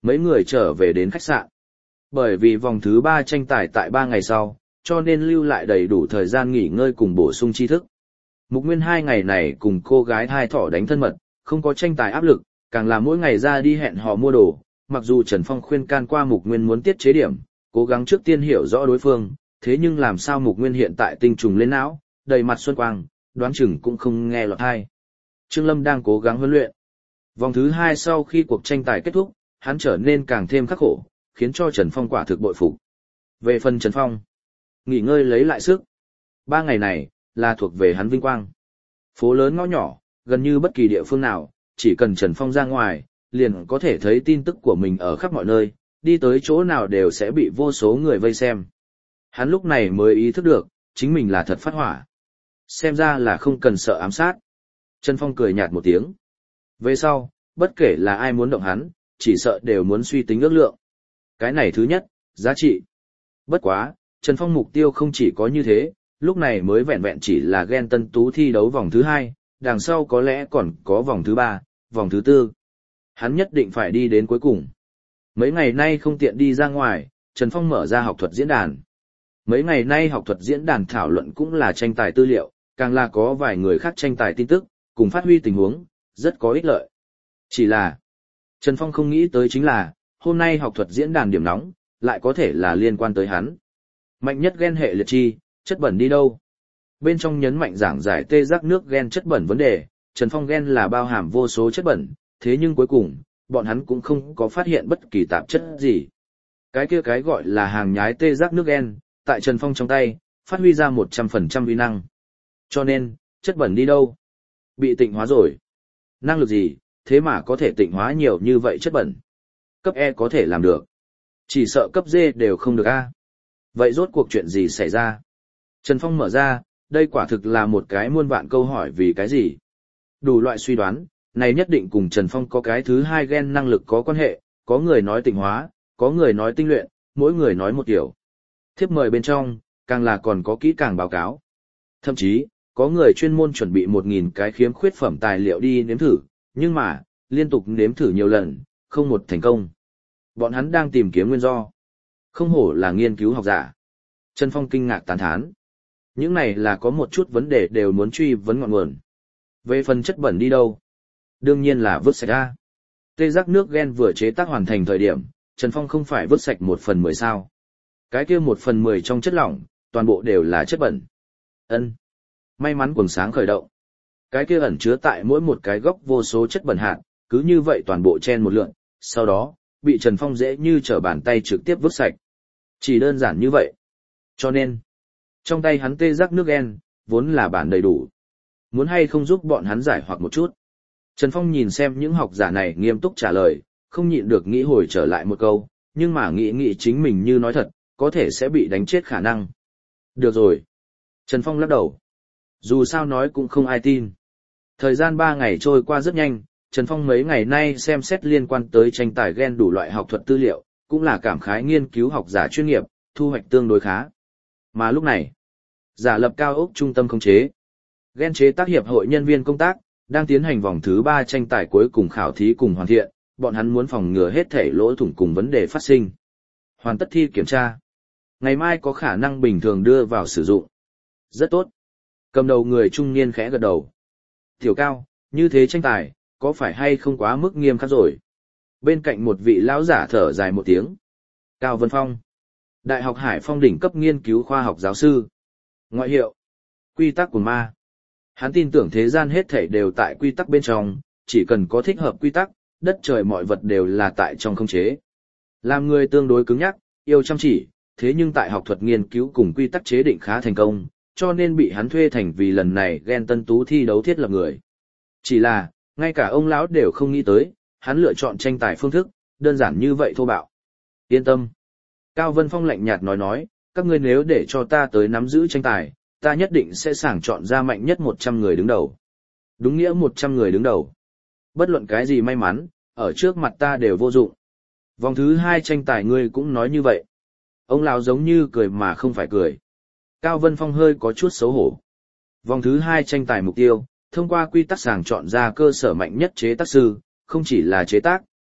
mấy người trở về đến khách sạn. Bởi vì vòng thứ 3 tranh tài tại 3 ngày sau, cho nên lưu lại đầy đủ thời gian nghỉ ngơi cùng bổ sung tri thức. Mục Nguyên 2 ngày này cùng cô gái hai thỏ đánh thân mật, không có tranh tài áp lực, càng là mỗi ngày ra đi hẹn hò mua đồ. Mặc dù Trần Phong khuyên can qua Mục Nguyên muốn tiết chế điểm, cố gắng trước tiên hiểu rõ đối phương, thế nhưng làm sao Mục Nguyên hiện tại tinh trùng lên não, đầy mặt xuân quang, đoán chừng cũng không nghe lọt tai. Trương Lâm đang cố gắng huấn luyện. Vòng thứ 2 sau khi cuộc tranh tài kết thúc, hắn trở nên càng thêm khắc khổ, khiến cho Trần Phong quả thực bội phục. Về phần Trần Phong, nghỉ ngơi lấy lại sức. 3 ngày này, là thuộc về hắn vinh quang. Phố lớn ngõ nhỏ, gần như bất kỳ địa phương nào, chỉ cần Trần Phong ra ngoài, liền có thể thấy tin tức của mình ở khắp mọi nơi, đi tới chỗ nào đều sẽ bị vô số người vây xem. Hắn lúc này mới ý thức được, chính mình là thật phát hỏa. Xem ra là không cần sợ ám sát. Trần Phong cười nhạt một tiếng. Về sau, bất kể là ai muốn động hắn, chỉ sợ đều muốn suy tính ước lượng. Cái này thứ nhất, giá trị. Bất quá, Trần Phong mục tiêu không chỉ có như thế, lúc này mới vẹn vẹn chỉ là ghen tân tú thi đấu vòng thứ 2, đằng sau có lẽ còn có vòng thứ 3, vòng thứ 4. Hắn nhất định phải đi đến cuối cùng. Mấy ngày nay không tiện đi ra ngoài, Trần Phong mở ra học thuật diễn đàn. Mấy ngày nay học thuật diễn đàn thảo luận cũng là tranh tài tư liệu, càng là có vài người khác tranh tài tin tức, cùng phát huy tình huống, rất có ích lợi. Chỉ là, Trần Phong không nghĩ tới chính là, hôm nay học thuật diễn đàn điểm nóng, lại có thể là liên quan tới hắn. Mạnh nhất gen hệ liệt chi, chất bẩn đi đâu? Bên trong nhấn mạnh giảng giải tê giác nước gen chất bẩn vấn đề, Trần Phong gen là bao hàm vô số chất bẩn, thế nhưng cuối cùng, bọn hắn cũng không có phát hiện bất kỳ tạp chất gì. Cái kia cái gọi là hàng nhái tê giác nước gen, tại Trần Phong trong tay, phát huy ra 100% uy năng. Cho nên, chất bẩn đi đâu? Bị tịnh hóa rồi. Năng lực gì, thế mà có thể tịnh hóa nhiều như vậy chất bẩn? Cấp E có thể làm được. Chỉ sợ cấp D đều không được A. Vậy rốt cuộc chuyện gì xảy ra? Trần Phong mở ra, đây quả thực là một cái muôn vạn câu hỏi vì cái gì? Đủ loại suy đoán, này nhất định cùng Trần Phong có cái thứ 2 gen năng lực có quan hệ, có người nói tịnh hóa, có người nói tinh luyện, mỗi người nói một kiểu. Thiếp mời bên trong, càng là còn có kỹ càng báo cáo. Thậm chí, có người chuyên môn chuẩn bị 1.000 cái khiếm khuyết phẩm tài liệu đi nếm thử, nhưng mà, liên tục nếm thử nhiều lần, không một thành công. Bọn hắn đang tìm kiếm nguyên do. Không hổ là nghiên cứu học giả. Trần Phong kinh ngạc tán thán. Những này là có một chút vấn đề đều muốn truy vấn ngọn nguồn. Về phần chất bẩn đi đâu? Đương nhiên là vứt sạch ra. Tê giác nước gen vừa chế tác hoàn thành thời điểm, Trần Phong không phải vứt sạch 1/10 sao. Cái kia 1/10 trong chất lỏng, toàn bộ đều là chất bẩn. Ân. May mắn quần sáng khởi động. Cái kia ẩn chứa tại mỗi một cái góc vô số chất bẩn hạt, cứ như vậy toàn bộ chen một lượn, sau đó, bị Trần Phong dễ như trở bàn tay trực tiếp vứt sạch. Chỉ đơn giản như vậy. Cho nên, trong tay hắn tê giác nước gen, vốn là bản đầy đủ. Muốn hay không giúp bọn hắn giải hoặc một chút. Trần Phong nhìn xem những học giả này nghiêm túc trả lời, không nhịn được nghĩ hồi trở lại một câu, nhưng mà nghĩ chính mình như nói thật, có thể sẽ bị đánh chết khả năng. Được rồi. Trần Phong lắc đầu. Dù sao nói cũng không ai tin. Thời gian 3 ngày trôi qua rất nhanh, Trần Phong mấy ngày nay xem xét liên quan tới tranh tài gen đủ loại học thuật tư liệu, cũng là cảm khái nghiên cứu học giả chuyên nghiệp, thu hoạch tương đối khá. Mà lúc này, giả lập cao ốc trung tâm khống chế, gen chế tác hiệp hội nhân viên công tác, đang tiến hành vòng thứ 3 tranh tài cuối cùng khảo thí cùng hoàn thiện, bọn hắn muốn phòng ngừa hết thể lỗ thủng cùng vấn đề phát sinh. Hoàn tất thi kiểm tra. Ngày mai có khả năng bình thường đưa vào sử dụng. Rất tốt. Cầm đầu người trung niên khẽ gật đầu. Tiểu Cao, như thế tranh tài, có phải hay không quá mức nghiêm khắc rồi? Bên cạnh một vị lão giả thở dài một tiếng. Cao Vân Phong. Đại học Hải Phong đỉnh cấp nghiên cứu khoa học giáo sư. Ngoại hiệu. Quy tắc của ma. Hắn tin tưởng thế gian hết thảy đều tại quy tắc bên trong, chỉ cần có thích hợp quy tắc, đất trời mọi vật đều là tại trong khống chế. Làm người tương đối cứng nhắc, yêu chăm chỉ, thế nhưng tại học thuật nghiên cứu cùng quy tắc chế định khá thành công, cho nên bị hắn thuê thành vì lần này ghen tân tú thi đấu thiết lập người. Chỉ là, ngay cả ông lão đều không nghĩ tới, hắn lựa chọn tranh tài phương thức, đơn giản như vậy thô bạo. Yên tâm. Cao Vân Phong lạnh nhạt nói, các ngươi nếu để cho ta tới nắm giữ tranh tài, ta nhất định sẽ sàng chọn ra mạnh nhất 100 người đứng đầu. Đúng nghĩa 100 người đứng đầu. Bất luận cái gì may mắn, ở trước mặt ta đều vô dụng. Vòng thứ 2 tranh tài ngươi cũng nói như vậy. Ông lão giống như cười mà không phải cười. Cao Vân Phong hơi có chút xấu hổ. Vòng thứ 2 tranh tài mục tiêu, thông qua quy tắc sàng chọn ra cơ sở mạnh nhất chế tác sư, không chỉ là chế tác,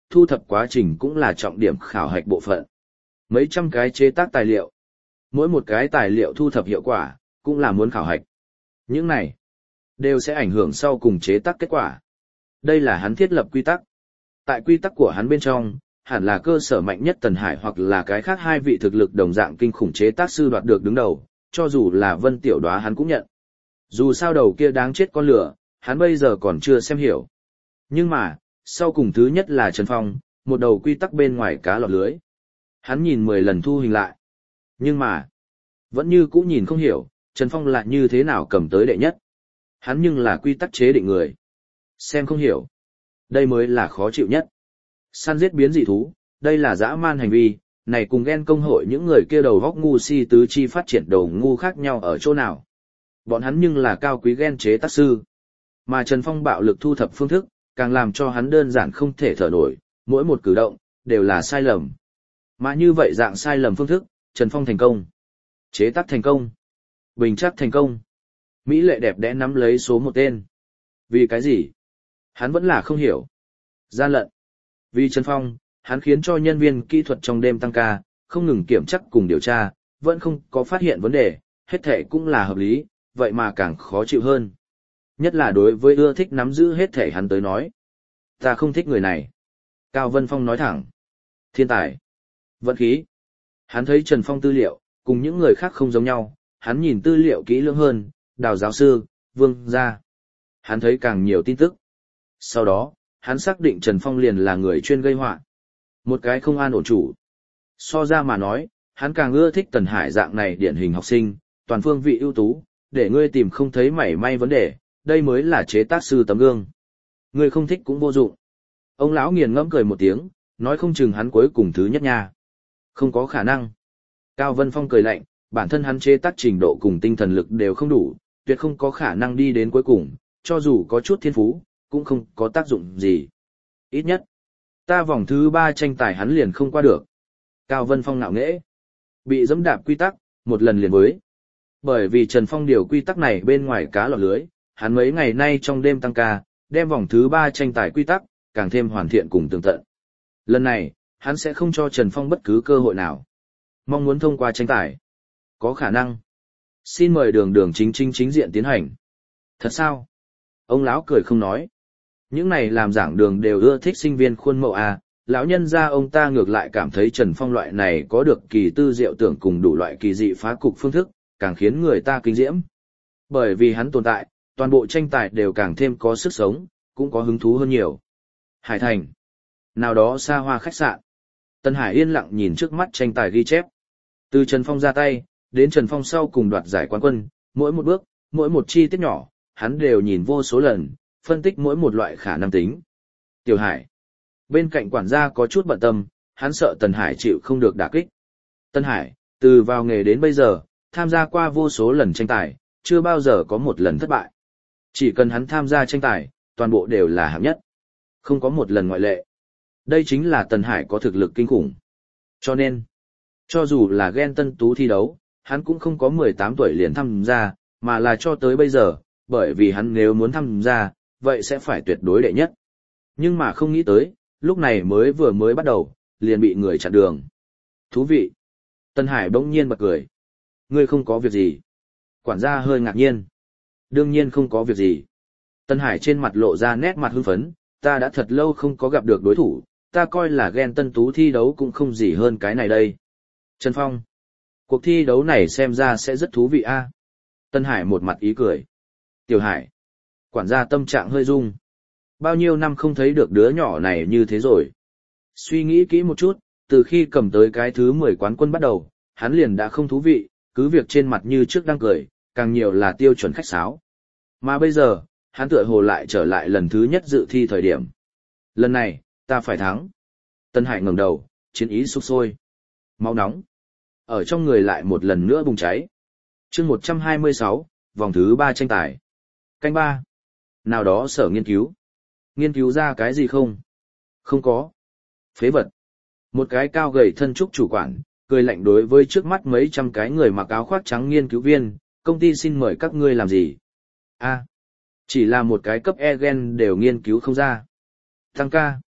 thu thập quá trình cũng là trọng điểm khảo hạch bộ phận. Mấy trăm cái chế tác tài liệu. Mỗi một cái tài liệu thu thập hiệu quả, cũng là muốn khảo hạch. Những này, đều sẽ ảnh hưởng sau cùng chế tác kết quả. Đây là hắn thiết lập quy tắc. Tại quy tắc của hắn bên trong, hẳn là cơ sở mạnh nhất Tần Hải hoặc là cái khác hai vị thực lực đồng dạng kinh khủng chế tác sư đoạt được đứng đầu, cho dù là Vân Tiểu Đóa hắn cũng nhận. Dù sao đầu kia đáng chết con lửa, hắn bây giờ còn chưa xem hiểu. Nhưng mà, sau cùng thứ nhất là Trần Phong, một đầu quy tắc bên ngoài cá lọt lưới. Hắn nhìn 10 lần thu hình lại. Nhưng mà, vẫn như cũ nhìn không hiểu, Trần Phong lại như thế nào cầm tới đệ nhất. Hắn nhưng là quy tắc chế định người. Xem không hiểu. Đây mới là khó chịu nhất. Săn giết biến dị thú, đây là dã man hành vi, này cùng ghen công hội những người kia đầu góc ngu si tứ chi phát triển đầu ngu khác nhau ở chỗ nào. Bọn hắn nhưng là cao quý ghen chế tác sư. Mà Trần Phong bạo lực thu thập phương thức, càng làm cho hắn đơn giản không thể thở nổi, mỗi một cử động, đều là sai lầm. Mà như vậy dạng sai lầm phương thức, Trần Phong thành công. Chế tác thành công. Bình chắc thành công. Mỹ lệ đẹp đẽ nắm lấy số một tên. Vì cái gì? Hắn vẫn là không hiểu. Gian lận. Vì Trần Phong, hắn khiến cho nhân viên kỹ thuật trong đêm tăng ca, không ngừng kiểm chắc cùng điều tra, vẫn không có phát hiện vấn đề, hết thể cũng là hợp lý, vậy mà càng khó chịu hơn. Nhất là đối với ưa thích nắm giữ hết thể hắn tới nói. Ta không thích người này. Cao Vân Phong nói thẳng. Thiên tài. Vận khí. Hắn thấy Trần Phong tư liệu, cùng những người khác không giống nhau, hắn nhìn tư liệu kỹ lưỡng hơn, Đào giáo sư, Vương gia. Hắn thấy càng nhiều tin tức. Sau đó, hắn xác định Trần Phong liền là người chuyên gây họa. Một cái không an ổn chủ. So ra mà nói, hắn càng ưa thích Tần Hải dạng này điển hình học sinh, toàn phương vị ưu tú, để ngươi tìm không thấy mảy may vấn đề, đây mới là chế tác sư tấm gương. Ngươi không thích cũng vô dụng. Ông lão nghiền ngẫm cười một tiếng, nói không chừng hắn cuối cùng thứ nhất nha. Không có khả năng. Cao Vân Phong cười lạnh, bản thân hắn chế tác trình độ cùng tinh thần lực đều không đủ, tuyệt không có khả năng đi đến cuối cùng, cho dù có chút thiên phú, cũng không có tác dụng gì. Ít nhất, ta vòng thứ 3 tranh tài hắn liền không qua được. Cao Vân Phong ngạo nghễ, bị dẫm đạp quy tắc, một lần liền với. Bởi vì Trần Phong điều quy tắc này bên ngoài cá lọt lưới, hắn mấy ngày nay trong đêm tăng ca, đem vòng thứ 3 tranh tài quy tắc, càng thêm hoàn thiện cùng tường tận. Lần này, hắn sẽ không cho Trần Phong bất cứ cơ hội nào. Mong muốn thông qua tranh tài. Có khả năng. Xin mời đường chính diện tiến hành. Thật sao? Ông lão cười không nói. Những này làm giảng đường đều ưa thích sinh viên khuôn mẫu à, lão nhân gia ông ta ngược lại cảm thấy Trần Phong loại này có được kỳ tư diệu tưởng cùng đủ loại kỳ dị phá cục phương thức, càng khiến người ta kinh diễm. Bởi vì hắn tồn tại, toàn bộ tranh tài đều càng thêm có sức sống, cũng có hứng thú hơn nhiều. Hải Thành. Nào đó xa hoa khách sạn. Tân Hải yên lặng nhìn trước mắt tranh tài ghi chép. Từ Trần Phong ra tay, đến Trần Phong sau cùng đoạt giải quán quân, mỗi một bước, mỗi một chi tiết nhỏ, hắn đều nhìn vô số lần, phân tích mỗi một loại khả năng tính. Tiểu Hải. Bên cạnh quản gia có chút bận tâm, hắn sợ Tần Hải chịu không được đả kích. Tân Hải, từ vào nghề đến bây giờ, tham gia qua vô số lần tranh tài, chưa bao giờ có một lần thất bại. Chỉ cần hắn tham gia tranh tài, toàn bộ đều là hạng nhất. Không có một lần ngoại lệ. Đây chính là Tần Hải có thực lực kinh khủng. Cho nên, cho dù là ghen tân tú thi đấu, hắn cũng không có 18 tuổi liền tham gia, mà là cho tới bây giờ, bởi vì hắn nếu muốn tham gia, vậy sẽ phải tuyệt đối đệ nhất. Nhưng mà không nghĩ tới, lúc này vừa mới bắt đầu, liền bị người chặn đường. Thú vị. Tân Hải bỗng nhiên bật cười. Ngươi không có việc gì. Quản gia hơi ngạc nhiên. Đương nhiên không có việc gì. Tân Hải trên mặt lộ ra nét mặt hưng phấn, ta đã thật lâu không có gặp được đối thủ, ta coi là ghen tân tú thi đấu cũng không gì hơn cái này đây. Trần Phong. Cuộc thi đấu này xem ra sẽ rất thú vị a. Tân Hải một mặt ý cười. Tiểu Hải. Quản gia tâm trạng hơi rung. Bao nhiêu năm không thấy được đứa nhỏ này như thế rồi. Suy nghĩ kỹ một chút, từ khi cầm tới cái thứ 10 quán quân bắt đầu, hắn liền đã không thú vị, cứ việc trên mặt như trước đang cười, càng nhiều là tiêu chuẩn khách sáo. Mà bây giờ, hắn tựa hồ lại trở lại lần thứ nhất dự thi thời điểm. Lần này, ta phải thắng. Tân Hải ngẩng đầu, chiến ý sục sôi. Máu nóng. Ở trong người lại một lần nữa bùng cháy. Chương 126, vòng thứ 3 tranh tài. Canh 3. Nào đó sở nghiên cứu. Nghiên cứu ra cái gì không? Không có. Phế vật. Một cái cao gầy thân trúc chủ quản, cười lạnh đối với trước mắt mấy trăm cái người mặc áo khoác trắng nghiên cứu viên, công ty xin mời các ngươi làm gì? A, chỉ là một cái cấp E gen đều nghiên cứu không ra. Tăng ca.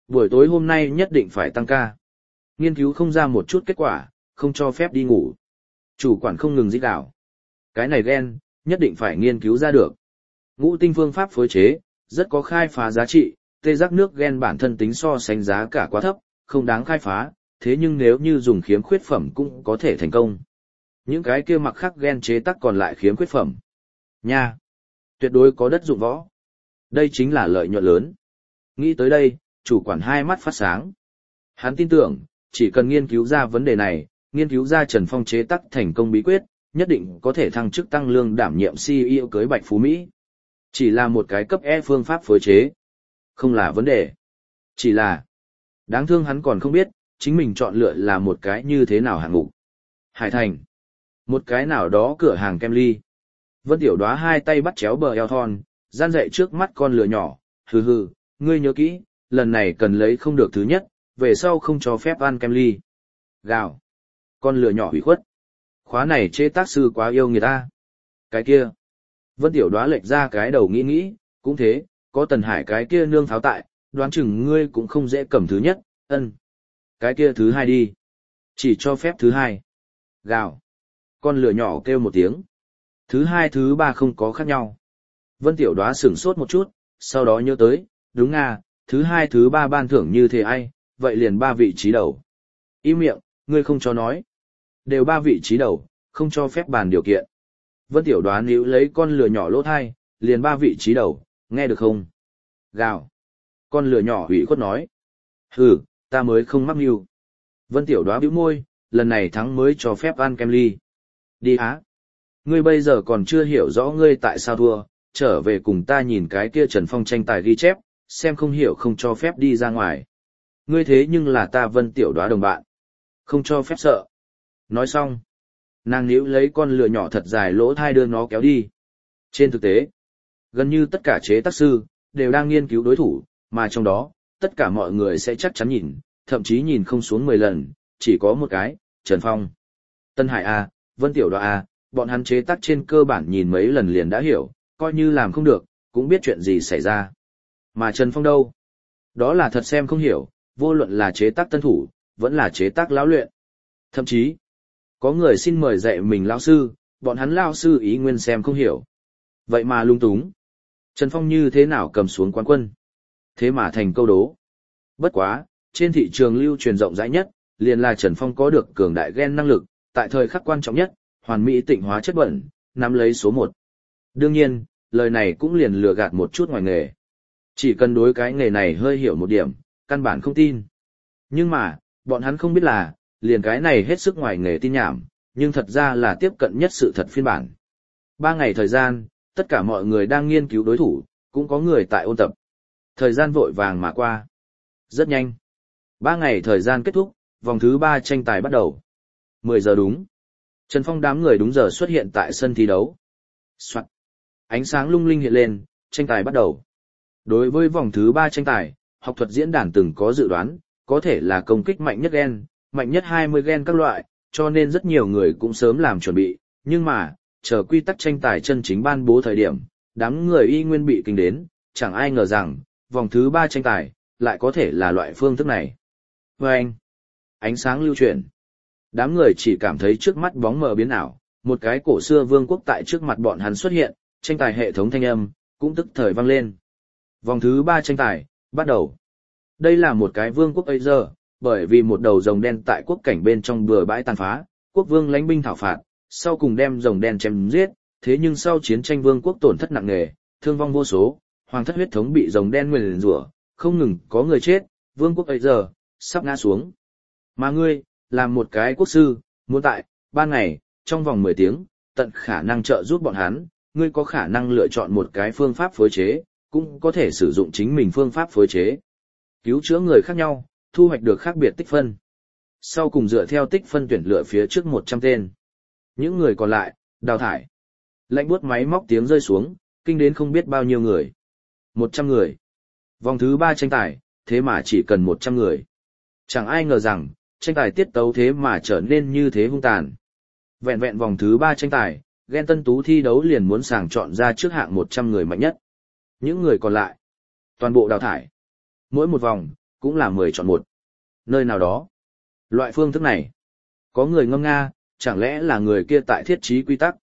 Buổi tối hôm nay nhất định phải tăng ca. Nghiên cứu không ra một chút kết quả, không cho phép đi ngủ. Chủ quản không ngừng rít gào. Cái này gen, nhất định phải nghiên cứu ra được. Ngũ tinh phương pháp phối chế, rất có khai phá giá trị, tê giác nước gen bản thân tính so sánh giá cả quá thấp, không đáng khai phá, thế nhưng nếu như dùng khiếm khuyết phẩm cũng có thể thành công. Những cái kia mặc khác gen chế tác còn lại khiếm khuyết phẩm. Nha! Tuyệt đối có đất dụng võ. Đây chính là lợi nhuận lớn. Nghĩ tới đây, chủ quản hai mắt phát sáng. Hắn tin tưởng, chỉ cần nghiên cứu ra vấn đề này, nghiên cứu ra Trần Phong chế tác thành công bí quyết, nhất định có thể thăng chức tăng lương đảm nhiệm CEO cưới Bạch Phú Mỹ. Chỉ là một cái cấp E phương pháp phối chế. Không là vấn đề. Chỉ là, đáng thương hắn còn không biết, chính mình chọn lựa là một cái như thế nào hạng mục. Hải Thành. Một cái nào đó cửa hàng kem ly. Vân Tiểu Đóa hai tay bắt chéo bờ eo thon, gian dậy trước mắt con lừa nhỏ, hừ hừ, ngươi nhớ kỹ, lần này cần lấy không được thứ nhất, về sau không cho phép ăn kem ly. Gào. Con lừa nhỏ hủy khuất. Khóa này chế tác sư quá yêu người ta. Cái kia. Vân Tiểu Đóa lệch ra cái đầu nghĩ nghĩ, cũng thế, có Tần Hải cái kia nương tháo tại, đoán chừng ngươi cũng không dễ cầm thứ nhất, ân. Cái kia thứ hai đi. Chỉ cho phép thứ hai. Gào. Con lừa nhỏ kêu một tiếng. Thứ hai thứ ba không có khác nhau. Vân Tiểu Đóa sửng sốt một chút, sau đó nhớ tới, đúng à, thứ hai thứ ba ban thưởng như thế ai, vậy liền ba vị trí đầu. Im miệng, ngươi không cho nói. Đều ba vị trí đầu, không cho phép bàn điều kiện. Vân Tiểu Đóa níu lấy con lừa nhỏ lỗ thai, liền ba vị trí đầu, nghe được không? Gào. Con lừa nhỏ hủy khuất nói. Hừ, ta mới không mắc mưu. Vân Tiểu Đóa bĩu môi, lần này thắng mới cho phép ăn kem ly. Đi á. Ngươi bây giờ còn chưa hiểu rõ ngươi tại sao thua, trở về cùng ta nhìn cái kia Trần Phong tranh tài ghi chép, xem không hiểu không cho phép đi ra ngoài. Ngươi thế nhưng là ta Vân Tiểu Đóa đồng bạn. Không cho phép sợ. Nói xong. Nàng níu lấy con lừa nhỏ thật dài lỗ thai đưa nó kéo đi. Trên thực tế, gần như tất cả chế tác sư, đều đang nghiên cứu đối thủ, mà trong đó, tất cả mọi người sẽ chắc chắn nhìn, thậm chí nhìn không xuống 10 lần, chỉ có một cái, Trần Phong. Tân Hải A, Vân Tiểu Đóa A, bọn hắn chế tác trên cơ bản nhìn mấy lần liền đã hiểu, coi như làm không được, cũng biết chuyện gì xảy ra. Mà Trần Phong đâu? Đó là thật xem không hiểu, vô luận là chế tác tân thủ, vẫn là chế tác lão luyện. Thậm chí, có người xin mời dạy mình lão sư, bọn hắn lão sư ý nguyên xem không hiểu. Vậy mà lung túng. Trần Phong như thế nào cầm xuống quán quân? Thế mà thành câu đố. Bất quá, trên thị trường lưu truyền rộng rãi nhất, liền là Trần Phong có được cường đại gen năng lực, tại thời khắc quan trọng nhất, hoàn mỹ tịnh hóa chất bẩn, nắm lấy số 1. Đương nhiên, lời này cũng liền lừa gạt một chút ngoài nghề. Chỉ cần đối cái nghề này hơi hiểu một điểm, căn bản không tin. Nhưng mà, bọn hắn không biết là, liền cái này hết sức ngoài nghề tin nhảm, nhưng thật ra là tiếp cận nhất sự thật phiên bản. 3 ngày thời gian, tất cả mọi người đang nghiên cứu đối thủ, cũng có người tại ôn tập. Thời gian vội vàng mà qua. Rất nhanh. 3 ngày thời gian kết thúc, vòng thứ 3 tranh tài bắt đầu. 10 giờ đúng. Trần Phong đám người đúng giờ xuất hiện tại sân thi đấu. Soạn. Ánh sáng lung linh hiện lên, tranh tài bắt đầu. Đối với vòng thứ 3 tranh tài, học thuật diễn đàn từng có dự đoán, có thể là công kích mạnh nhất gen, mạnh nhất 20 gen các loại, cho nên rất nhiều người cũng sớm làm chuẩn bị, nhưng mà, chờ quy tắc tranh tài chân chính ban bố thời điểm, đám người y nguyên bị kinh đến, chẳng ai ngờ rằng, vòng thứ 3 tranh tài, lại có thể là loại phương thức này. Và anh, ánh sáng lưu chuyển. Đám người chỉ cảm thấy trước mắt bóng mờ biến ảo, một cái cổ xưa vương quốc tại trước mặt bọn hắn xuất hiện, tranh tài hệ thống thanh âm, cũng tức thời vang lên. Vòng thứ 3 tranh tài, bắt đầu. Đây là một cái vương quốc Azer, bởi vì một đầu rồng đen tại quốc cảnh bên trong bừa bãi tàn phá, quốc vương lãnh binh thảo phạt, sau cùng đem rồng đen chém giết, thế nhưng sau chiến tranh vương quốc tổn thất nặng nề, thương vong vô số, hoàng thất huyết thống bị rồng đen nguyền rủa, không ngừng có người chết, vương quốc Azer sắp ngã xuống. Mà ngươi, làm một cái quốc sư, muốn tại 3 ngày, trong vòng 10 tiếng, tận khả năng trợ giúp bọn hắn, ngươi có khả năng lựa chọn một cái phương pháp phối chế, cũng có thể sử dụng chính mình phương pháp phối chế. Cứu chữa người khác nhau, thu hoạch được khác biệt tích phân. Sau cùng dựa theo tích phân tuyển lựa phía trước 100 tên. Những người còn lại, đào thải. Lạnh buốt máy móc tiếng rơi xuống, kinh đến không biết bao nhiêu người. 100 người. Vòng thứ 3 tranh tài, thế mà chỉ cần 100 người. Chẳng ai ngờ rằng, tranh tài tiết tấu thế mà trở nên như thế hung tàn. Vẹn vẹn vòng thứ 3 tranh tài, Gen Tân Tú thi đấu liền muốn sàng chọn ra trước hạng 100 người mạnh nhất. Những người còn lại, toàn bộ đào thải. Mỗi một vòng, cũng là 10 chọn 1. Nơi nào đó, loại phương thức này, có người ngâm nga, chẳng lẽ là người kia tại thiết trí quy tắc?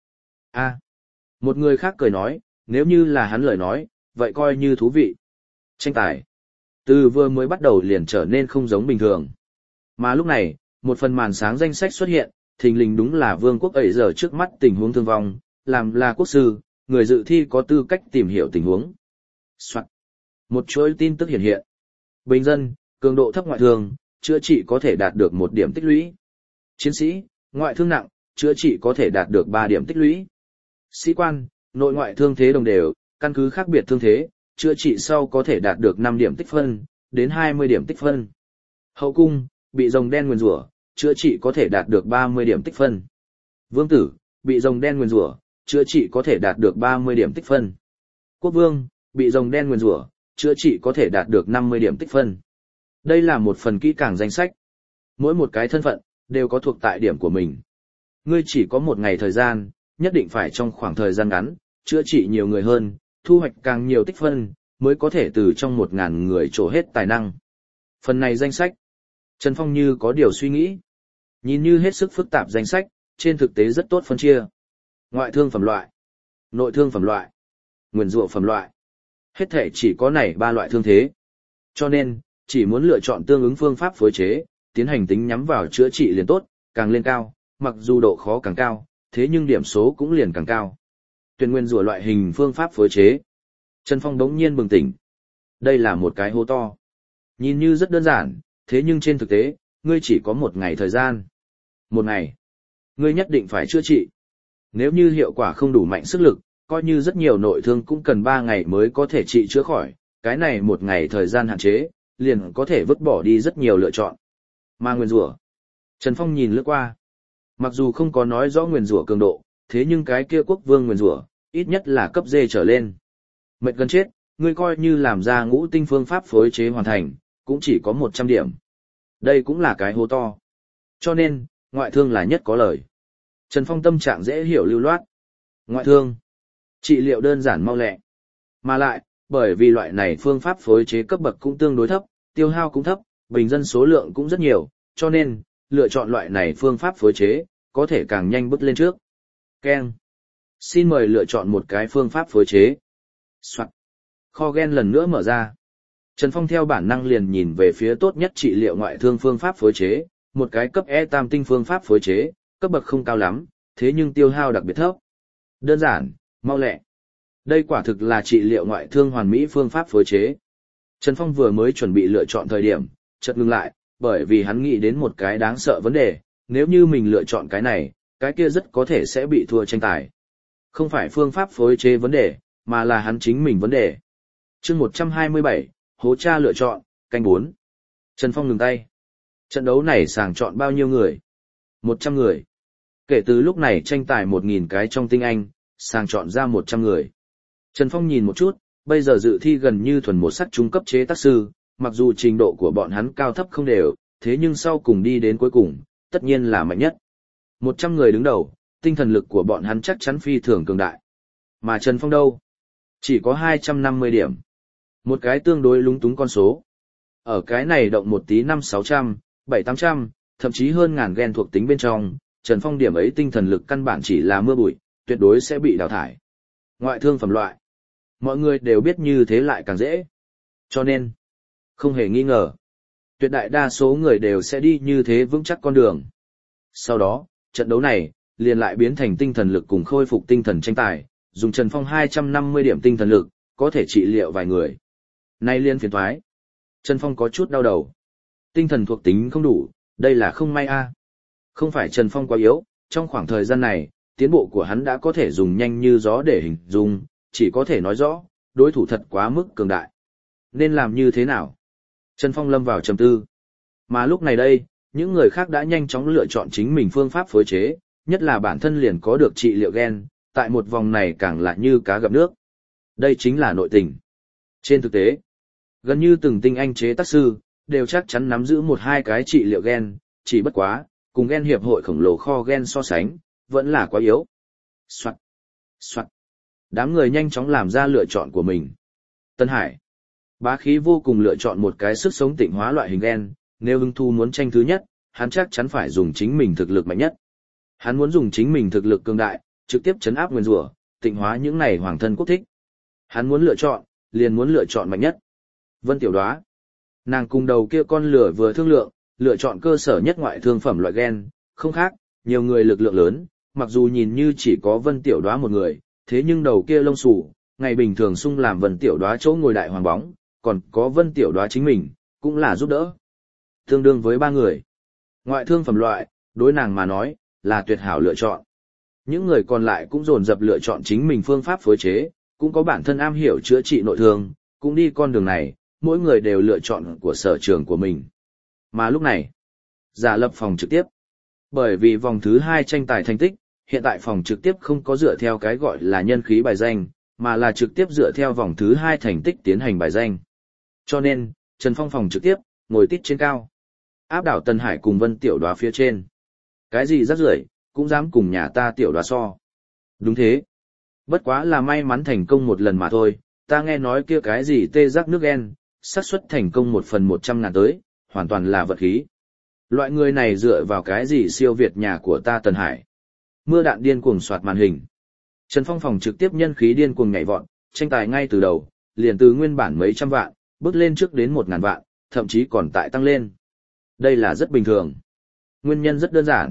Một người khác cười nói, nếu như là hắn lời nói, vậy coi như thú vị. Tranh tài, từ vừa mới bắt đầu liền trở nên không giống bình thường. Mà lúc này, một phần màn sáng danh sách xuất hiện, thình lình đúng là vương quốc ấy giờ trước mắt tình huống thương vong, làm là quốc sư, người dự thi có tư cách tìm hiểu tình huống. Soạn. Một chuỗi tin tức hiện hiện. Bình dân, cường độ thấp ngoại thương, chữa trị có thể đạt được 1 điểm tích lũy. Chiến sĩ, ngoại thương nặng, chữa trị có thể đạt được 3 điểm tích lũy. Sĩ quan, nội ngoại thương thế đồng đều, căn cứ khác biệt thương thế, chữa trị sau có thể đạt được 5 điểm tích phân, đến 20 điểm tích phân. Hậu cung, bị rồng đen nguyền rủa, chữa trị có thể đạt được 30 điểm tích phân. Vương tử, bị rồng đen nguyền rủa, chữa trị có thể đạt được 30 điểm tích phân. Quốc vương, bị rồng đen nguyền rủa, chữa trị có thể đạt được 50 điểm tích phân. Đây là một phần kỹ càng danh sách. Mỗi một cái thân phận, đều có thuộc tại điểm của mình. Ngươi chỉ có 1 ngày thời gian, nhất định phải trong khoảng thời gian ngắn, chữa trị nhiều người hơn, thu hoạch càng nhiều tích phân, mới có thể từ trong 1.000 người trổ hết tài năng. Phần này danh sách, Trần Phong như có điều suy nghĩ. Nhìn như hết sức phức tạp danh sách, trên thực tế rất tốt phân chia. Ngoại thương phẩm loại, nội thương phẩm loại, nguyền rủa phẩm loại. Hết thể chỉ có này 3 loại thương thế. Cho nên, chỉ muốn lựa chọn tương ứng phương pháp phối chế, tiến hành tính nhắm vào chữa trị liền tốt, càng lên cao, mặc dù độ khó càng cao, thế nhưng điểm số cũng liền càng cao. Tuyển nguyên rủa loại hình phương pháp phối chế. Trần Phong đống nhiên bừng tỉnh. Đây là một cái hố to. Nhìn như rất đơn giản, thế nhưng trên thực tế, ngươi chỉ có 1 ngày thời gian. 1 ngày, ngươi nhất định phải chữa trị. Nếu như hiệu quả không đủ mạnh sức lực, coi như rất nhiều nội thương cũng cần 3 ngày mới có thể trị chữa khỏi, cái này 1 ngày thời gian hạn chế, liền có thể vứt bỏ đi rất nhiều lựa chọn. Mà nguyên rủa, Trần Phong nhìn lướt qua. Mặc dù không có nói rõ nguyên rủa cường độ, thế nhưng cái kia quốc vương nguyên rủa, ít nhất là cấp D trở lên. Mệt gần chết, ngươi coi như làm ra ngũ tinh phương pháp phối chế hoàn thành, cũng chỉ có 100 điểm. Đây cũng là cái hố to. Cho nên, ngoại thương là nhất có lời. Trần Phong tâm trạng dễ hiểu lưu loát. Ngoại thương, trị liệu đơn giản mau lẹ. Mà lại, bởi vì loại này phương pháp phối chế cấp bậc cũng tương đối thấp, tiêu hao cũng thấp, bình dân số lượng cũng rất nhiều, cho nên, lựa chọn loại này phương pháp phối chế, có thể càng nhanh bước lên trước. Ken. Xin mời lựa chọn một cái phương pháp phối chế. Soạn. Kho gen lần nữa mở ra. Trần Phong theo bản năng liền nhìn về phía tốt nhất trị liệu ngoại thương phương pháp phối chế, một cái cấp E tam tinh phương pháp phối chế, cấp bậc không cao lắm, thế nhưng tiêu hao đặc biệt thấp. Đơn giản, mau lẹ. Đây quả thực là trị liệu ngoại thương hoàn mỹ phương pháp phối chế. Trần Phong vừa mới chuẩn bị lựa chọn thời điểm, chợt ngừng lại, bởi vì hắn nghĩ đến một cái đáng sợ vấn đề, nếu như mình lựa chọn cái này, cái kia rất có thể sẽ bị thua tranh tài. Không phải phương pháp phối chế vấn đề, mà là hắn chính mình vấn đề. Chương 127, hố cha lựa chọn, canh 4. Trần Phong ngừng tay. Trận đấu này sàng chọn bao nhiêu người? 100 người. Kể từ lúc này tranh tài 1.000 cái trong tinh anh, sàng chọn ra 100 người. Trần Phong nhìn một chút, bây giờ dự thi gần như thuần một sắc trung cấp chế tác sư, mặc dù trình độ của bọn hắn cao thấp không đều, thế nhưng sau cùng đi đến cuối cùng, tất nhiên là mạnh nhất. 100 người đứng đầu, tinh thần lực của bọn hắn chắc chắn phi thường cường đại. Mà Trần Phong đâu? Chỉ có 250 điểm. Một cái tương đối lúng túng con số. Ở cái này động một tí 5-600, 700-800, thậm chí hơn ngàn gen thuộc tính bên trong, Trần Phong điểm ấy tinh thần lực căn bản chỉ là mưa bụi, tuyệt đối sẽ bị đào thải. Ngoại thương phẩm loại. Mọi người đều biết như thế lại càng dễ. Cho nên, không hề nghi ngờ, tuyệt đại đa số người đều sẽ đi như thế vững chắc con đường. Sau đó, trận đấu này, liền lại biến thành tinh thần lực cùng khôi phục tinh thần tranh tài, dùng Trần Phong 250 điểm tinh thần lực, có thể trị liệu vài người. Nay liên phiền thoái. Trần Phong có chút đau đầu. Tinh thần thuộc tính không đủ, đây là không may a. Không phải Trần Phong quá yếu, trong khoảng thời gian này, tiến bộ của hắn đã có thể dùng nhanh như gió để hình dung, chỉ có thể nói rõ, đối thủ thật quá mức cường đại. Nên làm như thế nào? Trần Phong lâm vào trầm tư. Mà lúc này đây, những người khác đã nhanh chóng lựa chọn chính mình phương pháp phối chế, nhất là bản thân liền có được trị liệu gen, tại một vòng này càng lại như cá gặp nước. Đây chính là nội tình. Trên thực tế, gần như từng tinh anh chế tác sư, đều chắc chắn nắm giữ 1-2 cái trị liệu gen, chỉ bất quá, cùng gen hiệp hội khổng lồ kho gen so sánh, vẫn là quá yếu. Soạt, soạt. Đám người nhanh chóng làm ra lựa chọn của mình. Tân Hải, Bá khí vô cùng lựa chọn một cái sức sống tịnh hóa loại hình gen, nếu hứng thu muốn tranh thứ nhất, hắn chắc chắn phải dùng chính mình thực lực mạnh nhất. Hắn muốn dùng chính mình thực lực cường đại, trực tiếp chấn áp nguyên rủa, tịnh hóa những này hoàng thân quốc thích. Hắn muốn lựa chọn, liền muốn lựa chọn mạnh nhất. Vân Tiểu Đóa. Nàng cùng đầu kia con lửa vừa thương lượng, lựa chọn cơ sở nhất ngoại thương phẩm loại gen, không khác, nhiều người lực lượng lớn, mặc dù nhìn như chỉ có Vân Tiểu Đóa một người, thế nhưng đầu kia lông xù, ngày bình thường sung làm Vân Tiểu Đóa chỗ ngồi đại hoàng bóng, còn có Vân Tiểu Đóa chính mình, cũng là giúp đỡ. Tương đương với 3 người. Ngoại thương phẩm loại, đối nàng mà nói, là tuyệt hảo lựa chọn. Những người còn lại cũng dồn dập lựa chọn chính mình phương pháp phối chế, cũng có bản thân am hiểu chữa trị nội thương, cũng đi con đường này, mỗi người đều lựa chọn của sở trường của mình. Mà lúc này, giả lập phòng trực tiếp. Bởi vì vòng thứ 2 tranh tài thành tích, hiện tại phòng trực tiếp không có dựa theo cái gọi là nhân khí bài danh, mà là trực tiếp dựa theo vòng thứ 2 thành tích tiến hành bài danh. Cho nên, Trần Phong phòng trực tiếp, ngồi tít trên cao. Áp đảo Tân Hải cùng Vân Tiểu Đóa phía trên. Cái gì rắc rưởi cũng dám cùng nhà ta Tiểu Đóa so. Đúng thế. Bất quá là may mắn thành công một lần mà thôi, ta nghe nói kia cái gì tê giác nước en, xác suất thành công 1/100.000 tới, hoàn toàn là vật khí. Loại người này dựa vào cái gì siêu việt nhà của ta Tân Hải. Mưa đạn điên cuồng soạt màn hình. Trần Phong phòng trực tiếp nhân khí điên cuồng nhảy vọt, tranh tài ngay từ đầu, liền từ nguyên bản mấy trăm vạn, bước lên trước đến 1.000 vạn, thậm chí còn tại tăng lên. Đây là rất bình thường. Nguyên nhân rất đơn giản.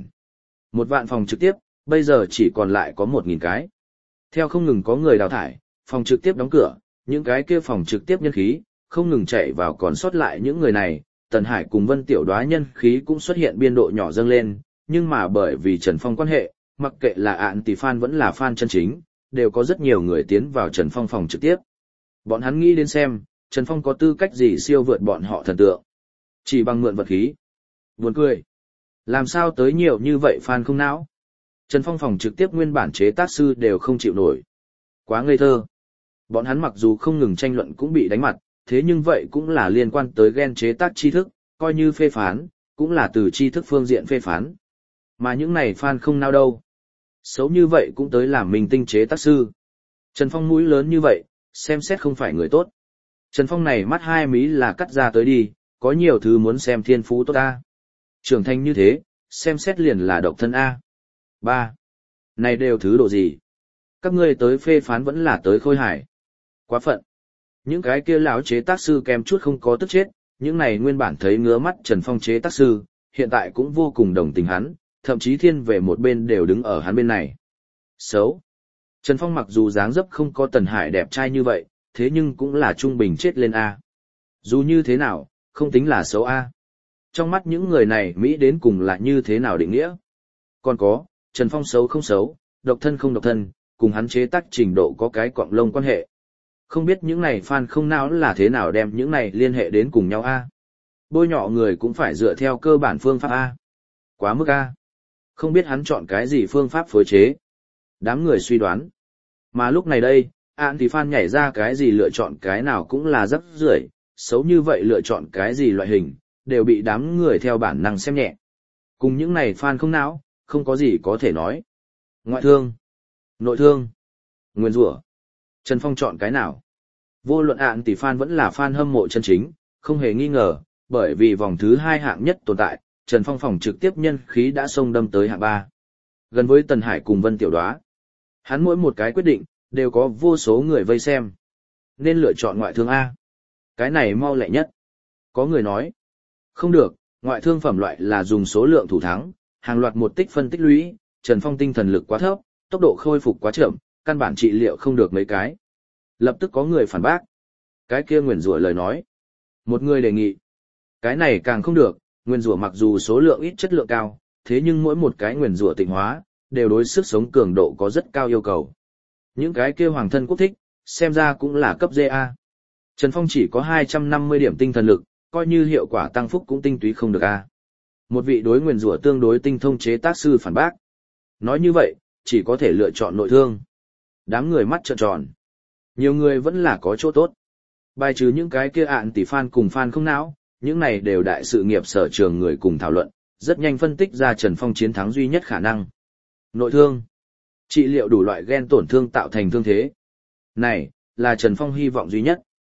1 vạn phòng trực tiếp, bây giờ chỉ còn lại có 1.000 cái. Theo không ngừng có người đào thải, phòng trực tiếp đóng cửa, những cái kia phòng trực tiếp nhân khí, không ngừng chạy vào còn sót lại những người này, Tần Hải cùng Vân Tiểu Đóa nhân khí cũng xuất hiện biên độ nhỏ dâng lên, nhưng mà bởi vì Trần Phong quan hệ, mặc kệ là anti-fan vẫn là fan chân chính, đều có rất nhiều người tiến vào Trần Phong phòng trực tiếp. Bọn hắn nghĩ đến xem, Trần Phong có tư cách gì siêu vượt bọn họ thần tượng. Chỉ bằng mượn vật khí. Buồn cười. Làm sao tới nhiều như vậy fan không não? Trần Phong phòng trực tiếp nguyên bản chế tác sư đều không chịu nổi. Quá ngây thơ. Bọn hắn mặc dù không ngừng tranh luận cũng bị đánh mặt, thế nhưng vậy cũng là liên quan tới gen chế tác tri thức, coi như phê phán, cũng là từ tri thức phương diện phê phán. Mà những này fan không nào đâu. Xấu như vậy cũng tới làm mình tinh chế tác sư. Trần Phong mũi lớn như vậy, xem xét không phải người tốt. Trần Phong này mắt hai mí là cắt ra tới đi, có nhiều thứ muốn xem thiên phú tốt A. Trưởng thành như thế, xem xét liền là độc thân A. 3. Này đều thứ độ gì? Các ngươi tới phê phán vẫn là tới khôi hài. Quá phận. Những cái kia lão chế tác sư kèm chút không có tức chết, những này nguyên bản thấy ngứa mắt Trần Phong chế tác sư, hiện tại cũng vô cùng đồng tình hắn, thậm chí thiên về một bên đều đứng ở hắn bên này. Xấu. Trần Phong mặc dù dáng dấp không có Tần Hải đẹp trai như vậy, thế nhưng cũng là trung bình chết lên A. Dù như thế nào, không tính là xấu A. Trong mắt những người này Mỹ đến cùng là như thế nào định nghĩa. Còn có, Trần Phong xấu không xấu, độc thân không độc thân, cùng hắn chế tác trình độ có cái quặng lông quan hệ. Không biết những này fan không não là thế nào đem những này liên hệ đến cùng nhau A. Bôi nhọ người cũng phải dựa theo cơ bản phương pháp A. Quá mức A. Không biết hắn chọn cái gì phương pháp phối chế. Đám người suy đoán. Mà lúc này đây, thì fan nhảy ra cái gì lựa chọn cái nào cũng là rất rưởi, xấu như vậy lựa chọn cái gì loại hình, đều bị đám người theo bản năng xem nhẹ. Cùng những này fan không não, không có gì có thể nói. Ngoại thương, nội thương, nguyên rủa. Trần Phong chọn cái nào? Vô luận thì fan vẫn là fan hâm mộ chân chính, không hề nghi ngờ, bởi vì vòng thứ 2 hạng nhất tồn tại, Trần Phong phòng trực tiếp nhân khí đã xông đâm tới hạng 3. Gần với Tần Hải cùng Vân Tiểu Đóa. Hắn mỗi một cái quyết định, đều có vô số người vây xem. Nên lựa chọn ngoại thương A. Cái này mau lẹ nhất. Có người nói. Không được, ngoại thương phẩm loại là dùng số lượng thủ thắng, hàng loạt một tích phân tích lũy, Trần Phong tinh thần lực quá thấp, tốc độ khôi phục quá chậm, căn bản trị liệu không được mấy cái. Lập tức có người phản bác. Cái kia nguyền rủa lời nói. Một người đề nghị. Cái này càng không được, nguyền rủa mặc dù số lượng ít chất lượng cao, thế nhưng mỗi một cái nguyền rủa tịnh hóa, đều đối sức sống cường độ có rất cao yêu cầu. Những cái kia hoàng thân quốc thích, xem ra cũng là cấp GA. Trần Phong chỉ có 250 điểm tinh thần lực, coi như hiệu quả tăng phúc cũng tinh túy không được A. Một vị đối nguyền rủa tương đối tinh thông chế tác sư phản bác. Nói như vậy, chỉ có thể lựa chọn nội thương. Đám người mắt trợn tròn. Nhiều người vẫn là có chỗ tốt. Bài trừ những cái kia tỷ fan cùng fan không não, những này đều đại sự nghiệp sở trường người cùng thảo luận, rất nhanh phân tích ra Trần Phong chiến thắng duy nhất khả năng. Nội thương. Trị liệu đủ loại gen tổn thương tạo thành thương thế. Này, là Trần Phong hy vọng duy nhất.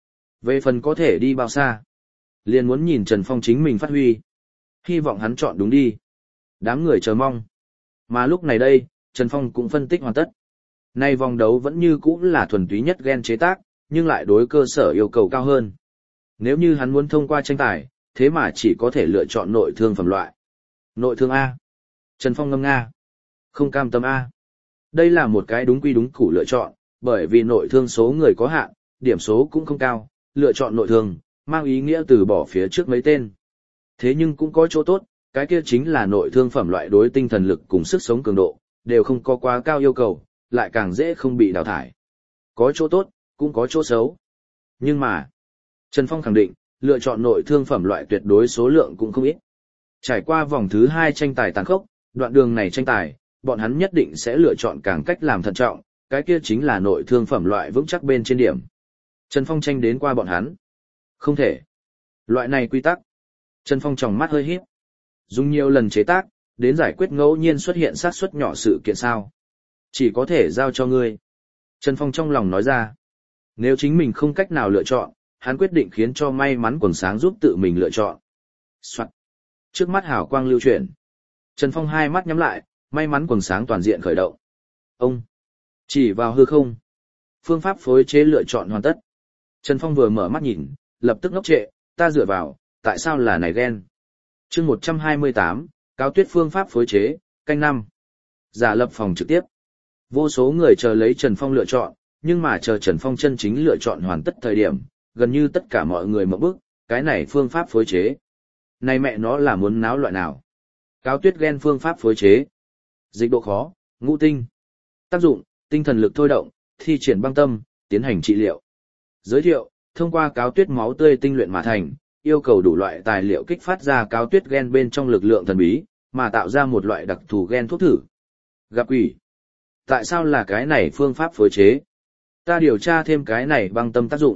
Về phần có thể đi bao xa, liền muốn nhìn Trần Phong chính mình phát huy. Hy vọng hắn chọn đúng đi. Đám người chờ mong. Mà lúc này đây, Trần Phong cũng phân tích hoàn tất. Nay vòng đấu vẫn như cũ là thuần túy nhất gen chế tác, nhưng lại đối cơ sở yêu cầu cao hơn. Nếu như hắn muốn thông qua tranh tài, thế mà chỉ có thể lựa chọn nội thương phẩm loại. Nội thương A. Trần Phong ngâm nga. Không cam tâm A. Đây là một cái đúng quy đúng củ lựa chọn, bởi vì nội thương số người có hạn, điểm số cũng không cao, lựa chọn nội thương, mang ý nghĩa từ bỏ phía trước mấy tên. Thế nhưng cũng có chỗ tốt, cái kia chính là nội thương phẩm loại đối tinh thần lực cùng sức sống cường độ, đều không có quá cao yêu cầu, lại càng dễ không bị đào thải. Có chỗ tốt, cũng có chỗ xấu. Nhưng mà, Trần Phong khẳng định, lựa chọn nội thương phẩm loại tuyệt đối số lượng cũng không ít. Trải qua vòng thứ 2 tranh tài tàn khốc, đoạn đường này tranh tài, bọn hắn nhất định sẽ lựa chọn càng cách làm thận trọng, cái kia chính là nội thương phẩm loại vững chắc bên trên điểm. Trần Phong tranh đến qua bọn hắn. Không thể. Loại này quy tắc. Trần Phong tròng mắt hơi híp. Dùng nhiều lần chế tác, đến giải quyết ngẫu nhiên xuất hiện xác suất nhỏ sự kiện sao. Chỉ có thể giao cho ngươi. Trần Phong trong lòng nói ra. Nếu chính mình không cách nào lựa chọn, hắn quyết định khiến cho may mắn quần sáng giúp tự mình lựa chọn. Soạn. Trước mắt hào quang lưu chuyển. Trần Phong hai mắt nhắm lại, may mắn quần sáng toàn diện khởi động. Ông. Chỉ vào hư không. Phương pháp phối chế lựa chọn hoàn tất. Trần Phong vừa mở mắt nhìn, lập tức ngốc trệ, ta dựa vào, tại sao là này gen? Chương 128, Cao Tuyết phương pháp phối chế, canh 5. Giả lập phòng trực tiếp. Vô số người chờ lấy Trần Phong lựa chọn, nhưng mà chờ Trần Phong chân chính lựa chọn hoàn tất thời điểm, gần như tất cả mọi người mở bức, cái này phương pháp phối chế. Này mẹ nó là muốn náo loại nào? Cao Tuyết gen phương pháp phối chế. Dịch độ khó, ngũ tinh. Tác dụng, tinh thần lực thôi động, thi triển băng tâm, tiến hành trị liệu. Giới thiệu, thông qua cáo tuyết máu tươi tinh luyện mà thành, yêu cầu đủ loại tài liệu kích phát ra cáo tuyết gen bên trong lực lượng thần bí, mà tạo ra một loại đặc thù gen thuốc thử. Gặp quỷ. Tại sao là cái này phương pháp phối chế? Ta điều tra thêm cái này băng tâm tác dụng,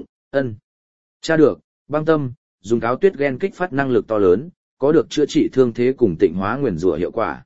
Tra được, băng tâm, dùng cáo tuyết gen kích phát năng lực to lớn, có được chữa trị thương thế cùng tịnh hóa nguyền rủa hiệu quả.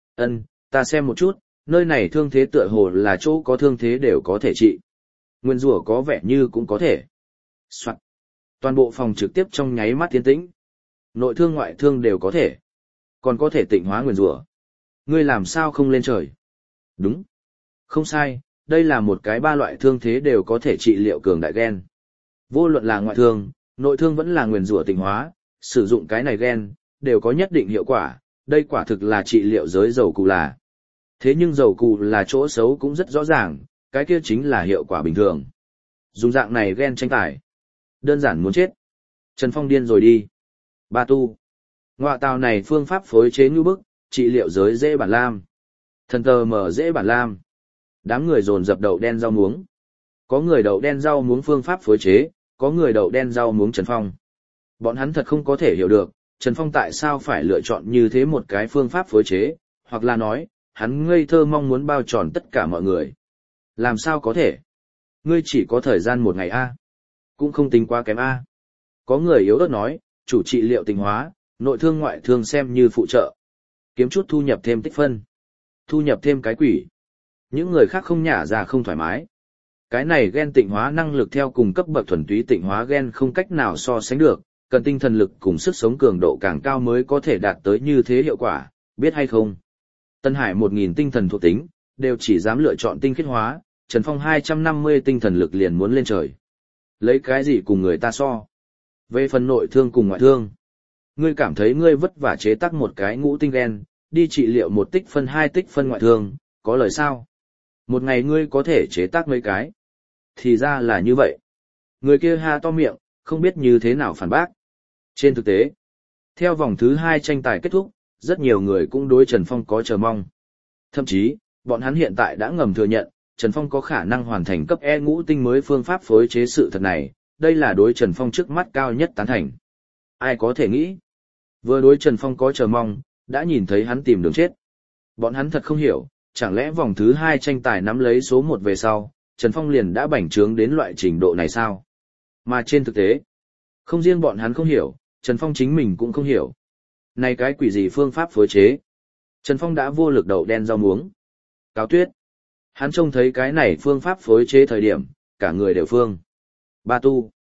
Ta xem một chút, nơi này thương thế tựa hồ là chỗ có thương thế đều có thể trị. Nguyên rủa có vẻ như cũng có thể. Soạn. Toàn bộ phòng trực tiếp trong nháy mắt tiến tĩnh. Nội thương ngoại thương đều có thể. Còn có thể tịnh hóa nguyên rủa. Ngươi làm sao không lên trời? Đúng. Không sai, đây là một cái 3 loại thương thế đều có thể trị liệu cường đại gen. Vô luận là ngoại thương, nội thương vẫn là nguyên rủa tịnh hóa, sử dụng cái này gen, đều có nhất định hiệu quả, đây quả thực là trị liệu giới dầu cù là. Thế nhưng dầu cù là chỗ xấu cũng rất rõ ràng, cái kia chính là hiệu quả bình thường. Dùng dạng này gen tranh tài. Đơn giản muốn chết. Trần Phong điên rồi đi. Ba tu. Ngoại tàu này phương pháp phối chế như bức, trị liệu giới dễ bản lam. Thần tờ mở dễ bản lam. Đám người dồn dập đậu đen rau muống. Có người đậu đen rau muống phương pháp phối chế, có người đậu đen rau muống Trần Phong. Bọn hắn thật không có thể hiểu được, Trần Phong tại sao phải lựa chọn như thế một cái phương pháp phối chế, hoặc là nói, hắn ngây thơ mong muốn bao tròn tất cả mọi người. Làm sao có thể? Ngươi chỉ có thời gian 1 ngày A. Cũng không tính quá kém A. Có người yếu ớt nói, chủ trị liệu tình hóa, nội thương ngoại thương xem như phụ trợ. Kiếm chút thu nhập thêm tích phân. Thu nhập thêm cái quỷ. Những người khác không nhả ra không thoải mái. Cái này gen tịnh hóa năng lực theo cùng cấp bậc thuần túy tịnh hóa gen không cách nào so sánh được, cần tinh thần lực cùng sức sống cường độ càng cao mới có thể đạt tới như thế hiệu quả, biết hay không? Tân Hải 1000 tinh thần thuộc tính, đều chỉ dám lựa chọn tinh khiết hóa, Trần Phong 250 tinh thần lực liền muốn lên trời. Lấy cái gì cùng người ta so? Về phần nội thương cùng ngoại thương, ngươi cảm thấy ngươi vất vả chế tác một cái ngũ tinh gen, đi trị liệu 1 tích phân 2 tích phân ngoại thương, có lời sao? Một ngày ngươi có thể chế tác mấy cái? Thì ra là như vậy. Người kia ha to miệng, không biết như thế nào phản bác. Trên thực tế, theo vòng thứ 2 tranh tài kết thúc, rất nhiều người cũng đối Trần Phong có chờ mong. Thậm chí, bọn hắn hiện tại đã ngầm thừa nhận, Trần Phong có khả năng hoàn thành cấp E ngũ tinh mới phương pháp phối chế sự thật này, đây là đối Trần Phong trước mắt cao nhất tán thành. Ai có thể nghĩ? Vừa đối Trần Phong có chờ mong, đã nhìn thấy hắn tìm đường chết. Bọn hắn thật không hiểu, chẳng lẽ vòng thứ 2 tranh tài nắm lấy số 1 về sau, Trần Phong liền đã bành trướng đến loại trình độ này sao? Mà trên thực tế, không riêng bọn hắn không hiểu, Trần Phong chính mình cũng không hiểu. Này cái quỷ gì phương pháp phối chế? Trần Phong đã vô lực đậu đen rau muống. Cáo Tuyết. Hắn trông thấy cái này phương pháp phối chế thời điểm, cả người đều phương. Ba tu.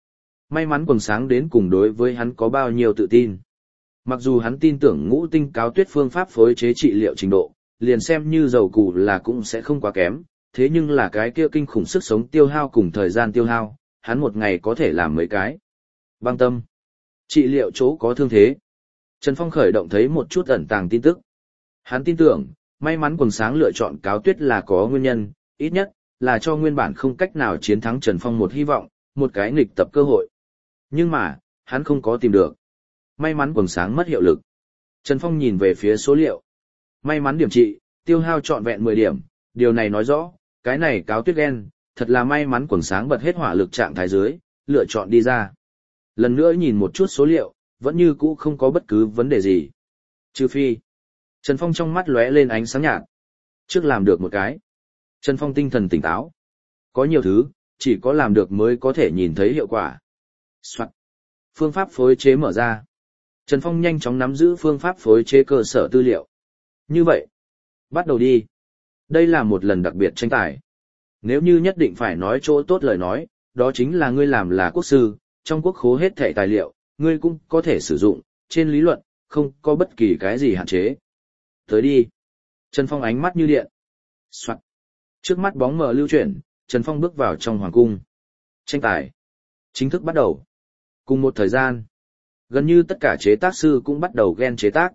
May mắn quần sáng đến cùng đối với hắn có bao nhiêu tự tin. Mặc dù hắn tin tưởng ngũ tinh cáo tuyết phương pháp phối chế trị liệu trình độ, liền xem như dầu củ là cũng sẽ không quá kém, thế nhưng là cái kia kinh khủng sức sống tiêu hao cùng thời gian tiêu hao, hắn một ngày có thể làm mấy cái. Băng tâm. Trị liệu chỗ có thương thế. Trần Phong khởi động thấy một chút ẩn tàng tin tức. Hắn tin tưởng, may mắn quần sáng lựa chọn cáo tuyết là có nguyên nhân, ít nhất là cho nguyên bản không cách nào chiến thắng Trần Phong một hy vọng, một cái nghịch tập cơ hội. Nhưng mà, hắn không có tìm được. May mắn quần sáng mất hiệu lực. Trần Phong nhìn về phía số liệu. May mắn điểm trị, tiêu hao trọn vẹn 10 điểm, điều này nói rõ, cái này cáo tuyết gen, thật là may mắn quần sáng bật hết hỏa lực trạng thái dưới, lựa chọn đi ra. Lần nữa nhìn một chút số liệu, vẫn như cũ không có bất cứ vấn đề gì. Trừ phi. Trần Phong trong mắt lóe lên ánh sáng nhạt. Trước làm được một cái. Trần Phong tinh thần tỉnh táo. Có nhiều thứ, chỉ có làm được mới có thể nhìn thấy hiệu quả. Soạn. Phương pháp phối chế mở ra. Trần Phong nhanh chóng nắm giữ phương pháp phối chế cơ sở tư liệu. Như vậy, bắt đầu đi. Đây là một lần đặc biệt tranh tài. Nếu như nhất định phải nói chỗ tốt lời nói, đó chính là ngươi làm là quốc sư, trong quốc khố hết thảy tài liệu, ngươi cũng có thể sử dụng, trên lý luận, không có bất kỳ cái gì hạn chế. Tới đi. Trần Phong ánh mắt như điện. Soạn. Trước mắt bóng mờ lưu chuyển, Trần Phong bước vào trong hoàng cung. Tranh tài. Chính thức bắt đầu. Cùng một thời gian, gần như tất cả chế tác sư cũng bắt đầu gen chế tác.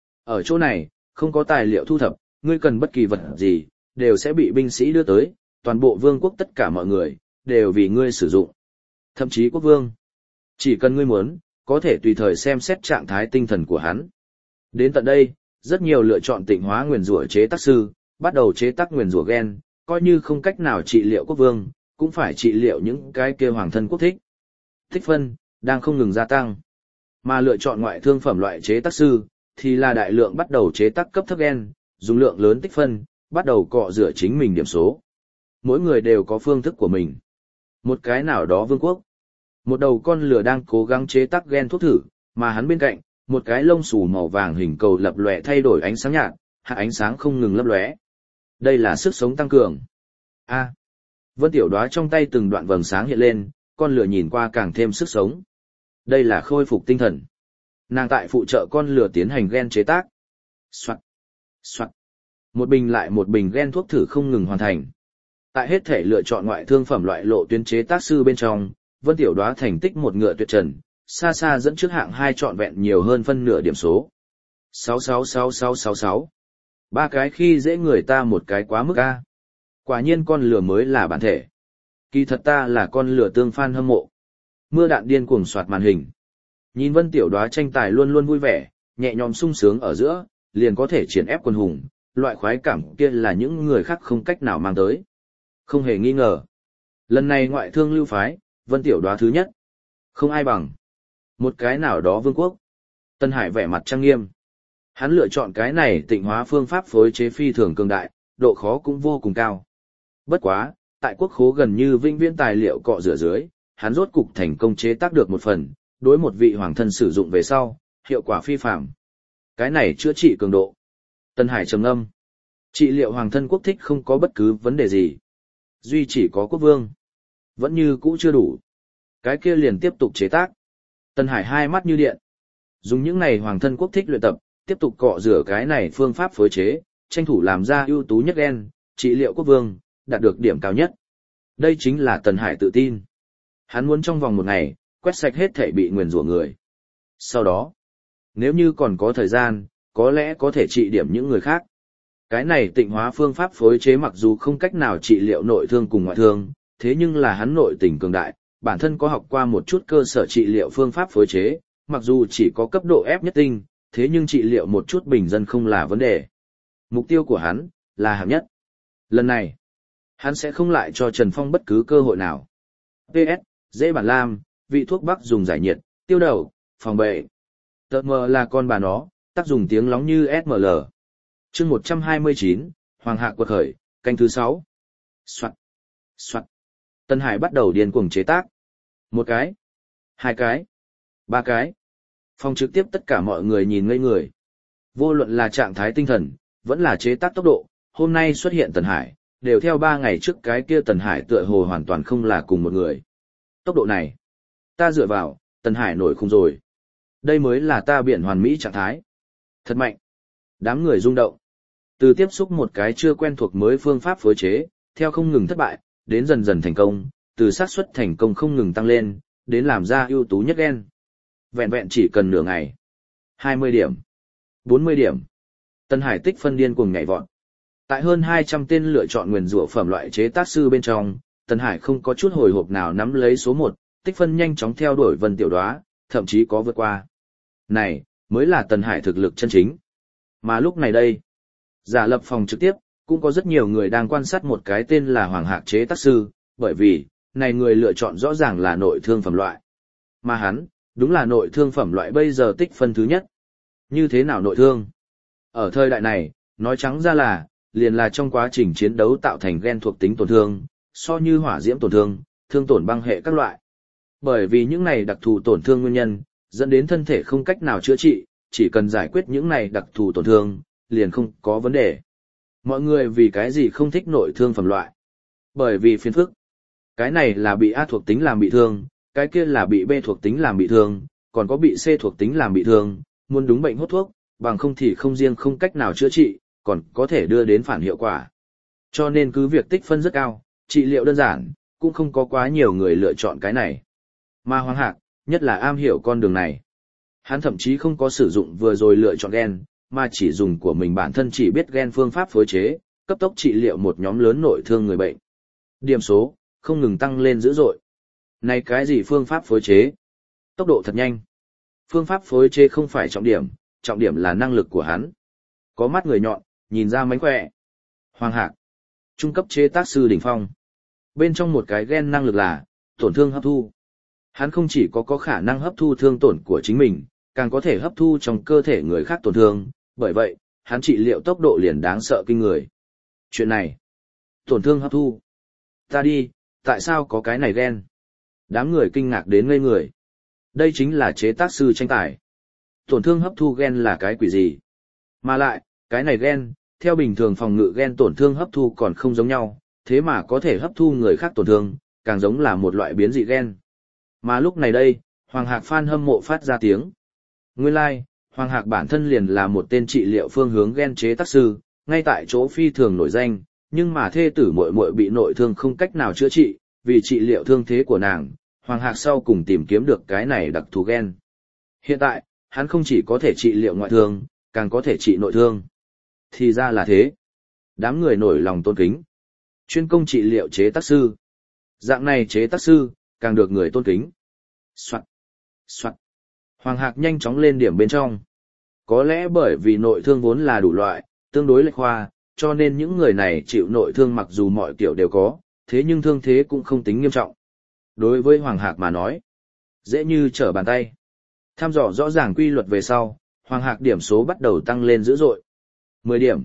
Ở chỗ này, không có tài liệu thu thập, ngươi cần bất kỳ vật gì, đều sẽ bị binh sĩ đưa tới, toàn bộ vương quốc tất cả mọi người, đều vì ngươi sử dụng. Thậm chí quốc vương. Chỉ cần ngươi muốn, có thể tùy thời xem xét trạng thái tinh thần của hắn. Đến tận đây, rất nhiều lựa chọn tịnh hóa nguyền rủa chế tác sư, bắt đầu chế tác nguyền rủa gen, coi như không cách nào trị liệu quốc vương, cũng phải trị liệu những cái kia hoàng thân quốc thích. Tích phân, đang không ngừng gia tăng. Mà lựa chọn ngoại thương phẩm loại chế tác sư, thì là đại lượng bắt đầu chế tác cấp thấp gen, dùng lượng lớn tích phân, bắt đầu cọ rửa chính mình điểm số. Mỗi người đều có phương thức của mình. Một cái nào đó vương quốc. Một đầu con lửa đang cố gắng chế tác gen thuốc thử, mà hắn bên cạnh, một cái lông xù màu vàng hình cầu lập lòe thay đổi ánh sáng nhạt, hạt ánh sáng không ngừng lấp lóe. Đây là sức sống tăng cường. A. Vân Tiểu Đóa trong tay từng đoạn vầng sáng hiện lên, con lửa nhìn qua càng thêm sức sống. Đây là khôi phục tinh thần. Nàng tại phụ trợ con lửa tiến hành gen chế tác. Soạt, soạt. Một bình lại một bình gen thuốc thử không ngừng hoàn thành. Tại hết thể lựa chọn ngoại thương phẩm loại lộ tuyến chế tác sư bên trong, Vân Tiểu Đóa thành tích một ngựa tuyệt trần, xa xa dẫn trước hạng 2 trọn vẹn nhiều hơn phân nửa điểm số. 666666. Ba cái khi dễ người ta một cái quá mức a. Quả nhiên con lửa mới là bản thể. Kỳ thật ta là con lửa tương fan hâm mộ. Mưa đạn điên cuồng soạt màn hình. Nhìn Vân Tiểu Đóa tranh tài luôn luôn vui vẻ, nhẹ nhõm sung sướng ở giữa, liền có thể triển ép quân hùng, loại khoái cảm kia là những người khác không cách nào mang tới. Không hề nghi ngờ. Lần này ngoại thương lưu phái, Vân Tiểu Đóa thứ nhất. Không ai bằng. Một cái nào đó vương quốc. Tân Hải vẻ mặt trang nghiêm. Hắn lựa chọn cái này tịnh hóa phương pháp phối chế phi thường cường đại, độ khó cũng vô cùng cao. Bất quá, tại quốc khố gần như vĩnh viễn tài liệu cọ rửa dưới, hắn rốt cục thành công chế tác được một phần, đối một vị hoàng thân sử dụng về sau, hiệu quả phi phàm. Cái này chữa trị cường độ. Tân Hải trầm ngâm. Trị liệu hoàng thân quốc thích không có bất cứ vấn đề gì. Duy chỉ có quốc vương. Vẫn như cũ chưa đủ. Cái kia liền tiếp tục chế tác. Tân Hải hai mắt như điện. Dùng những này hoàng thân quốc thích luyện tập, tiếp tục cọ rửa cái này phương pháp phối chế, tranh thủ làm ra ưu tú nhất gen, trị liệu quốc vương, đạt được điểm cao nhất. Đây chính là Tân Hải tự tin. Hắn muốn trong vòng một ngày, quét sạch hết thể bị nguyền rủa người. Sau đó, nếu như còn có thời gian, có lẽ có thể trị điểm những người khác. Cái này tịnh hóa phương pháp phối chế mặc dù không cách nào trị liệu nội thương cùng ngoại thương, thế nhưng là hắn nội tình cường đại, bản thân có học qua một chút cơ sở trị liệu phương pháp phối chế, mặc dù chỉ có cấp độ F nhất tinh, thế nhưng trị liệu một chút bình dân không là vấn đề. Mục tiêu của hắn là hạng nhất. Lần này, hắn sẽ không lại cho Trần Phong bất cứ cơ hội nào. PS, dễ bản lam, vị thuốc bắc dùng giải nhiệt, tiêu đầu, phòng bệnh. Tợ mờ là con bà nó, tác dùng tiếng lóng như SML. Chương 129, Hoàng hạ quật khởi, canh thứ 6. Soạt, soạt. Tân Hải bắt đầu điên cuồng chế tác. Một cái, hai cái, ba cái. Phòng trực tiếp tất cả mọi người nhìn ngây người. Vô luận là trạng thái tinh thần, vẫn là chế tác tốc độ, hôm nay xuất hiện Tân Hải, đều theo 3 ngày trước cái kia Tân Hải tựa hồ hoàn toàn không là cùng một người. Tốc độ này, Ta dựa vào, Tần Hải nổi khung rồi. Đây mới là ta biển hoàn mỹ trạng thái. Thật mạnh. Đám người rung động. Từ tiếp xúc một cái chưa quen thuộc mới phương pháp phối chế, theo không ngừng thất bại, đến dần dần thành công, từ xác suất thành công không ngừng tăng lên, đến làm ra ưu tú nhất gen. Vẹn vẹn chỉ cần nửa ngày. 20 điểm. 40 điểm. Tần Hải tích phân điên cuồng nhảy vọt. Tại hơn 200 tên lựa chọn nguyền rủa phẩm loại chế tác sư bên trong, Tần Hải không có chút hồi hộp nào nắm lấy số 1, tích phân nhanh chóng theo đuổi Vân Tiểu Đóa, thậm chí có vượt qua. Này, mới là Tần Hải thực lực chân chính. Mà lúc này đây, giả lập phòng trực tiếp, cũng có rất nhiều người đang quan sát một cái tên là Hoàng Hạc chế tác sư, bởi vì, này người lựa chọn rõ ràng là nội thương phẩm loại. Mà hắn, đúng là nội thương phẩm loại bây giờ tích phân thứ nhất. Như thế nào nội thương? Ở thời đại này, nói trắng ra là, liền là trong quá trình chiến đấu tạo thành gen thuộc tính tổn thương, so như hỏa diễm tổn thương, thương tổn băng hệ các loại. Bởi vì những này đặc thù tổn thương nguyên nhân, dẫn đến thân thể không cách nào chữa trị, chỉ cần giải quyết những này đặc thù tổn thương, liền không có vấn đề. Mọi người vì cái gì không thích nội thương phẩm loại? Bởi vì phiền phức. Cái này là bị A thuộc tính làm bị thương, cái kia là bị B thuộc tính làm bị thương, còn có bị C thuộc tính làm bị thương, muốn đúng bệnh hốt thuốc, bằng không thì không riêng không cách nào chữa trị, còn có thể đưa đến phản hiệu quả. Cho nên cứ việc tích phân rất cao, trị liệu đơn giản, cũng không có quá nhiều người lựa chọn cái này. Mà Hoàng Hạc, nhất là am hiểu con đường này. Hắn thậm chí không có sử dụng vừa rồi lựa chọn gen, mà chỉ dùng của mình bản thân chỉ biết gen phương pháp phối chế, cấp tốc trị liệu một nhóm lớn nội thương người bệnh. Điểm số, không ngừng tăng lên dữ dội. Này cái gì phương pháp phối chế? Tốc độ thật nhanh. Phương pháp phối chế không phải trọng điểm là năng lực của hắn. Có mắt người nhọn, nhìn ra mánh khỏe. Hoàng Hạc, trung cấp chế tác sư đỉnh phong. Bên trong một cái gen năng lực là tổn thương hấp thu. Hắn không chỉ có khả năng hấp thu thương tổn của chính mình, càng có thể hấp thu trong cơ thể người khác tổn thương, bởi vậy, hắn trị liệu tốc độ liền đáng sợ kinh người. Chuyện này, tổn thương hấp thu. Ta đi, tại sao có cái này gen? Đám người kinh ngạc đến ngây người. Đây chính là chế tác sư tranh tài. Tổn thương hấp thu gen là cái quỷ gì? Mà lại, cái này gen, theo bình thường phòng ngự gen tổn thương hấp thu còn không giống nhau, thế mà có thể hấp thu người khác tổn thương, càng giống là một loại biến dị gen. Mà lúc này đây, Hoàng Hạc fan hâm mộ phát ra tiếng. Nguyên lai, like, Hoàng Hạc bản thân liền là một tên trị liệu phương hướng gen chế tác sư, ngay tại chỗ phi thường nổi danh, nhưng mà thê tử muội muội bị nội thương không cách nào chữa trị, vì trị liệu thương thế của nàng, Hoàng Hạc sau cùng tìm kiếm được cái này đặc thù gen. Hiện tại, hắn không chỉ có thể trị liệu ngoại thương, càng có thể trị nội thương. Thì ra là thế. Đám người nổi lòng tôn kính. Chuyên công trị liệu chế tác sư. Dạng này chế tác sư, càng được người tôn kính. Soạn. Soạn. Hoàng Hạc nhanh chóng lên điểm bên trong. Có lẽ bởi vì nội thương vốn là đủ loại, tương đối lệch khoa, cho nên những người này chịu nội thương mặc dù mọi kiểu đều có, thế nhưng thương thế cũng không tính nghiêm trọng. Đối với Hoàng Hạc mà nói, dễ như trở bàn tay. Tham dò rõ ràng quy luật về sau, Hoàng Hạc điểm số bắt đầu tăng lên dữ dội. 10 điểm,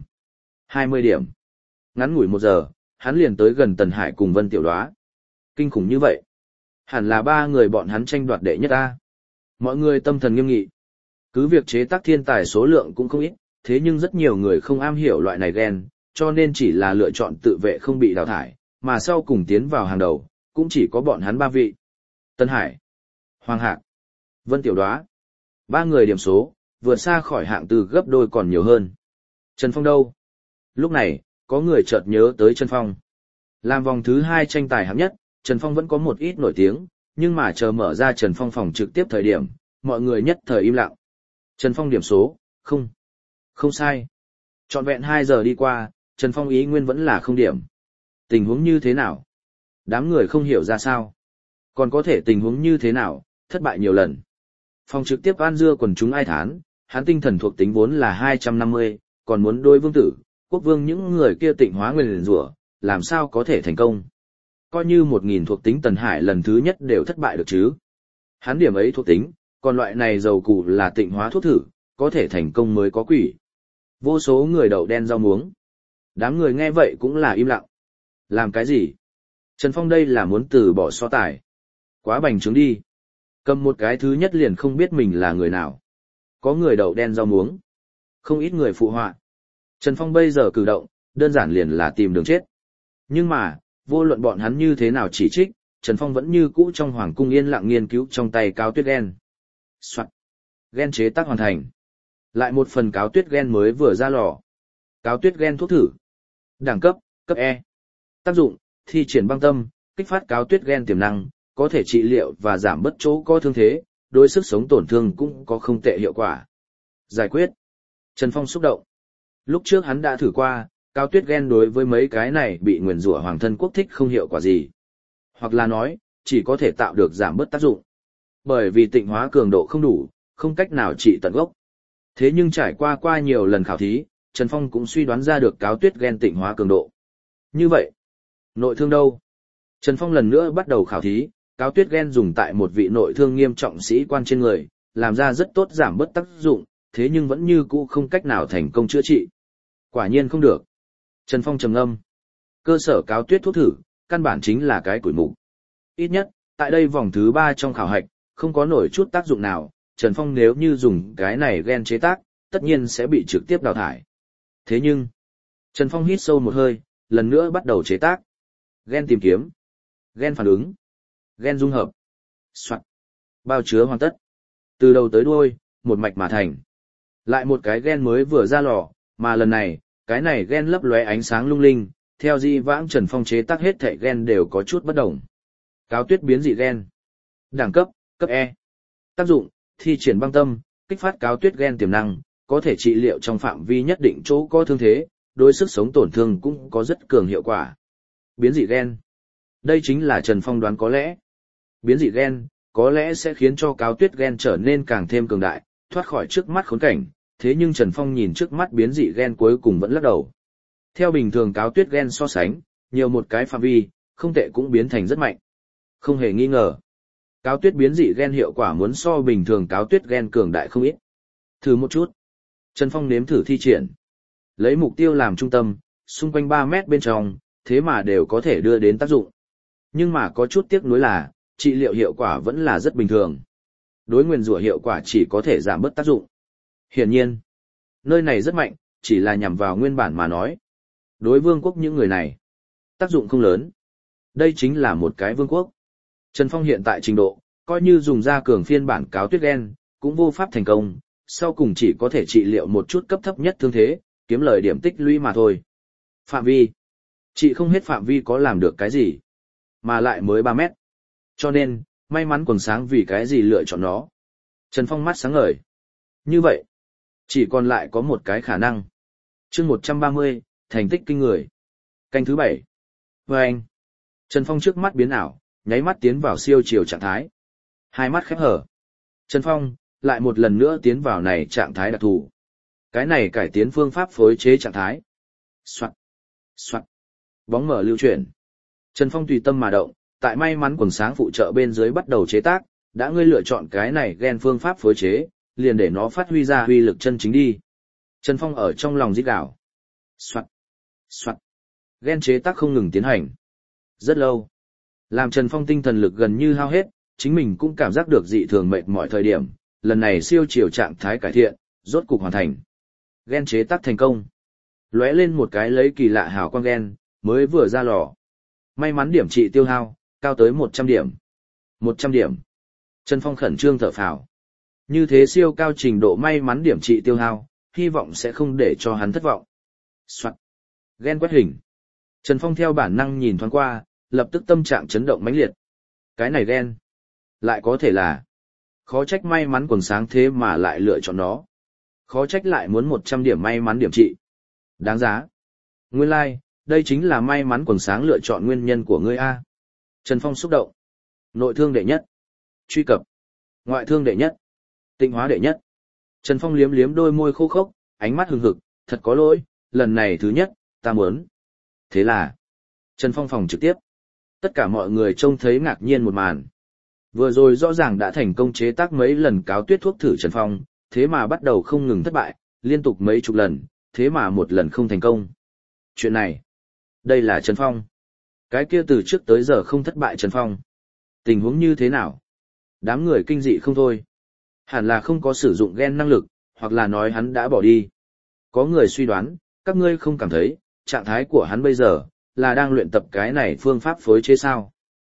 20 điểm. Ngắn ngủi 1 giờ, hắn liền tới gần Tần Hải cùng Vân Tiểu Đóa. Kinh khủng như vậy. Hẳn là 3 người bọn hắn tranh đoạt đệ nhất ta. Mọi người tâm thần nghiêm nghị. Cứ việc chế tác thiên tài số lượng cũng không ít, thế nhưng rất nhiều người không am hiểu loại này gen, cho nên chỉ là lựa chọn tự vệ không bị đào thải, mà sau cùng tiến vào hàng đầu, cũng chỉ có bọn hắn 3 vị. Tần Hải, Hoàng Hạc, Vân Tiểu Đóa. 3 người điểm số, vượt xa khỏi hạng từ gấp đôi còn nhiều hơn. Trần Phong đâu? Lúc này, có người chợt nhớ tới Trần Phong. Làm vòng thứ 2 tranh tài hạng nhất, Trần Phong vẫn có một ít nổi tiếng, nhưng mà chờ mở ra Trần Phong phòng trực tiếp thời điểm, mọi người nhất thời im lặng. Trần Phong điểm số, không sai. Trọn vẹn 2 giờ đi qua, Trần Phong ý nguyên vẫn là không điểm. Tình huống như thế nào? Đám người không hiểu ra sao. Còn có thể tình huống như thế nào, thất bại nhiều lần. Phòng trực tiếp an dưa quần chúng ai thán, hắn tinh thần thuộc tính vốn là 250, còn muốn đôi vương tử, quốc vương những người kia tịnh hóa nguyên rủa, làm sao có thể thành công. Coi như 1000 thuộc tính Tần Hải lần thứ nhất đều thất bại được chứ. Hắn điểm ấy thuộc tính, còn loại này dầu củ là tịnh hóa thuốc thử, có thể thành công mới có quỷ. Vô số người đậu đen rau muống. Đám người nghe vậy cũng là im lặng. Làm cái gì? Trần Phong đây là muốn từ bỏ so tài. Quá bành trướng đi. Cầm một cái thứ nhất liền không biết mình là người nào. Có người đậu đen rau muống. Không ít người phụ họa. Trần Phong bây giờ cử động, đơn giản liền là tìm đường chết. Nhưng mà, vô luận bọn hắn như thế nào chỉ trích, Trần Phong vẫn như cũ trong hoàng cung yên lặng nghiên cứu trong tay cáo tuyết gen. Soạt. Gen chế tác hoàn thành. Lại một phần cáo tuyết gen mới vừa ra lò. Cáo tuyết gen thuốc thử. Đẳng cấp, cấp E. Tác dụng, thi triển băng tâm, kích phát cáo tuyết gen tiềm năng, có thể trị liệu và giảm bớt chỗ có thương thế, đối sức sống tổn thương cũng có không tệ hiệu quả. Giải quyết. Trần Phong xúc động. Lúc trước hắn đã thử qua, cáo tuyết gen đối với mấy cái này bị nguyền rủa hoàng thân quốc thích không hiệu quả gì. Hoặc là nói, chỉ có thể tạo được giảm bớt tác dụng. Bởi vì tịnh hóa cường độ không đủ, không cách nào trị tận gốc. Thế nhưng trải qua nhiều lần khảo thí, Trần Phong cũng suy đoán ra được cáo tuyết gen tịnh hóa cường độ. Như vậy, nội thương đâu? Trần Phong lần nữa bắt đầu khảo thí, cáo tuyết gen dùng tại một vị nội thương nghiêm trọng sĩ quan trên người, làm ra rất tốt giảm bớt tác dụng, thế nhưng vẫn như cũ không cách nào thành công chữa trị. Quả nhiên không được. Trần Phong trầm ngâm. Cơ sở cáo tuyết thuốc thử, căn bản chính là cái củi mục. Ít nhất, tại đây vòng thứ 3 trong khảo hạch, không có nổi chút tác dụng nào, Trần Phong nếu như dùng cái này gen chế tác, tất nhiên sẽ bị trực tiếp đào thải. Thế nhưng, Trần Phong hít sâu một hơi, lần nữa bắt đầu chế tác. Gen tìm kiếm, gen phản ứng, gen dung hợp, soạn, bao chứa hoàn tất. Từ đầu tới đuôi, một mạch mà thành. Lại một cái gen mới vừa ra lò, mà lần này, cái này gen lấp lóe ánh sáng lung linh, theo di vãng Trần Phong chế tác hết thảy gen đều có chút bất đồng. Cáo tuyết biến dị gen. Đẳng cấp, cấp E. Tác dụng, thi triển băng tâm, kích phát cáo tuyết gen tiềm năng, có thể trị liệu trong phạm vi nhất định chỗ có thương thế, đối sức sống tổn thương cũng có rất cường hiệu quả. Biến dị gen. Đây chính là Trần Phong đoán có lẽ. Biến dị gen, có lẽ sẽ khiến cho cáo tuyết gen trở nên càng thêm cường đại, thoát khỏi trước mắt khốn cảnh, thế nhưng Trần Phong nhìn trước mắt biến dị gen cuối cùng vẫn lắc đầu. Theo bình thường cáo tuyết gen so sánh, nhiều một cái phạm vi, không tệ cũng biến thành rất mạnh. Không hề nghi ngờ. Cáo tuyết biến dị gen hiệu quả muốn so bình thường cáo tuyết gen cường đại không ít. Thử một chút. Trần Phong nếm thử thi triển. Lấy mục tiêu làm trung tâm, xung quanh 3 mét bên trong, thế mà đều có thể đưa đến tác dụng. Nhưng mà có chút tiếc nuối là, trị liệu hiệu quả vẫn là rất bình thường. Đối nguyền rủa hiệu quả chỉ có thể giảm bớt tác dụng. Hiển nhiên, nơi này rất mạnh, chỉ là nhằm vào nguyên bản mà nói. Đối vương quốc những người này, tác dụng không lớn. Đây chính là một cái vương quốc. Trần Phong hiện tại trình độ, coi như dùng ra cường phiên bản cáo tuyết gen, cũng vô pháp thành công, sau cùng chỉ có thể trị liệu một chút cấp thấp nhất thương thế, kiếm lời điểm tích lũy mà thôi. Phạm vi. Chị không hết phạm vi có làm được cái gì, mà lại mới 3 mét. Cho nên, may mắn quần sáng vì cái gì lựa chọn nó. Trần Phong mắt sáng ngời. Như vậy, chỉ còn lại có một cái khả năng. Chương 130, thành tích kinh người. Canh thứ 7. Và anh. Trần Phong trước mắt biến ảo, nháy mắt tiến vào siêu chiều trạng thái. Hai mắt khép hở. Trần Phong, lại một lần nữa tiến vào này trạng thái đặc thù. Cái này cải tiến phương pháp phối chế trạng thái. Soạn. Soạn. Bóng mở lưu chuyển. Trần Phong tùy tâm mà động, tại may mắn quần sáng phụ trợ bên dưới bắt đầu chế tác, đã ngươi lựa chọn cái này gen phương pháp phối chế, liền để nó phát huy ra uy lực chân chính đi. Trần Phong ở trong lòng rít gào. Soạn. Soạn. Gen chế tác không ngừng tiến hành. Rất lâu. Làm Trần Phong tinh thần lực gần như hao hết, chính mình cũng cảm giác được dị thường mệt mỏi thời điểm, lần này siêu chiều trạng thái cải thiện, rốt cục hoàn thành. Gen chế tác thành công. Lóe lên một cái lấy kỳ lạ hào quang gen, mới vừa ra lò. May mắn điểm trị tiêu hao, cao tới 100 điểm. 100 điểm. Trần Phong khẩn trương thở phào. Như thế siêu cao trình độ may mắn điểm trị tiêu hao, hy vọng sẽ không để cho hắn thất vọng. Soạn. Gen quét hình. Trần Phong theo bản năng nhìn thoáng qua, lập tức tâm trạng chấn động mãnh liệt. Cái này gen, lại có thể là, khó trách may mắn quần sáng thế mà lại lựa chọn nó. Khó trách lại muốn 100 điểm may mắn điểm trị. Đáng giá. Nguyên lai, đây chính là may mắn quần sáng lựa chọn nguyên nhân của ngươi A. Trần Phong xúc động. Nội thương đệ nhất. Truy cập. Ngoại thương đệ nhất. Tịnh hóa đệ nhất. Trần Phong liếm liếm đôi môi khô khốc, ánh mắt hừng hực, thật có lỗi, lần này thứ nhất, ta muốn. Thế là, Trần Phong phòng trực tiếp. Tất cả mọi người trông thấy ngạc nhiên một màn. Vừa rồi rõ ràng đã thành công chế tác mấy lần cáo tuyết thuốc thử Trần Phong, thế mà bắt đầu không ngừng thất bại, liên tục mấy chục lần, thế mà một lần không thành công. Chuyện này, đây là Trần Phong. Cái kia từ trước tới giờ không thất bại Trần Phong. Tình huống như thế nào? Đám người kinh dị không thôi. Hẳn là không có sử dụng gen năng lực, hoặc là nói hắn đã bỏ đi. Có người suy đoán, các ngươi không cảm thấy, trạng thái của hắn bây giờ, là đang luyện tập cái này phương pháp phối chế sao?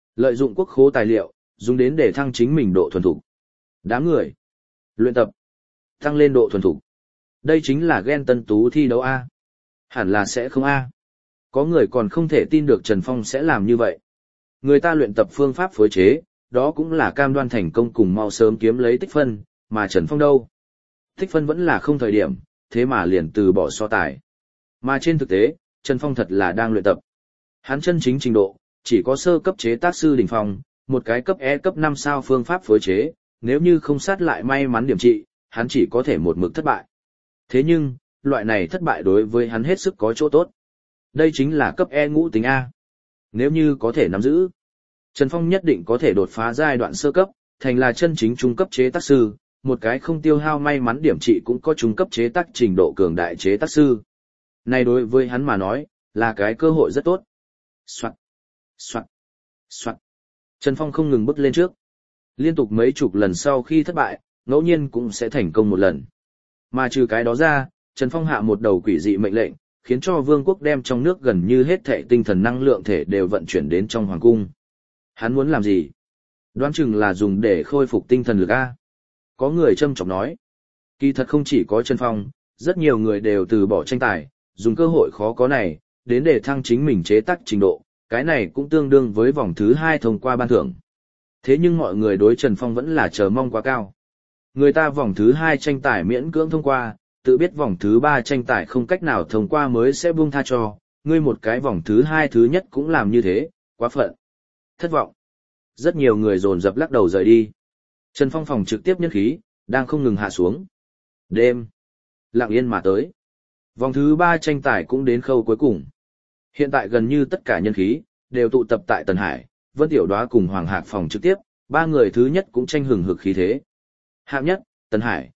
Lợi dụng quốc khố tài liệu, dùng đến để thăng chính mình độ thuần thục. Đám người. Luyện tập. Tăng lên độ thuần thục. Đây chính là ghen tân tú thi đấu A. Hẳn là sẽ không A. Có người còn không thể tin được Trần Phong sẽ làm như vậy. Người ta luyện tập phương pháp phối chế, đó cũng là cam đoan thành công cùng mau sớm kiếm lấy tích phân, mà Trần Phong đâu. Tích phân vẫn là không thời điểm, thế mà liền từ bỏ so tài. Mà trên thực tế, Trần Phong thật là đang luyện tập. Hắn chân chính trình độ, chỉ có sơ cấp chế tác sư đỉnh phong, một cái cấp E cấp 5 sao phương pháp phối chế, nếu như không sát lại may mắn điểm trị, hắn chỉ có thể một mực thất bại. Thế nhưng, loại này thất bại đối với hắn hết sức có chỗ tốt. Đây chính là cấp E ngũ tính A. Nếu như có thể nắm giữ, Trần Phong nhất định có thể đột phá giai đoạn sơ cấp, thành là chân chính trung cấp chế tác sư, một cái không tiêu hao may mắn điểm trị cũng có trung cấp chế tác trình độ cường đại chế tác sư. Này đối với hắn mà nói, là cái cơ hội rất tốt. Soạt, soạt, soạt. Trần Phong không ngừng bước lên trước. Liên tục mấy chục lần sau khi thất bại, ngẫu nhiên cũng sẽ thành công một lần. Mà trừ cái đó ra, Trần Phong hạ một đầu quỷ dị mệnh lệnh, khiến cho vương quốc đem trong nước gần như hết thảy tinh thần năng lượng thể đều vận chuyển đến trong hoàng cung. Hắn muốn làm gì? Đoán chừng là dùng để khôi phục tinh thần lực A. Có người châm chọc nói. Kỳ thật không chỉ có Trần Phong, rất nhiều người đều từ bỏ tranh tài, dùng cơ hội khó có này, đến để thăng chính mình chế tác trình độ, cái này cũng tương đương với vòng thứ 2 thông qua ban thưởng. Thế nhưng mọi người đối Trần Phong vẫn là chờ mong quá cao. Người ta vòng thứ 2 tranh tài miễn cưỡng thông qua, tự biết vòng thứ 3 tranh tài không cách nào thông qua mới sẽ buông tha cho, ngươi một cái vòng thứ 2 thứ nhất cũng làm như thế, quá phận. Thất vọng. Rất nhiều người dồn dập lắc đầu rời đi. Trần Phong phòng trực tiếp nhân khí, đang không ngừng hạ xuống. Đêm. Lặng yên mà tới. Vòng thứ 3 tranh tài cũng đến khâu cuối cùng. Hiện tại gần như tất cả nhân khí, đều tụ tập tại Tần Hải, Vân Tiểu Đóa cùng Hoàng Hạc phòng trực tiếp, ba người thứ nhất cũng tranh hừng hực khí thế. Hạng nhất, Tần Hải,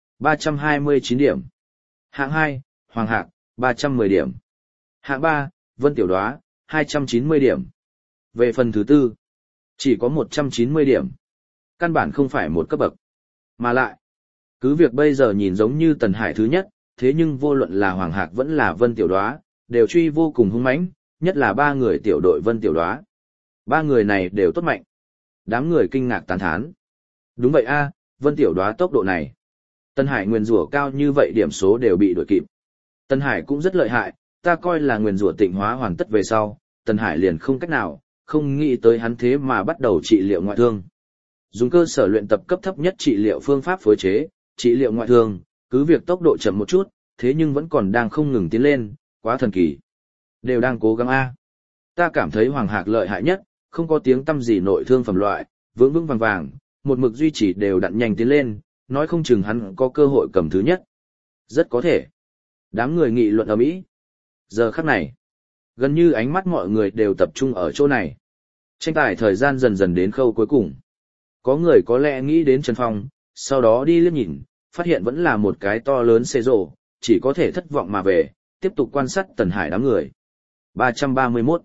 329 điểm. Hạng 2, Hoàng Hạc, 310 điểm. Hạng 3, Vân Tiểu Đóa, 290 điểm. Về phần thứ tư, chỉ có 190 điểm. Căn bản không phải một cấp bậc. Mà lại, cứ việc bây giờ nhìn giống như Tần Hải thứ nhất, thế nhưng vô luận là Hoàng Hạc vẫn là Vân Tiểu Đóa, đều truy vô cùng hung mãnh, nhất là ba người tiểu đội Vân Tiểu Đóa. Ba người này đều tốt mạnh. Đám người kinh ngạc tán thán. Đúng vậy a, Vân Tiểu Đóa tốc độ này. Tần Hải nguyền rủa cao như vậy điểm số đều bị đuổi kịp. Tần Hải cũng rất lợi hại, ta coi là nguyền rủa tịnh hóa hoàn tất về sau, Tần Hải liền không cách nào, không nghĩ tới hắn thế mà bắt đầu trị liệu ngoại thương. Dùng cơ sở luyện tập cấp thấp nhất trị liệu phương pháp phối chế, trị liệu ngoại thương, cứ việc tốc độ chậm một chút, thế nhưng vẫn còn đang không ngừng tiến lên, quá thần kỳ. Đều đang cố gắng a. Ta cảm thấy Hoàng Hạc lợi hại nhất, không có tiếng tăm gì nội thương phẩm loại, vững vững vàng vàng, một mực duy trì đều đặn nhanh tiến lên, nói không chừng hắn có cơ hội cầm thứ nhất. Rất có thể. Đám người nghị luận ầm ĩ. Giờ khắc này, gần như ánh mắt mọi người đều tập trung ở chỗ này. Tranh tài thời gian dần dần đến khâu cuối cùng. Có người có lẽ nghĩ đến Trần Phong, sau đó đi liếc nhìn, phát hiện vẫn là một cái to lớn xê rồ, chỉ có thể thất vọng mà về, tiếp tục quan sát Tần Hải đám người. 331,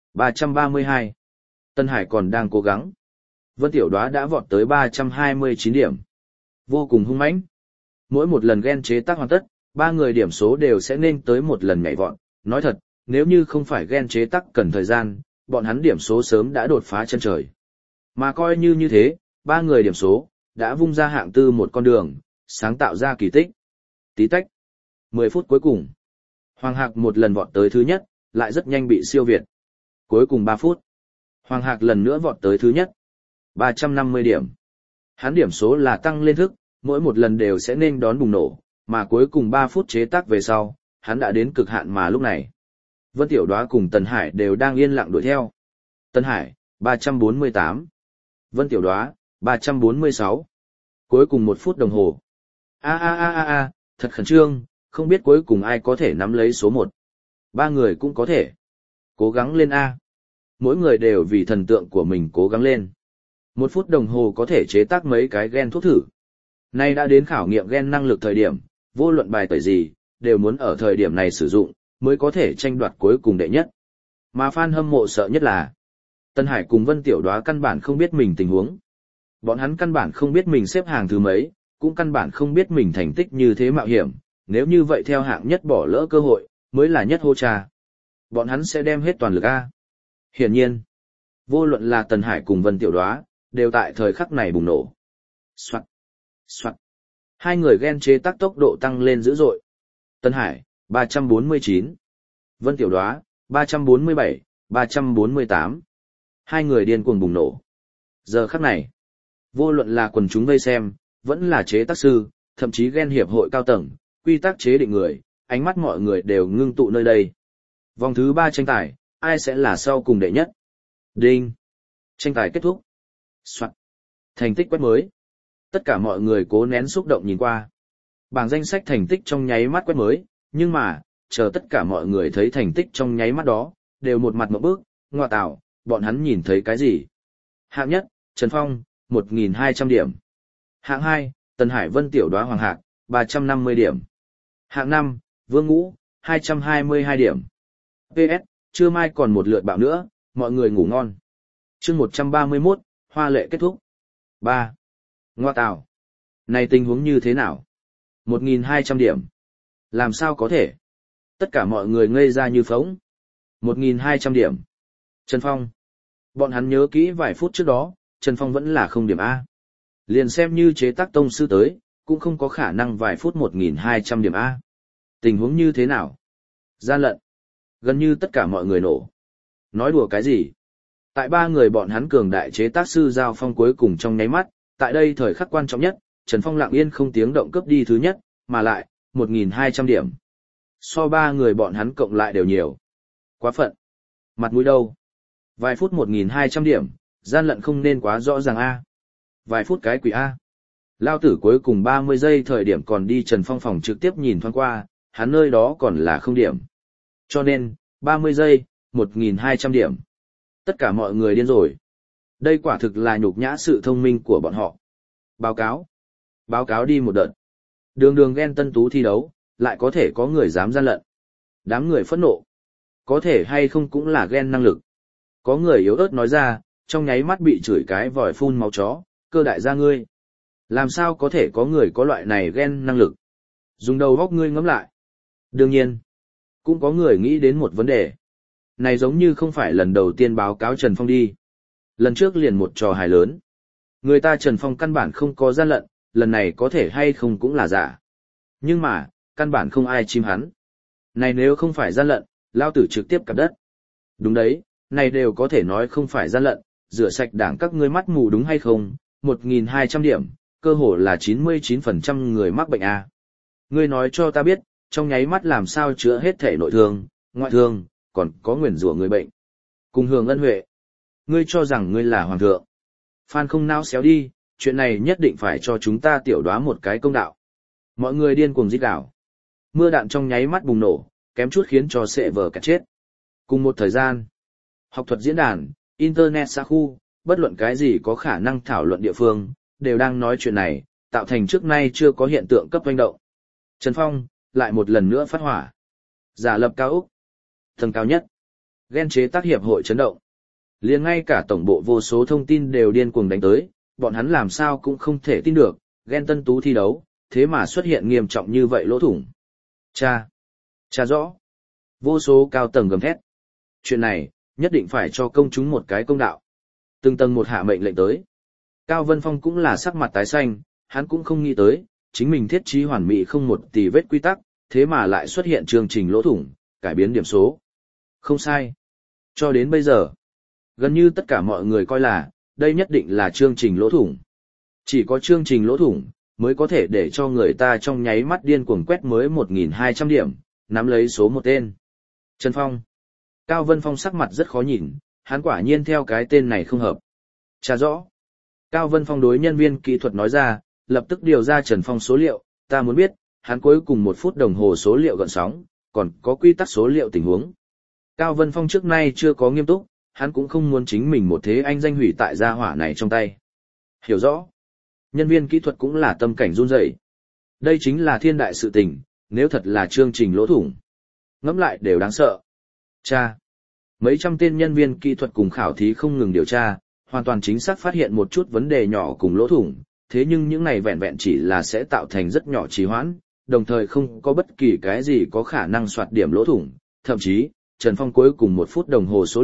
332. Tần Hải còn đang cố gắng. Vân Tiểu Đóa đã vọt tới 329 điểm. Vô cùng hung mãnh. Mỗi một lần gen chế tác hoàn tất, ba người điểm số đều sẽ nên tới một lần nhảy vọt. Nói thật, nếu như không phải gen chế tác cần thời gian, bọn hắn điểm số sớm đã đột phá chân trời. Mà coi như thế, ba người điểm số, đã vung ra hạng tư một con đường, sáng tạo ra kỳ tích. Tí tách. 10 phút cuối cùng. Hoàng Hạc một lần vọt tới thứ nhất, lại rất nhanh bị siêu việt. Cuối cùng 3 phút. Hoàng Hạc lần nữa vọt tới thứ nhất. 350 điểm. Hắn điểm số là tăng lên thức, mỗi một lần đều sẽ nên đón bùng nổ, mà cuối cùng 3 phút chế tác về sau, hắn đã đến cực hạn mà lúc này. Vân Tiểu Đóa cùng Tần Hải đều đang yên lặng đuổi theo. Tần Hải, 348. Vân Tiểu Đóa, 346. Cuối cùng 1 phút đồng hồ. Thật khẩn trương, không biết cuối cùng ai có thể nắm lấy số 1. Ba người cũng có thể. Cố gắng lên A. Mỗi người đều vì thần tượng của mình cố gắng lên. 1 phút đồng hồ có thể chế tác mấy cái gen thuốc thử. Nay đã đến khảo nghiệm gen năng lực thời điểm, vô luận bài tẩy gì, đều muốn ở thời điểm này sử dụng, mới có thể tranh đoạt cuối cùng đệ nhất. Mà fan hâm mộ sợ nhất là Tần Hải cùng Vân Tiểu Đóa căn bản không biết mình tình huống. Bọn hắn căn bản không biết mình xếp hàng thứ mấy, cũng căn bản không biết mình thành tích như thế mạo hiểm, nếu như vậy theo hạng nhất bỏ lỡ cơ hội, mới là nhất hô trà. Bọn hắn sẽ đem hết toàn lực A. Hiển nhiên, Vô luận là Tần Hải cùng Vân Tiểu Đóa, đều tại thời khắc này bùng nổ. Soạt, soạt. Hai người ghen chế tác tốc độ tăng lên dữ dội. Tần Hải, 349. Vân Tiểu Đóa, 347, 348. Hai người điên cuồng bùng nổ. Giờ khắc này, vô luận là quần chúng vây xem, vẫn là chế tác sư, thậm chí ghen hiệp hội cao tầng, quy tắc chế định người, ánh mắt mọi người đều ngưng tụ nơi đây. Vòng thứ 3 tranh tài, ai sẽ là sau cùng đệ nhất? Đinh. Tranh tài kết thúc. Soạt. Thành tích quét mới. Tất cả mọi người cố nén xúc động nhìn qua. Bảng danh sách thành tích trong nháy mắt quét mới, nhưng mà, chờ tất cả mọi người thấy thành tích trong nháy mắt đó, đều một mặt ngộp bức, ngoa tạo, bọn hắn nhìn thấy cái gì? Hạng nhất, Trần Phong, 1.200 điểm. Hạng 2, Tần Hải Vân Tiểu Đóa Hoàng Hạc, 350 điểm. Hạng 5, Vương Ngũ, 222 điểm. PS, trưa mai còn một lượt bạo nữa, mọi người ngủ ngon. Chương 131, hoa lệ kết thúc. 3. Ngoa tào. Này tình huống như thế nào? 1.200 điểm. Làm sao có thể? Tất cả mọi người ngây ra như phóng. 1.200 điểm. Trần Phong. Bọn hắn nhớ kỹ vài phút trước đó, Trần Phong vẫn là không điểm A. Liền xem như chế tác tông sư tới, cũng không có khả năng vài phút 1.200 điểm A. Tình huống như thế nào? Gian lận. Gần như tất cả mọi người nổ. Nói đùa cái gì? Tại ba người bọn hắn cường đại chế tác sư giao phong cuối cùng trong nháy mắt, tại đây thời khắc quan trọng nhất, Trần Phong lặng yên không tiếng động cướp đi thứ nhất, mà lại, 1.200 điểm. So ba người bọn hắn cộng lại đều nhiều. Quá phận. Mặt mũi đâu? Vài phút 1.200 điểm, gian lận không nên quá rõ ràng A. Vài phút cái quỷ A. Lao tử cuối cùng 30 giây thời điểm còn đi Trần Phong phòng trực tiếp nhìn thoáng qua, hắn nơi đó còn là không điểm. Cho nên, 30 giây, 1.200 điểm. Tất cả mọi người điên rồi. Đây quả thực là nhục nhã sự thông minh của bọn họ. Báo cáo. Báo cáo đi một đợt. Đường ghen tân tú thi đấu, lại có thể có người dám gian lận. Đám người phẫn nộ. Có thể hay không cũng là ghen năng lực. Có người yếu ớt nói ra, trong nháy mắt bị chửi cái vòi phun máu chó, cơ đại gia ngươi. Làm sao có thể có người có loại này ghen năng lực? Dùng đầu góc ngươi ngẫm lại. Đương nhiên, cũng có người nghĩ đến một vấn đề. Này giống như không phải lần đầu tiên báo cáo Trần Phong đi. Lần trước liền một trò hài lớn. Người ta Trần Phong căn bản không có gian lận, lần này có thể hay không cũng là giả. Nhưng mà, căn bản không ai chim hắn. Này nếu không phải gian lận, lao tử trực tiếp cặp đất. Đúng đấy, này đều có thể nói không phải gian lận, rửa sạch đảng các ngươi mắt mù đúng hay không, 1.200 điểm, cơ hồ là 99% người mắc bệnh A. Ngươi nói cho ta biết, trong nháy mắt làm sao chữa hết thể nội thương, ngoại thương, còn có nguyền rủa người bệnh. Cùng hưởng ân huệ. Ngươi cho rằng ngươi là hoàng thượng. Phan không nao xéo đi, chuyện này nhất định phải cho chúng ta Tiểu Đóa một cái công đạo. Mọi người điên cuồng rít gào. Mưa đạn trong nháy mắt bùng nổ, kém chút khiến cho sệ vở cả chết. Cùng một thời gian, học thuật diễn đàn, internet xa khu, bất luận cái gì có khả năng thảo luận địa phương, đều đang nói chuyện này, tạo thành trước nay chưa có hiện tượng cấp hoành động. Trần Phong, lại một lần nữa phát hỏa. Giả lập cao ốc. Tầng cao nhất. Ghen chế tác hiệp hội chấn động. Liền ngay cả tổng bộ vô số thông tin đều điên cuồng đánh tới, bọn hắn làm sao cũng không thể tin được, ghen tân tú thi đấu, thế mà xuất hiện nghiêm trọng như vậy lỗ thủng. Cha rõ. Vô số cao tầng gầm thét. Chuyện này, nhất định phải cho công chúng một cái công đạo. Từng tầng một hạ mệnh lệnh tới. Cao Vân Phong cũng là sắc mặt tái xanh, hắn cũng không nghĩ tới, chính mình thiết trí hoàn mỹ không một tì vết quy tắc, thế mà lại xuất hiện chương trình lỗ thủng, cải biến điểm số. Không sai. Cho đến bây giờ, gần như tất cả mọi người coi là, đây nhất định là chương trình lỗ thủng. Chỉ có chương trình lỗ thủng, mới có thể để cho người ta trong nháy mắt điên cuồng quét mới 1.200 điểm, nắm lấy số một tên. Trần Phong. Cao Vân Phong sắc mặt rất khó nhìn, hắn quả nhiên theo cái tên này không hợp. Trả rõ. Cao Vân Phong đối nhân viên kỹ thuật nói ra, lập tức điều ra Trần Phong số liệu, ta muốn biết, hắn cuối cùng 1 phút đồng hồ số liệu gợn sóng, còn có quy tắc số liệu tình huống. Cao Vân Phong trước nay chưa có nghiêm túc, hắn cũng không muốn chính mình một thế anh danh hủy tại gia hỏa này trong tay. Hiểu rõ. Nhân viên kỹ thuật cũng là tâm cảnh run rẩy. Đây chính là thiên đại sự tình, nếu thật là chương trình lỗ thủng. Ngẫm lại đều đáng sợ. Mấy trăm tên nhân viên kỹ thuật cùng khảo thí không ngừng điều tra, hoàn toàn chính xác phát hiện một chút vấn đề nhỏ cùng lỗ thủng, thế nhưng những này vẹn vẹn chỉ là sẽ tạo thành rất nhỏ trì hoãn, đồng thời không có bất kỳ cái gì có khả năng soạt điểm lỗ thủng, thậm chí, Trần Phong cuối cùng 1 phút đồng hồ số liệu,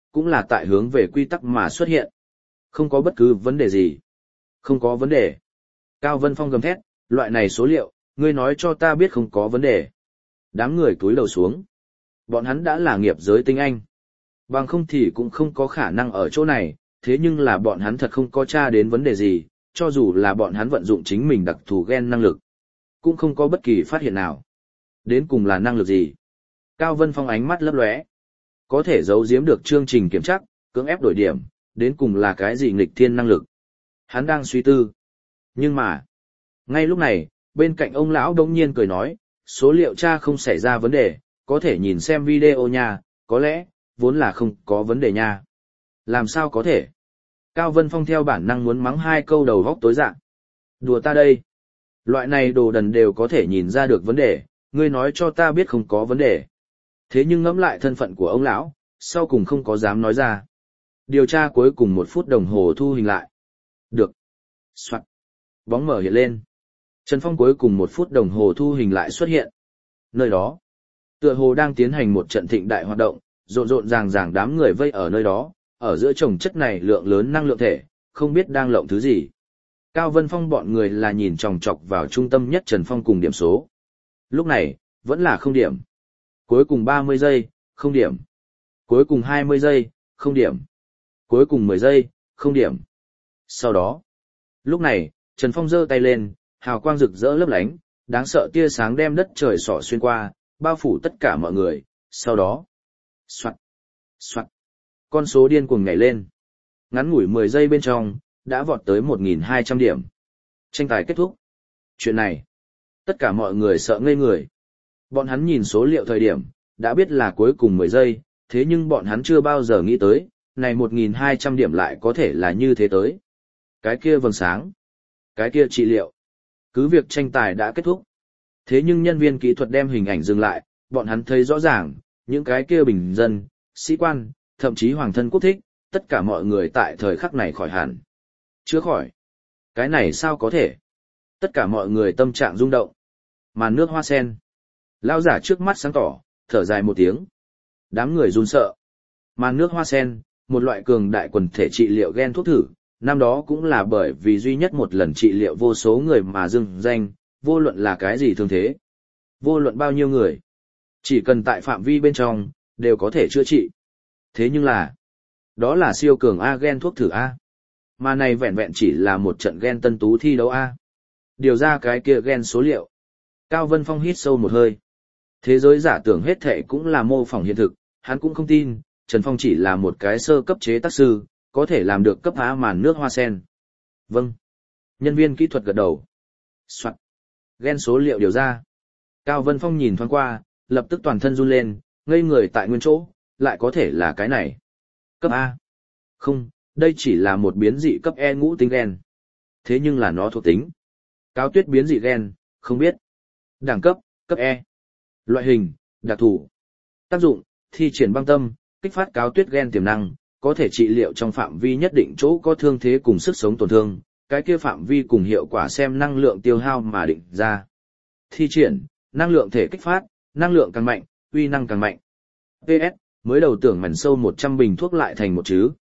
cũng là tại hướng về quy tắc mà xuất hiện. Không có bất cứ vấn đề gì. Không có vấn đề. Cao Vân Phong gầm thét, loại này số liệu, ngươi nói cho ta biết không có vấn đề. Đám người cúi đầu xuống. Bọn hắn đã là nghiệp giới tinh anh. Bằng không thì cũng không có khả năng ở chỗ này, thế nhưng là bọn hắn thật không có tra đến vấn đề gì, cho dù là bọn hắn vận dụng chính mình đặc thù gen năng lực. Cũng không có bất kỳ phát hiện nào. Đến cùng là năng lực gì? Cao Vân Phong ánh mắt lấp lóe. Có thể giấu giếm được chương trình kiểm tra, cưỡng ép đổi điểm, đến cùng là cái gì nghịch thiên năng lực? Hắn đang suy tư. Nhưng mà, ngay lúc này, bên cạnh ông lão đống nhiên cười nói, số liệu tra không xảy ra vấn đề, có thể nhìn xem video nha, có lẽ, vốn là không có vấn đề nha. Làm sao có thể? Cao Vân Phong theo bản năng muốn mắng hai câu đầu vóc tối dạng. Đùa ta đây. Loại này đồ đần đều có thể nhìn ra được vấn đề, ngươi nói cho ta biết không có vấn đề. Thế nhưng ngẫm lại thân phận của ông lão, sau cùng không có dám nói ra. Điều tra cuối cùng 1 phút đồng hồ thu hình lại. Được. Soạn. Bóng mở hiện lên. Trần Phong cuối cùng 1 phút đồng hồ thu hình lại xuất hiện. Nơi đó, tựa hồ đang tiến hành một trận thịnh đại hoạt động, rộn rộn ràng ràng đám người vây ở nơi đó, ở giữa chồng chất này lượng lớn năng lượng thể, không biết đang lộng thứ gì. Cao Vân Phong bọn người là nhìn chòng chọc vào trung tâm nhất Trần Phong cùng điểm số. Lúc này, vẫn là 0 điểm. Cuối cùng 30 giây, 0 điểm. Cuối cùng 20 giây, 0 điểm. Cuối cùng 10 giây, 0 điểm. Sau đó, lúc này, Trần Phong giơ tay lên, hào quang rực rỡ lấp lánh, đáng sợ tia sáng đem đất trời xỏ xuyên qua, bao phủ tất cả mọi người. Sau đó, soạt, soạt, con số điên cuồng nhảy lên. Ngắn ngủi 10 giây bên trong, đã vọt tới 1.200 điểm. Tranh tài kết thúc. Chuyện này, tất cả mọi người sợ ngây người. Bọn hắn nhìn số liệu thời điểm, đã biết là cuối cùng 10 giây, thế nhưng bọn hắn chưa bao giờ nghĩ tới, này 1.200 điểm lại có thể là như thế tới. Cái kia vầng sáng, cái kia trị liệu. Cứ việc tranh tài đã kết thúc. Thế nhưng nhân viên kỹ thuật đem hình ảnh dừng lại, bọn hắn thấy rõ ràng, những cái kia bình dân, sĩ quan, thậm chí hoàng thân quốc thích, tất cả mọi người tại thời khắc này khỏi hẳn. Chưa khỏi. Cái này sao có thể? Tất cả mọi người tâm trạng rung động. Màn nước hoa sen. Lao giả trước mắt sáng tỏ, thở dài một tiếng. Đám người run sợ. Màn nước hoa sen, một loại cường đại quần thể trị liệu gen thuốc thử, năm đó cũng là bởi vì duy nhất một lần trị liệu vô số người mà dưng danh, vô luận là cái gì thương thế. Vô luận bao nhiêu người. Chỉ cần tại phạm vi bên trong, đều có thể chữa trị. Thế nhưng là, đó là siêu cường A gen thuốc thử A. Mà này vẹn vẹn chỉ là một trận gen tân tú thi đấu A. Điều ra cái kia gen số liệu. Cao Vân Phong hít sâu một hơi. Thế giới giả tưởng hết thệ cũng là mô phỏng hiện thực, hắn cũng không tin, Trần Phong chỉ là một cái sơ cấp chế tác sư, có thể làm được cấp A màn nước hoa sen. Vâng. Nhân viên kỹ thuật gật đầu. Soạn. Gen số liệu điều ra. Cao Vân Phong nhìn thoáng qua, lập tức toàn thân run lên, ngây người tại nguyên chỗ, lại có thể là cái này. Cấp A. Không, đây chỉ là một biến dị cấp E ngũ tính gen. Thế nhưng là nó thuộc tính. Cao tuyết biến dị gen, không biết. Đẳng cấp, cấp E. Loại hình, đặc thù. Tác dụng, thi triển băng tâm, kích phát cáo tuyết gen tiềm năng, có thể trị liệu trong phạm vi nhất định chỗ có thương thế cùng sức sống tổn thương, cái kia phạm vi cùng hiệu quả xem năng lượng tiêu hao mà định ra. Thi triển, năng lượng thể kích phát, năng lượng càng mạnh, uy năng càng mạnh. PS, mới đầu tưởng mảnh sâu 100 bình thuốc lại thành một chứ.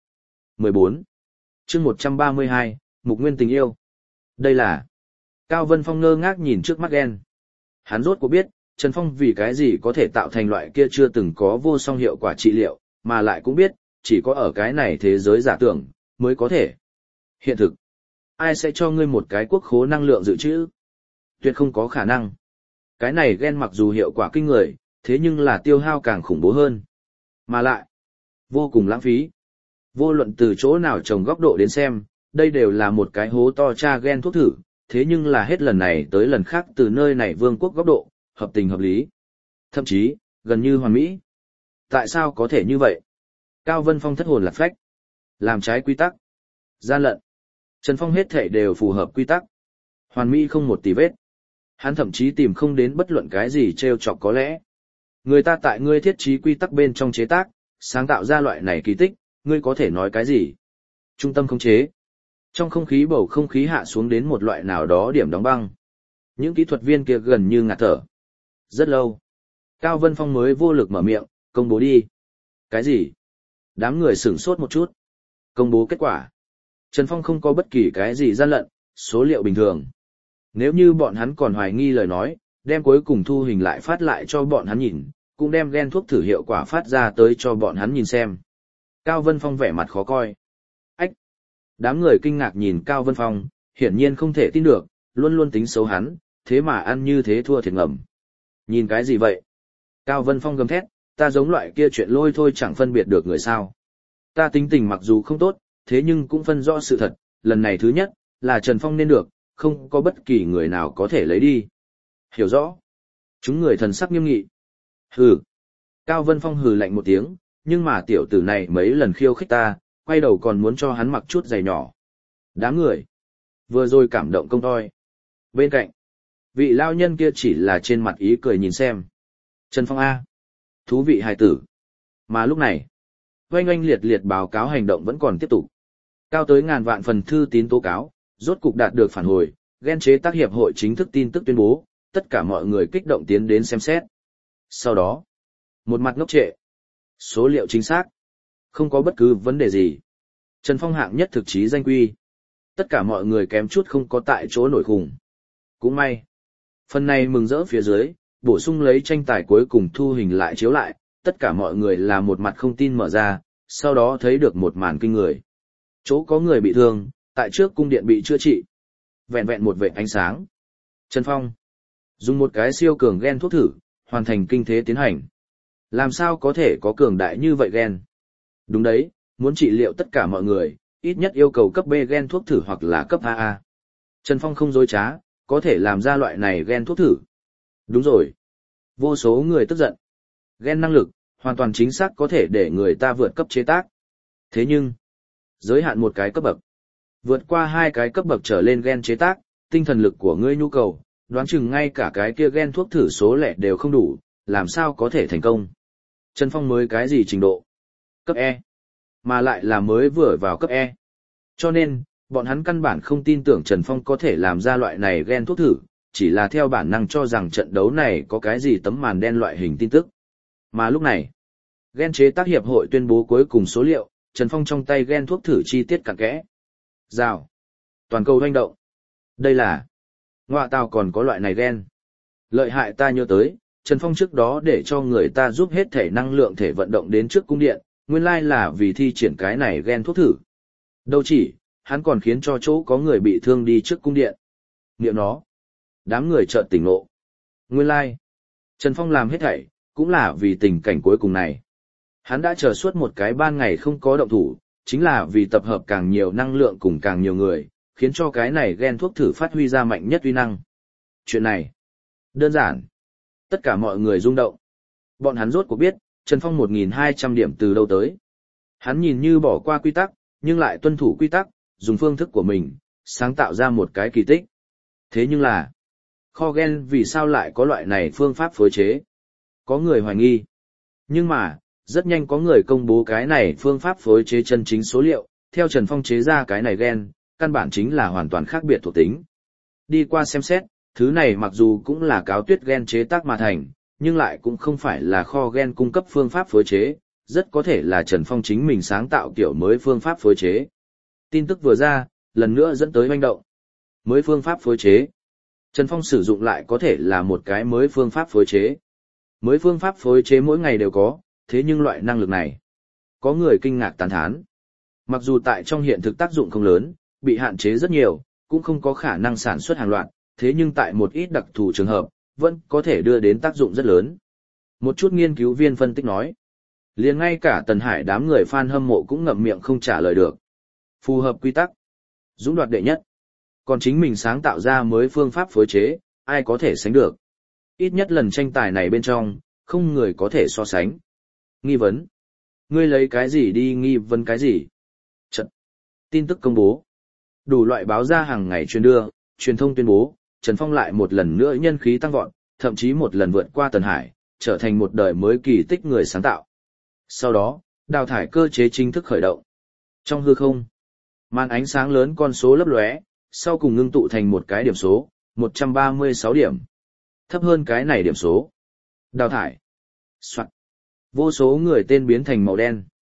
14. Chương 132, Mục Nguyên tình yêu. Đây là... Cao Vân Phong ngơ ngác nhìn trước mắt gen. Hắn rốt cuộc biết, Trần Phong vì cái gì có thể tạo thành loại kia chưa từng có vô song hiệu quả trị liệu, mà lại cũng biết, chỉ có ở cái này thế giới giả tưởng, mới có thể. Hiện thực, ai sẽ cho ngươi một cái quốc khố năng lượng dự trữ? Tuyệt không có khả năng. Cái này gen mặc dù hiệu quả kinh người, thế nhưng là tiêu hao càng khủng bố hơn. Mà lại, vô cùng lãng phí. Vô luận từ chỗ nào trồng góc độ đến xem, đây đều là một cái hố to tra gen thuốc thử, thế nhưng là hết lần này tới lần khác từ nơi này vương quốc góc độ, hợp tình hợp lý. Thậm chí, gần như hoàn mỹ. Tại sao có thể như vậy? Cao Vân Phong thất hồn lạc phách. Làm trái quy tắc. Gian lận. Trần Phong hết thể đều phù hợp quy tắc. Hoàn mỹ không một tì vết. Hắn thậm chí tìm không đến bất luận cái gì trêu chọc có lẽ. Người ta tại ngươi thiết trí quy tắc bên trong chế tác, sáng tạo ra loại này kỳ tích, ngươi có thể nói cái gì? Trung tâm khống chế. Trong không khí bầu không khí hạ xuống đến một loại nào đó điểm đóng băng. Những kỹ thuật viên kia gần như ngạt thở. Rất lâu. Cao Vân Phong mới vô lực mở miệng, công bố đi. Cái gì? Đám người sửng sốt một chút. Công bố kết quả. Trần Phong không có bất kỳ cái gì gian lận, số liệu bình thường. Nếu như bọn hắn còn hoài nghi lời nói, đem cuối cùng thu hình lại phát lại cho bọn hắn nhìn, cũng đem gen thuốc thử hiệu quả phát ra tới cho bọn hắn nhìn xem. Cao Vân Phong vẻ mặt khó coi. Ách! Đám người kinh ngạc nhìn Cao Vân Phong, hiển nhiên không thể tin được, luôn luôn tính xấu hắn, thế mà ăn như thế thua thiệt ngầm. Nhìn cái gì vậy? Cao Vân Phong gầm thét, ta giống loại kia chuyện lôi thôi chẳng phân biệt được người sao. Ta tính tình mặc dù không tốt, thế nhưng cũng phân rõ sự thật, lần này thứ nhất, là Trần Phong nên được, không có bất kỳ người nào có thể lấy đi. Hiểu rõ. Chúng người thần sắc nghiêm nghị. Hừ. Cao Vân Phong hừ lạnh một tiếng, nhưng mà tiểu tử này mấy lần khiêu khích ta, quay đầu còn muốn cho hắn mặc chút giày nhỏ. Đám người. Vừa rồi cảm động công toi. Bên cạnh, vị lao nhân kia chỉ là trên mặt ý cười nhìn xem. Trần Phong A. Thú vị hài tử. Mà lúc này, oanh oanh liệt liệt báo cáo hành động vẫn còn tiếp tục. Cao tới ngàn vạn phần thư tín tố cáo, rốt cục đạt được phản hồi, ghen chế tác hiệp hội chính thức tin tức tuyên bố, tất cả mọi người kích động tiến đến xem xét. Sau đó, một mặt ngốc trệ. Số liệu chính xác. Không có bất cứ vấn đề gì. Trần Phong hạng nhất thực chí danh quy. Tất cả mọi người kém chút không có tại chỗ nổi khủng. Cũng may. Phần này mừng rỡ phía dưới, bổ sung lấy tranh tài cuối cùng thu hình lại chiếu lại, tất cả mọi người là một mặt không tin mở ra, sau đó thấy được một màn kinh người. Chỗ có người bị thương, tại trước cung điện bị chữa trị. Vẹn vẹn một vệt ánh sáng. Trần Phong dùng một cái siêu cường gen thuốc thử, hoàn thành kinh thế tiến hành. Làm sao có thể có cường đại như vậy gen? Đúng đấy, muốn trị liệu tất cả mọi người, ít nhất yêu cầu cấp B gen thuốc thử hoặc là cấp AA. Trần Phong không dối trá, có thể làm ra loại này gen thuốc thử. Đúng rồi. Vô số người tức giận. Gen năng lực, hoàn toàn chính xác có thể để người ta vượt cấp chế tác. Thế nhưng, giới hạn một cái cấp bậc. Vượt qua hai cái cấp bậc trở lên gen chế tác, tinh thần lực của ngươi nhu cầu, đoán chừng ngay cả cái kia gen thuốc thử số lẻ đều không đủ, làm sao có thể thành công. Trần Phong mới cái gì trình độ? Cấp E. Mà lại là mới vừa vào cấp E. Cho nên, bọn hắn căn bản không tin tưởng Trần Phong có thể làm ra loại này gen thuốc thử, chỉ là theo bản năng cho rằng trận đấu này có cái gì tấm màn đen loại hình tin tức. Mà lúc này, gen chế tác hiệp hội tuyên bố cuối cùng số liệu, Trần Phong trong tay gen thuốc thử chi tiết cặn kẽ. Rào. Toàn cầu hoành động. Đây là ngoạ tào còn có loại này gen. Lợi hại ta nhớ tới, Trần Phong trước đó để cho người ta giúp hết thể năng lượng thể vận động đến trước cung điện, nguyên lai là vì thi triển cái này gen thuốc thử. Đâu chỉ, hắn còn khiến cho chỗ có người bị thương đi trước cung điện. Niệm nó. Đám người chợt tỉnh ngộ. Nguyên lai, Trần Phong làm hết thảy, cũng là vì tình cảnh cuối cùng này. Hắn đã chờ suốt một cái ban ngày không có động thủ, chính là vì tập hợp càng nhiều năng lượng cùng càng nhiều người, khiến cho cái này gen thuốc thử phát huy ra mạnh nhất uy năng. Chuyện này, đơn giản. Tất cả mọi người rung động. Bọn hắn rốt cuộc biết, Trần Phong 1.200 điểm từ đâu tới. Hắn nhìn như bỏ qua quy tắc, nhưng lại tuân thủ quy tắc, dùng phương thức của mình, sáng tạo ra một cái kỳ tích. Thế nhưng là, kho gen vì sao lại có loại này phương pháp phối chế? Có người hoài nghi. Nhưng mà, rất nhanh có người công bố cái này phương pháp phối chế chân chính số liệu, theo Trần Phong chế ra cái này gen, căn bản chính là hoàn toàn khác biệt thuộc tính. Đi qua xem xét, thứ này mặc dù cũng là cáo tuyết gen chế tác mà thành, nhưng lại cũng không phải là kho gen cung cấp phương pháp phối chế, rất có thể là Trần Phong chính mình sáng tạo kiểu mới phương pháp phối chế. Tin tức vừa ra, lần nữa dẫn tới hoành động. Mới phương pháp phối chế. Trần Phong sử dụng lại có thể là một cái mới phương pháp phối chế. Mới phương pháp phối chế mỗi ngày đều có, thế nhưng loại năng lực này, có người kinh ngạc tán thán. Mặc dù tại trong hiện thực tác dụng không lớn, bị hạn chế rất nhiều, cũng không có khả năng sản xuất hàng loạt, thế nhưng tại một ít đặc thù trường hợp, vẫn có thể đưa đến tác dụng rất lớn. Một chút nghiên cứu viên phân tích nói, liền ngay cả Tần Hải đám người fan hâm mộ cũng ngậm miệng không trả lời được. Phù hợp quy tắc, dũng đoạt đệ nhất. Còn chính mình sáng tạo ra mới phương pháp phối chế, ai có thể sánh được. Ít nhất lần tranh tài này bên trong, không người có thể so sánh. Nghi vấn. Ngươi lấy cái gì đi nghi vấn cái gì? Trận. Tin tức công bố. Đủ loại báo ra hàng ngày truyền đưa, truyền thông tuyên bố, Trần Phong lại một lần nữa nhân khí tăng vọt, thậm chí một lần vượt qua Tần Hải, trở thành một đời mới kỳ tích người sáng tạo. Sau đó, đào thải cơ chế chính thức khởi động. Trong hư không, màn ánh sáng lớn con số lấp lóe, sau cùng ngưng tụ thành một cái điểm số, 136 điểm. Thấp hơn cái này điểm số. Đào thải. Soạn. Vô số người tên biến thành màu đen.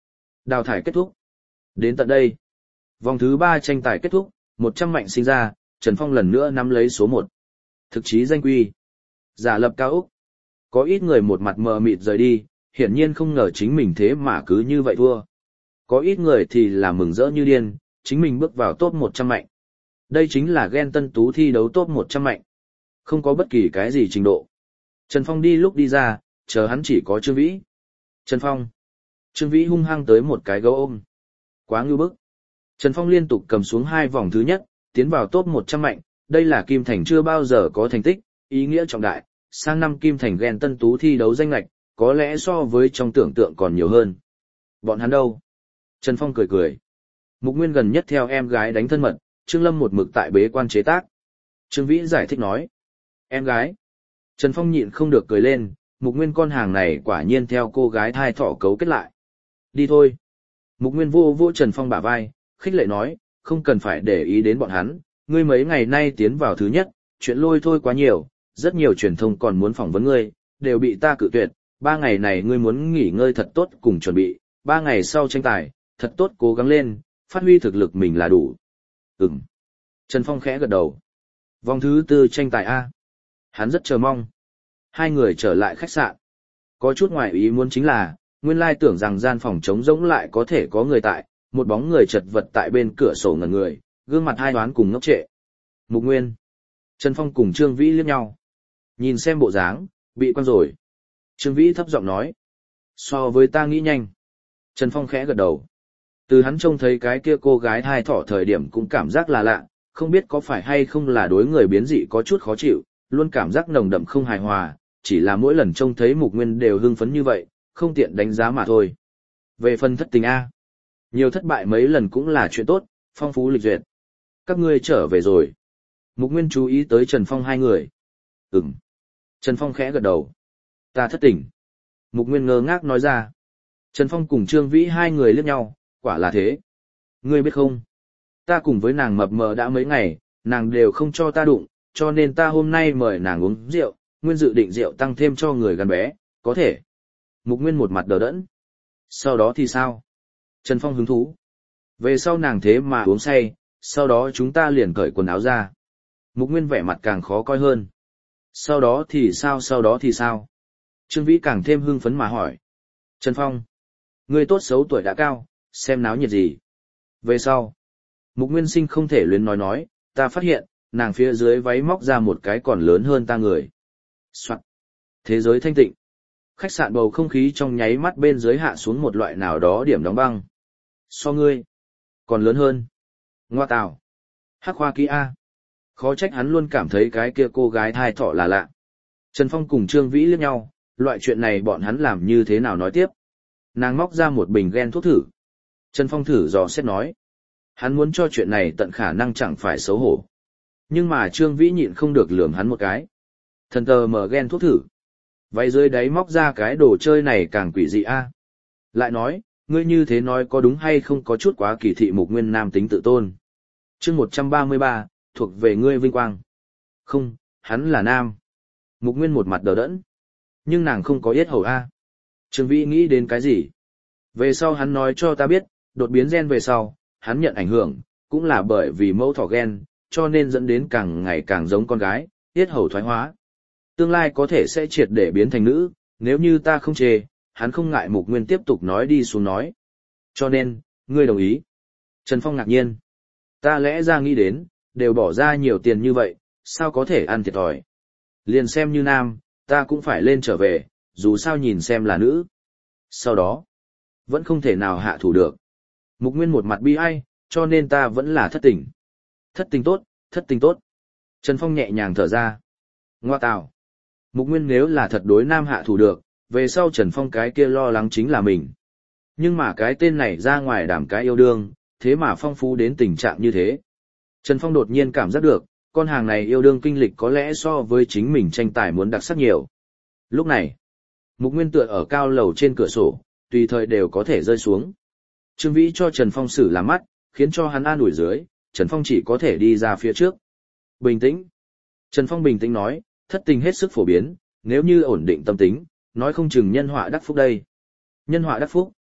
Đào thải kết thúc. Đến tận đây, vòng thứ 3 tranh tài kết thúc, 100 mạnh sinh ra, Trần Phong lần nữa nắm lấy số 1. Thực chí danh quy. Giả lập cao Úc. Có ít người một mặt mờ mịt rời đi, hiển nhiên không ngờ chính mình thế mà cứ như vậy thua. Có ít người thì là mừng rỡ như điên, chính mình bước vào top 100 mạnh. Đây chính là Gen Tân Tú thi đấu top 100 mạnh. Không có bất kỳ cái gì trình độ. Trần Phong đi lúc đi ra, chờ hắn chỉ có Trương Vĩ. Trần Phong. Trương Vĩ hung hăng tới một cái gấu ôm. Quá ngưu bức. Trần Phong liên tục cầm xuống 2 vòng thứ nhất, tiến vào top 100 mạnh, đây là Kim Thành chưa bao giờ có thành tích, ý nghĩa trọng đại, sang năm Kim Thành Gen Tân Tú thi đấu danh lệch, có lẽ so với trong tưởng tượng còn nhiều hơn. Bọn hắn đâu? Trần Phong cười cười. Mục Nguyên gần nhất theo em gái đánh thân mật, Trương Lâm một mực tại bế quan chế tác. Trương Vĩ giải thích nói. Em gái. Trần Phong nhịn không được cười lên, Mục Nguyên con hàng này quả nhiên theo cô gái thai thỏ cấu kết lại. Đi thôi. Mục Nguyên vô vô Trần Phong bả vai, khích lệ nói, không cần phải để ý đến bọn hắn, ngươi mấy ngày nay tiến vào thứ nhất, chuyện lôi thôi quá nhiều, rất nhiều truyền thông còn muốn phỏng vấn ngươi, đều bị ta cự tuyệt, 3 ngày này ngươi muốn nghỉ ngơi thật tốt cùng chuẩn bị, 3 ngày sau tranh tài, thật tốt cố gắng lên, phát huy thực lực mình là đủ. Ừm. Trần Phong khẽ gật đầu. Vòng thứ 4 tranh tài A. Hắn rất chờ mong. 2 người trở lại khách sạn. Có chút ngoài ý muốn chính là, nguyên lai tưởng rằng gian phòng trống rỗng lại có thể có người tại, một bóng người chật vật tại bên cửa sổ ngẩn người, gương mặt hai đoán cùng ngốc trệ. Mục Nguyên. Trần Phong cùng Trương Vĩ liếc nhau. Nhìn xem bộ dáng, bị quan rồi. Trương Vĩ thấp giọng nói. So với ta nghĩ nhanh. Trần Phong khẽ gật đầu. Từ hắn trông thấy cái kia cô gái thai thỏ thời điểm cũng cảm giác là lạ, không biết có phải hay không là đối người biến dị có chút khó chịu, luôn cảm giác nồng đậm không hài hòa, chỉ là mỗi lần trông thấy Mục Nguyên đều hưng phấn như vậy, không tiện đánh giá mà thôi. Về phần thất tình A. Nhiều thất bại mấy lần cũng là chuyện tốt, phong phú lịch duyệt. Các ngươi trở về rồi. Mục Nguyên chú ý tới Trần Phong 2 người. Ừm. Trần Phong khẽ gật đầu. Ta thất tình. Mục Nguyên ngơ ngác nói ra. Trần Phong cùng Trương Vĩ 2 người liếc nhau, quả là thế. Ngươi biết không? Ta cùng với nàng mập mờ đã mấy ngày, nàng đều không cho ta đụng, cho nên ta hôm nay mời nàng uống rượu, Nguyên dự định rượu tăng thêm cho người gần bé, có thể. Mục Nguyên một mặt đờ đẫn. Sau đó thì sao? Trần Phong hứng thú. Về sau nàng thế mà uống say, sau đó chúng ta liền cởi quần áo ra. Mục Nguyên vẻ mặt càng khó coi hơn. Sau đó thì sao, sau đó thì sao? Trương Vĩ càng thêm hưng phấn mà hỏi. Trần Phong. Ngươi tốt xấu tuổi đã cao, xem náo nhiệt gì. Về sau. Mục Nguyên Sinh không thể luyến nói, ta phát hiện, nàng phía dưới váy móc ra một cái còn lớn hơn ta người. Soạn. Thế giới thanh tịnh. Khách sạn bầu không khí trong nháy mắt bên dưới hạ xuống một loại nào đó điểm đóng băng. So ngươi. Còn lớn hơn. Ngoa tào. Hắc Hoa Ký A. Khó trách hắn luôn cảm thấy cái kia cô gái thai thỏ là lạ. Trần Phong cùng Trương Vĩ liếc nhau, loại chuyện này bọn hắn làm như thế nào nói tiếp. Nàng móc ra một bình gen thuốc thử. Trần Phong thử dò xét nói. Hắn muốn cho chuyện này tận khả năng chẳng phải xấu hổ. Nhưng mà Trương Vĩ nhịn không được lườm hắn một cái. Thần tờ mở gen thuốc thử. Vậy dưới đáy móc ra cái đồ chơi này càng quỷ dị a. Lại nói, ngươi như thế nói có đúng hay không có chút quá kỳ thị Mục Nguyên nam tính tự tôn. Chương 133, thuộc về ngươi vinh quang. Không, hắn là nam. Mục Nguyên một mặt đờ đẫn. Nhưng nàng không có yết hầu a. Trương Vĩ nghĩ đến cái gì? Về sau hắn nói cho ta biết, đột biến gen về sau, hắn nhận ảnh hưởng, cũng là bởi vì mẫu thỏ gen, cho nên dẫn đến càng ngày càng giống con gái, yết hầu thoái hóa. Tương lai có thể sẽ triệt để biến thành nữ, nếu như ta không chê, hắn không ngại Mục Nguyên tiếp tục nói đi xuống nói. Cho nên, ngươi đồng ý. Trần Phong ngạc nhiên. Ta lẽ ra nghĩ đến, đều bỏ ra nhiều tiền như vậy, sao có thể ăn thiệt thòi. Liền xem như nam, ta cũng phải lên trở về, dù sao nhìn xem là nữ. Sau đó, vẫn không thể nào hạ thủ được. Mục Nguyên một mặt bi ai, cho nên ta vẫn là thất tình. Thất tình tốt, thất tình tốt. Trần Phong nhẹ nhàng thở ra. Ngoa tào. Mục Nguyên nếu là thật đối nam hạ thủ được, về sau Trần Phong cái kia lo lắng chính là mình. Nhưng mà cái tên này ra ngoài đảm cái yêu đương, thế mà phong phú đến tình trạng như thế. Trần Phong đột nhiên cảm giác được, con hàng này yêu đương kinh lịch có lẽ so với chính mình tranh tài muốn đặc sắc nhiều. Lúc này, Mục Nguyên tựa ở cao lầu trên cửa sổ, tùy thời đều có thể rơi xuống. Trương Vĩ cho Trần Phong xử làm mắt, khiến cho hắn an ủi dưới, Trần Phong chỉ có thể đi ra phía trước. Bình tĩnh. Trần Phong bình tĩnh nói, thất tình hết sức phổ biến, nếu như ổn định tâm tính, nói không chừng nhân họa đắc phúc đây. Nhân họa đắc phúc.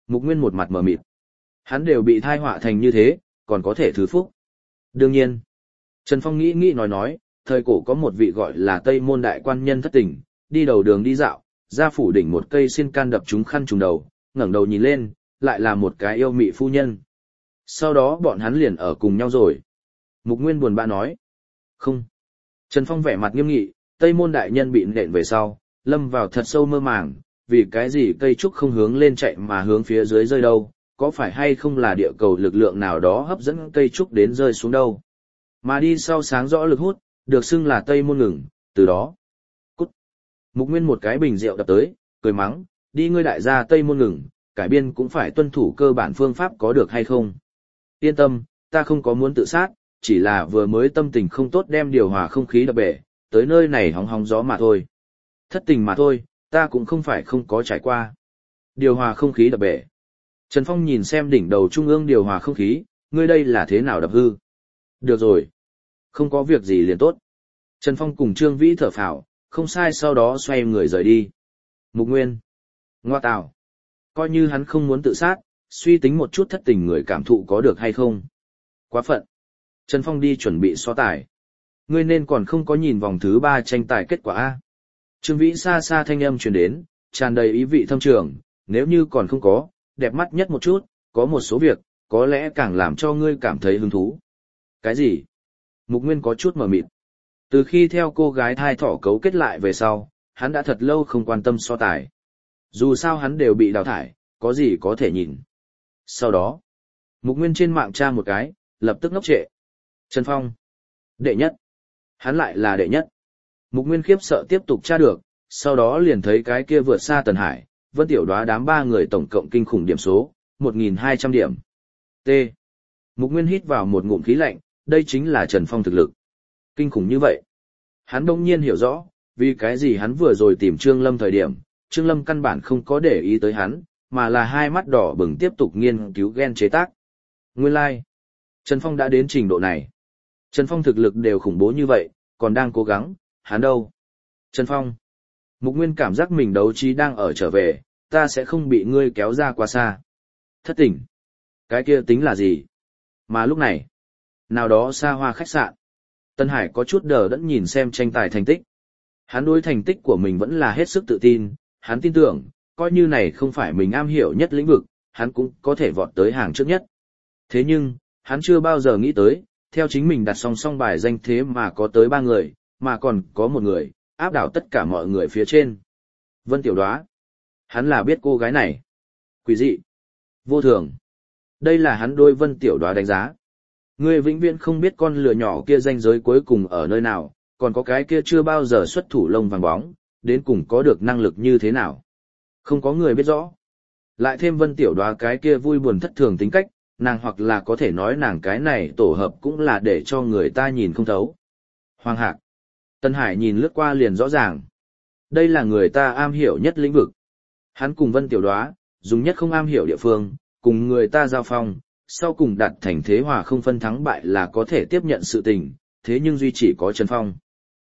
Mục Nguyên một mặt mờ mịt. Hắn đều bị thai họa thành như thế, còn có thể thứ phúc. Đương nhiên. Trần Phong nghĩ nói, thời cổ có một vị gọi là Tây Môn Đại Quan Nhân thất tình, đi đầu đường đi dạo, ra phủ đỉnh một cây xiên can đập trúng khăn trùng đầu, ngẩng đầu nhìn lên, lại là một cái yêu mị phu nhân. Sau đó bọn hắn liền ở cùng nhau rồi. Mục Nguyên buồn bã nói. Không. Trần Phong vẻ mặt nghiêm nghị, Tây Môn Đại Nhân bị nện về sau, lâm vào thật sâu mơ màng, vì cái gì cây trúc không hướng lên chạy mà hướng phía dưới rơi đâu, có phải hay không là địa cầu lực lượng nào đó hấp dẫn cây trúc đến rơi xuống đâu. Mà đi sau sáng rõ lực hút, được xưng là Tây Môn ngừng, từ đó. Cút. Mục Nguyên một cái bình rượu đập tới, cười mắng, đi ngươi đại gia Tây Môn ngừng, cải biên cũng phải tuân thủ cơ bản phương pháp có được hay không. Yên tâm, ta không có muốn tự sát, chỉ là vừa mới tâm tình không tốt đem điều hòa không khí đập bể, tới nơi này hóng hóng gió mà thôi. Thất tình mà thôi, ta cũng không phải không có trải qua. Điều hòa không khí đập bể. Trần Phong nhìn xem đỉnh đầu trung ương điều hòa không khí, ngươi đây là thế nào đập hư? Được rồi. Không có việc gì liền tốt. Trần Phong cùng Trương Vĩ thở phào, không sai sau đó xoay người rời đi. Mục Nguyên. Ngoa tạo. Coi như hắn không muốn tự sát, suy tính một chút thất tình người cảm thụ có được hay không. Quá phận. Trần Phong đi chuẩn bị so tài. Ngươi nên còn không có nhìn vòng thứ 3 tranh tài kết quả A. Trương Vĩ xa xa thanh âm truyền đến, tràn đầy ý vị thâm trường, nếu như còn không có, đẹp mắt nhất một chút, có một số việc, có lẽ càng làm cho ngươi cảm thấy hứng thú. Cái gì? Mục Nguyên có chút mờ mịt. Từ khi theo cô gái thai thỏ cấu kết lại về sau, hắn đã thật lâu không quan tâm so tài. Dù sao hắn đều bị đào thải, có gì có thể nhìn. Sau đó, Mục Nguyên trên mạng tra một cái, lập tức ngốc trệ. Trần Phong. Đệ nhất. Hắn lại là đệ nhất. Mục Nguyên khiếp sợ tiếp tục tra được, sau đó liền thấy cái kia vượt xa Tần Hải, Vân Tiểu Đoá đám 3 người tổng cộng kinh khủng điểm số, 1.200 điểm. T. Mục Nguyên hít vào một ngụm khí lạnh, đây chính là Trần Phong thực lực. Kinh khủng như vậy. Hắn đông nhiên hiểu rõ, vì cái gì hắn vừa rồi tìm Trương Lâm thời điểm, Trương Lâm căn bản không có để ý tới hắn, mà là hai mắt đỏ bừng tiếp tục nghiên cứu gen chế tác. Nguyên lai, like. Trần Phong đã đến trình độ này. Trần Phong thực lực đều khủng bố như vậy, còn đang cố gắng, hắn đâu? Trần Phong. Mục Nguyên cảm giác mình đấu trí đang ở trở về, ta sẽ không bị ngươi kéo ra quá xa. Thất tình. Cái kia tính là gì? Mà lúc này, nào đó xa hoa khách sạn. Tân Hải có chút đờ đẫn nhìn xem tranh tài thành tích. Hắn đối thành tích của mình vẫn là hết sức tự tin, hắn tin tưởng, coi như này không phải mình am hiểu nhất lĩnh vực, hắn cũng có thể vọt tới hàng trước nhất. Thế nhưng, hắn chưa bao giờ nghĩ tới, theo chính mình đặt song song bài danh thế mà có tới 3 người, mà còn có một người, áp đảo tất cả mọi người phía trên. Vân Tiểu Đoá. Hắn là biết cô gái này. Quỷ dị. Vô thường. Đây là hắn đôi Vân Tiểu Đoá đánh giá. Ngươi vĩnh viễn không biết con lừa nhỏ kia ranh giới cuối cùng ở nơi nào, còn có cái kia chưa bao giờ xuất thủ lông vàng bóng, đến cùng có được năng lực như thế nào. Không có người biết rõ. Lại thêm Vân Tiểu Đoá cái kia vui buồn thất thường tính cách, nàng hoặc là có thể nói nàng cái này tổ hợp cũng là để cho người ta nhìn không thấu. Hoàng Hạc. Tân Hải nhìn lướt qua liền rõ ràng. Đây là người ta am hiểu nhất lĩnh vực. Hắn cùng Vân Tiểu Đoá, dùng nhất không am hiểu địa phương, cùng người ta giao phong, sau cùng đạt thành thế hòa không phân thắng bại là có thể tiếp nhận sự tình, thế nhưng duy chỉ có Trần Phong.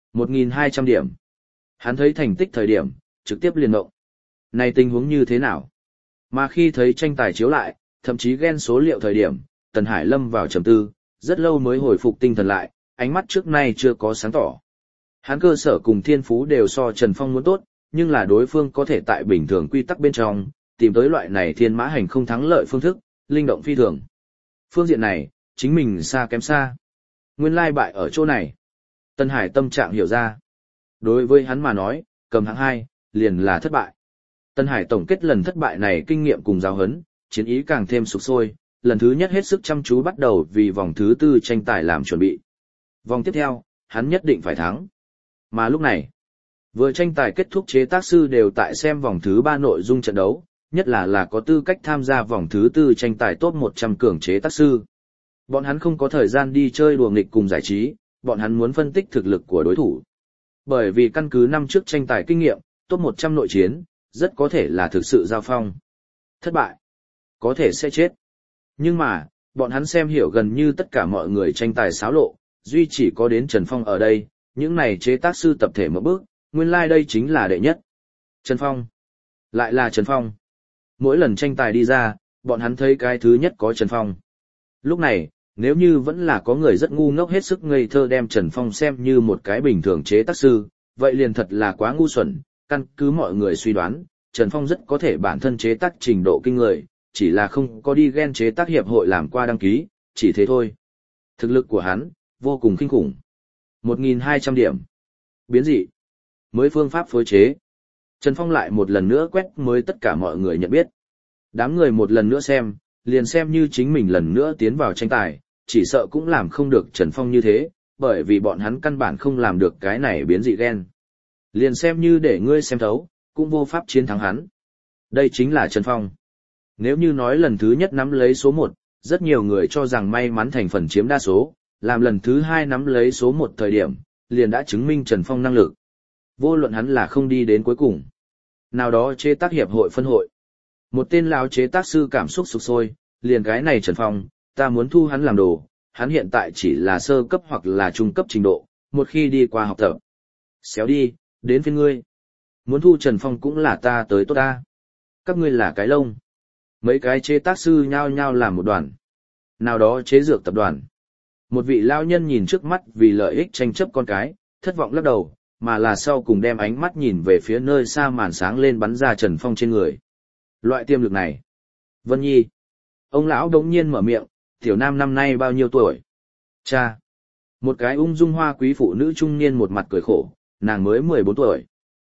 1.200 điểm. Hắn thấy thành tích thời điểm, trực tiếp liền động. Này tình huống như thế nào? Mà khi thấy tranh tài chiếu lại, thậm chí ghen số liệu thời điểm, Tần Hải lâm vào trầm tư, rất lâu mới hồi phục tinh thần lại, ánh mắt trước nay chưa có sáng tỏ. Hắn cơ sở cùng thiên phú đều so Trần Phong muốn tốt, nhưng là đối phương có thể tại bình thường quy tắc bên trong, tìm tới loại này thiên mã hành không thắng lợi phương thức, linh động phi thường. Phương diện này, chính mình xa kém xa. Nguyên lai bại ở chỗ này. Tân Hải tâm trạng hiểu ra. Đối với hắn mà nói, cầm hạng 2, liền là thất bại. Tân Hải tổng kết lần thất bại này kinh nghiệm cùng giáo huấn, chiến ý càng thêm sục sôi, lần thứ nhất hết sức chăm chú bắt đầu vì vòng thứ 4 tranh tài làm chuẩn bị. Vòng tiếp theo, hắn nhất định phải thắng. Mà lúc này, vừa tranh tài kết thúc chế tác sư đều tại xem vòng thứ 3 nội dung trận đấu, nhất là có tư cách tham gia vòng thứ 4 tranh tài top 100 cường chế tác sư. Bọn hắn không có thời gian đi chơi đùa nghịch cùng giải trí, bọn hắn muốn phân tích thực lực của đối thủ. Bởi vì căn cứ năm trước tranh tài kinh nghiệm, top 100 nội chiến, rất có thể là thực sự giao phong. Thất bại, có thể sẽ chết. Nhưng mà, bọn hắn xem hiểu gần như tất cả mọi người tranh tài xáo lộ, duy chỉ có đến Trần Phong ở đây, những này chế tác sư tập thể một bước, nguyên lai đây chính là đệ nhất. Trần Phong. Lại là Trần Phong. Mỗi lần tranh tài đi ra, bọn hắn thấy cái thứ nhất có Trần Phong. Lúc này, nếu như vẫn là có người rất ngu ngốc hết sức ngây thơ đem Trần Phong xem như một cái bình thường chế tác sư, vậy liền thật là quá ngu xuẩn, căn cứ mọi người suy đoán, Trần Phong rất có thể bản thân chế tác trình độ kinh người, chỉ là không có đi ghen chế tác hiệp hội làm qua đăng ký, chỉ thế thôi. Thực lực của hắn, vô cùng kinh khủng. 1.200 điểm. Biến dị. Mới phương pháp phối chế. Trần Phong lại một lần nữa quét mới tất cả mọi người nhận biết. Đám người một lần nữa xem, liền xem như chính mình lần nữa tiến vào tranh tài, chỉ sợ cũng làm không được Trần Phong như thế, bởi vì bọn hắn căn bản không làm được cái này biến dị gen. Liền xem như để ngươi xem thấu, cũng vô pháp chiến thắng hắn. Đây chính là Trần Phong. Nếu như nói lần thứ nhất nắm lấy số 1, rất nhiều người cho rằng may mắn thành phần chiếm đa số, làm lần thứ 2 nắm lấy số 1 thời điểm, liền đã chứng minh Trần Phong năng lực. Vô luận hắn là không đi đến cuối cùng. Nào đó chế tác hiệp hội phân hội. Một tên lão chế tác sư cảm xúc sục sôi, liền cái này Trần Phong, ta muốn thu hắn làm đồ, hắn hiện tại chỉ là sơ cấp hoặc là trung cấp trình độ, một khi đi qua học tập. Xéo đi, đến phiên ngươi. Muốn thu Trần Phong cũng là ta tới tốt ta. Các ngươi là cái lông. Mấy cái chế tác sư nhao nhao làm một đoàn. Nào đó chế dược tập đoàn. Một vị lao nhân nhìn trước mắt vì lợi ích tranh chấp con cái, thất vọng lắc đầu, mà là sau cùng đem ánh mắt nhìn về phía nơi xa màn sáng lên bắn ra Trần Phong trên người. Loại tiềm lực này. Vân Nhi. Ông lão đống nhiên mở miệng, tiểu nam năm nay bao nhiêu tuổi? Cha. Một cái ung dung hoa quý phụ nữ trung niên một mặt cười khổ, nàng mới 14 tuổi.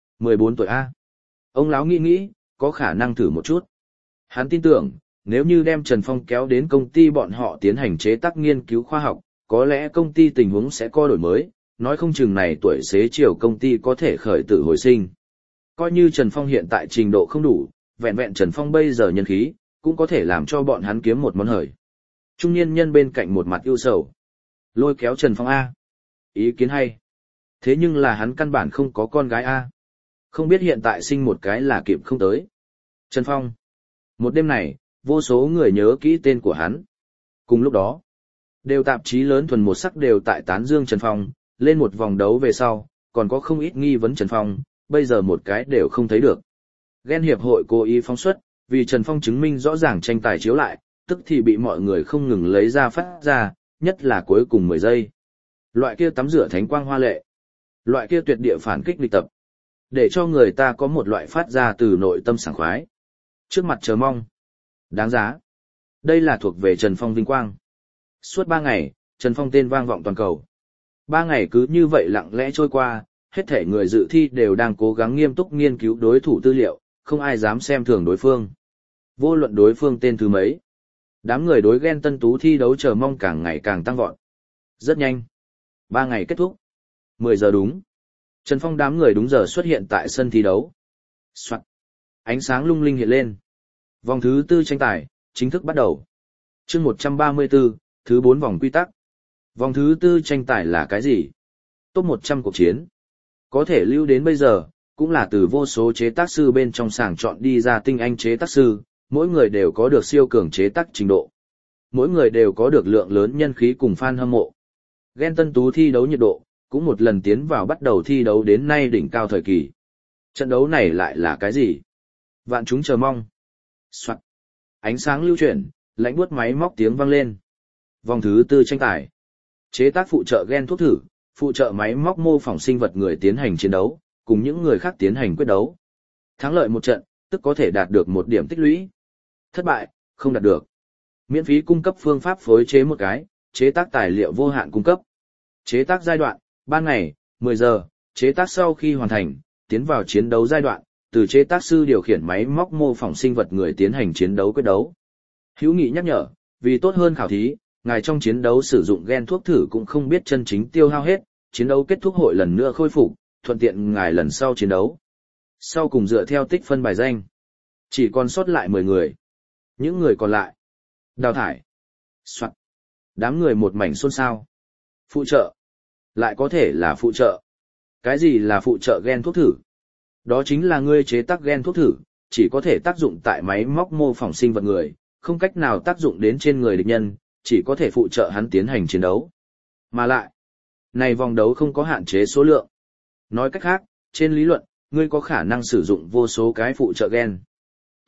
14 tuổi A. Ông lão nghĩ nghĩ, có khả năng thử một chút. Hắn tin tưởng, nếu như đem Trần Phong kéo đến công ty bọn họ tiến hành chế tác nghiên cứu khoa học, có lẽ công ty tình huống sẽ có đổi mới, nói không chừng này tuổi xế chiều công ty có thể khởi tử hồi sinh. Coi như Trần Phong hiện tại trình độ không đủ, vẹn vẹn Trần Phong bây giờ nhân khí, cũng có thể làm cho bọn hắn kiếm một món hời. Trung niên nhân bên cạnh một mặt ưu sầu. Lôi kéo Trần Phong A. Ý kiến hay. Thế nhưng là hắn căn bản không có con gái A. Không biết hiện tại sinh một cái là kịp không tới. Trần Phong. Một đêm này, vô số người nhớ kỹ tên của hắn. Cùng lúc đó, đều tạp chí lớn thuần một sắc đều tại tán dương Trần Phong, lên một vòng đấu về sau, còn có không ít nghi vấn Trần Phong, bây giờ một cái đều không thấy được. Ghen hiệp hội cố ý phóng xuất, vì Trần Phong chứng minh rõ ràng tranh tài chiếu lại, tức thì bị mọi người không ngừng lấy ra phát ra, nhất là cuối cùng 10 giây. Loại kia tắm rửa thánh quang hoa lệ. Loại kia tuyệt địa phản kích lịch tập. Để cho người ta có một loại phát ra từ nội tâm sảng khoái. Trước mặt chờ mong. Đáng giá. Đây là thuộc về Trần Phong vinh quang. Suốt 3 ngày, Trần Phong tên vang vọng toàn cầu. 3 ngày cứ như vậy lặng lẽ trôi qua, hết thể người dự thi đều đang cố gắng nghiêm túc nghiên cứu đối thủ tư liệu, không ai dám xem thường đối phương. Vô luận đối phương tên thứ mấy. Đám người đối ghen tân tú thi đấu chờ mong càng ngày càng tăng vọt. Rất nhanh. 3 ngày kết thúc. 10 giờ đúng. Trần Phong đám người đúng giờ xuất hiện tại sân thi đấu. Soạn. Ánh sáng lung linh hiện lên. Vòng thứ 4 tranh tài, chính thức bắt đầu. Chương 134, thứ 4 vòng quy tắc. Vòng thứ 4 tranh tài là cái gì? Top 100 cuộc chiến. Có thể lưu đến bây giờ, cũng là từ vô số chế tác sư bên trong sàng chọn đi ra tinh anh chế tác sư, mỗi người đều có được siêu cường chế tác trình độ. Mỗi người đều có được lượng lớn nhân khí cùng fan hâm mộ. Ghen tân tú thi đấu nhiệt độ, cũng một lần tiến vào bắt đầu thi đấu đến nay đỉnh cao thời kỳ. Trận đấu này lại là cái gì? Vạn chúng chờ mong. Soạt. Ánh sáng lưu chuyển, lạnh buốt máy móc tiếng vang lên. Vòng thứ 4 tranh tài. Chế tác phụ trợ gen thuốc thử, phụ trợ máy móc mô phỏng sinh vật người tiến hành chiến đấu, cùng những người khác tiến hành quyết đấu. Thắng lợi một trận, tức có thể đạt được 1 điểm tích lũy. Thất bại, không đạt được. Miễn phí cung cấp phương pháp phối chế một cái, chế tác tài liệu vô hạn cung cấp. Chế tác giai đoạn, ban ngày, 10 giờ, chế tác sau khi hoàn thành, tiến vào chiến đấu giai đoạn, từ chế tác sư điều khiển máy móc mô phỏng sinh vật người tiến hành chiến đấu quyết đấu. Hữu nghị nhắc nhở, vì tốt hơn khảo thí, ngài trong chiến đấu sử dụng gen thuốc thử cũng không biết chân chính tiêu hao hết, chiến đấu kết thúc hội lần nữa khôi phục, thuận tiện ngài lần sau chiến đấu. Sau cùng dựa theo tích phân bài danh, chỉ còn sót lại 10 người. Những người còn lại, đào thải. Soạn. Đám người một mảnh xôn xao. Phụ trợ. Lại có thể là phụ trợ. Cái gì là phụ trợ gen thuốc thử? Đó chính là ngươi chế tác gen thuốc thử, chỉ có thể tác dụng tại máy móc mô phỏng sinh vật người, không cách nào tác dụng đến trên người địch nhân, chỉ có thể phụ trợ hắn tiến hành chiến đấu. Mà lại, này vòng đấu không có hạn chế số lượng. Nói cách khác, trên lý luận, ngươi có khả năng sử dụng vô số cái phụ trợ gen.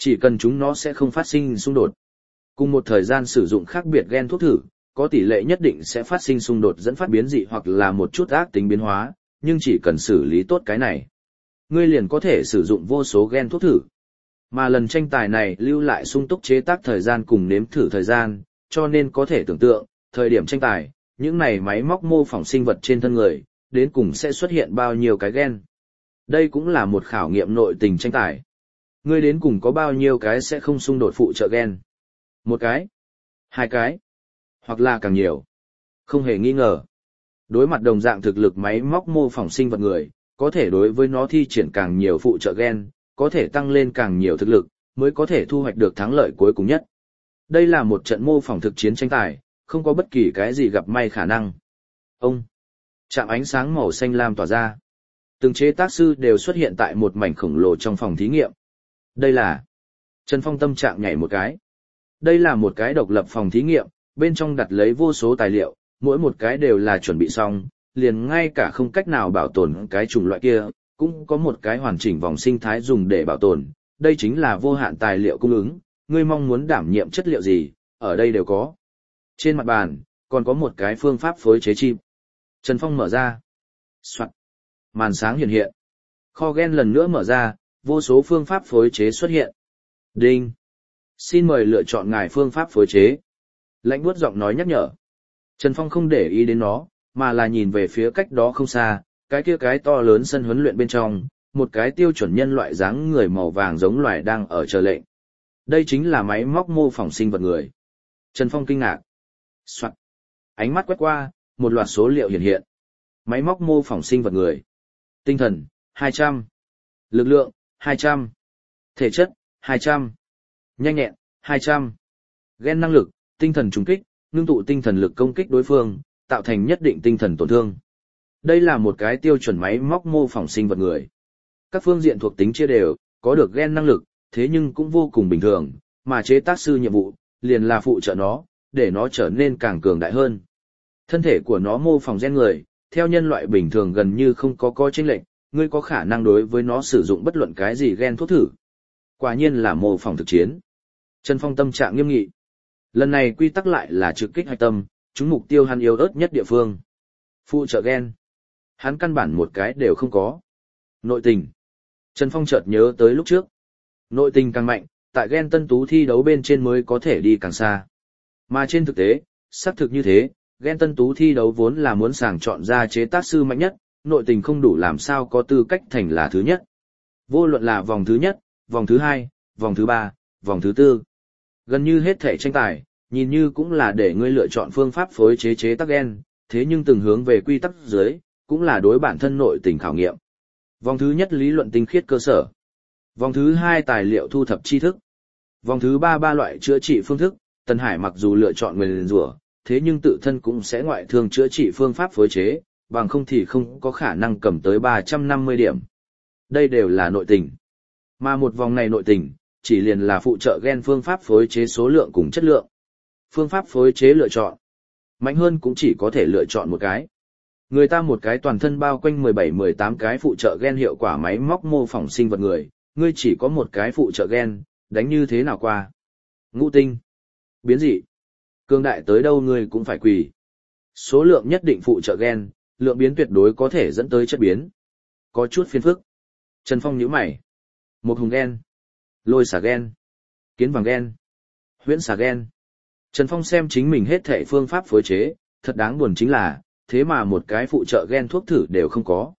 Chỉ cần chúng nó sẽ không phát sinh xung đột. Cùng một thời gian sử dụng khác biệt gen thuốc thử, có tỷ lệ nhất định sẽ phát sinh xung đột dẫn phát biến dị hoặc là một chút ác tính biến hóa, nhưng chỉ cần xử lý tốt cái này, ngươi liền có thể sử dụng vô số gen thuốc thử. Mà lần tranh tài này lưu lại sung túc chế tác thời gian cùng nếm thử thời gian, cho nên có thể tưởng tượng, thời điểm tranh tài, những này máy móc mô phỏng sinh vật trên thân người, đến cùng sẽ xuất hiện bao nhiêu cái gen. Đây cũng là một khảo nghiệm nội tình tranh tài. Ngươi đến cùng có bao nhiêu cái sẽ không xung đột phụ trợ gen? Một cái, hai cái, hoặc là càng nhiều. Không hề nghi ngờ. Đối mặt đồng dạng thực lực máy móc mô phỏng sinh vật người, có thể đối với nó thi triển càng nhiều phụ trợ gen, có thể tăng lên càng nhiều thực lực, mới có thể thu hoạch được thắng lợi cuối cùng nhất. Đây là một trận mô phỏng thực chiến tranh tài, không có bất kỳ cái gì gặp may khả năng. Ông, chạm ánh sáng màu xanh lam tỏa ra. Từng chế tác sư đều xuất hiện tại một mảnh khổng lồ trong phòng thí nghiệm. Đây là... Trần Phong tâm trạng nhảy một cái. Đây là một cái độc lập phòng thí nghiệm, bên trong đặt lấy vô số tài liệu, mỗi một cái đều là chuẩn bị xong, liền ngay cả không cách nào bảo tồn cái chủng loại kia, cũng có một cái hoàn chỉnh vòng sinh thái dùng để bảo tồn. Đây chính là vô hạn tài liệu cung ứng, ngươi mong muốn đảm nhiệm chất liệu gì, ở đây đều có. Trên mặt bàn, còn có một cái phương pháp phối chế chip. Trần Phong mở ra. Soạn. Màn sáng hiện hiện. Kho gen lần nữa mở ra, vô số phương pháp phối chế xuất hiện. Đinh. Xin mời lựa chọn ngài phương pháp phối chế. Lãnh buốt giọng nói nhắc nhở. Trần Phong không để ý đến nó, mà là nhìn về phía cách đó không xa, cái kia cái to lớn sân huấn luyện bên trong, một cái tiêu chuẩn nhân loại dáng người màu vàng giống loài đang ở chờ lệnh. Đây chính là máy móc mô phỏng sinh vật người. Trần Phong kinh ngạc. Soạn. Ánh mắt quét qua, một loạt số liệu hiện hiện. Máy móc mô phỏng sinh vật người. Tinh thần, 200. Lực lượng, 200. Thể chất, 200. Nhanh nhẹn, 200. Gen năng lực, tinh thần trùng kích, ngưng tụ tinh thần lực công kích đối phương, tạo thành nhất định tinh thần tổn thương. Đây là một cái tiêu chuẩn máy móc mô phỏng sinh vật người. Các phương diện thuộc tính chia đều, có được gen năng lực, thế nhưng cũng vô cùng bình thường, mà chế tác sư nhiệm vụ, liền là phụ trợ nó, để nó trở nên càng cường đại hơn. Thân thể của nó mô phỏng gen người, theo nhân loại bình thường gần như không có chênh lệch, ngươi có khả năng đối với nó sử dụng bất luận cái gì gen thuốc thử. Quả nhiên là mô phỏng thực chiến. Trần Phong tâm trạng nghiêm nghị. Lần này quy tắc lại là trực kích hạch tâm, chúng mục tiêu hắn yếu ớt nhất địa phương. Phụ trợ gen. Hắn căn bản một cái đều không có. Nội tình. Trần Phong chợt nhớ tới lúc trước. Nội tình càng mạnh, tại gen tân tú thi đấu bên trên mới có thể đi càng xa. Mà trên thực tế, xác thực như thế, gen tân tú thi đấu vốn là muốn sàng chọn ra chế tác sư mạnh nhất, nội tình không đủ làm sao có tư cách thành là thứ nhất. Vô luận là vòng thứ nhất, vòng thứ hai, vòng thứ ba, vòng thứ tư. Gần như hết thể tranh tài, nhìn như cũng là để ngươi lựa chọn phương pháp phối chế tác gen, thế nhưng từng hướng về quy tắc dưới, cũng là đối bản thân nội tình khảo nghiệm. Vòng thứ nhất lý luận tinh khiết cơ sở. Vòng thứ hai tài liệu thu thập tri thức. Vòng thứ ba loại chữa trị phương thức, Tân Hải mặc dù lựa chọn nguyền rủa, thế nhưng tự thân cũng sẽ ngoại thương chữa trị phương pháp phối chế, bằng không thì không có khả năng cầm tới 350 điểm. Đây đều là nội tình. Mà một vòng này nội tình, chỉ liền là phụ trợ gen phương pháp phối chế số lượng cùng chất lượng. Phương pháp phối chế lựa chọn. Mạnh hơn cũng chỉ có thể lựa chọn một cái. Người ta một cái toàn thân bao quanh 17-18 cái phụ trợ gen hiệu quả máy móc mô phỏng sinh vật người, ngươi chỉ có một cái phụ trợ gen, đánh như thế nào qua. Ngũ tinh. Biến dị. Cương đại tới đâu ngươi cũng phải quỳ. Số lượng nhất định phụ trợ gen, lượng biến tuyệt đối có thể dẫn tới chất biến. Có chút phiền phức. Trần Phong nhíu mày. Một hùng gen. Lôi xả gen. Kiến vàng gen. Huyễn xả gen. Trần Phong xem chính mình hết thảy phương pháp phối chế, thật đáng buồn chính là, thế mà một cái phụ trợ gen thuốc thử đều không có.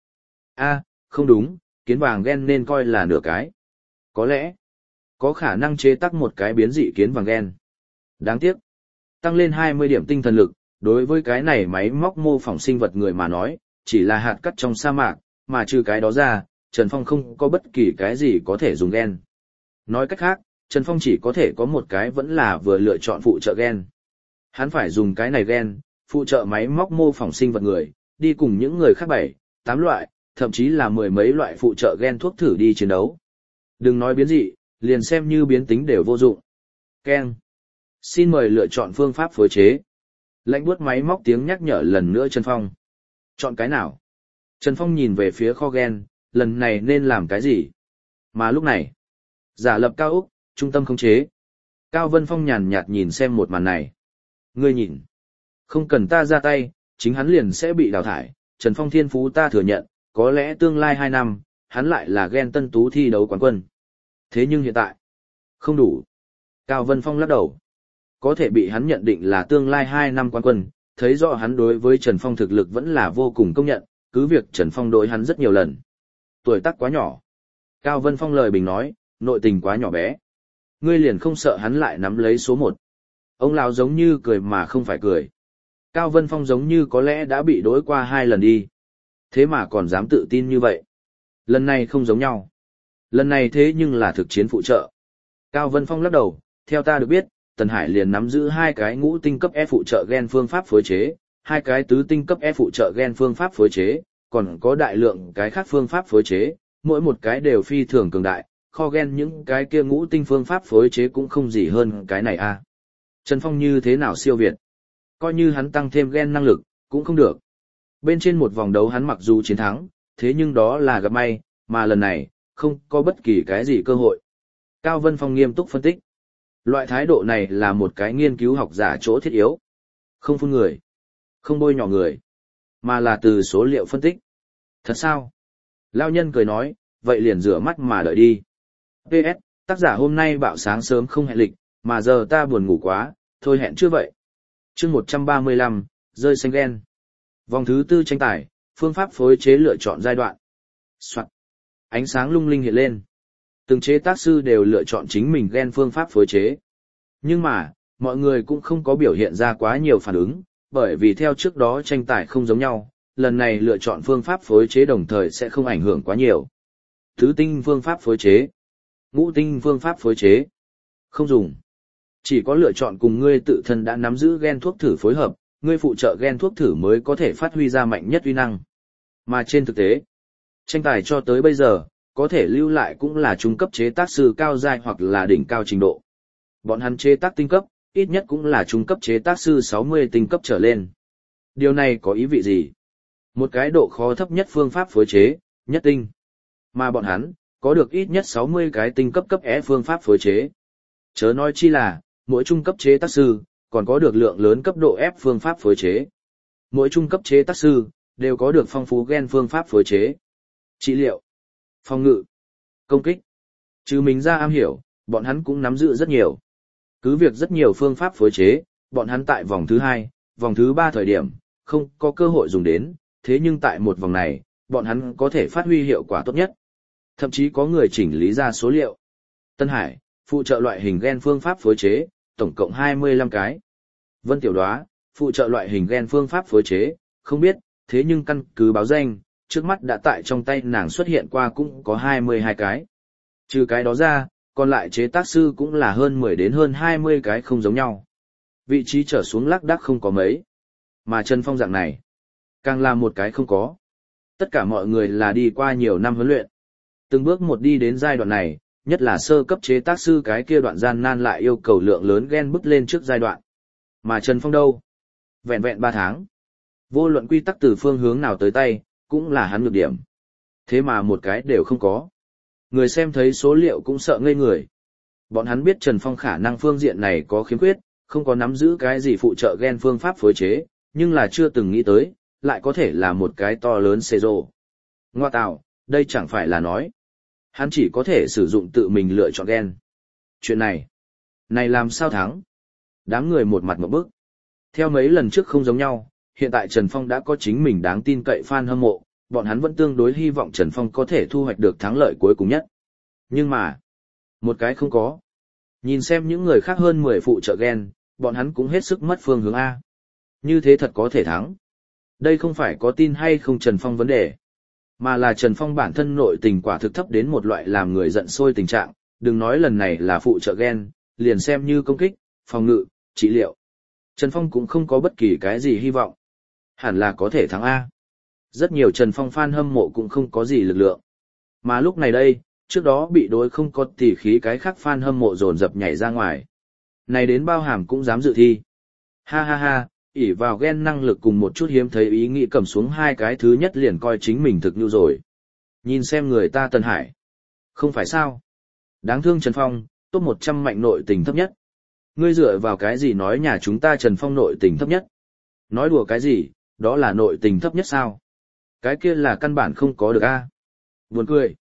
Không đúng, kiến vàng gen nên coi là nửa cái. Có lẽ, có khả năng chế tác một cái biến dị kiến vàng gen. Đáng tiếc, tăng lên 20 điểm tinh thần lực, đối với cái này máy móc mô phỏng sinh vật người mà nói, chỉ là hạt cát trong sa mạc, mà trừ cái đó ra, Trần Phong không có bất kỳ cái gì có thể dùng gen. Nói cách khác, Trần Phong chỉ có thể có một cái vẫn là vừa lựa chọn phụ trợ gen. Hắn phải dùng cái này gen, phụ trợ máy móc mô phỏng sinh vật người, đi cùng những người khác 7-8 loại, thậm chí là mười mấy loại phụ trợ gen thuốc thử đi chiến đấu. Đừng nói biến dị, liền xem như biến tính đều vô dụng. Keng. Xin mời lựa chọn phương pháp phối chế. Lạnh buốt máy móc tiếng nhắc nhở lần nữa Trần Phong. Chọn cái nào? Trần Phong nhìn về phía kho gen, lần này nên làm cái gì? Mà lúc này, giả lập cao ốc, trung tâm khống chế. Cao Vân Phong nhàn nhạt nhìn xem một màn này. Ngươi nhìn, không cần ta ra tay, chính hắn liền sẽ bị đào thải, Trần Phong thiên phú ta thừa nhận, có lẽ tương lai 2 năm, hắn lại là Gen Tân Tú thi đấu quán quân. Thế nhưng hiện tại, không đủ. Cao Vân Phong lắc đầu. Có thể bị hắn nhận định là tương lai 2 năm quán quân, thấy rõ hắn đối với Trần Phong thực lực vẫn là vô cùng công nhận, cứ việc Trần Phong đối hắn rất nhiều lần. Tuổi tác quá nhỏ. Cao Vân Phong lời bình nói, nội tình quá nhỏ bé. Ngươi liền không sợ hắn lại nắm lấy số 1. Ông lão giống như cười mà không phải cười. Cao Vân Phong giống như có lẽ đã bị đối qua 2 lần đi. Thế mà còn dám tự tin như vậy. Lần này không giống nhau. Lần này thế nhưng là thực chiến phụ trợ. Cao Vân Phong lắc đầu, theo ta được biết, Tần Hải liền nắm giữ 2 cái ngũ tinh cấp E phụ trợ gen phương pháp phối chế, 2 cái tứ tinh cấp E phụ trợ gen phương pháp phối chế, còn có đại lượng cái khác phương pháp phối chế, mỗi một cái đều phi thường cường đại, kho gen những cái kia ngũ tinh phương pháp phối chế cũng không gì hơn cái này a. Trần Phong như thế nào siêu việt? Coi như hắn tăng thêm gen năng lực, cũng không được. Bên trên một vòng đấu hắn mặc dù chiến thắng, thế nhưng đó là gặp may, mà lần này, không có bất kỳ cái gì cơ hội. Cao Vân Phong nghiêm túc phân tích. Loại thái độ này là một cái nghiên cứu học giả chỗ thiết yếu. Không phun người, không bôi nhọ người, mà là từ số liệu phân tích. Thật sao? Lao nhân cười nói, vậy liền rửa mắt mà đợi đi. PS, tác giả hôm nay bảo sáng sớm không hẹn lịch, mà giờ ta buồn ngủ quá, thôi hẹn chưa vậy. Chương 135, rơi xanh gen. Vòng thứ 4 tranh tài, phương pháp phối chế lựa chọn giai đoạn. Soạn. Ánh sáng lung linh hiện lên. Từng chế tác sư đều lựa chọn chính mình gen phương pháp phối chế. Nhưng mà, mọi người cũng không có biểu hiện ra quá nhiều phản ứng, bởi vì theo trước đó tranh tài không giống nhau, lần này lựa chọn phương pháp phối chế đồng thời sẽ không ảnh hưởng quá nhiều. Tứ tinh phương pháp phối chế, ngũ tinh phương pháp phối chế, không dùng. Chỉ có lựa chọn cùng ngươi tự thân đã nắm giữ gen thuốc thử phối hợp, ngươi phụ trợ gen thuốc thử mới có thể phát huy ra mạnh nhất uy năng. Mà trên thực tế, tranh tài cho tới bây giờ, có thể lưu lại cũng là trung cấp chế tác sư cao giai hoặc là đỉnh cao trình độ. Bọn hắn chế tác tinh cấp, ít nhất cũng là trung cấp chế tác sư 60 tinh cấp trở lên. Điều này có ý vị gì? Một cái độ khó thấp nhất phương pháp phối chế, nhất tinh. Mà bọn hắn, có được ít nhất 60 cái tinh cấp cấp E phương pháp phối chế. Chớ nói chi là, mỗi trung cấp chế tác sư, còn có được lượng lớn cấp độ F phương pháp phối chế. Mỗi trung cấp chế tác sư, đều có được phong phú gen phương pháp phối chế. Trị liệu, phòng ngự, công kích. Trừ mình ra am hiểu, bọn hắn cũng nắm giữ rất nhiều. Cứ việc rất nhiều phương pháp phối chế, bọn hắn tại vòng thứ 2, vòng thứ 3 thời điểm, không có cơ hội dùng đến, thế nhưng tại một vòng này, bọn hắn có thể phát huy hiệu quả tốt nhất. Thậm chí có người chỉnh lý ra số liệu. Tân Hải, phụ trợ loại hình gen phương pháp phối chế, tổng cộng 25 cái. Vân Tiểu Đóa, phụ trợ loại hình gen phương pháp phối chế, không biết, thế nhưng căn cứ báo danh, trước mắt đã tại trong tay nàng xuất hiện qua cũng có 22 cái. Trừ cái đó ra, còn lại chế tác sư cũng là hơn 10 đến hơn 20 cái không giống nhau. Vị trí trở xuống lác đác không có mấy. Mà Trần Phong dạng này, càng là một cái không có. Tất cả mọi người là đi qua nhiều năm huấn luyện. Từng bước một đi đến giai đoạn này, nhất là sơ cấp chế tác sư cái kia đoạn gian nan lại yêu cầu lượng lớn gen bứt lên trước giai đoạn. Mà Trần Phong đâu? Vẹn vẹn 3 tháng. Vô luận quy tắc từ phương hướng nào tới tay, cũng là hắn nhược điểm. Thế mà một cái đều không có. Người xem thấy số liệu cũng sợ ngây người. Bọn hắn biết Trần Phong khả năng phương diện này có khiếm khuyết, không có nắm giữ cái gì phụ trợ gen phương pháp phối chế, nhưng là chưa từng nghĩ tới, lại có thể là một cái to lớn xê rô. Ngoa tạo, đây chẳng phải là nói. Hắn chỉ có thể sử dụng tự mình lựa chọn gen. Chuyện này làm sao thắng? Đám người một mặt ngộp bức. Theo mấy lần trước không giống nhau, hiện tại Trần Phong đã có chính mình đáng tin cậy fan hâm mộ, bọn hắn vẫn tương đối hy vọng Trần Phong có thể thu hoạch được thắng lợi cuối cùng nhất. Nhưng mà, một cái không có. Nhìn xem những người khác hơn 10 phụ trợ gen, bọn hắn cũng hết sức mất phương hướng A. Như thế thật có thể thắng. Đây không phải có tin hay không Trần Phong vấn đề, mà là Trần Phong bản thân nội tình quả thực thấp đến một loại làm người giận sôi tình trạng, đừng nói lần này là phụ trợ gen, liền xem như công kích, phòng ngự, trị liệu. Trần Phong cũng không có bất kỳ cái gì hy vọng. Hẳn là có thể thắng A. Rất nhiều Trần Phong fan hâm mộ cũng không có gì lực lượng. Mà lúc này đây, trước đó bị đối không có tỉ khí cái khác fan hâm mộ dồn dập nhảy ra ngoài. Này đến bao hàm cũng dám dự thi. Ha ha ha, ỷ vào gen năng lực cùng một chút hiếm thấy ý nghĩ cầm xuống 2 cái thứ nhất liền coi chính mình thực nhu rồi. Nhìn xem người ta Tân Hải. Không phải sao. Đáng thương Trần Phong, top 100 mạnh nội tình thấp nhất. Ngươi dựa vào cái gì nói nhà chúng ta Trần Phong nội tình thấp nhất? Nói đùa cái gì, đó là nội tình thấp nhất sao? Cái kia là căn bản không có được a. Buồn cười.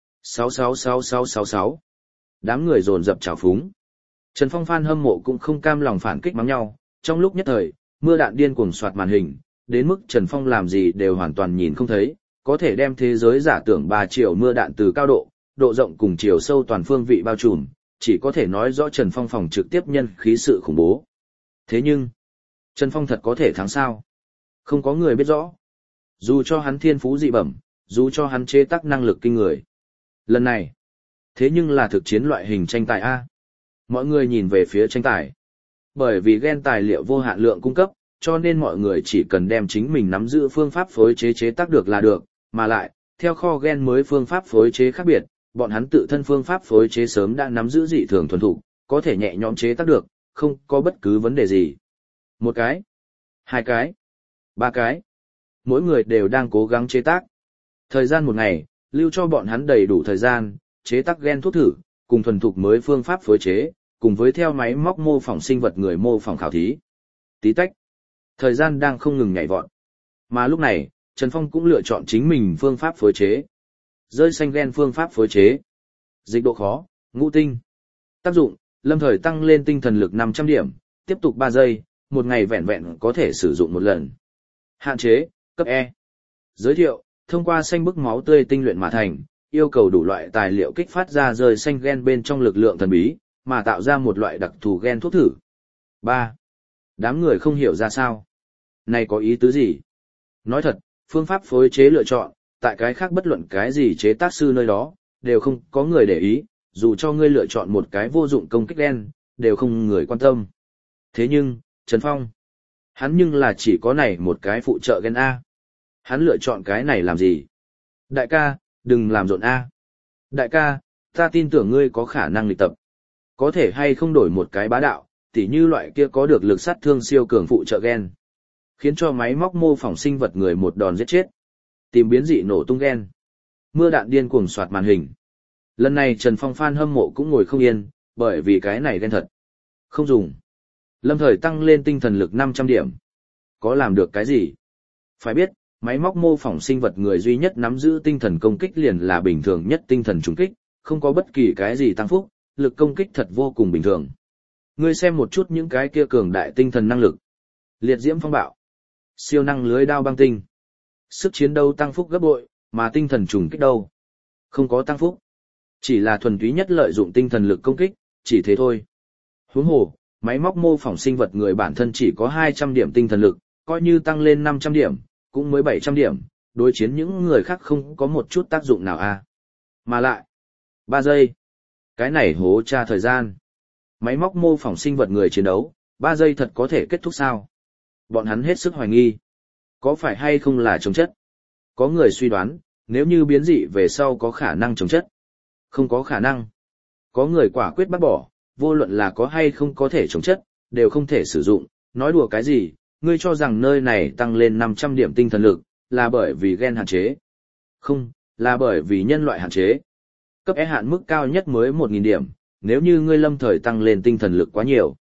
6666666. Đám người dồn dập trào phúng. Trần Phong fan hâm mộ cũng không cam lòng phản kích mắng nhau, trong lúc nhất thời, mưa đạn điên cuồng soạt màn hình, đến mức Trần Phong làm gì đều hoàn toàn nhìn không thấy, có thể đem thế giới giả tưởng 3 triệu mưa đạn từ cao độ, độ rộng cùng chiều sâu toàn phương vị bao trùm, chỉ có thể nói rõ Trần Phong phòng trực tiếp nhân khí sự khủng bố. Thế nhưng, Trần Phong thật có thể thắng sao? Không có người biết rõ. Dù cho hắn thiên phú dị bẩm, dù cho hắn chế tác năng lực kinh người. Lần này, thế nhưng là thực chiến loại hình tranh tài A. Mọi người nhìn về phía tranh tài. Bởi vì gen tài liệu vô hạn lượng cung cấp, cho nên mọi người chỉ cần đem chính mình nắm giữ phương pháp phối chế chế tác được là được, mà lại, theo kho gen mới phương pháp phối chế khác biệt, bọn hắn tự thân phương pháp phối chế sớm đã nắm giữ dị thường thuần thục, có thể nhẹ nhõm chế tác được, không có bất cứ vấn đề gì. Một cái, hai cái, ba cái, mỗi người đều đang cố gắng chế tác. Thời gian một ngày, lưu cho bọn hắn đầy đủ thời gian, chế tác gen thuốc thử, cùng thuần thục mới phương pháp phối chế, cùng với theo máy móc mô phỏng sinh vật người mô phỏng khảo thí. Tí tách. Thời gian đang không ngừng nhảy vọt. Mà lúc này, Trần Phong cũng lựa chọn chính mình phương pháp phối chế. Rơi xanh gen phương pháp phối chế. Dịch độ khó, ngũ tinh. Tác dụng, lâm thời tăng lên tinh thần lực 500 điểm, tiếp tục 3 giây, một ngày vẹn vẹn có thể sử dụng một lần. Hạn chế, cấp E. Giới thiệu, thông qua xanh bức máu tươi tinh luyện mà thành, yêu cầu đủ loại tài liệu kích phát ra rơi xanh gen bên trong lực lượng thần bí, mà tạo ra một loại đặc thù gen thuốc thử. 3. Đám người không hiểu ra sao. Này có ý tứ gì? Nói thật, phương pháp phối chế lựa chọn, tại cái khác bất luận cái gì chế tác sư nơi đó, đều không có người để ý, dù cho ngươi lựa chọn một cái vô dụng công kích gen, đều không người quan tâm. Thế nhưng, Trần Phong, hắn nhưng là chỉ có này một cái phụ trợ gen A. Hắn lựa chọn cái này làm gì? Đại ca, đừng làm rộn A. Đại ca, ta tin tưởng ngươi có khả năng luyện tập. Có thể hay không đổi một cái bá đạo, tỉ như loại kia có được lực sát thương siêu cường phụ trợ gen. Khiến cho máy móc mô phỏng sinh vật người một đòn giết chết. Tìm biến dị nổ tung gen. Mưa đạn điên cuồng soạt màn hình. Lần này Trần Phong fan hâm mộ cũng ngồi không yên, bởi vì cái này gen thật. Không dùng. Lâm thời tăng lên tinh thần lực 500 điểm. Có làm được cái gì? Phải biết, máy móc mô phỏng sinh vật người duy nhất nắm giữ tinh thần công kích liền là bình thường nhất tinh thần trùng kích, không có bất kỳ cái gì tăng phúc, lực công kích thật vô cùng bình thường. Ngươi xem một chút những cái kia cường đại tinh thần năng lực. Liệt diễm phong bạo, siêu năng lưới đao băng tinh. Sức chiến đấu tăng phúc gấp bội, mà tinh thần trùng kích đâu? Không có tăng phúc. Chỉ là thuần túy nhất lợi dụng tinh thần lực công kích, chỉ thế thôi. Huống hồ, máy móc mô phỏng sinh vật người bản thân chỉ có 200 điểm tinh thần lực, coi như tăng lên 500 điểm, cũng mới 700 điểm, đối chiến những người khác không có một chút tác dụng nào a. Mà lại, 3 giây. Cái này hố tra thời gian. Máy móc mô phỏng sinh vật người chiến đấu, 3 giây thật có thể kết thúc sao? Bọn hắn hết sức hoài nghi. Có phải hay không là chống chất? Có người suy đoán, nếu như biến dị về sau có khả năng chống chất. Không có khả năng. Có người quả quyết bác bỏ, vô luận là có hay không có thể chống chất, đều không thể sử dụng. Nói đùa cái gì, ngươi cho rằng nơi này tăng lên 500 điểm tinh thần lực, là bởi vì gen hạn chế. Không, là bởi vì nhân loại hạn chế. Cấp E hạn mức cao nhất mới 1.000 điểm, nếu như ngươi lâm thời tăng lên tinh thần lực quá nhiều.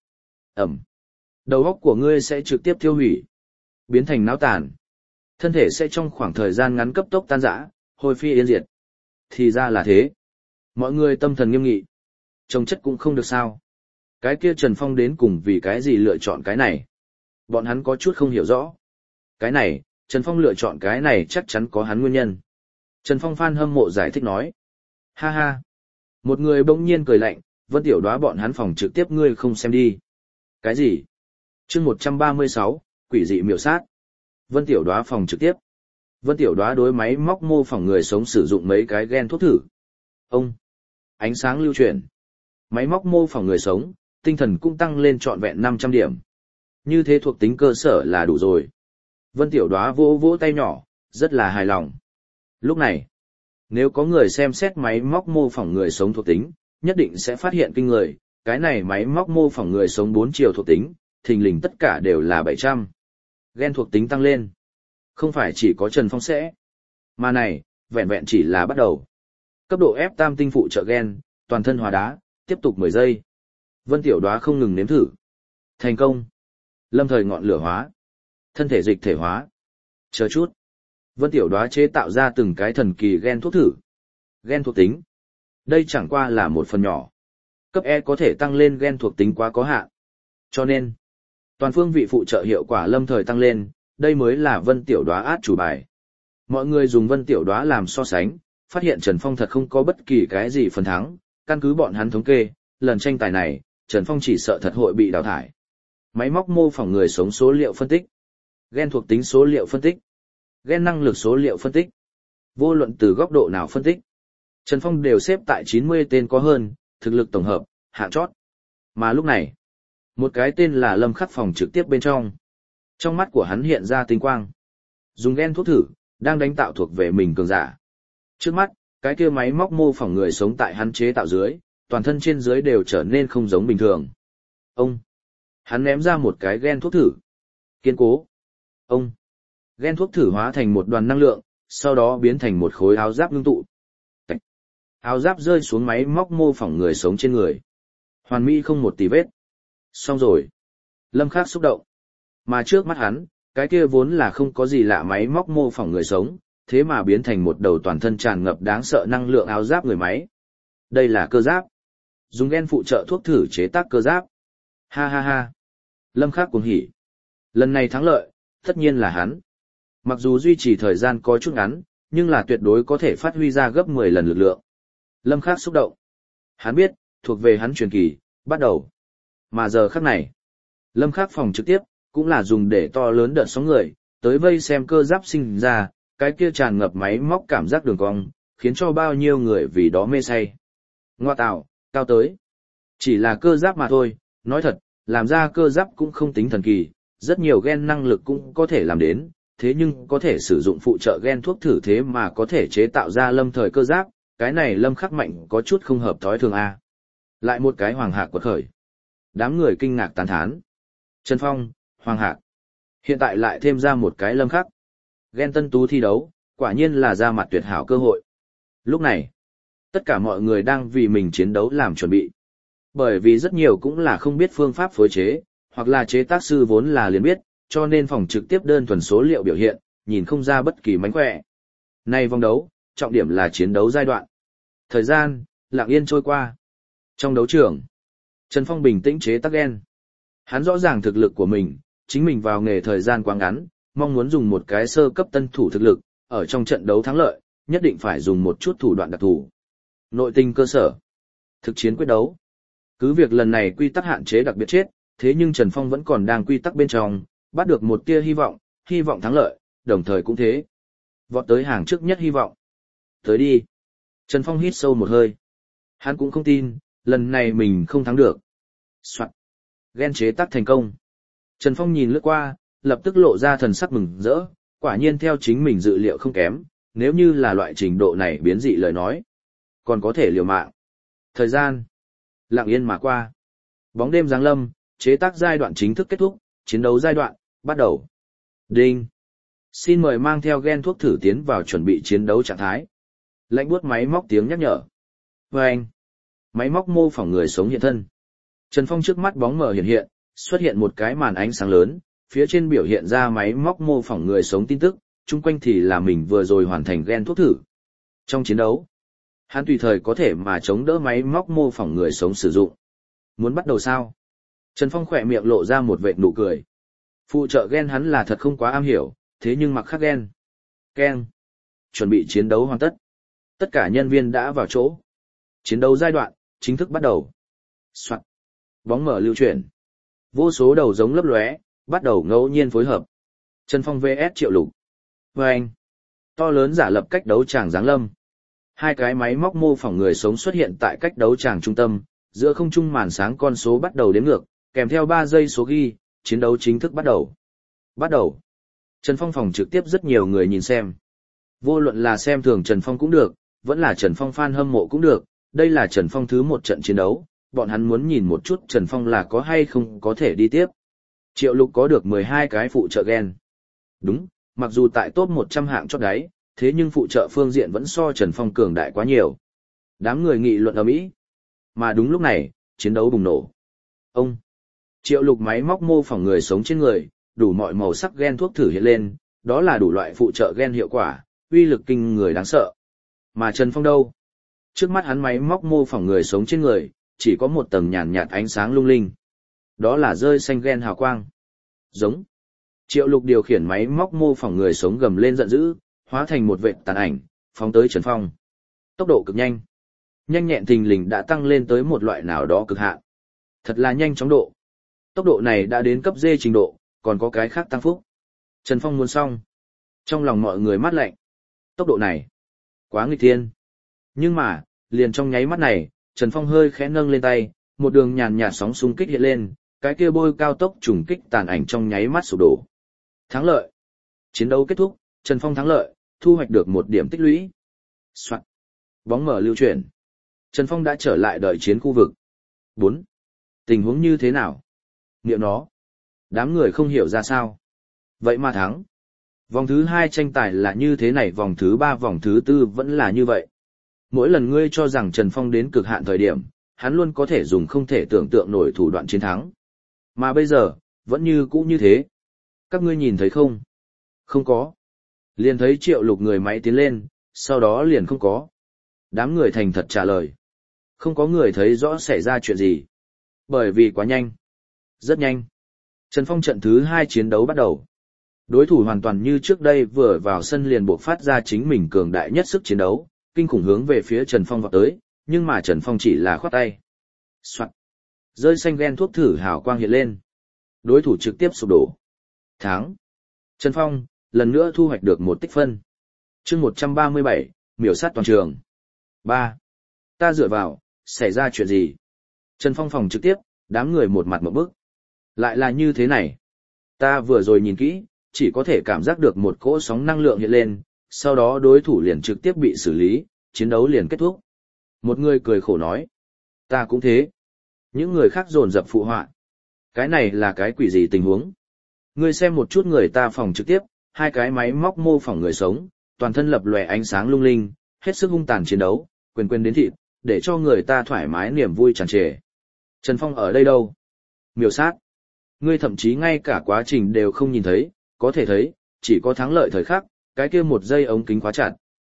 Đầu óc của ngươi sẽ trực tiếp tiêu hủy, biến thành náo tàn. Thân thể sẽ trong khoảng thời gian ngắn cấp tốc tan rã, hồi phi yên diệt. Thì ra là thế. Mọi người tâm thần nghiêm nghị. Trông chất cũng không được sao. Cái kia Trần Phong đến cùng vì cái gì lựa chọn cái này. Bọn hắn có chút không hiểu rõ. Cái này, Trần Phong lựa chọn cái này chắc chắn có hắn nguyên nhân. Trần Phong fan hâm mộ giải thích nói. Ha ha. Một người bỗng nhiên cười lạnh, Vân Tiểu Đóa bọn hắn phòng trực tiếp ngươi không xem đi. Cái gì? Chương 136, quỷ dị miểu sát. Vân Tiểu Đóa phòng trực tiếp. Vân Tiểu Đóa đối máy móc mô phỏng người sống sử dụng mấy cái gen thuốc thử. Ánh sáng lưu chuyển. Máy móc mô phỏng người sống, tinh thần cũng tăng lên trọn vẹn 500 điểm. Như thế thuộc tính cơ sở là đủ rồi. Vân Tiểu Đóa vỗ vỗ tay nhỏ, rất là hài lòng. Lúc này, nếu có người xem xét máy móc mô phỏng người sống thuộc tính, nhất định sẽ phát hiện kinh người, cái này máy móc mô phỏng người sống 4 chiều thuộc tính, thình lình tất cả đều là 700. Gen thuộc tính tăng lên. Không phải chỉ có Trần Phong sẽ. Mà này, vẹn vẹn chỉ là bắt đầu. Cấp độ F tam tinh phụ trợ gen, toàn thân hóa đá, tiếp tục 10 giây. Vân Tiểu Đóa không ngừng nếm thử. Thành công. Lâm thời ngọn lửa hóa. Thân thể dịch thể hóa. Chờ chút. Vân Tiểu Đóa chế tạo ra từng cái thần kỳ gen thuốc thử. Gen thuộc tính. Đây chẳng qua là một phần nhỏ. Cấp E có thể tăng lên gen thuộc tính quá có hạn. Cho nên, toàn phương vị phụ trợ hiệu quả lâm thời tăng lên, đây mới là Vân Tiểu Đóa át chủ bài. Mọi người dùng Vân Tiểu Đóa làm so sánh, phát hiện Trần Phong thật không có bất kỳ cái gì phần thắng, căn cứ bọn hắn thống kê, lần tranh tài này, Trần Phong chỉ sợ thật hội bị đào thải. Máy móc mô phỏng người sống số liệu phân tích, gen thuộc tính số liệu phân tích, gen năng lực số liệu phân tích. Vô luận từ góc độ nào phân tích, Trần Phong đều xếp tại 90 tên có hơn, thực lực tổng hợp, hạng chót. Mà lúc này, một cái tên là Lâm Khắc phòng trực tiếp bên trong. Trong mắt của hắn hiện ra tinh quang. Dùng gen thuốc thử, đang đánh tạo thuộc về mình cường giả. Trước mắt, cái kia máy móc mô phỏng người sống tại hắn chế tạo dưới, toàn thân trên dưới đều trở nên không giống bình thường. Hắn ném ra một cái gen thuốc thử. Kiên cố. Gen thuốc thử hóa thành một đoàn năng lượng, sau đó biến thành một khối áo giáp ngưng tụ. Áo giáp rơi xuống máy móc mô phỏng người sống trên người. Hoàn mỹ không một tì vết. Xong rồi. Lâm Khắc xúc động. Mà trước mắt hắn, cái kia vốn là không có gì lạ máy móc mô phỏng người sống, thế mà biến thành một đầu toàn thân tràn ngập đáng sợ năng lượng áo giáp người máy. Đây là cơ giáp. Dùng gen phụ trợ thuốc thử chế tác cơ giáp. Ha ha ha. Lâm Khắc cuồng hỉ. Lần này thắng lợi, tất nhiên là hắn. Mặc dù duy trì thời gian có chút ngắn, nhưng là tuyệt đối có thể phát huy ra gấp 10 lần lực lượng. Lâm Khắc xúc động. Hắn biết, thuộc về hắn truyền kỳ, bắt đầu. Mà giờ khắc này, Lâm Khắc phòng trực tiếp, cũng là dùng để to lớn đợt sóng người, tới vây xem cơ giáp sinh ra, cái kia tràn ngập máy móc cảm giác đường cong, khiến cho bao nhiêu người vì đó mê say. Ngoa tạo, cao tới. Chỉ là cơ giáp mà thôi, nói thật, làm ra cơ giáp cũng không tính thần kỳ, rất nhiều gen năng lực cũng có thể làm đến, thế nhưng có thể sử dụng phụ trợ gen thuốc thử thế mà có thể chế tạo ra lâm thời cơ giáp, cái này Lâm Khắc mạnh có chút không hợp thói thường a. Lại một cái Hoàng Hạc quật khởi. Đám người kinh ngạc tán thán. Trần Phong, Hoàng Hạc. Hiện tại lại thêm ra một cái Lâm Khắc. Gen tân tú thi đấu, quả nhiên là ra mặt tuyệt hảo cơ hội. Lúc này, tất cả mọi người đang vì mình chiến đấu làm chuẩn bị. Bởi vì rất nhiều cũng là không biết phương pháp phối chế, hoặc là chế tác sư vốn là liền biết, cho nên phòng trực tiếp đơn thuần số liệu biểu hiện, nhìn không ra bất kỳ mánh khỏe. Nay vòng đấu, trọng điểm là chiến đấu giai đoạn. Thời gian, lặng yên trôi qua. Trong đấu trường, Trần Phong bình tĩnh chế tác gen. Hắn rõ ràng thực lực của mình, chính mình vào nghề thời gian quá ngắn, mong muốn dùng một cái sơ cấp tân thủ thực lực, ở trong trận đấu thắng lợi, nhất định phải dùng một chút thủ đoạn đặc thù. Nội tình cơ sở, thực chiến quyết đấu. Cứ việc lần này quy tắc hạn chế đặc biệt chết, thế nhưng Trần Phong vẫn còn đang quy tắc bên trong, bắt được một tia hy vọng thắng lợi, đồng thời cũng thế. Vọt tới hàng trước nhất hy vọng. Tới đi. Trần Phong hít sâu một hơi. Hắn cũng không tin, lần này mình không thắng được. Soạn. Gen chế tác thành công. Trần Phong nhìn lướt qua, lập tức lộ ra thần sắc mừng rỡ, quả nhiên theo chính mình dự liệu không kém, nếu như là loại trình độ này biến dị lời nói. Còn có thể liều mạng. Thời gian. Lặng yên mà qua. Bóng đêm giáng lâm, chế tác giai đoạn chính thức kết thúc, chiến đấu giai đoạn, bắt đầu. Đinh. Xin mời mang theo gen thuốc thử tiến vào chuẩn bị chiến đấu trạng thái. Lạnh buốt máy móc tiếng nhắc nhở. Vâng. Máy móc mô phỏng người sống hiện thân. Trần Phong trước mắt bóng mờ hiện, xuất hiện một cái màn ánh sáng lớn, phía trên biểu hiện ra máy móc mô phỏng người sống tin tức, chung quanh thì là mình vừa rồi hoàn thành gen thuốc thử. Trong chiến đấu, hắn tùy thời có thể mà chống đỡ máy móc mô phỏng người sống sử dụng. Muốn bắt đầu sao? Trần Phong khỏe miệng lộ ra một vệt nụ cười. Phụ trợ gen hắn là thật không quá am hiểu, thế nhưng mặc khắc gen. Ken. Chuẩn bị chiến đấu hoàn tất. Tất cả nhân viên đã vào chỗ. Chiến đấu giai đoạn, chính thức bắt đầu. Soạn. Bóng mở lưu chuyển. Vô số đầu giống lấp lóe, bắt đầu ngẫu nhiên phối hợp. Trần Phong vs Triệu Lục. Vâng. To lớn giả lập cách đấu tràng giáng lâm. Hai cái máy móc mô phỏng người sống xuất hiện tại cách đấu tràng trung tâm, giữa không trung màn sáng con số bắt đầu đếm ngược, kèm theo 3 giây số ghi, chiến đấu chính thức bắt đầu. Bắt đầu. Trần Phong phòng trực tiếp rất nhiều người nhìn xem. Vô luận là xem thường Trần Phong cũng được, vẫn là Trần Phong fan hâm mộ cũng được, đây là Trần Phong thứ một trận chiến đấu, bọn hắn muốn nhìn một chút Trần Phong là có hay không có thể đi tiếp. Triệu Lục có được 12 cái phụ trợ gen. Đúng, mặc dù tại top 100 hạng chót đáy, thế nhưng phụ trợ phương diện vẫn so Trần Phong cường đại quá nhiều. Đám người nghị luận ầm ĩ. mà đúng lúc này, chiến đấu bùng nổ. Ông, Triệu Lục máy móc mô phỏng người sống trên người, đủ mọi màu sắc gen thuốc thử hiện lên, đó là đủ loại phụ trợ gen hiệu quả, uy lực kinh người đáng sợ. Mà Trần Phong đâu? Trước mắt hắn máy móc mô phỏng người sống trên người, chỉ có một tầng nhàn nhạt ánh sáng lung linh. Đó là rơi xanh gen hào quang. Giống. Triệu Lục điều khiển máy móc mô phỏng người sống gầm lên giận dữ, hóa thành một vệt tàn ảnh, phóng tới Trần Phong. Tốc độ cực nhanh. Nhanh nhẹn thình lình đã tăng lên tới một loại nào đó cực hạn. Thật là nhanh chóng độ. Tốc độ này đã đến cấp D trình độ, còn có cái khác tăng phúc. Trần Phong muốn xong. Trong lòng mọi người mát lạnh. Tốc độ này, quá nghịch thiên. Nhưng mà, liền trong nháy mắt này, Trần Phong hơi khẽ nâng lên tay, một đường nhàn nhạt sóng xung kích hiện lên, cái kia bôi cao tốc trùng kích tàn ảnh trong nháy mắt sụp đổ. Thắng lợi. Chiến đấu kết thúc, Trần Phong thắng lợi, thu hoạch được một điểm tích lũy. Soạn. Bóng mở lưu chuyển. Trần Phong đã trở lại đợi chiến khu vực. 4. Tình huống như thế nào? Niệm nó. Đám người không hiểu ra sao. Vậy mà thắng. Vòng thứ 2 tranh tài là như thế này, vòng thứ 3 vòng thứ 4 vẫn là như vậy. Mỗi lần ngươi cho rằng Trần Phong đến cực hạn thời điểm, hắn luôn có thể dùng không thể tưởng tượng nổi thủ đoạn chiến thắng. Mà bây giờ, vẫn như cũ như thế. Các ngươi nhìn thấy không? Không có. Liền thấy Triệu Lục người máy tiến lên, sau đó liền không có. Đám người thành thật trả lời. Không có người thấy rõ xảy ra chuyện gì. Bởi vì quá nhanh. Rất nhanh. Trần Phong trận thứ 2 chiến đấu bắt đầu. Đối thủ hoàn toàn như trước đây, vừa vào sân liền buộc phát ra chính mình cường đại nhất sức chiến đấu, kinh khủng hướng về phía Trần Phong vọt tới, nhưng mà Trần Phong chỉ là khoát tay. Soạn. Rơi xanh gen thuốc thử hào quang hiện lên. Đối thủ trực tiếp sụp đổ. Thắng. Trần Phong, lần nữa thu hoạch được một tích phân. Chương 137, miểu sát toàn trường. 3. Ta dựa vào, xảy ra chuyện gì? Trần Phong phòng trực tiếp, đám người một mặt ngộp bức. Lại là như thế này. Ta vừa rồi nhìn kỹ, chỉ có thể cảm giác được một cỗ sóng năng lượng hiện lên, sau đó đối thủ liền trực tiếp bị xử lý, chiến đấu liền kết thúc. Một người cười khổ nói. Ta cũng thế. Những người khác dồn dập phụ họa. Cái này là cái quỷ gì tình huống? Ngươi xem một chút người ta phòng trực tiếp, hai cái máy móc mô phỏng người sống, toàn thân lập lòe ánh sáng lung linh, hết sức hung tàn chiến đấu, quyền quyền đến thịt, để cho người ta thoải mái niềm vui tràn trề. Trần Phong ở đây đâu? Miểu sát. Ngươi thậm chí ngay cả quá trình đều không nhìn thấy, có thể thấy, chỉ có thắng lợi thời khắc, cái kia một giây ống kính khóa chặt.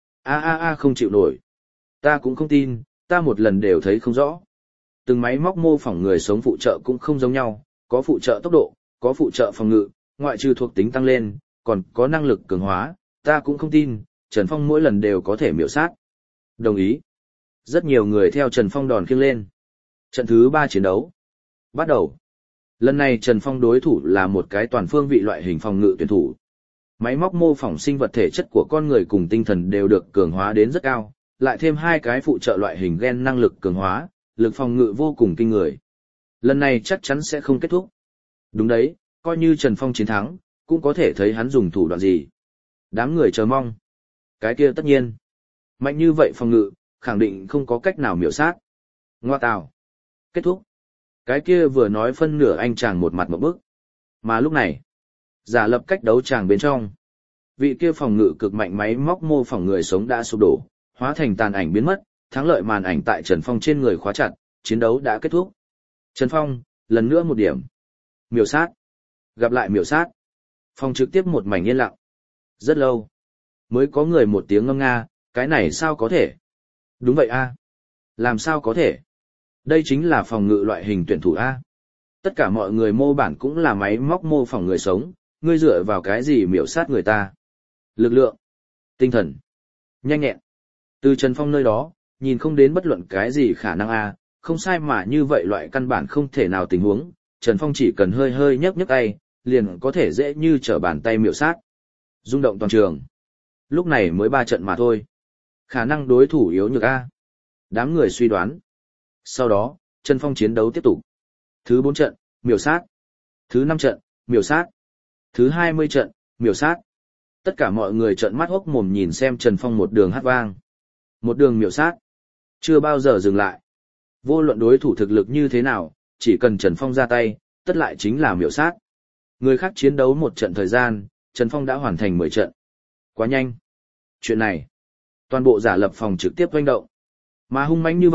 Không chịu nổi. Ta cũng không tin, ta một lần đều thấy không rõ. Từng máy móc mô phỏng người sống phụ trợ cũng không giống nhau, có phụ trợ tốc độ, có phụ trợ phòng ngự, ngoại trừ thuộc tính tăng lên, còn có năng lực cường hóa, ta cũng không tin, Trần Phong mỗi lần đều có thể miểu sát. Đồng ý. Rất nhiều người theo Trần Phong đòn khiêng lên. Trận thứ 3 chiến đấu. Bắt đầu. Lần này Trần Phong đối thủ là một cái toàn phương vị loại hình phòng ngự tuyển thủ. Máy móc mô phỏng sinh vật thể chất của con người cùng tinh thần đều được cường hóa đến rất cao, lại thêm hai cái phụ trợ loại hình gen năng lực cường hóa, lực phòng ngự vô cùng kinh người. Lần này chắc chắn sẽ không kết thúc. Đúng đấy, coi như Trần Phong chiến thắng, cũng có thể thấy hắn dùng thủ đoạn gì. Đám người chờ mong. Cái kia tất nhiên. Mạnh như vậy phòng ngự, khẳng định không có cách nào miểu sát. Ngoa tào. Kết thúc. Cái kia vừa nói phân nửa anh chàng một mặt một bức. Mà lúc này, giả lập cách đấu chàng bên trong. Vị kia phòng ngự cực mạnh máy móc mô phỏng người sống đã sụp đổ, hóa thành tàn ảnh biến mất, thắng lợi màn ảnh tại Trần Phong trên người khóa chặt, chiến đấu đã kết thúc. Trần Phong, lần nữa một điểm. Miểu sát. Gặp lại miểu sát. Phòng trực tiếp một mảnh yên lặng. Rất lâu. Mới có người một tiếng ngâm nga, cái này sao có thể? Đúng vậy a. Làm sao có thể? Đây chính là phòng ngự loại hình tuyển thủ A. Tất cả mọi người mô bản cũng là máy móc mô phỏng người sống, ngươi dựa vào cái gì miểu sát người ta? Lực lượng, tinh thần, nhanh nhẹn. Từ Trần Phong nơi đó, nhìn không đến bất luận cái gì khả năng A, không sai mà như vậy loại căn bản không thể nào tình huống, Trần Phong chỉ cần hơi hơi nhấc nhấc tay, liền có thể dễ như trở bàn tay miểu sát. Rung động toàn trường. Lúc này mới 3 trận mà thôi. Khả năng đối thủ yếu nhược A. Đám người suy đoán. Sau đó, Trần Phong chiến đấu tiếp tục. Thứ 4 trận, miểu sát. Thứ 5 trận, miểu sát. Thứ 20 trận, miểu sát. Tất cả mọi người trợn mắt hốc mồm nhìn xem Trần Phong một đường hát vang. Một đường miểu sát. Chưa bao giờ dừng lại. Vô luận đối thủ thực lực như thế nào, chỉ cần Trần Phong ra tay, tất lại chính là miểu sát. Người khác chiến đấu một trận thời gian, Trần Phong đã hoàn thành 10 trận. Quá nhanh. Chuyện này, toàn bộ giả lập phòng trực tiếp doanh động. Mà hung mãnh như vậy,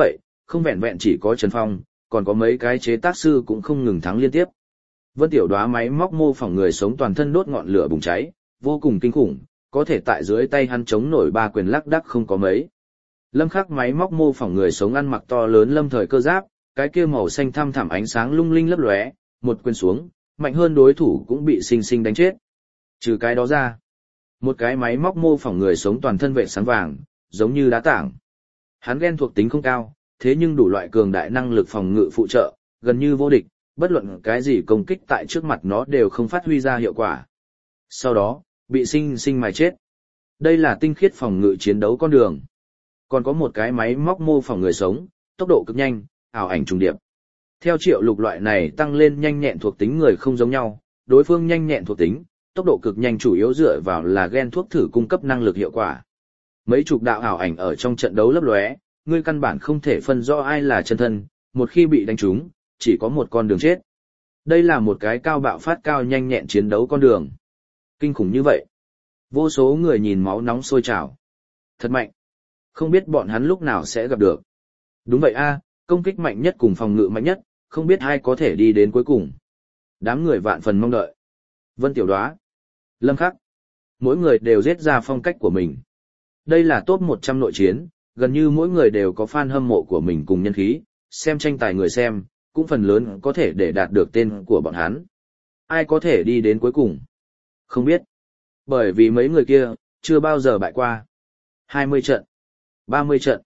không vẹn vẹn chỉ có Trần Phong, còn có mấy cái chế tác sư cũng không ngừng thắng liên tiếp. Vân Tiểu Đóa máy móc mô phỏng người sống toàn thân đốt ngọn lửa bùng cháy, vô cùng kinh khủng, có thể tại dưới tay hắn chống nổi ba quyền lắc đắc không có mấy. Lâm Khắc máy móc mô phỏng người sống ăn mặc to lớn lâm thời cơ giáp, cái kia màu xanh thăm thẳm ánh sáng lung linh lấp lóe, một quyền xuống, mạnh hơn đối thủ cũng bị sinh sinh đánh chết. Trừ cái đó ra, một cái máy móc mô phỏng người sống toàn thân vệ sáng vàng, giống như đá tảng. Hắn gen thuộc tính không cao, thế nhưng đủ loại cường đại năng lực phòng ngự phụ trợ, gần như vô địch, bất luận cái gì công kích tại trước mặt nó đều không phát huy ra hiệu quả. Sau đó, bị sinh sinh mài chết. Đây là tinh khiết phòng ngự chiến đấu con đường. Còn có một cái máy móc mô phỏng người sống, tốc độ cực nhanh, ảo ảnh trùng điệp. Theo Triệu Lục loại này tăng lên nhanh nhẹn thuộc tính người không giống nhau, đối phương nhanh nhẹn thuộc tính, tốc độ cực nhanh chủ yếu dựa vào là gen thuốc thử cung cấp năng lực hiệu quả. Mấy chục đạo ảo ảnh ở trong trận đấu lấp lóe, ngươi căn bản không thể phân rõ ai là chân thân, một khi bị đánh trúng, chỉ có một con đường chết. Đây là một cái cao bạo phát cao nhanh nhẹn chiến đấu con đường. Kinh khủng như vậy. Vô số người nhìn máu nóng sôi trào. Thật mạnh. Không biết bọn hắn lúc nào sẽ gặp được. Đúng vậy a, công kích mạnh nhất cùng phòng ngự mạnh nhất, không biết ai có thể đi đến cuối cùng. Đám người vạn phần mong đợi. Vân Tiểu Đóa, Lâm Khắc, mỗi người đều giết ra phong cách của mình. Đây là top 100 nội chiến, gần như mỗi người đều có fan hâm mộ của mình cùng nhân khí, xem tranh tài người xem, cũng phần lớn có thể để đạt được tên của bọn hắn. Ai có thể đi đến cuối cùng? Không biết. Bởi vì mấy người kia, chưa bao giờ bại qua. 20 trận, 30 trận,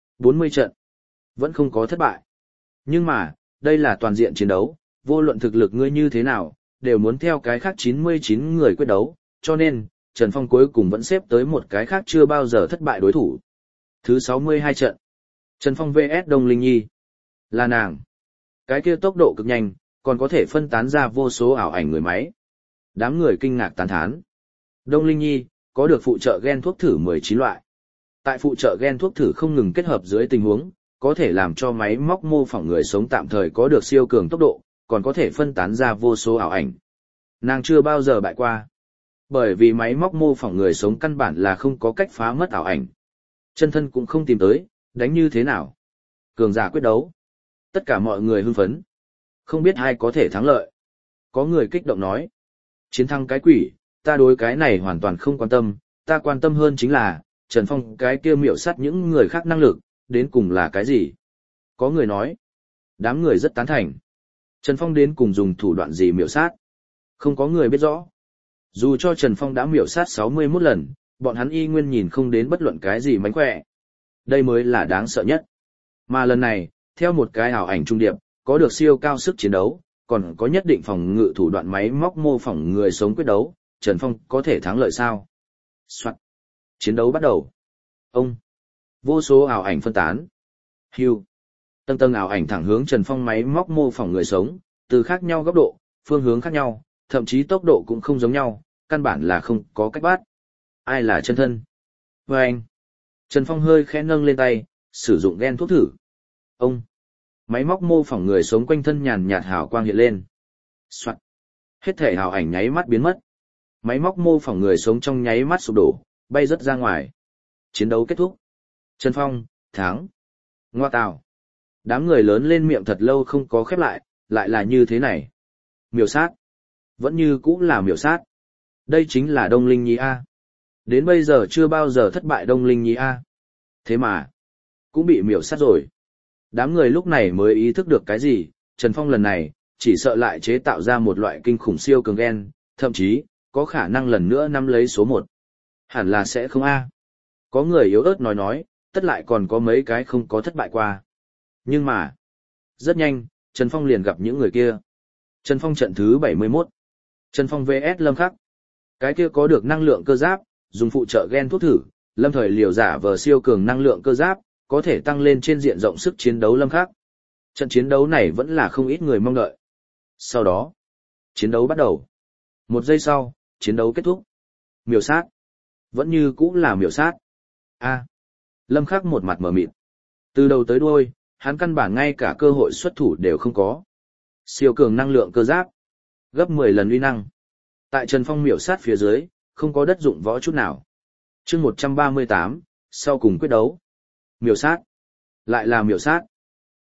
40 trận, vẫn không có thất bại. Nhưng mà, đây là toàn diện chiến đấu, vô luận thực lực ngươi như thế nào, đều muốn theo cái khác 99 người quyết đấu, cho nên, Trần Phong cuối cùng vẫn xếp tới một cái khác chưa bao giờ thất bại đối thủ. Thứ 62 trận. Trần Phong vs Đông Linh Nhi. Là nàng. Cái kia tốc độ cực nhanh, còn có thể phân tán ra vô số ảo ảnh người máy. Đám người kinh ngạc tán thán. Đông Linh Nhi, có được phụ trợ gen thuốc thử 19 loại. Tại phụ trợ gen thuốc thử không ngừng kết hợp dưới tình huống, có thể làm cho máy móc mô phỏng người sống tạm thời có được siêu cường tốc độ, còn có thể phân tán ra vô số ảo ảnh. Nàng chưa bao giờ bại qua. Bởi vì máy móc mô phỏng người sống căn bản là không có cách phá mất ảo ảnh. Chân thân cũng không tìm tới, đánh như thế nào. Cường giả quyết đấu. Tất cả mọi người hưng phấn. Không biết ai có thể thắng lợi. Có người kích động nói. Chiến thắng cái quỷ, ta đối cái này hoàn toàn không quan tâm, ta quan tâm hơn chính là, Trần Phong cái kia miểu sát những người khác năng lực, đến cùng là cái gì? Có người nói. Đám người rất tán thành. Trần Phong đến cùng dùng thủ đoạn gì miểu sát? Không có người biết rõ. Dù cho Trần Phong đã miểu sát 61 lần, bọn hắn y nguyên nhìn không đến bất luận cái gì mánh khỏe. Đây mới là đáng sợ nhất. Mà lần này, theo một cái ảo ảnh trung điệp, có được siêu cao sức chiến đấu, còn có nhất định phòng ngự thủ đoạn máy móc mô phỏng người sống quyết đấu, Trần Phong có thể thắng lợi sao? Soạn. Chiến đấu bắt đầu. Ông. Vô số ảo ảnh phân tán. Hưu. Tầng tầng ảo ảnh thẳng hướng Trần Phong máy móc mô phỏng người sống, từ khác nhau góc độ, phương hướng khác nhau, thậm chí tốc độ cũng không giống nhau, căn bản là không có cách bắt. Ai là chân thân? Và anh. Trần Phong hơi khẽ nâng lên tay, sử dụng gen thuốc thử. Ông. Máy móc mô phỏng người sống quanh thân nhàn nhạt hào quang hiện lên. Soạn. Hết thể hào ảnh nháy mắt biến mất. Máy móc mô phỏng người sống trong nháy mắt sụp đổ, bay rất ra ngoài. Chiến đấu kết thúc. Trần Phong, thắng. Ngoa tào. Đám người lớn lên miệng thật lâu không có khép lại là như thế này. Miểu sát. Vẫn như cũng là miểu sát. Đây chính là Đông Linh Nhi A. Đến bây giờ chưa bao giờ thất bại Đông Linh Nhi A. Thế mà, cũng bị miểu sát rồi. Đám người lúc này mới ý thức được cái gì, Trần Phong lần này, chỉ sợ lại chế tạo ra một loại kinh khủng siêu cường gen, thậm chí, có khả năng lần nữa nắm lấy số 1. Hẳn là sẽ không A. Có người yếu ớt nói, tất lại còn có mấy cái không có thất bại qua. Nhưng mà, rất nhanh, Trần Phong liền gặp những người kia. Trần Phong trận thứ 71. Trần Phong vs Lâm Khắc. Cái kia có được năng lượng cơ giáp, dùng phụ trợ gen thuốc thử, lâm thời liều giả vờ siêu cường năng lượng cơ giáp, có thể tăng lên trên diện rộng sức chiến đấu Lâm Khắc. Trận chiến đấu này vẫn là không ít người mong đợi. Sau đó, chiến đấu bắt đầu. 1 giây sau, chiến đấu kết thúc. Miểu sát. Vẫn như cũ là miểu sát. A. Lâm Khắc một mặt mờ mịt. Từ đầu tới đuôi, hắn căn bản ngay cả cơ hội xuất thủ đều không có. Siêu cường năng lượng cơ giáp. Gấp 10 lần uy năng. Tại Trần Phong miểu sát phía dưới, không có đất dụng võ chút nào. Chương 138, sau cùng quyết đấu. Miểu sát. Lại là miểu sát.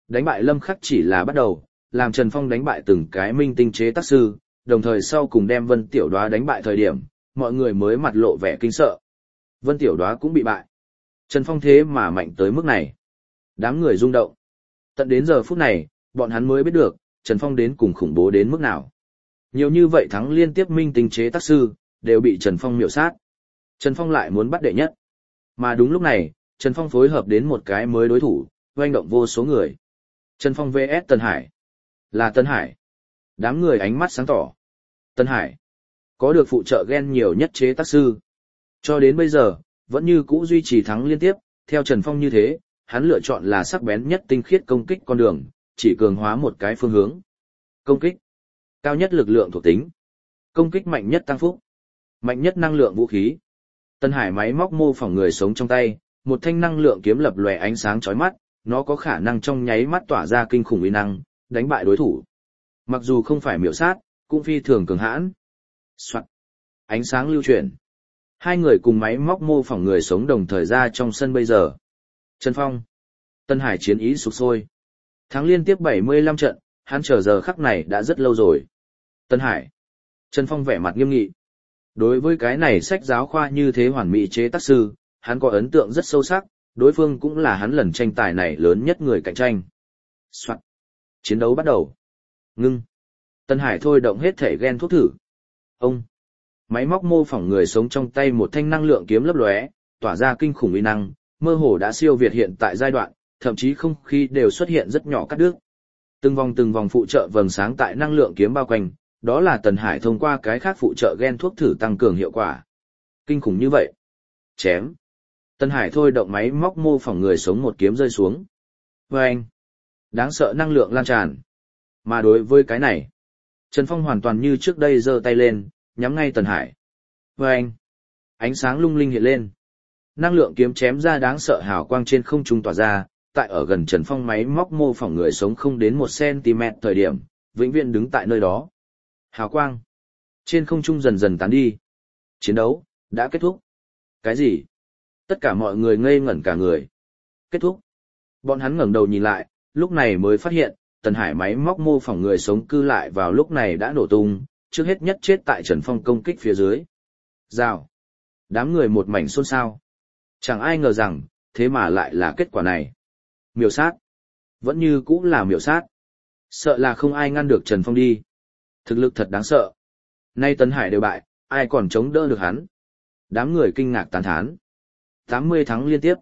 Đánh bại Lâm Khắc chỉ là bắt đầu, làm Trần Phong đánh bại từng cái minh tinh chế tác sư, đồng thời sau cùng đem Vân Tiểu Đóa đánh bại thời điểm, mọi người mới mặt lộ vẻ kinh sợ. Vân Tiểu Đóa cũng bị bại. Trần Phong thế mà mạnh tới mức này. Đám người rung động. Tận đến giờ phút này, bọn hắn mới biết được, Trần Phong đến cùng khủng bố đến mức nào. Nhiều như vậy thắng liên tiếp minh tinh chế tác sư, đều bị Trần Phong miểu sát. Trần Phong lại muốn bắt đệ nhất. Mà đúng lúc này, Trần Phong phối hợp đến một cái mới đối thủ, oanh động vô số người. Trần Phong vs Tân Hải. Là Tân Hải. Đám người ánh mắt sáng tỏ. Tân Hải. Có được phụ trợ gen nhiều nhất chế tác sư. Cho đến bây giờ, vẫn như cũ duy trì thắng liên tiếp, theo Trần Phong như thế, hắn lựa chọn là sắc bén nhất tinh khiết công kích con đường, chỉ cường hóa một cái phương hướng. Công kích. Cao nhất lực lượng thuộc tính. Công kích mạnh nhất tăng phúc. Mạnh nhất năng lượng vũ khí. Tân Hải máy móc mô phỏng người sống trong tay, một thanh năng lượng kiếm lập lòe ánh sáng chói mắt, nó có khả năng trong nháy mắt tỏa ra kinh khủng uy năng, đánh bại đối thủ. Mặc dù không phải miểu sát, cũng phi thường cường hãn. Soạt. Ánh sáng lưu chuyển. Hai người cùng máy móc mô phỏng người sống đồng thời ra trong sân bây giờ. Trần Phong. Tân Hải chiến ý sục sôi. Thắng liên tiếp 75 trận, hắn chờ giờ khắc này đã rất lâu rồi. Tân Hải. Trần Phong vẻ mặt nghiêm nghị. Đối với cái này sách giáo khoa như thế hoàn mỹ chế tác sư, hắn có ấn tượng rất sâu sắc, đối phương cũng là hắn lần tranh tài này lớn nhất người cạnh tranh. Soạn. Chiến đấu bắt đầu. Ngưng. Tân Hải thôi động hết thể gen thuốc thử. Ông. Máy móc mô phỏng người sống trong tay một thanh năng lượng kiếm lấp lóe, tỏa ra kinh khủng uy năng, mơ hồ đã siêu việt hiện tại giai đoạn, thậm chí không khí đều xuất hiện rất nhỏ cắt đứt. Từng vòng phụ trợ vầng sáng tại năng lượng kiếm bao quanh, đó là Tân Hải thông qua cái khác phụ trợ gen thuốc thử tăng cường hiệu quả. Kinh khủng như vậy. Chém. Tân Hải thôi động máy móc mô phỏng người sống một kiếm rơi xuống. Vâng! Đáng sợ năng lượng lan tràn. Mà đối với cái này, Trần Phong hoàn toàn như trước đây giơ tay lên, nhắm ngay Tân Hải. Vâng! Ánh sáng lung linh hiện lên. Năng lượng kiếm chém ra đáng sợ hào quang trên không trung tỏa ra, tại ở gần Trần Phong máy móc mô phỏng người sống không đến 1 cm thời điểm, vĩnh viễn đứng tại nơi đó. Hào quang trên không trung dần dần tán đi. Chiến đấu đã kết thúc. Cái gì? Tất cả mọi người ngây ngẩn cả người. Kết thúc. Bọn hắn ngẩng đầu nhìn lại, lúc này mới phát hiện, Tân Hải máy móc mô phỏng người sống cư lại vào lúc này đã nổ tung, trước hết nhất chết tại Trần Phong công kích phía dưới. Rào. Đám người một mảnh xôn xao. Chẳng ai ngờ rằng, thế mà lại là kết quả này. Miểu sát. Vẫn như cũ là miểu sát. Sợ là không ai ngăn được Trần Phong đi. Thực lực thật đáng sợ. Nay Tân Hải đều bại, ai còn chống đỡ được hắn. Đám người kinh ngạc tán thán. 80 thắng liên tiếp.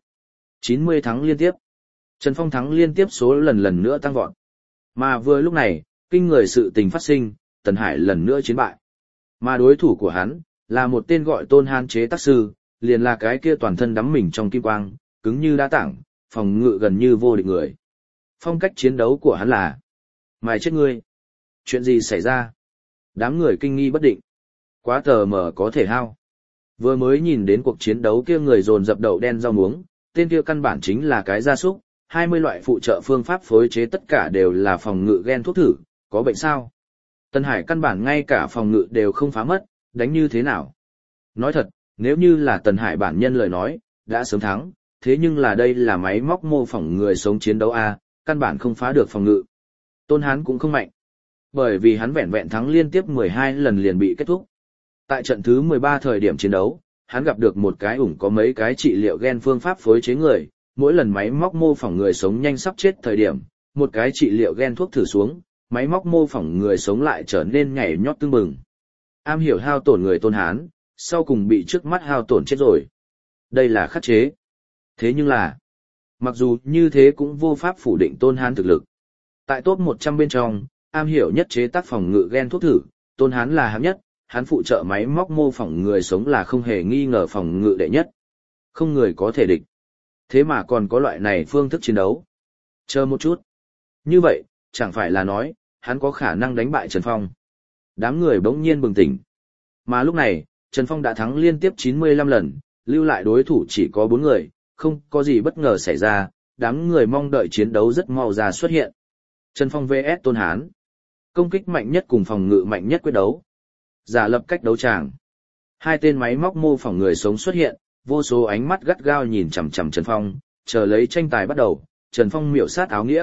90 thắng liên tiếp. Trần Phong thắng liên tiếp số lần nữa tăng vọt. Mà vừa lúc này, kinh người sự tình phát sinh, Tân Hải lần nữa chiến bại. Mà đối thủ của hắn, là một tên gọi Tôn Hán chế tác sư, liền là cái kia toàn thân đắm mình trong kim quang, cứng như đá tảng, phòng ngự gần như vô địch người. Phong cách chiến đấu của hắn là: mày chết ngươi. Chuyện gì xảy ra? Đám người kinh nghi bất định. Quá tờ mờ có thể hao. Vừa mới nhìn đến cuộc chiến đấu kia người dồn dập đậu đen rau muống, tên kia căn bản chính là cái gia súc, 20 loại phụ trợ phương pháp phối chế tất cả đều là phòng ngự gen thuốc thử, có bệnh sao? Tân Hải căn bản ngay cả phòng ngự đều không phá mất, đánh như thế nào? Nói thật, nếu như là Tân Hải bản nhân lời nói, đã sớm thắng, thế nhưng là đây là máy móc mô phỏng người sống chiến đấu A, căn bản không phá được phòng ngự. Tôn Hán cũng không mạnh, bởi vì hắn vẹn vẹn thắng liên tiếp 12 lần liền bị kết thúc. Tại trận thứ 13 thời điểm chiến đấu, hắn gặp được một cái có mấy cái trị liệu gen phương pháp phối chế người, mỗi lần máy móc mô phỏng người sống nhanh sắp chết thời điểm, một cái trị liệu gen thuốc thử xuống, máy móc mô phỏng người sống lại trở nên nhảy nhót tưng bừng. Am hiểu hao tổn người Tôn Hán, sau cùng bị trước mắt hao tổn chết rồi. Đây là khắc chế. Thế nhưng là, mặc dù như thế cũng vô pháp phủ định Tôn Hán thực lực. Tại top 100 bên trong, am hiểu nhất chế tác phòng ngự gen thuốc thử, Tôn Hán là hạng nhất, hắn phụ trợ máy móc mô phỏng người sống là không hề nghi ngờ phòng ngự đệ nhất. Không người có thể địch. Thế mà còn có loại này phương thức chiến đấu. Chờ một chút. Như vậy, chẳng phải là nói, hắn có khả năng đánh bại Trần Phong. Đám người bỗng nhiên bừng tỉnh. Mà lúc này, Trần Phong đã thắng liên tiếp 95 lần, lưu lại đối thủ chỉ có 4 người, không có gì bất ngờ xảy ra, đám người mong đợi chiến đấu rất mau ra xuất hiện. Trần Phong vs Tôn Hán. Công kích mạnh nhất cùng phòng ngự mạnh nhất quyết đấu. Giả lập cách đấu tràng. Hai tên máy móc mô phỏng người sống xuất hiện, vô số ánh mắt gắt gao nhìn chằm chằm Trần Phong, chờ lấy tranh tài bắt đầu. Trần Phong miểu sát áo nghĩa,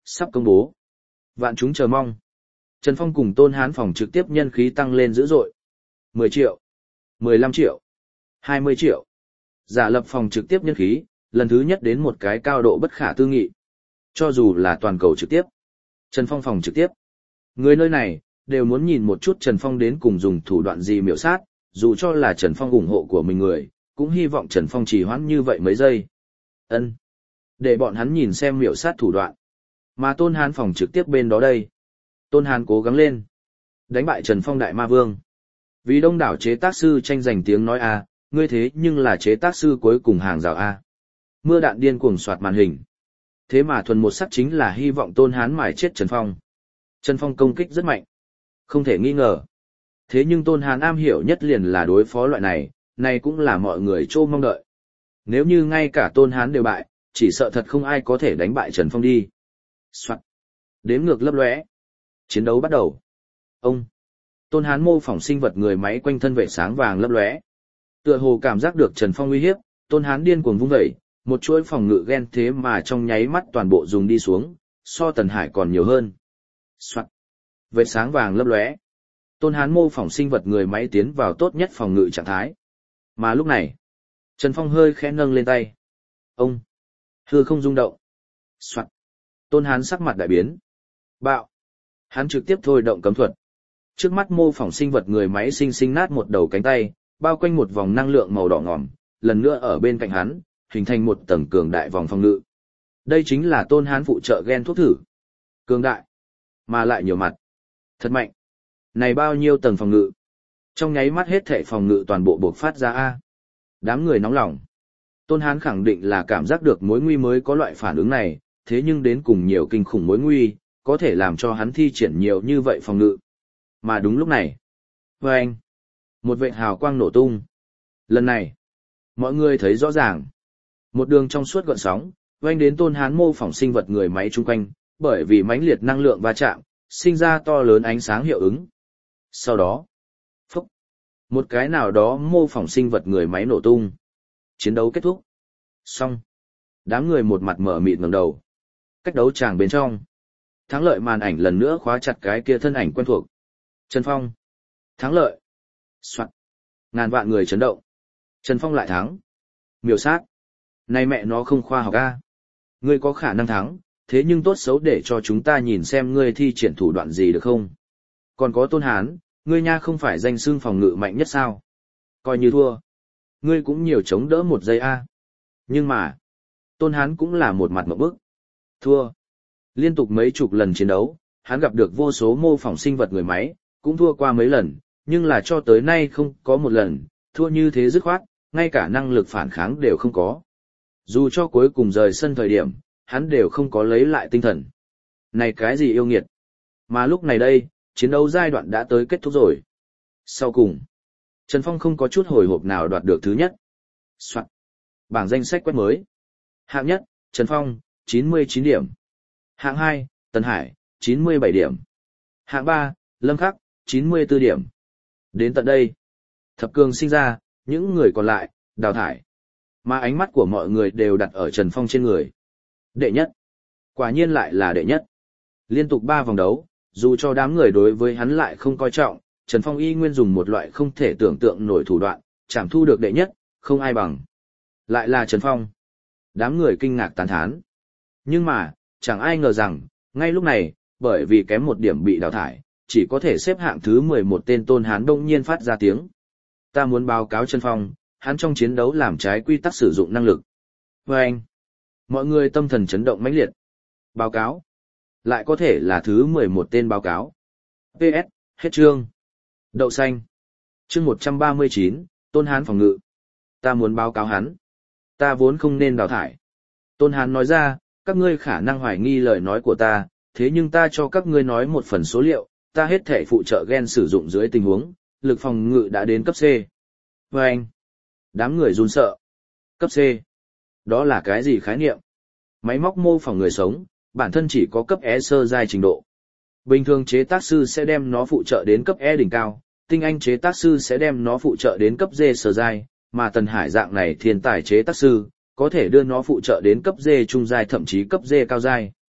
Sắp công bố. Vạn chúng chờ mong. Trần Phong cùng Tôn Hán phòng trực tiếp nhân khí tăng lên dữ dội. 10 triệu, 15 triệu, 20 triệu. Giả lập phòng trực tiếp nhân khí, lần thứ nhất đến một cái cao độ bất khả tư nghị. Cho dù là toàn cầu trực tiếp. Trần Phong phòng trực tiếp. Người nơi này, đều muốn nhìn một chút Trần Phong đến cùng dùng thủ đoạn gì miểu sát, dù cho là Trần Phong ủng hộ của mình người, cũng hy vọng Trần Phong trì hoãn như vậy mấy giây. Ân, để bọn hắn nhìn xem miểu sát thủ đoạn. Mà Tôn Hán phòng trực tiếp bên đó đây. Tôn Hán cố gắng lên. Đánh bại Trần Phong đại ma vương. Vì đông đảo chế tác sư tranh giành tiếng nói a, ngươi thế nhưng là chế tác sư cuối cùng hàng rào a. Mưa đạn điên cuồng soạt màn hình. Thế mà thuần một sắc chính là hy vọng Tôn Hán mài chết Trần Phong. Trần Phong công kích rất mạnh. Không thể nghi ngờ. Thế nhưng Tôn Hán am hiểu nhất liền là đối phó loại này, này cũng là mọi người trô mong đợi. Nếu như ngay cả Tôn Hán đều bại, chỉ sợ thật không ai có thể đánh bại Trần Phong đi. Soạt. Đếm ngược lấp lóe. Chiến đấu bắt đầu. Ông. Tôn Hán mô phỏng sinh vật người máy quanh thân vệ sáng vàng lấp lóe. Tựa hồ cảm giác được Trần Phong uy hiếp, Tôn Hán điên cuồng vung vẩy, một chuỗi phòng ngự gen thế mà trong nháy mắt toàn bộ dùng đi xuống, so Tần Hải còn nhiều hơn. Soạt. Vệ sáng vàng lấp lóe. Tôn Hán mô phỏng sinh vật người máy tiến vào tốt nhất phòng ngự trạng thái. Mà lúc này, Trần Phong hơi khẽ nâng lên tay. Ông. Hư không rung động. Soạt. Tôn Hán sắc mặt đại biến. Bạo. Hắn trực tiếp thôi động cấm thuật. Trước mắt mô phỏng sinh vật người máy sinh sinh nát một đầu cánh tay, bao quanh một vòng năng lượng màu đỏ ngòm, lần nữa ở bên cạnh hắn, hình thành một tầng cường đại vòng phòng ngự. Đây chính là Tôn Hán phụ trợ gen thuốc thử. Cường đại, mà lại nhiều mặt. Thật mạnh. Này bao nhiêu tầng phòng ngự? Trong nháy mắt hết thảy phòng ngự toàn bộ bộc phát ra a. Đám người nóng lòng. Tôn Hán khẳng định là cảm giác được mối nguy mới có loại phản ứng này, thế nhưng đến cùng nhiều kinh khủng mối nguy, có thể làm cho hắn thi triển nhiều như vậy phòng ngự. Mà đúng lúc này, vâng, một vệt hào quang nổ tung. Lần này, mọi người thấy rõ ràng. Một đường trong suốt gợn sóng, vang đến Tôn Hán mô phỏng sinh vật người máy chung quanh, bởi vì mãnh liệt năng lượng va chạm, sinh ra to lớn ánh sáng hiệu ứng. Sau đó, phốc, một cái nào đó mô phỏng sinh vật người máy nổ tung. Chiến đấu kết thúc. Xong. Đám người một mặt mở mịt ngẩng đầu. Cách đấu tràng bên trong. Thắng lợi màn ảnh lần nữa khóa chặt cái kia thân ảnh quen thuộc. Trần Phong. Thắng lợi. Soạn. Ngàn vạn người chấn động. Trần Phong lại thắng. Miểu sát. Này mẹ nó không khoa học a. Ngươi có khả năng thắng, thế nhưng tốt xấu để cho chúng ta nhìn xem ngươi thi triển thủ đoạn gì được không? Còn có Tôn Hán, ngươi nha không phải danh xưng phòng ngự mạnh nhất sao? Coi như thua. Ngươi cũng nhiều chống đỡ một giây a. Nhưng mà, Tôn Hán cũng là một mặt ngộp bức. Thua. Liên tục mấy chục lần chiến đấu, hắn gặp được vô số mô phỏng sinh vật người máy, cũng thua qua mấy lần, nhưng là cho tới nay không có một lần, thua như thế dứt khoát, ngay cả năng lực phản kháng đều không có. Dù cho cuối cùng rời sân thời điểm, hắn đều không có lấy lại tinh thần. Này cái gì yêu nghiệt. Mà lúc này đây, chiến đấu giai đoạn đã tới kết thúc rồi. Sau cùng, Trần Phong không có chút hồi hộp nào đoạt được thứ nhất. Soạn. Bảng danh sách quét mới. Hạng nhất, Trần Phong, 99 điểm. Hạng 2, Tần Hải, 97 điểm. Hạng 3, Lâm Khắc, 94 điểm. Đến tận đây, thập cường sinh ra, những người còn lại, đào thải. Mà ánh mắt của mọi người đều đặt ở Trần Phong trên người. Đệ nhất. Quả nhiên lại là đệ nhất. Liên tục 3 vòng đấu, dù cho đám người đối với hắn lại không coi trọng, Trần Phong y nguyên dùng một loại không thể tưởng tượng nổi thủ đoạn, chẳng thu được đệ nhất, không ai bằng. Lại là Trần Phong. Đám người kinh ngạc tán thán. Nhưng mà, chẳng ai ngờ rằng, ngay lúc này, bởi vì kém một điểm bị đào thải, chỉ có thể xếp hạng thứ 11 tên Tôn Hán đông nhiên phát ra tiếng. Ta muốn báo cáo Trần Phong, hắn trong chiến đấu làm trái quy tắc sử dụng năng lực. Và anh, mọi người tâm thần chấn động mãnh liệt. Báo cáo. Lại có thể là thứ 11 tên báo cáo. PS, hết chương. Đậu xanh. Chương 139, Tôn Hán phòng ngự. Ta muốn báo cáo hắn. Ta vốn không nên đào thải. Tôn Hán nói ra, các ngươi khả năng hoài nghi lời nói của ta, thế nhưng ta cho các ngươi nói một phần số liệu, ta hết thể phụ trợ gen sử dụng dưới tình huống, lực phòng ngự đã đến cấp C. Và anh, đám người run sợ. Cấp C. Đó là cái gì khái niệm? Máy móc mô phỏng người sống, bản thân chỉ có cấp E sơ giai trình độ. Bình thường chế tác sư sẽ đem nó phụ trợ đến cấp E đỉnh cao, tinh anh chế tác sư sẽ đem nó phụ trợ đến cấp D sơ giai, mà Tần Hải dạng này thiên tài chế tác sư, có thể đưa nó phụ trợ đến cấp D trung giai thậm chí cấp D cao giai.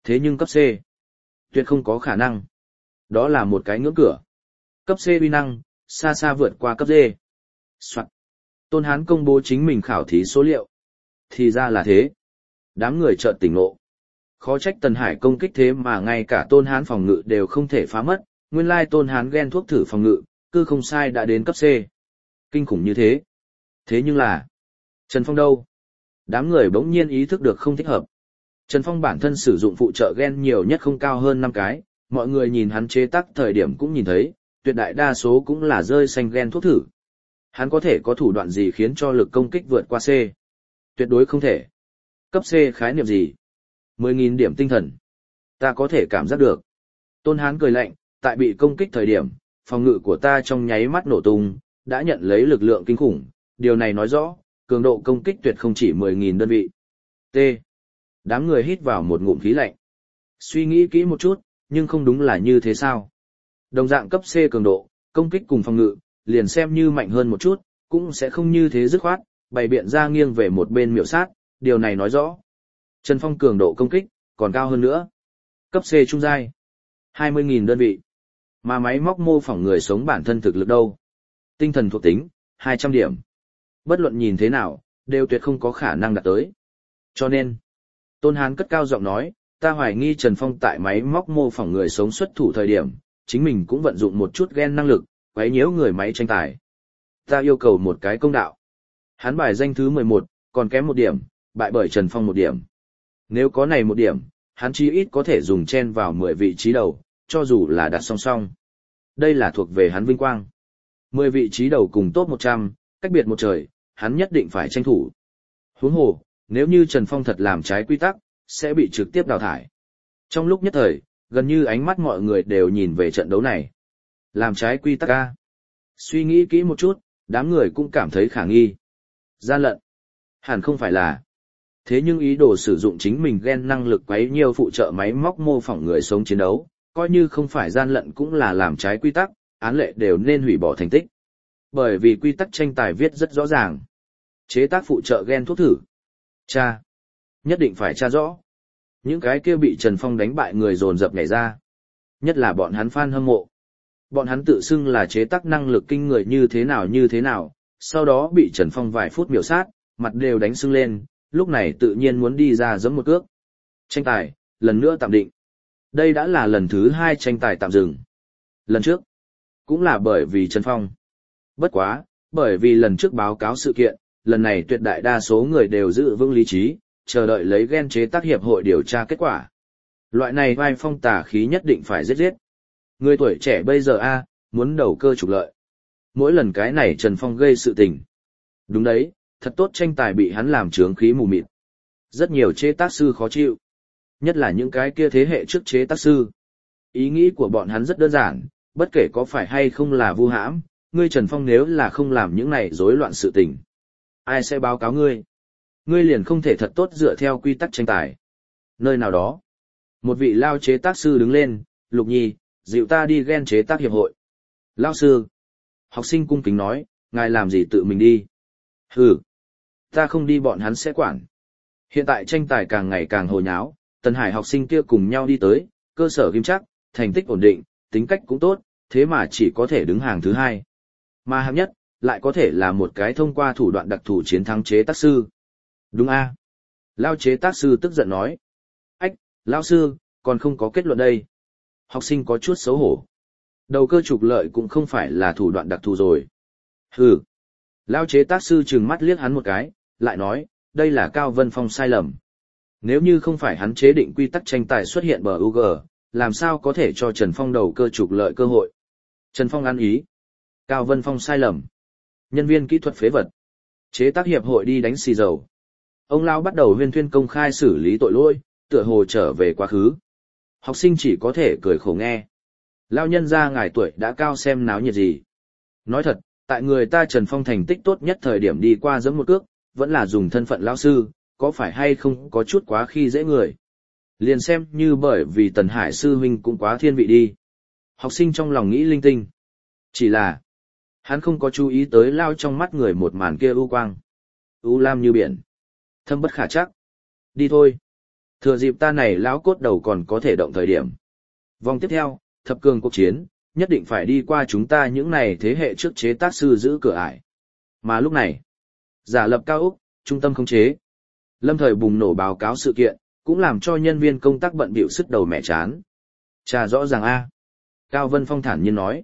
Thế nhưng cấp C, tuyệt không có khả năng. Đó là một cái ngưỡng cửa. Cấp C uy năng, xa xa vượt qua cấp D. Soạn. Tôn Hán công bố chính mình khảo thí số liệu. Thì ra là thế. Đám người chợt tỉnh ngộ. Khó trách Tần Hải công kích thế mà ngay cả Tôn Hán phòng ngự đều không thể phá mất, nguyên lai Tôn Hán ghen thuốc thử phòng ngự, cứ không sai đã đến cấp C. Kinh khủng như thế. Thế nhưng là, Trần Phong đâu? Đám người bỗng nhiên ý thức được không thích hợp. Trần Phong bản thân sử dụng phụ trợ gen nhiều nhất không cao hơn 5 cái, mọi người nhìn hắn chế tác thời điểm cũng nhìn thấy, tuyệt đại đa số cũng là rơi xanh gen thuốc thử. Hắn có thể có thủ đoạn gì khiến cho lực công kích vượt qua C? Tuyệt đối không thể. Cấp C khái niệm gì? 10.000 điểm tinh thần. Ta có thể cảm giác được. Tôn Hán cười lạnh, tại bị công kích thời điểm, phòng ngự của ta trong nháy mắt nổ tung, đã nhận lấy lực lượng kinh khủng. Điều này nói rõ, cường độ công kích tuyệt không chỉ 10.000 đơn vị. T. Đám người hít vào một ngụm khí lạnh. Suy nghĩ kỹ một chút, nhưng không đúng là như thế sao? Đồng dạng cấp C cường độ, công kích cùng phòng ngự, liền xem như mạnh hơn một chút, cũng sẽ không như thế dứt khoát, bày biện ra nghiêng về một bên miểu sát, điều này nói rõ. Trần Phong cường độ công kích, còn cao hơn nữa. Cấp C trung giai, 20.000 đơn vị. Mà máy móc mô phỏng người sống bản thân thực lực đâu? Tinh thần thuộc tính, 200 điểm. Bất luận nhìn thế nào, đều tuyệt không có khả năng đạt tới. Cho nên, Tôn Hán cất cao giọng nói, ta hoài nghi Trần Phong tại máy móc mô phỏng người sống xuất thủ thời điểm, chính mình cũng vận dụng một chút gen năng lực, quấy nhiễu người máy tranh tài. Ta yêu cầu một cái công đạo. Hắn bài danh thứ 11, còn kém 1 điểm, bại bởi Trần Phong 1 điểm. Nếu có này 1 điểm, hắn chí ít có thể dùng chen vào 10 vị trí đầu, cho dù là đặt song song. Đây là thuộc về hắn vinh quang. 10 vị trí đầu cùng top 100, cách biệt một trời, hắn nhất định phải tranh thủ. Huống hồ, nếu như Trần Phong thật làm trái quy tắc, sẽ bị trực tiếp đào thải. Trong lúc nhất thời, gần như ánh mắt mọi người đều nhìn về trận đấu này. Làm trái quy tắc a? Suy nghĩ kỹ một chút, đám người cũng cảm thấy khả nghi. Gian lận? Hẳn không phải là. Thế nhưng ý đồ sử dụng chính mình gen năng lực quấy nhiều phụ trợ máy móc mô phỏng người sống chiến đấu, coi như không phải gian lận cũng là làm trái quy tắc, án lệ đều nên hủy bỏ thành tích. Bởi vì quy tắc tranh tài viết rất rõ ràng. Chế tác phụ trợ gen thuốc thử. Cha. Nhất định phải tra rõ. Những cái kia bị Trần Phong đánh bại người dồn dập nhảy ra. Nhất là bọn hắn fan hâm mộ. Bọn hắn tự xưng là chế tác năng lực kinh người như thế nào, sau đó bị Trần Phong vài phút miểu sát, mặt đều đánh sưng lên, lúc này tự nhiên muốn đi ra giẫm một cước. Tranh tài, lần nữa tạm định. Đây đã là lần thứ 2 tranh tài tạm dừng. Lần trước, cũng là bởi vì Trần Phong. Bất quá, bởi vì lần trước báo cáo sự kiện, lần này tuyệt đại đa số người đều giữ vững lý trí, chờ đợi lấy gen chế tác hiệp hội điều tra kết quả. Loại này vai phong tà khí nhất định phải giết. Người tuổi trẻ bây giờ muốn đầu cơ trục lợi. Mỗi lần cái này Trần Phong gây sự tình. Đúng đấy, thật tốt tranh tài bị hắn làm chướng khí mù mịt. Rất nhiều chế tác sư khó chịu. Nhất là những cái kia thế hệ trước chế tác sư. Ý nghĩ của bọn hắn rất đơn giản, bất kể có phải hay không là vu hãm, ngươi Trần Phong nếu là không làm những này rối loạn sự tình. Ai sẽ báo cáo ngươi? Ngươi liền không thể thật tốt dựa theo quy tắc tranh tài. Nơi nào đó, một vị lao chế tác sư đứng lên, Lục Nhi, dịu ta đi gen chế tác hiệp hội. Lao sư. Học sinh cung kính nói, ngài làm gì tự mình đi. Hừ. Ta không đi bọn hắn sẽ quản. Hiện tại tranh tài càng ngày càng hồ nháo, Tần Hải học sinh kia cùng nhau đi tới, cơ sở kim chắc, thành tích ổn định, tính cách cũng tốt, thế mà chỉ có thể đứng hàng thứ 2. Mà hạng nhất, lại có thể là một cái thông qua thủ đoạn đặc thù chiến thắng chế tác sư. Đúng a? Lao chế tác sư tức giận nói. Ách, Lao sư, còn không có kết luận đây. Học sinh có chút xấu hổ. Đầu cơ trục lợi cũng không phải là thủ đoạn đặc thù rồi. Hừ. Lao chế tác sư trừng mắt liếc hắn một cái, lại nói, đây là Cao Vân Phong sai lầm. Nếu như không phải hắn chế định quy tắc tranh tài xuất hiện bờ UG, làm sao có thể cho Trần Phong đầu cơ trục lợi cơ hội. Trần Phong ăn ý. Cao Vân Phong sai lầm. Nhân viên kỹ thuật phế vật. Chế tác hiệp hội đi đánh xì dầu. Ông Lao bắt đầu huyên thuyên công khai xử lý tội lỗi, tựa hồ trở về quá khứ. Học sinh chỉ có thể cười khổ nghe. Lao nhân ra ngài tuổi đã cao xem náo nhiệt gì. Nói thật, tại người ta Trần Phong thành tích tốt nhất thời điểm đi qua giẫm một cước, vẫn là dùng thân phận lão sư, có phải hay không có chút quá khi dễ người. Liền xem như bởi vì Tần Hải sư huynh cũng quá thiên vị đi. Học sinh trong lòng nghĩ linh tinh. Chỉ là, hắn không có chú ý tới Lao trong mắt người một màn kia u quang. U lam như biển. Thâm bất khả chắc. Đi thôi. Thừa dịp ta này lão cốt đầu còn có thể động thời điểm. Vòng tiếp theo, thập cường cuộc chiến, nhất định phải đi qua chúng ta những này thế hệ trước chế tác sư giữ cửa ải. Mà lúc này, giả lập cao ốc, trung tâm khống chế. Lâm thời bùng nổ báo cáo sự kiện, cũng làm cho nhân viên công tác bận bịu sứt đầu mẻ chán. Chà rõ ràng a. Cao Vân Phong thản nhiên nói.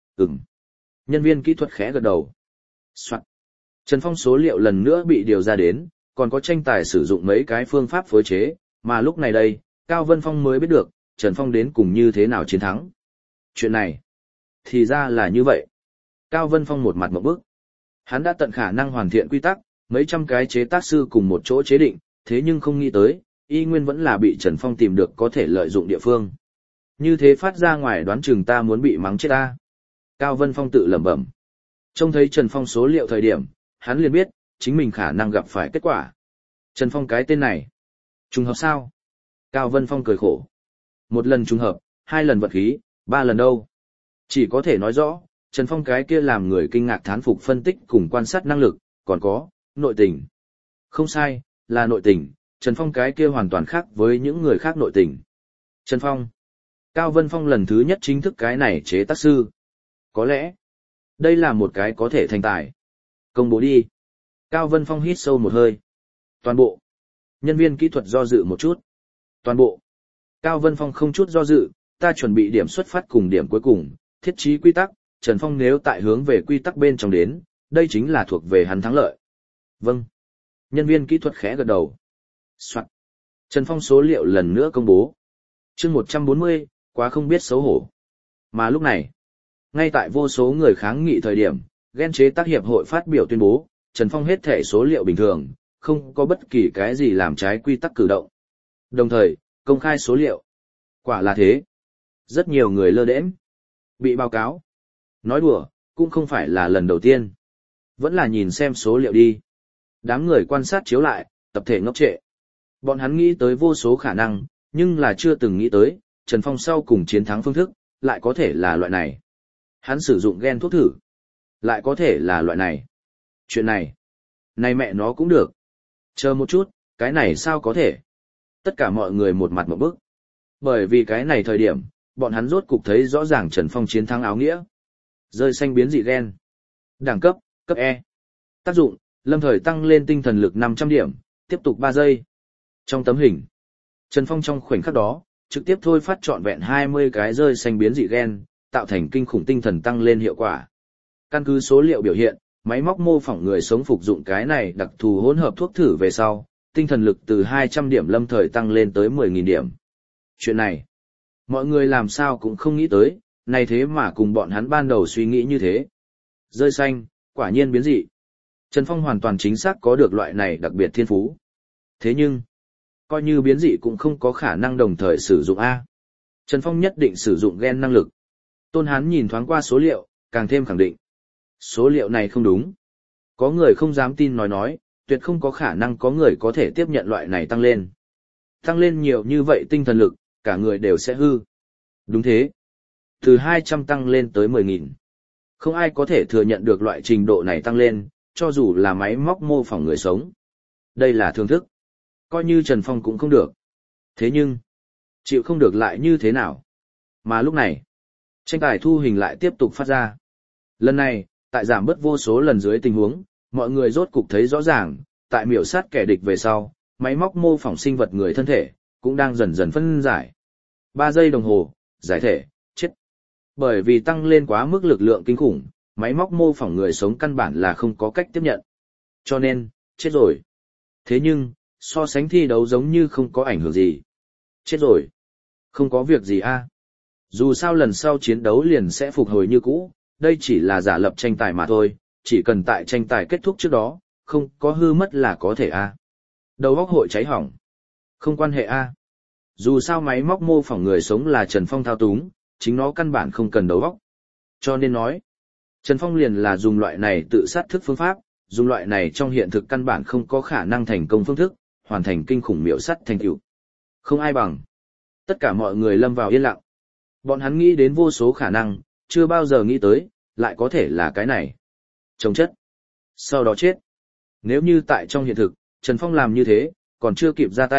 Nhân viên kỹ thuật khẽ gật đầu. Soạn. Trần Phong số liệu lần nữa bị điều ra đến, còn có tranh tài sử dụng mấy cái phương pháp phối chế, mà lúc này đây, Cao Vân Phong mới biết được, Trần Phong đến cùng như thế nào chiến thắng. Chuyện này, thì ra là như vậy. Cao Vân Phong một mặt ngộp bức. Hắn đã tận khả năng hoàn thiện quy tắc, mấy trăm cái chế tác sư cùng một chỗ chế định, thế nhưng không nghĩ tới, y nguyên vẫn là bị Trần Phong tìm được có thể lợi dụng địa phương. Như thế phát ra ngoài đoán chừng ta muốn bị mắng chết ta. Cao Vân Phong tự lẩm bẩm. Trông thấy Trần Phong số liệu thời điểm, hắn liền biết, chính mình khả năng gặp phải kết quả. Trần Phong cái tên này. Trùng hợp sao? Cao Vân Phong cười khổ. Một lần trùng hợp, hai lần vật khí, ba lần đâu. Chỉ có thể nói rõ, Trần Phong cái kia làm người kinh ngạc thán phục phân tích cùng quan sát năng lực, còn có, nội tình. Không sai, là nội tình, Trần Phong cái kia hoàn toàn khác với những người khác nội tình. Trần Phong. Cao Vân Phong lần thứ nhất chính thức cái này chế tác sư. Có lẽ, đây là một cái có thể thành tài. Công bố đi. Cao Vân Phong hít sâu một hơi. Toàn bộ. Nhân viên kỹ thuật do dự một chút. Toàn bộ. Cao Vân Phong không chút do dự, ta chuẩn bị điểm xuất phát cùng điểm cuối cùng, thiết trí quy tắc, Trần Phong nếu tại hướng về quy tắc bên trong đến, đây chính là thuộc về hắn thắng lợi. Vâng. Nhân viên kỹ thuật khẽ gật đầu. Soạn. Trần Phong số liệu lần nữa công bố. Chương 140, quá không biết xấu hổ. Mà lúc này, ngay tại vô số người kháng nghị thời điểm, Gen chế tác hiệp hội phát biểu tuyên bố, Trần Phong hết thể số liệu bình thường, không có bất kỳ cái gì làm trái quy tắc cử động. Đồng thời, công khai số liệu. Quả là thế. Rất nhiều người lơ đễnh, bị báo cáo. Nói đùa, cũng không phải là lần đầu tiên. Vẫn là nhìn xem số liệu đi. Đám người quan sát chiếu lại, tập thể ngốc trệ. Bọn hắn nghĩ tới vô số khả năng, nhưng là chưa từng nghĩ tới, Trần Phong sau cùng chiến thắng phương thức, lại có thể là loại này. Hắn sử dụng gen thuốc thử, lại có thể là loại này. Chuyện này, này mẹ nó cũng được. Chờ một chút, cái này sao có thể? Tất cả mọi người một mặt một bức. Bởi vì cái này thời điểm, bọn hắn rốt cục thấy rõ ràng Trần Phong chiến thắng áo nghĩa. Rơi xanh biến dị gen. Đẳng cấp, cấp E. Tác dụng, lâm thời tăng lên tinh thần lực 500 điểm, tiếp tục 3 giây. Trong tấm hình, Trần Phong trong khoảnh khắc đó, trực tiếp thôi phát trọn vẹn 20 cái rơi xanh biến dị gen, tạo thành kinh khủng tinh thần tăng lên hiệu quả. Căn cứ số liệu biểu hiện, máy móc mô phỏng người sống phục dụng cái này đặc thù hỗn hợp thuốc thử về sau, tinh thần lực từ 200 điểm lâm thời tăng lên tới 10.000 điểm. Chuyện này, mọi người làm sao cũng không nghĩ tới, này thế mà cùng bọn hắn ban đầu suy nghĩ như thế. Rơi xanh, quả nhiên biến dị. Trần Phong hoàn toàn chính xác có được loại này đặc biệt thiên phú. Thế nhưng, coi như biến dị cũng không có khả năng đồng thời sử dụng A. Trần Phong nhất định sử dụng gen năng lực. Tôn Hán nhìn thoáng qua số liệu, càng thêm khẳng định. Số liệu này không đúng. Có người không dám tin nói, tuyệt không có khả năng có người có thể tiếp nhận loại này tăng lên. Tăng lên nhiều như vậy tinh thần lực, cả người đều sẽ hư. Đúng thế. Từ 200 tăng lên tới 10.000. Không ai có thể thừa nhận được loại trình độ này tăng lên, cho dù là máy móc mô phỏng người sống. Đây là thưởng thức. Coi như Trần Phong cũng không được. Thế nhưng, chịu không được lại như thế nào? Mà lúc này, tranh tài thu hình lại tiếp tục phát ra. Lần này, tại giảm bớt vô số lần dưới tình huống, mọi người rốt cục thấy rõ ràng, tại miểu sát kẻ địch về sau, máy móc mô phỏng sinh vật người thân thể, cũng đang dần dần phân giải. 3 giây đồng hồ, giải thể, chết. Bởi vì tăng lên quá mức lực lượng kinh khủng, máy móc mô phỏng người sống căn bản là không có cách tiếp nhận. Cho nên, chết rồi. Thế nhưng, so sánh thi đấu giống như không có ảnh hưởng gì. Chết rồi. Không có việc gì a. Dù sao lần sau chiến đấu liền sẽ phục hồi như cũ, đây chỉ là giả lập tranh tài mà thôi, chỉ cần tại tranh tài kết thúc trước đó, không có hư mất là có thể a. Đầu óc hội cháy hỏng. Không quan hệ a. Dù sao máy móc mô phỏng người sống là Trần Phong thao túng, chính nó căn bản không cần đầu óc. Cho nên nói, Trần Phong liền là dùng loại này tự sát thức phương pháp, dùng loại này trong hiện thực căn bản không có khả năng thành công phương thức, hoàn thành kinh khủng miểu sát thành tựu. Không ai bằng. Tất cả mọi người lâm vào yên lặng. Bọn hắn nghĩ đến vô số khả năng, chưa bao giờ nghĩ tới, lại có thể là cái này. Trồng chất. Sau đó chết. Nếu như tại trong hiện thực, Trần Phong làm như thế, còn chưa kịp ra tay,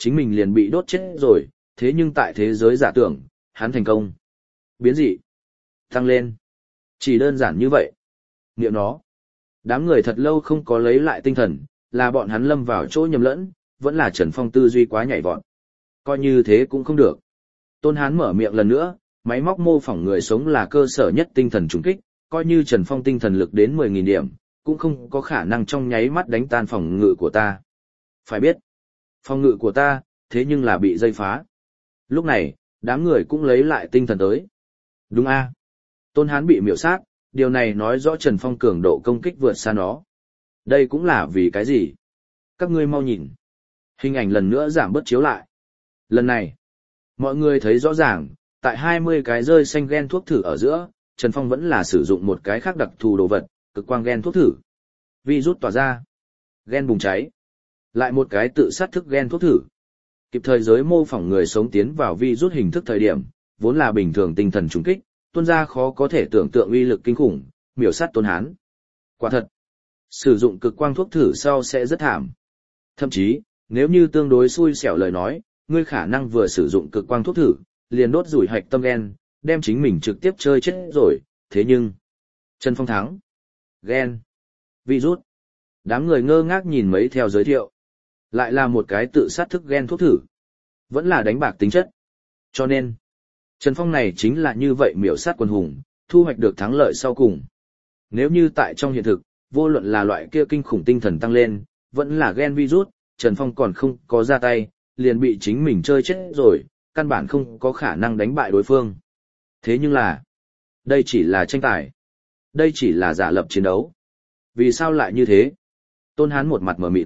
chính mình liền bị đốt chết rồi, thế nhưng tại thế giới giả tưởng, hắn thành công. Biến dị. Tăng lên. Chỉ đơn giản như vậy. Niệm nó. Đám người thật lâu không có lấy lại tinh thần, là bọn hắn lâm vào chỗ nhầm lẫn, vẫn là Trần Phong tư duy quá nhảy vọt. Coi như thế cũng không được. Tôn Hán mở miệng lần nữa, máy móc mô phỏng người sống là cơ sở nhất tinh thần trùng kích, coi như Trần Phong tinh thần lực đến 10.000 điểm, cũng không có khả năng trong nháy mắt đánh tan phòng ngự của ta. Phải biết, phòng ngự của ta, thế nhưng là bị dây phá. Lúc này, đám người cũng lấy lại tinh thần tới. Đúng a, Tôn Hán bị miểu sát, điều này nói rõ Trần Phong cường độ công kích vượt xa nó. Đây cũng là vì cái gì? Các ngươi mau nhìn. Hình ảnh lần nữa giảm bớt chiếu lại. Lần này, mọi người thấy rõ ràng, tại 20 cái rơi xanh gen thuốc thử ở giữa, Trần Phong vẫn là sử dụng một cái khác đặc thù đồ vật, cực quang gen thuốc thử. Virus tỏa ra. Gen bùng cháy. Lại một cái tự sát thức gen thuốc thử. Kịp thời giới mô phỏng người sống tiến vào virus hình thức thời điểm, vốn là bình thường tinh thần trùng kích, tuôn ra khó có thể tưởng tượng uy lực kinh khủng, miểu sát Tôn Hán. Quả thật, sử dụng cực quang thuốc thử sau sẽ rất thảm. Thậm chí, nếu như tương đối xui xẻo lời nói, ngươi khả năng vừa sử dụng cực quang thuốc thử, liền đốt rủi hạch tâm gen, đem chính mình trực tiếp chơi chết rồi, thế nhưng... Trần Phong thắng. Gen. Virus. Đám người ngơ ngác nhìn mấy theo giới thiệu. Lại là một cái tự sát thức gen thuốc thử. Vẫn là đánh bạc tính chất. Cho nên, Trần Phong này chính là như vậy miểu sát quần hùng, thu hoạch được thắng lợi sau cùng. Nếu như tại trong hiện thực, vô luận là loại kia kinh khủng tinh thần tăng lên, vẫn là gen virus, Trần Phong còn không có ra tay, liền bị chính mình chơi chết rồi, căn bản không có khả năng đánh bại đối phương. Thế nhưng là, đây chỉ là tranh tài. Đây chỉ là giả lập chiến đấu. Vì sao lại như thế? Tôn Hán một mặt mờ mịt.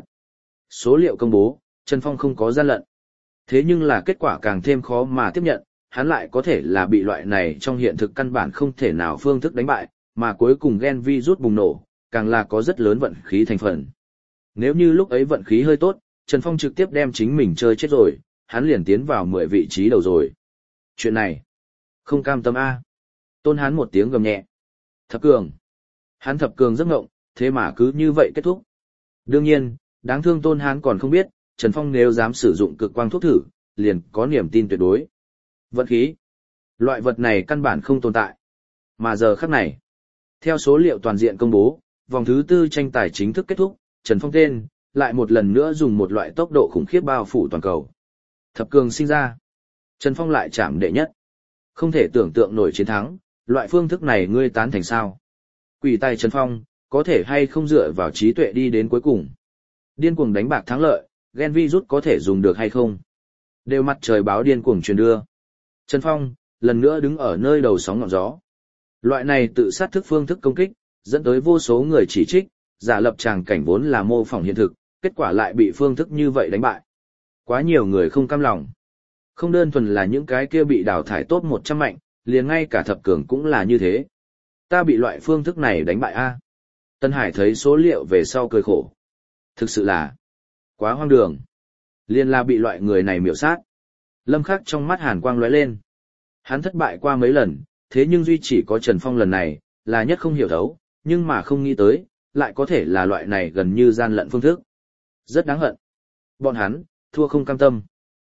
Số liệu công bố, Trần Phong không có gian lận. Thế nhưng là kết quả càng thêm khó mà tiếp nhận, hắn lại có thể là bị loại này trong hiện thực căn bản không thể nào phương thức đánh bại, mà cuối cùng gen virus bùng nổ, càng là có rất lớn vận khí thành phần. Nếu như lúc ấy vận khí hơi tốt, Trần Phong trực tiếp đem chính mình chơi chết rồi, hắn liền tiến vào 10 vị trí đầu rồi. Chuyện này, không cam tâm a. Tôn Hán một tiếng gầm nhẹ. Thập cường. Hắn thập cường rất ngộng, thế mà cứ như vậy kết thúc. Đương nhiên, đáng thương Tôn Hán còn không biết, Trần Phong nếu dám sử dụng cực quang thuốc thử, liền có niềm tin tuyệt đối. Vận khí. Loại vật này căn bản không tồn tại. Mà giờ khắc này, theo số liệu toàn diện công bố, vòng thứ 4 tranh tài chính thức kết thúc, Trần Phong tên, lại một lần nữa dùng một loại tốc độ khủng khiếp bao phủ toàn cầu. Thập cường sinh ra. Trần Phong lại chạm đệ nhất. Không thể tưởng tượng nổi chiến thắng, loại phương thức này ngươi tán thành sao? Quỷ tài Trần Phong, có thể hay không dựa vào trí tuệ đi đến cuối cùng? Điên cuồng đánh bạc thắng lợi, gen virus có thể dùng được hay không? Đều mặt trời báo điên cuồng truyền đưa. Trần Phong, lần nữa đứng ở nơi đầu sóng ngọn gió. Loại này tự sát thức phương thức công kích, dẫn tới vô số người chỉ trích, giả lập tràng cảnh vốn là mô phỏng hiện thực, kết quả lại bị phương thức như vậy đánh bại. Quá nhiều người không cam lòng. Không đơn thuần là những cái kia bị đào thải top 100 mạnh, liền ngay cả thập cường cũng là như thế. Ta bị loại phương thức này đánh bại a. Tân Hải thấy số liệu về sau cười khổ. Thực sự là quá hoang đường. Liền là bị loại người này miểu sát. Lâm Khắc trong mắt hàn quang lóe lên. Hắn thất bại qua mấy lần, thế nhưng duy chỉ có Trần Phong lần này, là nhất không hiểu thấu, nhưng mà không nghĩ tới, lại có thể là loại này gần như gian lận phương thức. Rất đáng hận. Bọn hắn, thua không cam tâm.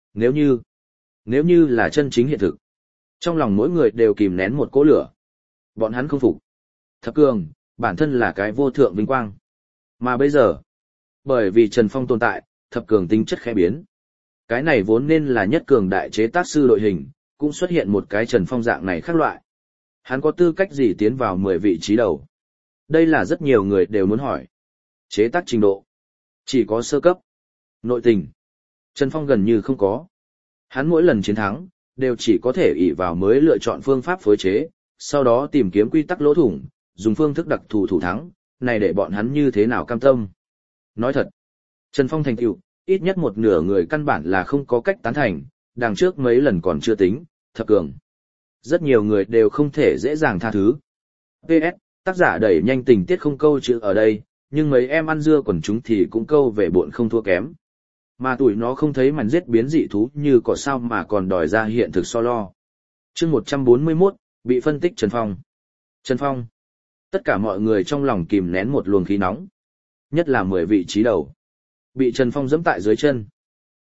Nếu như là chân chính hiện thực. Trong lòng mỗi người đều kìm nén một cỗ lửa. Bọn hắn không phục. Thập cường, bản thân là cái vô thượng vinh quang. Mà bây giờ, bởi vì Trần Phong tồn tại, thập cường tính chất khẽ biến. Cái này vốn nên là nhất cường đại chế tác sư đội hình, cũng xuất hiện một cái Trần Phong dạng này khác loại. Hắn có tư cách gì tiến vào 10 vị trí đầu? Đây là rất nhiều người đều muốn hỏi. Chế tác trình độ. Chỉ có sơ cấp. Nội tình. Trần Phong gần như không có. Hắn mỗi lần chiến thắng, đều chỉ có thể ỷ vào mới lựa chọn phương pháp phối chế, sau đó tìm kiếm quy tắc lỗ thủng, dùng phương thức đặc thù thủ thắng, này để bọn hắn như thế nào cam tâm. Nói thật, Trần Phong thành tựu, ít nhất một nửa người căn bản là không có cách tán thành, đằng trước mấy lần còn chưa tính, thập cường. Rất nhiều người đều không thể dễ dàng tha thứ. PS, tác giả đẩy nhanh tình tiết không câu chữ ở đây, nhưng mấy em ăn dưa quần chúng thì cũng câu về buồn không thua kém. Mà tụi nó không thấy màn giết biến dị thú như cỏ sao mà còn đòi ra hiện thực so lo. Chương 141, bị phân tích Trần Phong. Trần Phong. Tất cả mọi người trong lòng kìm nén một luồng khí nóng. Nhất là 10 vị trí đầu. Bị Trần Phong giẫm tại dưới chân.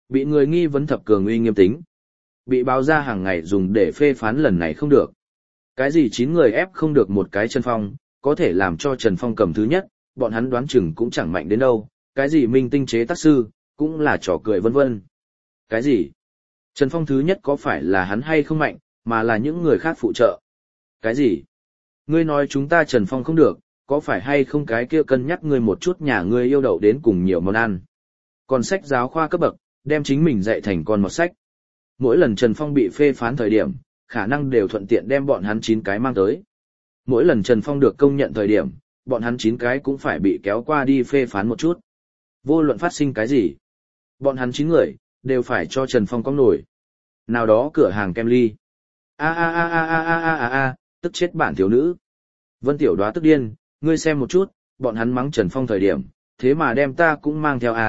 Bị người nghi vấn thập cường uy nghiêm tính. Bị báo ra hàng ngày dùng để phê phán lần này không được. Cái gì 9 người ép không được một cái Trần Phong, có thể làm cho Trần Phong cầm thứ nhất, bọn hắn đoán chừng cũng chẳng mạnh đến đâu, cái gì minh tinh chế tác sư, cũng là trò cười vân vân. Cái gì? Trần Phong thứ nhất có phải là hắn hay không mạnh, mà là những người khác phụ trợ? Cái gì? Ngươi nói chúng ta Trần Phong không được, có phải hay không cái kia cân nhắc ngươi một chút nhà ngươi yêu đậu đến cùng nhiều món ăn? Còn sách giáo khoa cấp bậc, đem chính mình dạy thành con một sách. Mỗi lần Trần Phong bị phê phán thời điểm, khả năng đều thuận tiện đem bọn hắn 9 cái mang tới. Mỗi lần Trần Phong được công nhận thời điểm, bọn hắn 9 cái cũng phải bị kéo qua đi phê phán một chút. Vô luận phát sinh cái gì, bọn hắn 9 người, đều phải cho Trần Phong có nổi. Nào đó cửa hàng kem ly. Tức chết bản thiếu nữ. Vân Tiểu Đóa tức điên, ngươi xem một chút, bọn hắn mắng Trần Phong thời điểm, thế mà đem ta cũng mang theo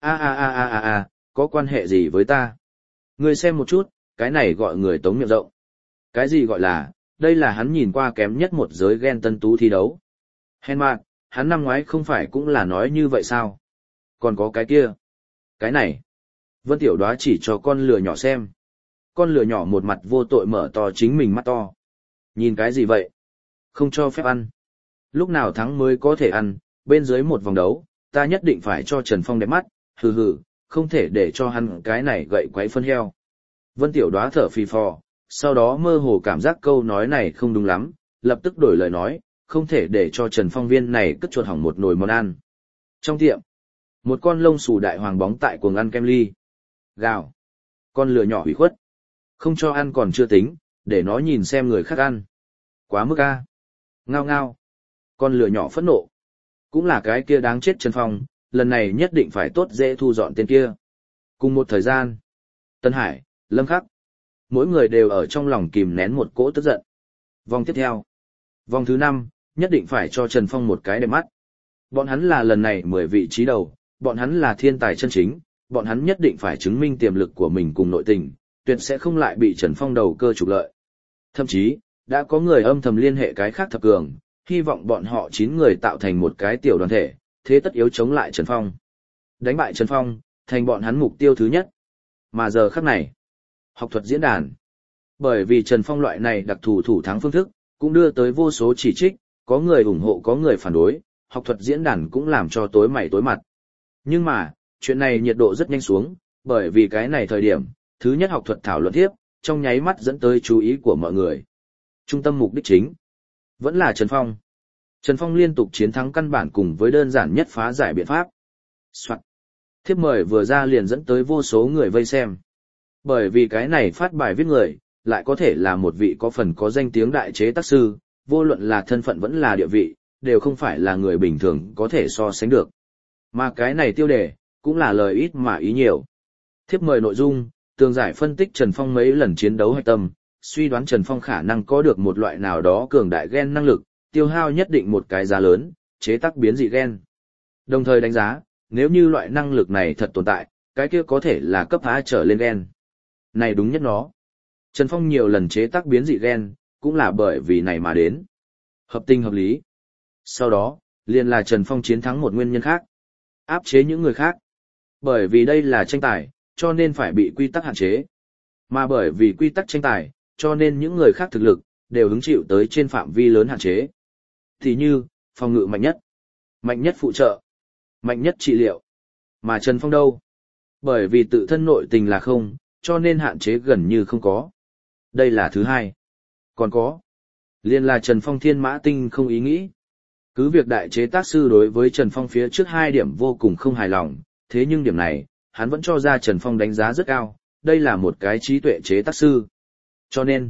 có quan hệ gì với ta? Ngươi xem một chút, cái này gọi người tống miệng rộng. Cái gì gọi là, đây là hắn nhìn qua kém nhất một giới ghen tân tú thi đấu. Hèn mạn, hắn năm ngoái không phải cũng là nói như vậy sao? Còn có cái kia. Cái này. Vân Tiểu Đóa chỉ cho con lừa nhỏ xem. Con lừa nhỏ một mặt vô tội mở to chính mình mắt to. Nhìn cái gì vậy? Không cho phép ăn. Lúc nào thắng mới có thể ăn, bên dưới một vòng đấu, ta nhất định phải cho Trần Phong đẹp mắt, hừ hừ, không thể để cho hắn cái này gậy quấy phân heo. Vân Tiểu Đóa thở phì phò, sau đó mơ hồ cảm giác câu nói này không đúng lắm, lập tức đổi lời nói, không thể để cho Trần Phong viên này cất chuột hỏng một nồi món ăn. Trong tiệm, một con lông xù đại hoàng bóng tại cuồng ăn kem ly. Gào. Con lừa nhỏ hủy khuất. Không cho ăn còn chưa tính, để nó nhìn xem người khác ăn. Quá mức a. Ngao ngao. Con lừa nhỏ phẫn nộ. Cũng là cái kia đáng chết Trần Phong, lần này nhất định phải tốt dễ thu dọn tên kia. Cùng một thời gian, Tân Hải, Lâm Khắc, mỗi người đều ở trong lòng kìm nén một cỗ tức giận. Vòng tiếp theo, vòng thứ 5, nhất định phải cho Trần Phong một cái đẹp mắt. Bọn hắn là lần này 10 vị trí đầu, bọn hắn là thiên tài chân chính, bọn hắn nhất định phải chứng minh tiềm lực của mình cùng nội tình, tuyệt sẽ không lại bị Trần Phong đầu cơ trục lợi. Thậm chí, đã có người âm thầm liên hệ cái khác thập cường, hy vọng bọn họ 9 người tạo thành một cái tiểu đoàn thể, thế tất yếu chống lại Trần Phong. Đánh bại Trần Phong, thành bọn hắn mục tiêu thứ nhất. Mà giờ khắc này, học thuật diễn đàn. Bởi vì Trần Phong loại này đặc thù thủ thắng phương thức, cũng đưa tới vô số chỉ trích, có người ủng hộ có người phản đối, học thuật diễn đàn cũng làm cho tối mày tối mặt. Nhưng mà, chuyện này nhiệt độ rất nhanh xuống, bởi vì cái này thời điểm, thứ nhất học thuật thảo luận tiếp, trong nháy mắt dẫn tới chú ý của mọi người. Trung tâm mục đích chính, vẫn là Trần Phong. Trần Phong liên tục chiến thắng căn bản cùng với đơn giản nhất phá giải biện pháp. Soạn. Thiếp mời vừa ra liền dẫn tới vô số người vây xem. Bởi vì cái này phát bài viết người, lại có thể là một vị có phần có danh tiếng đại chế tác sư, vô luận là thân phận vẫn là địa vị, đều không phải là người bình thường có thể so sánh được. Mà cái này tiêu đề, cũng là lời ít mà ý nhiều. Thiếp mời nội dung, tường giải phân tích Trần Phong mấy lần chiến đấu hạch tâm, suy đoán Trần Phong khả năng có được một loại nào đó cường đại gen năng lực, tiêu hao nhất định một cái giá lớn, chế tác biến dị gen. Đồng thời đánh giá, nếu như loại năng lực này thật tồn tại, cái kia có thể là cấp A trở lên gen. Này đúng nhất nó. Trần Phong nhiều lần chế tác biến dị gen, cũng là bởi vì này mà đến. Hợp tình hợp lý. Sau đó, liền là Trần Phong chiến thắng một nguyên nhân khác. Áp chế những người khác. Bởi vì đây là tranh tài, cho nên phải bị quy tắc hạn chế. Mà bởi vì quy tắc tranh tài, cho nên những người khác thực lực, đều hứng chịu tới trên phạm vi lớn hạn chế. Thì như, phòng ngự mạnh nhất phụ trợ, mạnh nhất trị liệu. Mà Trần Phong đâu? Bởi vì tự thân nội tình là không, cho nên hạn chế gần như không có. Đây là thứ hai. Còn có. Liên là Trần Phong thiên mã tinh không ý nghĩ. Cứ việc đại chế tác sư đối với Trần Phong phía trước 2 điểm vô cùng không hài lòng, thế nhưng điểm này, hắn vẫn cho ra Trần Phong đánh giá rất cao, đây là một cái trí tuệ chế tác sư. Cho nên,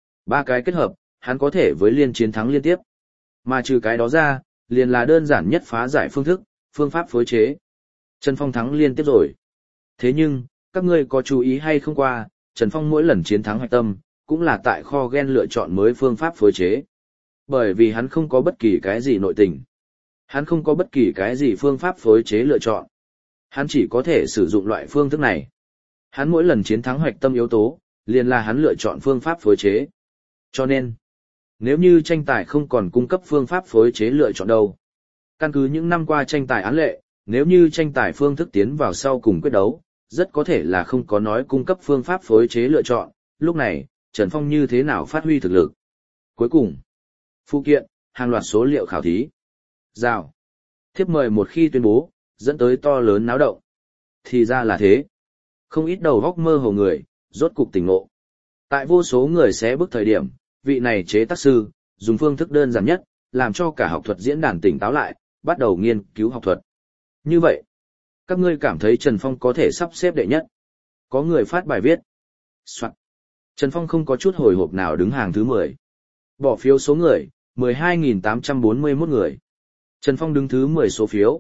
3 cái kết hợp, hắn có thể với liên chiến thắng liên tiếp. Mà trừ cái đó ra, liền là đơn giản nhất phá giải phương thức, phương pháp phối chế. Trần Phong thắng liên tiếp rồi. Thế nhưng, các ngươi có chú ý hay không qua, Trần Phong mỗi lần chiến thắng hoạch tâm, cũng là tại kho gen lựa chọn mới phương pháp phối chế. Bởi vì hắn không có bất kỳ cái gì nội tình. Hắn không có bất kỳ cái gì phương pháp phối chế lựa chọn. Hắn chỉ có thể sử dụng loại phương thức này. Hắn mỗi lần chiến thắng hoạch tâm yếu tố, liền là hắn lựa chọn phương pháp phối chế. Cho nên, nếu như tranh tài không còn cung cấp phương pháp phối chế lựa chọn đâu. Căn cứ những năm qua tranh tài án lệ, nếu như tranh tài phương thức tiến vào sau cùng quyết đấu, rất có thể là không có nói cung cấp phương pháp phối chế lựa chọn, lúc này, Trần Phong như thế nào phát huy thực lực. Cuối cùng, phụ kiện, hàng loạt số liệu khảo thí. Rào. Thiếp mời một khi tuyên bố, dẫn tới to lớn náo động. Thì ra là thế. Không ít đầu góc mơ hồ người, rốt cục tỉnh ngộ. Tại vô số người xé bước thời điểm, vị này chế tác sư, dùng phương thức đơn giản nhất, làm cho cả học thuật diễn đàn tỉnh táo lại, bắt đầu nghiên cứu học thuật. Như vậy, các ngươi cảm thấy Trần Phong có thể sắp xếp đệ nhất. Có người phát bài viết. Soạn. Trần Phong không có chút hồi hộp nào đứng hàng thứ 10. Bỏ phiếu số người, 12.841 người. Trần Phong đứng thứ 10 số phiếu,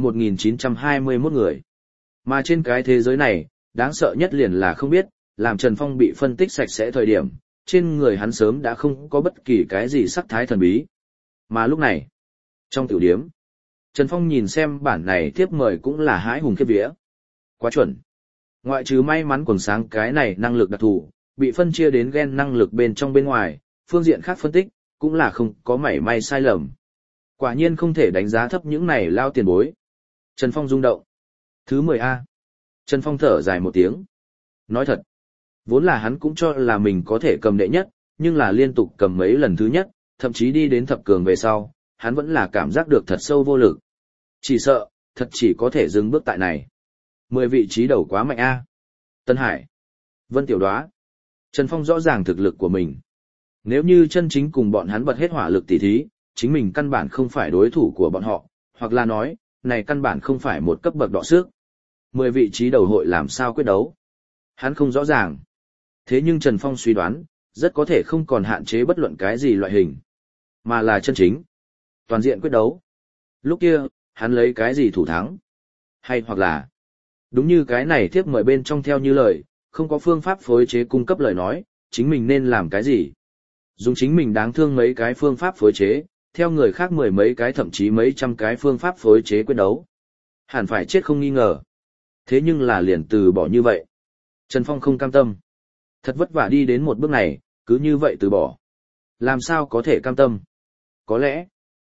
11.921 người. Mà trên cái thế giới này, đáng sợ nhất liền là không biết, làm Trần Phong bị phân tích sạch sẽ thời điểm, trên người hắn sớm đã không có bất kỳ cái gì sắc thái thần bí. Mà lúc này, trong tiểu điếm, Trần Phong nhìn xem bản này tiếp mời cũng là hãi hùng khiếp vía. Quá chuẩn. Ngoại trừ may mắn quần sáng cái này năng lực đặc thù, bị phân chia đến gen năng lực bên trong bên ngoài, phương diện khác phân tích, cũng là không có mảy may sai lầm. Quả nhiên không thể đánh giá thấp những này lao tiền bối. Trần Phong rung động. Thứ 10A. Trần Phong thở dài một tiếng. Nói thật, vốn là hắn cũng cho là mình có thể cầm đệ nhất, nhưng là liên tục cầm mấy lần thứ nhất, thậm chí đi đến thập cường về sau, hắn vẫn là cảm giác được thật sâu vô lực. Chỉ sợ, thật chỉ có thể dừng bước tại này. 10 vị trí đầu quá mạnh a. Tân Hải, Vân Tiểu Đóa. Trần Phong rõ ràng thực lực của mình. Nếu như chân chính cùng bọn hắn bật hết hỏa lực tỉ thí, chính mình căn bản không phải đối thủ của bọn họ, hoặc là nói, này căn bản không phải một cấp bậc đọ sức. 10 vị trí đầu hội làm sao quyết đấu? Hắn không rõ ràng. Thế nhưng Trần Phong suy đoán, rất có thể không còn hạn chế bất luận cái gì loại hình, mà là chân chính. Toàn diện quyết đấu. Lúc kia, hắn lấy cái gì thủ thắng? Hay hoặc là, đúng như cái này thiếp mời bên trong theo như lời, không có phương pháp phối chế cung cấp lời nói, chính mình nên làm cái gì? Dùng chính mình đáng thương mấy cái phương pháp phối chế, theo người khác 10 mấy cái thậm chí mấy trăm cái phương pháp phối chế quyết đấu. Hẳn phải chết không nghi ngờ. Thế nhưng là liền từ bỏ như vậy. Trần Phong không cam tâm. Thật vất vả đi đến một bước này, cứ như vậy từ bỏ. Làm sao có thể cam tâm? Có lẽ,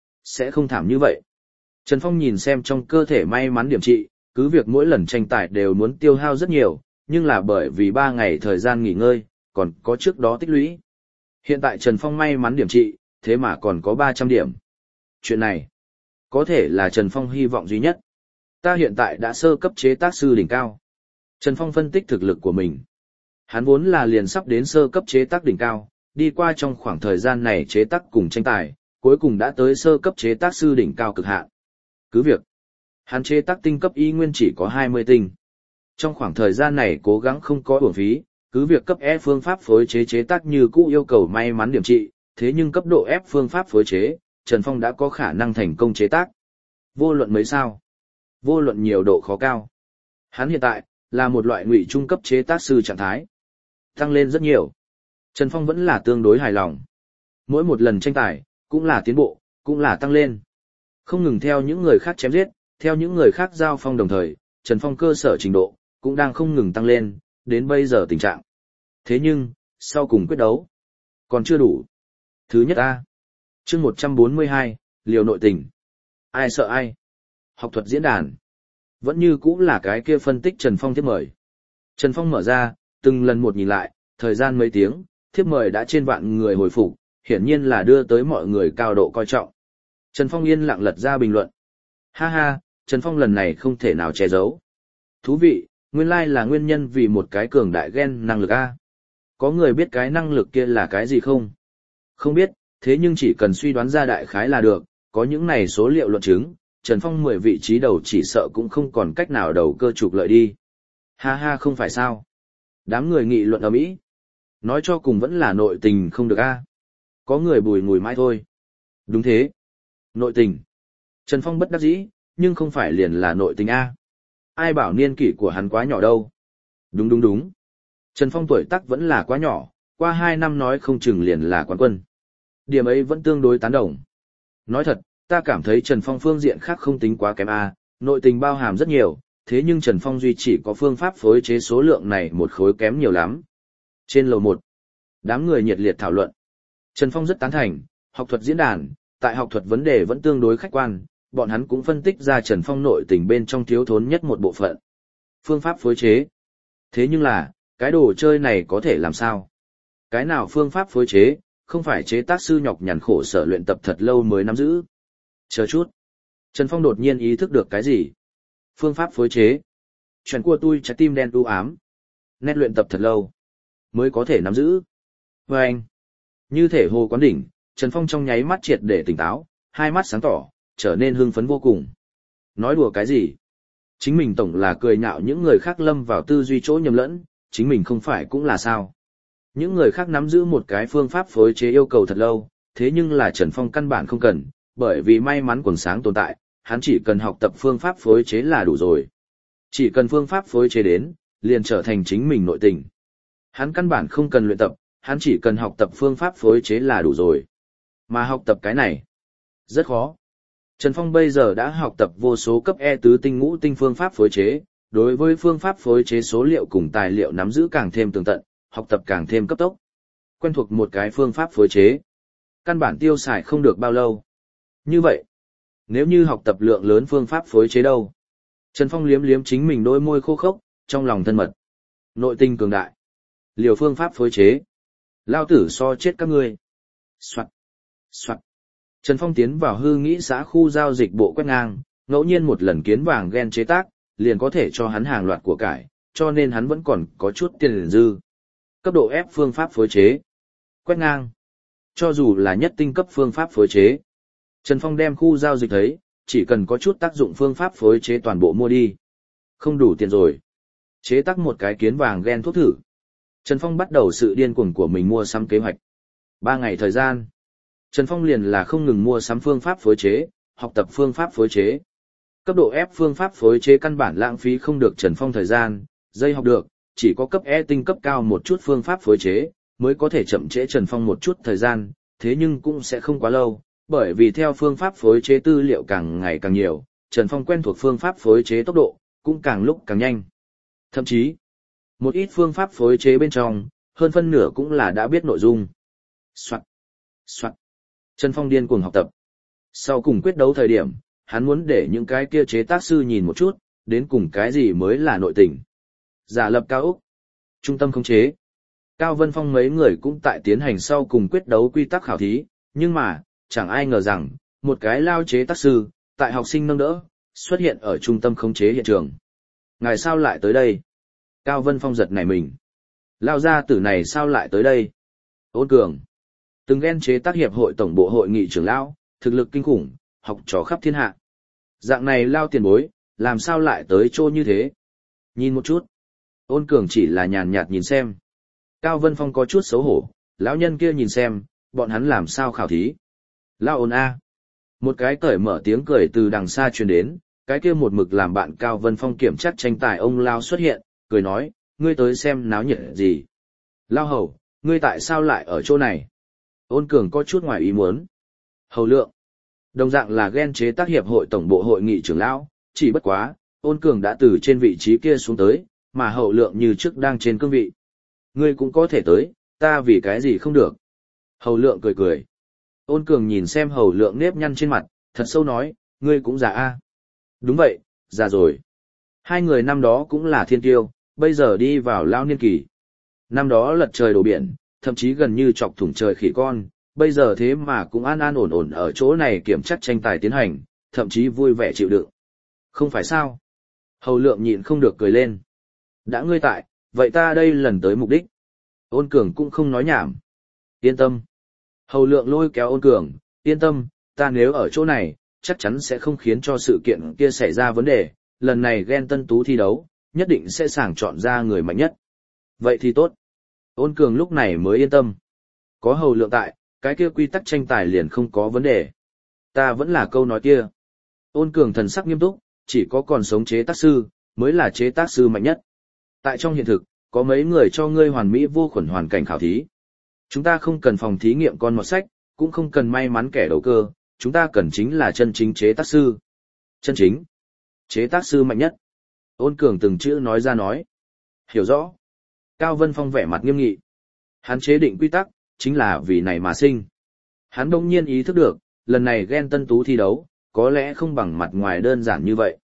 sẽ không thảm như vậy. Trần Phong nhìn xem trong cơ thể may mắn điểm trị, cứ việc mỗi lần tranh tài đều muốn tiêu hao rất nhiều, nhưng là bởi vì 3 ngày thời gian nghỉ ngơi, còn có trước đó tích lũy. Hiện tại Trần Phong may mắn điểm trị, thế mà còn có 300 điểm. Chuyện này, có thể là Trần Phong hy vọng duy nhất. Ta hiện tại đã sơ cấp chế tác sư đỉnh cao. Trần Phong phân tích thực lực của mình. Hắn vốn là liền sắp đến sơ cấp chế tác đỉnh cao, đi qua trong khoảng thời gian này chế tác cùng tranh tài, cuối cùng đã tới sơ cấp chế tác sư đỉnh cao cực hạn. Cứ việc, hắn chế tác tinh cấp y nguyên chỉ có 20 tinh. Trong khoảng thời gian này cố gắng không có uổng phí, cứ việc cấp E phương pháp phối chế chế tác như cũ yêu cầu may mắn điểm trị, thế nhưng cấp độ F phương pháp phối chế, Trần Phong đã có khả năng thành công chế tác. Vô luận mấy sao, vô luận nhiều độ khó cao. Hắn hiện tại là một loại ngụy trung cấp chế tác sư trạng thái, tăng lên rất nhiều. Trần Phong vẫn là tương đối hài lòng. Mỗi một lần tranh tài, cũng là tiến bộ, cũng là tăng lên. Không ngừng theo những người khác chém giết, theo những người khác giao phong đồng thời, Trần Phong cơ sở trình độ, cũng đang không ngừng tăng lên, đến bây giờ tình trạng. Thế nhưng, sau cùng quyết đấu, còn chưa đủ. Thứ nhất A. Chương 142, liều nội tình. Ai sợ ai? Học thuật diễn đàn. Vẫn như cũng là cái kia phân tích Trần Phong thiếp mời. Trần Phong mở ra, từng lần một nhìn lại, thời gian mấy tiếng, thiếp mời đã trên vạn người hồi phục, hiển nhiên là đưa tới mọi người cao độ coi trọng. Trần Phong yên lặng lật ra bình luận. Ha ha, Trần Phong lần này không thể nào che giấu. Thú vị, nguyên lai là nguyên nhân vì một cái cường đại gen năng lực A. Có người biết cái năng lực kia là cái gì không? Không biết, thế nhưng chỉ cần suy đoán ra đại khái là được, có những này số liệu luận chứng, Trần Phong 10 vị trí đầu chỉ sợ cũng không còn cách nào đầu cơ trục lợi đi. Ha ha không phải sao. Đám người nghị luận ầm ĩ. Nói cho cùng vẫn là nội tình không được A. Có người bùi ngùi mãi thôi. Đúng thế. Nội tình. Trần Phong bất đắc dĩ, nhưng không phải liền là nội tình A. Ai bảo niên kỷ của hắn quá nhỏ đâu. Đúng. Trần Phong tuổi tác vẫn là quá nhỏ, qua 2 năm nói không chừng liền là quán quân. Điểm ấy vẫn tương đối tán đồng. Nói thật, ta cảm thấy Trần Phong phương diện khác không tính quá kém A, nội tình bao hàm rất nhiều, thế nhưng Trần Phong duy chỉ có phương pháp phối chế số lượng này một khối kém nhiều lắm. Trên lầu 1, đám người nhiệt liệt thảo luận. Trần Phong rất tán thành, học thuật diễn đàn, tại học thuật vấn đề vẫn tương đối khách quan, bọn hắn cũng phân tích ra Trần Phong nội tình bên trong thiếu thốn nhất một bộ phận. Phương pháp phối chế. Thế nhưng là, cái đồ chơi này có thể làm sao? Cái nào phương pháp phối chế, không phải chế tác sư nhọc nhằn khổ sở luyện tập thật lâu mới nắm giữ. Chờ chút. Trần Phong đột nhiên ý thức được cái gì? Phương pháp phối chế. Chuyện của tôi trái tim đen u ám. Nét luyện tập thật lâu. Mới có thể nắm giữ. Và anh. Như thể hồ quán đỉnh, Trần Phong trong nháy mắt triệt để tỉnh táo, hai mắt sáng tỏ, trở nên hưng phấn vô cùng. Nói đùa cái gì? Chính mình tổng là cười nhạo những người khác lâm vào tư duy chỗ nhầm lẫn, chính mình không phải cũng là sao. Những người khác nắm giữ một cái phương pháp phối chế yêu cầu thật lâu, thế nhưng là Trần Phong căn bản không cần, bởi vì may mắn quần sáng tồn tại, hắn chỉ cần học tập phương pháp phối chế là đủ rồi. Chỉ cần phương pháp phối chế đến, liền trở thành chính mình nội tình. Hắn căn bản không cần luyện tập, hắn chỉ cần học tập phương pháp phối chế là đủ rồi. Mà học tập cái này, rất khó. Trần Phong bây giờ đã học tập vô số cấp E tứ tinh ngũ tinh phương pháp phối chế, đối với phương pháp phối chế số liệu cùng tài liệu nắm giữ càng thêm tường tận, học tập càng thêm cấp tốc. Quen thuộc một cái phương pháp phối chế, căn bản tiêu xài không được bao lâu. Như vậy, nếu như học tập lượng lớn phương pháp phối chế đâu? Trần Phong liếm liếm chính mình đôi môi khô khốc, trong lòng thân mật. Nội tinh cường đại. Liều phương pháp phối chế. Lao tử so chết các ngươi. Soạt. Soạt. Trần Phong tiến vào hư nghĩ xã khu giao dịch bộ quét ngang, ngẫu nhiên một lần kiến vàng gen chế tác, liền có thể cho hắn hàng loạt của cải, cho nên hắn vẫn còn có chút tiền dư. Cấp độ F phương pháp phối chế. Quét ngang. Cho dù là nhất tinh cấp phương pháp phối chế. Trần Phong đem khu giao dịch thấy, chỉ cần có chút tác dụng phương pháp phối chế toàn bộ mua đi. Không đủ tiền rồi. Chế tác một cái kiến vàng gen thuốc thử. Trần Phong bắt đầu sự điên cuồng của mình mua sắm kế hoạch. 3 ngày thời gian. Trần Phong liền là không ngừng mua sắm phương pháp phối chế, học tập phương pháp phối chế. Cấp độ F phương pháp phối chế căn bản lãng phí không được Trần Phong thời gian, dây học được, chỉ có cấp E tinh cấp cao một chút phương pháp phối chế, mới có thể chậm trễ Trần Phong một chút thời gian, thế nhưng cũng sẽ không quá lâu, bởi vì theo phương pháp phối chế tư liệu càng ngày càng nhiều, Trần Phong quen thuộc phương pháp phối chế tốc độ, cũng càng lúc càng nhanh. Thậm chí, một ít phương pháp phối chế bên trong, hơn phân nửa cũng là đã biết nội dung. Soạt, soạt. Trần Phong điên cuồng học tập. Sau cùng quyết đấu thời điểm, hắn muốn để những cái kia chế tác sư nhìn một chút, đến cùng cái gì mới là nội tình. Giả lập cao ốc, trung tâm khống chế. Cao Vân Phong mấy người cũng tại tiến hành sau cùng quyết đấu quy tắc khảo thí, nhưng mà, chẳng ai ngờ rằng, một cái lao chế tác sư, tại học sinh nâng đỡ, xuất hiện ở trung tâm khống chế hiện trường. Ngài sao lại tới đây? Cao Vân Phong giật nảy mình. Lao gia tử này sao lại tới đây? Ôn Cường. Từng ghen chế tác hiệp hội tổng bộ hội nghị trưởng lão, thực lực kinh khủng, học trò khắp thiên hạ. Dạng này lao tiền bối, làm sao lại tới chỗ như thế? Nhìn một chút. Ôn Cường chỉ là nhàn nhạt nhìn xem. Cao Vân Phong có chút xấu hổ, lão nhân kia nhìn xem, bọn hắn làm sao khảo thí. Lao ôn A. Một cái cởi mở tiếng cười từ đằng xa truyền đến, cái kia một mực làm bạn Cao Vân Phong kiểm tra tranh tài ông Lao xuất hiện, cười nói, ngươi tới xem náo nhiệt gì. Lao hầu, ngươi tại sao lại ở chỗ này? Ôn Cường có chút ngoài ý muốn. Hầu lượng. Đồng dạng là ghen chế tác hiệp hội tổng bộ hội nghị trưởng lão, chỉ bất quá, Ôn Cường đã từ trên vị trí kia xuống tới, mà hầu lượng như trước đang trên cương vị. Ngươi cũng có thể tới, ta vì cái gì không được. Hầu lượng cười cười. Ôn Cường nhìn xem hầu lượng nếp nhăn trên mặt, thật sâu nói, ngươi cũng già a. Đúng vậy, già rồi. Hai người năm đó cũng là thiên tiêu, bây giờ đi vào lao niên kỳ. Năm đó lật trời đổ biển, thậm chí gần như chọc thủng trời khỉ con, bây giờ thế mà cũng an an ổn ổn ở chỗ này kiểm tra tranh tài tiến hành, thậm chí vui vẻ chịu đựng. Không phải sao? Hầu lượng nhịn không được cười lên. Đã ngươi tại, vậy ta đây lần tới mục đích. Ôn Cường cũng không nói nhảm. Yên tâm. Hầu lượng lôi kéo Ôn Cường, yên tâm, ta nếu ở chỗ này, chắc chắn sẽ không khiến cho sự kiện kia xảy ra vấn đề, lần này ghen tân tú thi đấu, nhất định sẽ sàng chọn ra người mạnh nhất. Vậy thì tốt. Ôn Cường lúc này mới yên tâm. Có hầu lượng tại, cái kia quy tắc tranh tài liền không có vấn đề. Ta vẫn là câu nói kia. Ôn Cường thần sắc nghiêm túc, chỉ có còn sống chế tác sư, mới là chế tác sư mạnh nhất. Tại trong hiện thực, có mấy người cho ngươi hoàn mỹ vô khuẩn hoàn cảnh khảo thí. Chúng ta không cần phòng thí nghiệm con mọt sách, cũng không cần may mắn kẻ đầu cơ, chúng ta cần chính là chân chính chế tác sư. Chân chính. Chế tác sư mạnh nhất. Ôn Cường từng chữ nói ra nói. Hiểu rõ. Cao Vân Phong vẻ mặt nghiêm nghị. Hắn chế định quy tắc, chính là vì này mà sinh. Hắn đông nhiên ý thức được, lần này ghen tân tú thi đấu, có lẽ không bằng mặt ngoài đơn giản như vậy.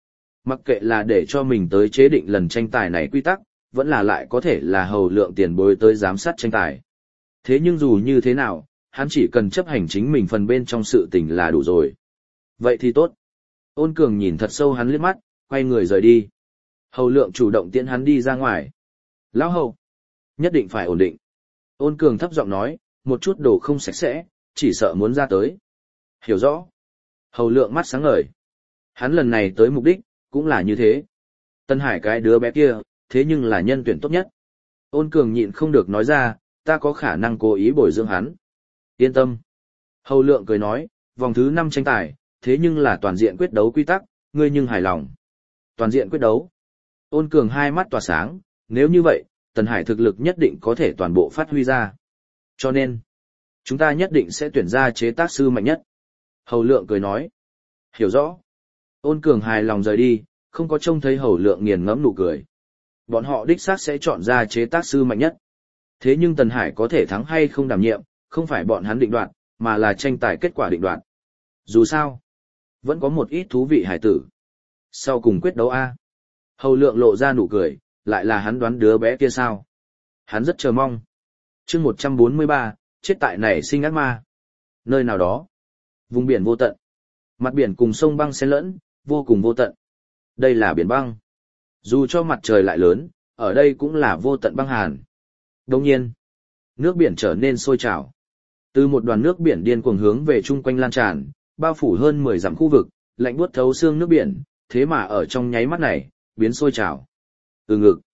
Mặc kệ là để cho mình tới chế định lần tranh tài này quy tắc, vẫn là lại có thể là hầu lượng tiền bối tới giám sát tranh tài. Thế nhưng dù như thế nào, hắn chỉ cần chấp hành chính mình phần bên trong sự tình là đủ rồi. Vậy thì tốt. Ôn Cường nhìn thật sâu hắn liếc mắt, quay người rời đi. Hầu lượng chủ động tiễn hắn đi ra ngoài. Lão hầu, nhất định phải ổn định. Ôn Cường thấp giọng nói, một chút đồ không sạch sẽ, chỉ sợ muốn ra tới. Hiểu rõ. Hầu lượng mắt sáng ngời. Hắn lần này tới mục đích, cũng là như thế. Tân Hải cái đứa bé kia, thế nhưng là nhân tuyển tốt nhất. Ôn Cường nhịn không được nói ra, ta có khả năng cố ý bồi dưỡng hắn. Yên tâm. Hầu lượng cười nói, vòng thứ 5 tranh tài, thế nhưng là toàn diện quyết đấu quy tắc, ngươi nhưng hài lòng. Toàn diện quyết đấu. Ôn Cường hai mắt tỏa sáng, nếu như vậy, Tần Hải thực lực nhất định có thể toàn bộ phát huy ra. Cho nên, chúng ta nhất định sẽ tuyển ra chế tác sư mạnh nhất. Hầu lượng cười nói. Hiểu rõ. Ôn Cường hài lòng rời đi, không có trông thấy Hầu lượng nghiền ngẫm nụ cười. Bọn họ đích xác sẽ chọn ra chế tác sư mạnh nhất. Thế nhưng Tần Hải có thể thắng hay không đảm nhiệm, không phải bọn hắn định đoạt, mà là tranh tài kết quả định đoạt. Dù sao, vẫn có một ít thú vị hải tử. Sau cùng quyết đấu A. Hầu lượng lộ ra nụ cười, lại là hắn đoán đứa bé kia sao. Hắn rất chờ mong. chương 143, chết tại nảy sinh ác ma. Nơi nào đó, vùng biển vô tận. Mặt biển cùng sông băng xen lẫn, vô cùng vô tận. Đây là biển băng. Dù cho mặt trời lại lớn, ở đây cũng là vô tận băng hàn. Đồng nhiên, nước biển trở nên sôi trào. Từ một đoàn nước biển điên cuồng hướng về chung quanh lan tràn, bao phủ hơn 10 dặm khu vực, lạnh buốt thấu xương nước biển, thế mà ở trong nháy mắt này, biến sôi trào. Từ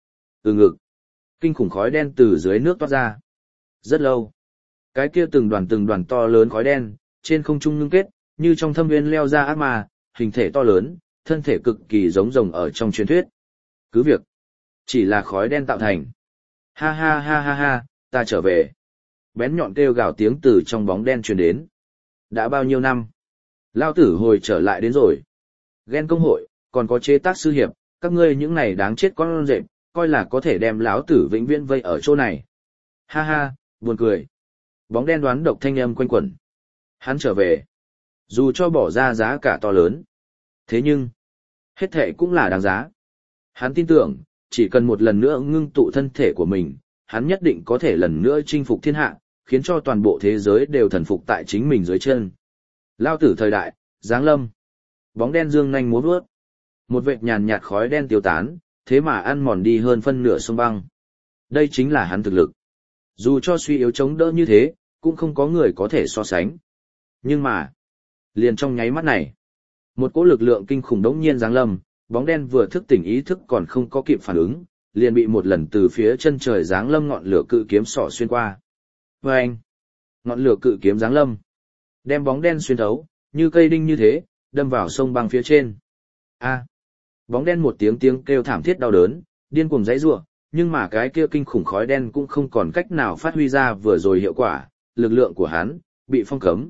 ngực. Kinh khủng khói đen từ dưới nước toát ra. Rất lâu. Cái kia từng đoàn to lớn khói đen, trên không trung ngưng kết, như trong thâm nguyên leo ra ác ma, hình thể to lớn, thân thể cực kỳ giống rồng ở trong truyền thuyết. Cứ việc, chỉ là khói đen tạo thành. Ha ha ha ha ha, ta trở về. Bén nhọn kêu gào tiếng từ trong bóng đen truyền đến. Đã bao nhiêu năm? Lao tử hồi trở lại đến rồi. Ghen công hội, còn có chế tác sư hiệp, các ngươi những này đáng chết con rệp, coi là có thể đem lão tử vĩnh viễn vây ở chỗ này. Ha ha, buồn cười. Bóng đen đoán độc thanh âm quanh quẩn. Hắn trở về. Dù cho bỏ ra giá cả to lớn. Thế nhưng, hết thệ cũng là đáng giá. Hắn tin tưởng, chỉ cần một lần nữa ngưng tụ thân thể của mình, hắn nhất định có thể lần nữa chinh phục thiên hạ, khiến cho toàn bộ thế giới đều thần phục tại chính mình dưới chân. Lao tử thời đại, giáng lâm. Bóng đen dương nhanh múa vuốt. Một vệt nhàn nhạt khói đen tiêu tán, thế mà ăn mòn đi hơn phân nửa sông băng. Đây chính là hắn thực lực. Dù cho suy yếu chống đỡ như thế, cũng không có người có thể so sánh. Nhưng mà, liền trong nháy mắt này, một cỗ lực lượng kinh khủng đống nhiên giáng lâm, bóng đen vừa thức tỉnh ý thức còn không có kịp phản ứng, liền bị một lần từ phía chân trời giáng lâm ngọn lửa cự kiếm xỏ xuyên qua. Vâng! Ngọn lửa cự kiếm giáng lâm, đem bóng đen xuyên thấu, như cây đinh như thế, đâm vào sông băng phía trên. A! Bóng đen một tiếng kêu thảm thiết đau đớn, điên cuồng giãy giụa, nhưng mà cái kia kinh khủng khói đen cũng không còn cách nào phát huy ra vừa rồi hiệu quả, lực lượng của hắn bị phong cấm.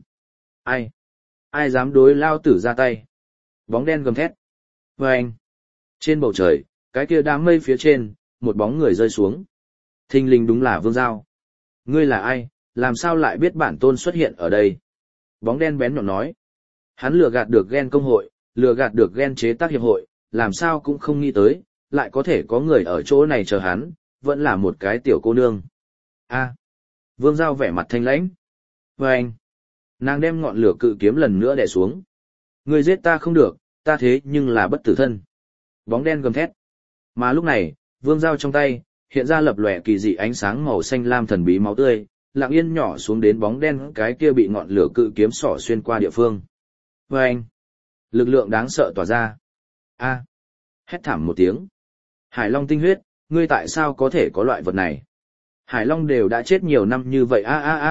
Ai dám đối lao tử ra tay? Bóng đen gầm thét. Vâng! Trên bầu trời, cái kia đám mây phía trên, một bóng người rơi xuống. Thình lình đúng là Vương Giao. Ngươi là ai, làm sao lại biết bản tôn xuất hiện ở đây? Bóng đen bén nhọn nói. Hắn lừa gạt được Ghen công hội, lừa gạt được Ghen chế tác hiệp hội, làm sao cũng không nghĩ tới, lại có thể có người ở chỗ này chờ hắn, vẫn là một cái tiểu cô nương. Vương Giao vẻ mặt thanh lãnh. Vâng! Nàng đem ngọn lửa cự kiếm lần nữa đè xuống. Ngươi giết ta không được, ta thế nhưng là bất tử thân. Bóng đen gầm thét. Mà lúc này, Vương Giao trong tay, hiện ra lập lòe kỳ dị ánh sáng màu xanh lam thần bí máu tươi, lặng yên nhỏ xuống đến bóng đen cái kia bị ngọn lửa cự kiếm xỏ xuyên qua địa phương. Vâng! Lực lượng đáng sợ tỏa ra. Hét thảm một tiếng. Hải Long tinh huyết, ngươi tại sao có thể có loại vật này? Hải Long đều đã chết nhiều năm như vậy.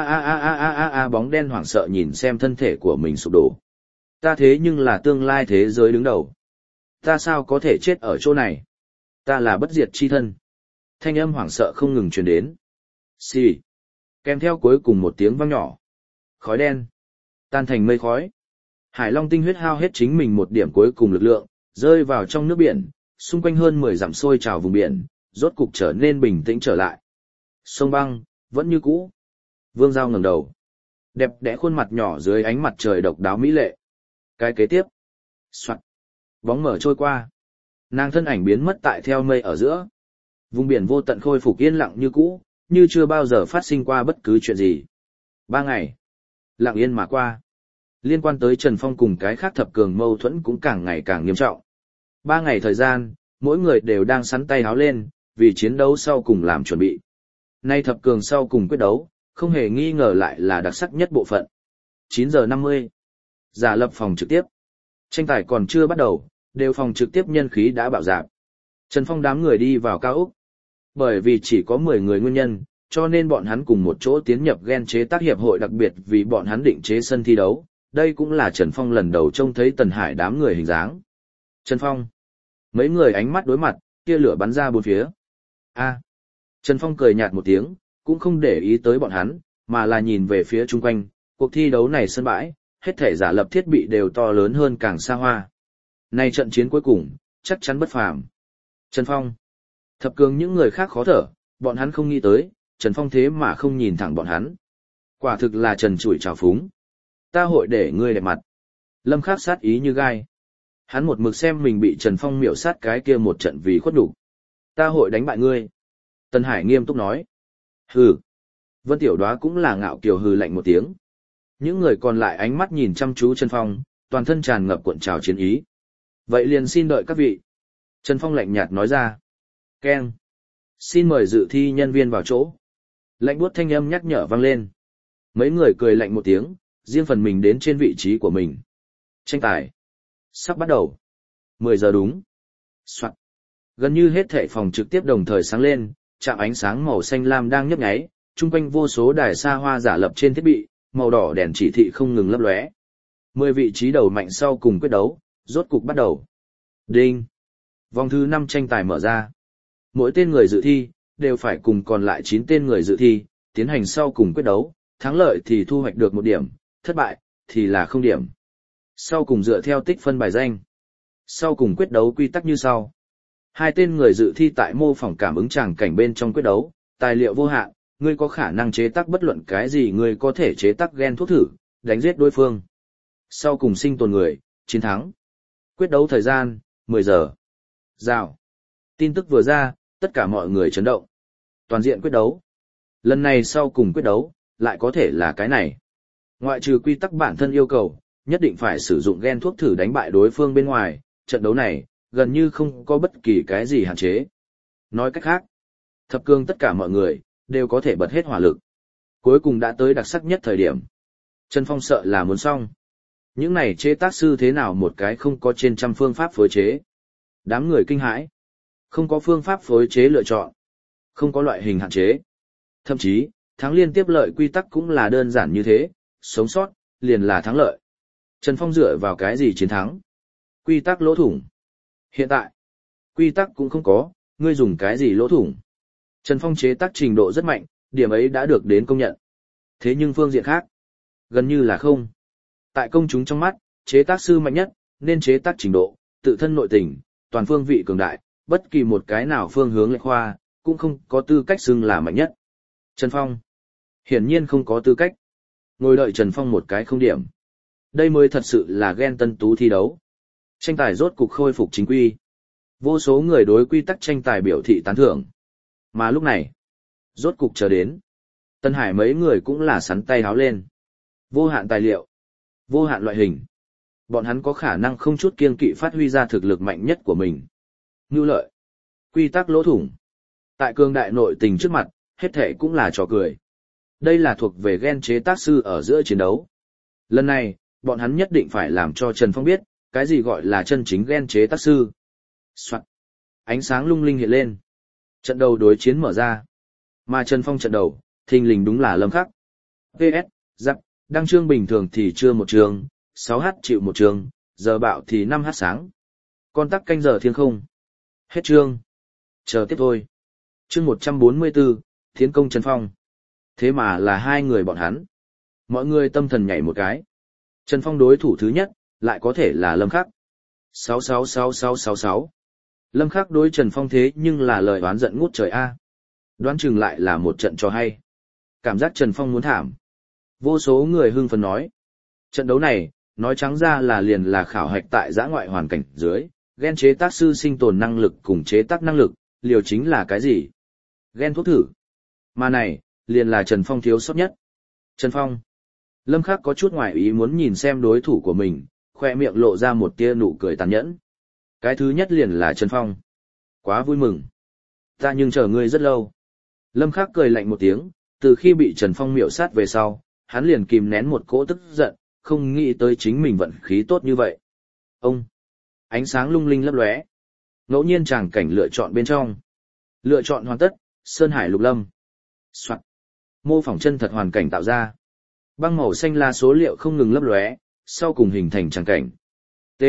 Bóng đen hoảng sợ nhìn xem thân thể của mình sụp đổ. Ta thế nhưng là tương lai thế giới đứng đầu. Ta sao có thể chết ở chỗ này? Ta là bất diệt chi thân. Thanh âm hoảng sợ không ngừng truyền đến. Xì. Kèm theo cuối cùng một tiếng vang nhỏ. Khói đen. Tan thành mây khói. Hải Long tinh huyết hao hết chính mình một điểm cuối cùng lực lượng, rơi vào trong nước biển, xung quanh hơn 10 dặm sôi trào vùng biển, rốt cục trở nên bình tĩnh trở lại. Sông băng, vẫn như cũ. Vương Giao ngẩng đầu. Đẹp đẽ khuôn mặt nhỏ dưới ánh mặt trời độc đáo mỹ lệ. Cái kế tiếp. Soạt. Bóng mở trôi qua. Nàng thân ảnh biến mất tại theo mây ở giữa. Vùng biển vô tận khôi phục yên lặng như cũ, như chưa bao giờ phát sinh qua bất cứ chuyện gì. 3 ngày. Lặng yên mà qua. Liên quan tới Trần Phong cùng cái khác thập cường mâu thuẫn cũng càng ngày càng nghiêm trọng. 3 ngày thời gian, mỗi người đều đang sắn tay háo lên, vì chiến đấu sau cùng làm chuẩn bị. Nay thập cường sau cùng quyết đấu, không hề nghi ngờ lại là đặc sắc nhất bộ phận. 9 giờ 50. Giả lập phòng trực tiếp. Tranh tài còn chưa bắt đầu, đều phòng trực tiếp nhân khí đã bạo dạp. Trần Phong đám người đi vào cao ốc. Bởi vì chỉ có 10 người nguyên nhân, cho nên bọn hắn cùng một chỗ tiến nhập gen chế tác hiệp hội đặc biệt vì bọn hắn định chế sân thi đấu. Đây cũng là Trần Phong lần đầu trông thấy Tần Hải đám người hình dáng. Trần Phong. Mấy người ánh mắt đối mặt, tia lửa bắn ra bốn phía. A. Trần Phong cười nhạt một tiếng, cũng không để ý tới bọn hắn, mà là nhìn về phía chung quanh, cuộc thi đấu này sân bãi, hết thể giả lập thiết bị đều to lớn hơn càng xa hoa. Nay trận chiến cuối cùng, chắc chắn bất phàm. Trần Phong. Thập cường những người khác khó thở, bọn hắn không nghĩ tới, Trần Phong thế mà không nhìn thẳng bọn hắn. Quả thực là Trần Trụi trào phúng. Ta hội để ngươi đẹp mặt. Lâm Khắc sát ý như gai. Hắn một mực xem mình bị Trần Phong miểu sát cái kia một trận vì khuất nhục. Ta hội đánh bại ngươi. Tân Hải nghiêm túc nói. Hừ. Vân Tiểu Đóa cũng là ngạo kiều hừ lạnh một tiếng. Những người còn lại ánh mắt nhìn chăm chú Trần Phong, toàn thân tràn ngập cuộn trào chiến ý. Vậy liền xin đợi các vị. Trần Phong lạnh nhạt nói ra. Keng. Xin mời dự thi nhân viên vào chỗ. Lạnh buốt thanh âm nhắc nhở vang lên. Mấy người cười lạnh một tiếng, riêng phần mình đến trên vị trí của mình. Tranh tài. Sắp bắt đầu. 10 giờ đúng. Soạn. Gần như hết thảy phòng trực tiếp đồng thời sáng lên, chạm ánh sáng màu xanh lam đang nhấp nháy, chung quanh vô số đài xa hoa giả lập trên thiết bị, màu đỏ đèn chỉ thị không ngừng lấp lóe. 10 vị trí đầu mạnh sau cùng quyết đấu, rốt cục bắt đầu. Đinh. Vòng thứ 5 tranh tài mở ra. Mỗi tên người dự thi, đều phải cùng còn lại 9 tên người dự thi, tiến hành sau cùng quyết đấu, thắng lợi thì thu hoạch được 1 điểm, thất bại, thì là 0 điểm. Sau cùng dựa theo tích phân bài danh. Sau cùng quyết đấu quy tắc như sau. 2 tên người dự thi tại mô phỏng cảm ứng tràng cảnh bên trong quyết đấu, tài liệu vô hạn, ngươi có khả năng chế tác bất luận cái gì ngươi có thể chế tác gen thuốc thử, đánh giết đối phương. Sau cùng sinh tồn người, chiến thắng. Quyết đấu thời gian, 10 giờ. Rào. Tin tức vừa ra, tất cả mọi người chấn động. Toàn diện quyết đấu. Lần này sau cùng quyết đấu, lại có thể là cái này. Ngoại trừ quy tắc bản thân yêu cầu, nhất định phải sử dụng gen thuốc thử đánh bại đối phương bên ngoài, trận đấu này, gần như không có bất kỳ cái gì hạn chế. Nói cách khác, thập cương tất cả mọi người, đều có thể bật hết hỏa lực. Cuối cùng đã tới đặc sắc nhất thời điểm. Trần Phong sợ là muốn xong. Những này chế tác sư thế nào một cái không có trên trăm phương pháp phối chế. Đám người kinh hãi. Không có phương pháp phối chế lựa chọn. Không có loại hình hạn chế. Thậm chí, thắng liên tiếp lợi quy tắc cũng là đơn giản như thế, sống sót, liền là thắng lợi. Trần Phong dựa vào cái gì chiến thắng? Quy tắc lỗ thủng. Hiện tại, quy tắc cũng không có, ngươi dùng cái gì lỗ thủng? Trần Phong chế tác trình độ rất mạnh, điểm ấy đã được đến công nhận. Thế nhưng phương diện khác, gần như là không. Tại công chúng trong mắt, chế tác sư mạnh nhất, nên chế tác trình độ, tự thân nội tình, toàn phương vị cường đại, bất kỳ một cái nào phương hướng lệch khoa, cũng không có tư cách xưng là mạnh nhất. Trần Phong, hiển nhiên không có tư cách. Ngồi đợi Trần Phong một cái không điểm. Đây mới thật sự là ghen tân tú thi đấu. Tranh tài rốt cục khôi phục chính quy. Vô số người đối quy tắc tranh tài biểu thị tán thưởng. Mà lúc này, rốt cục chờ đến. Tân Hải mấy người cũng là sắn tay háo lên. Vô hạn tài liệu, vô hạn loại hình. Bọn hắn có khả năng không chút kiêng kỵ phát huy ra thực lực mạnh nhất của mình. Nưu lợi, quy tắc lỗ thủng. Tại cương đại nội tình trước mặt, hết thể cũng là trò cười. Đây là thuộc về gen chế tác sư ở giữa chiến đấu. Lần này, bọn hắn nhất định phải làm cho Trần Phong biết, cái gì gọi là chân chính gen chế tác sư. Soạn. Ánh sáng lung linh hiện lên. Trận đầu đối chiến mở ra. Mà Trần Phong trận đầu, thình lình đúng là Lâm Khắc. PS, giặc, đăng chương bình thường thì chưa một trường, 6h chịu một trường, giờ bạo thì 5h sáng. Con tắc canh giờ thiên không. Hết chương. Chờ tiếp thôi. Chương 144, Thiến công Trần Phong. Thế mà là hai người bọn hắn. Mọi người tâm thần nhảy một cái. Trần Phong đối thủ thứ nhất, lại có thể là Lâm Khắc. 666666. Lâm Khắc đối Trần Phong thế nhưng là lời oán giận ngút trời a. Đoán chừng lại là một trận cho hay. Cảm giác Trần Phong muốn thảm. Vô số người hưng phấn nói. Trận đấu này, nói trắng ra là liền là khảo hạch tại giã ngoại hoàn cảnh dưới, Gen chế tác sư sinh tồn năng lực cùng chế tác năng lực, liều chính là cái gì? Gen thuốc thử. Mà này, liền là Trần Phong thiếu sót nhất. Trần Phong. Lâm Khắc có chút ngoài ý muốn nhìn xem đối thủ của mình, khoe miệng lộ ra một tia nụ cười tàn nhẫn. Cái thứ nhất liền là Trần Phong. Quá vui mừng. Ta nhưng chờ ngươi rất lâu. Lâm Khắc cười lạnh một tiếng, từ khi bị Trần Phong miểu sát về sau, hắn liền kìm nén một cỗ tức giận, không nghĩ tới chính mình vận khí tốt như vậy. Ông. Ánh sáng lung linh lấp lóe. Ngẫu nhiên tràng cảnh lựa chọn bên trong. Lựa chọn hoàn tất, Sơn Hải Lục Lâm. Soạn. Mô phỏng chân thật hoàn cảnh tạo ra. Băng màu xanh là số liệu không ngừng lấp lóe, sau cùng hình thành tràng cảnh. T.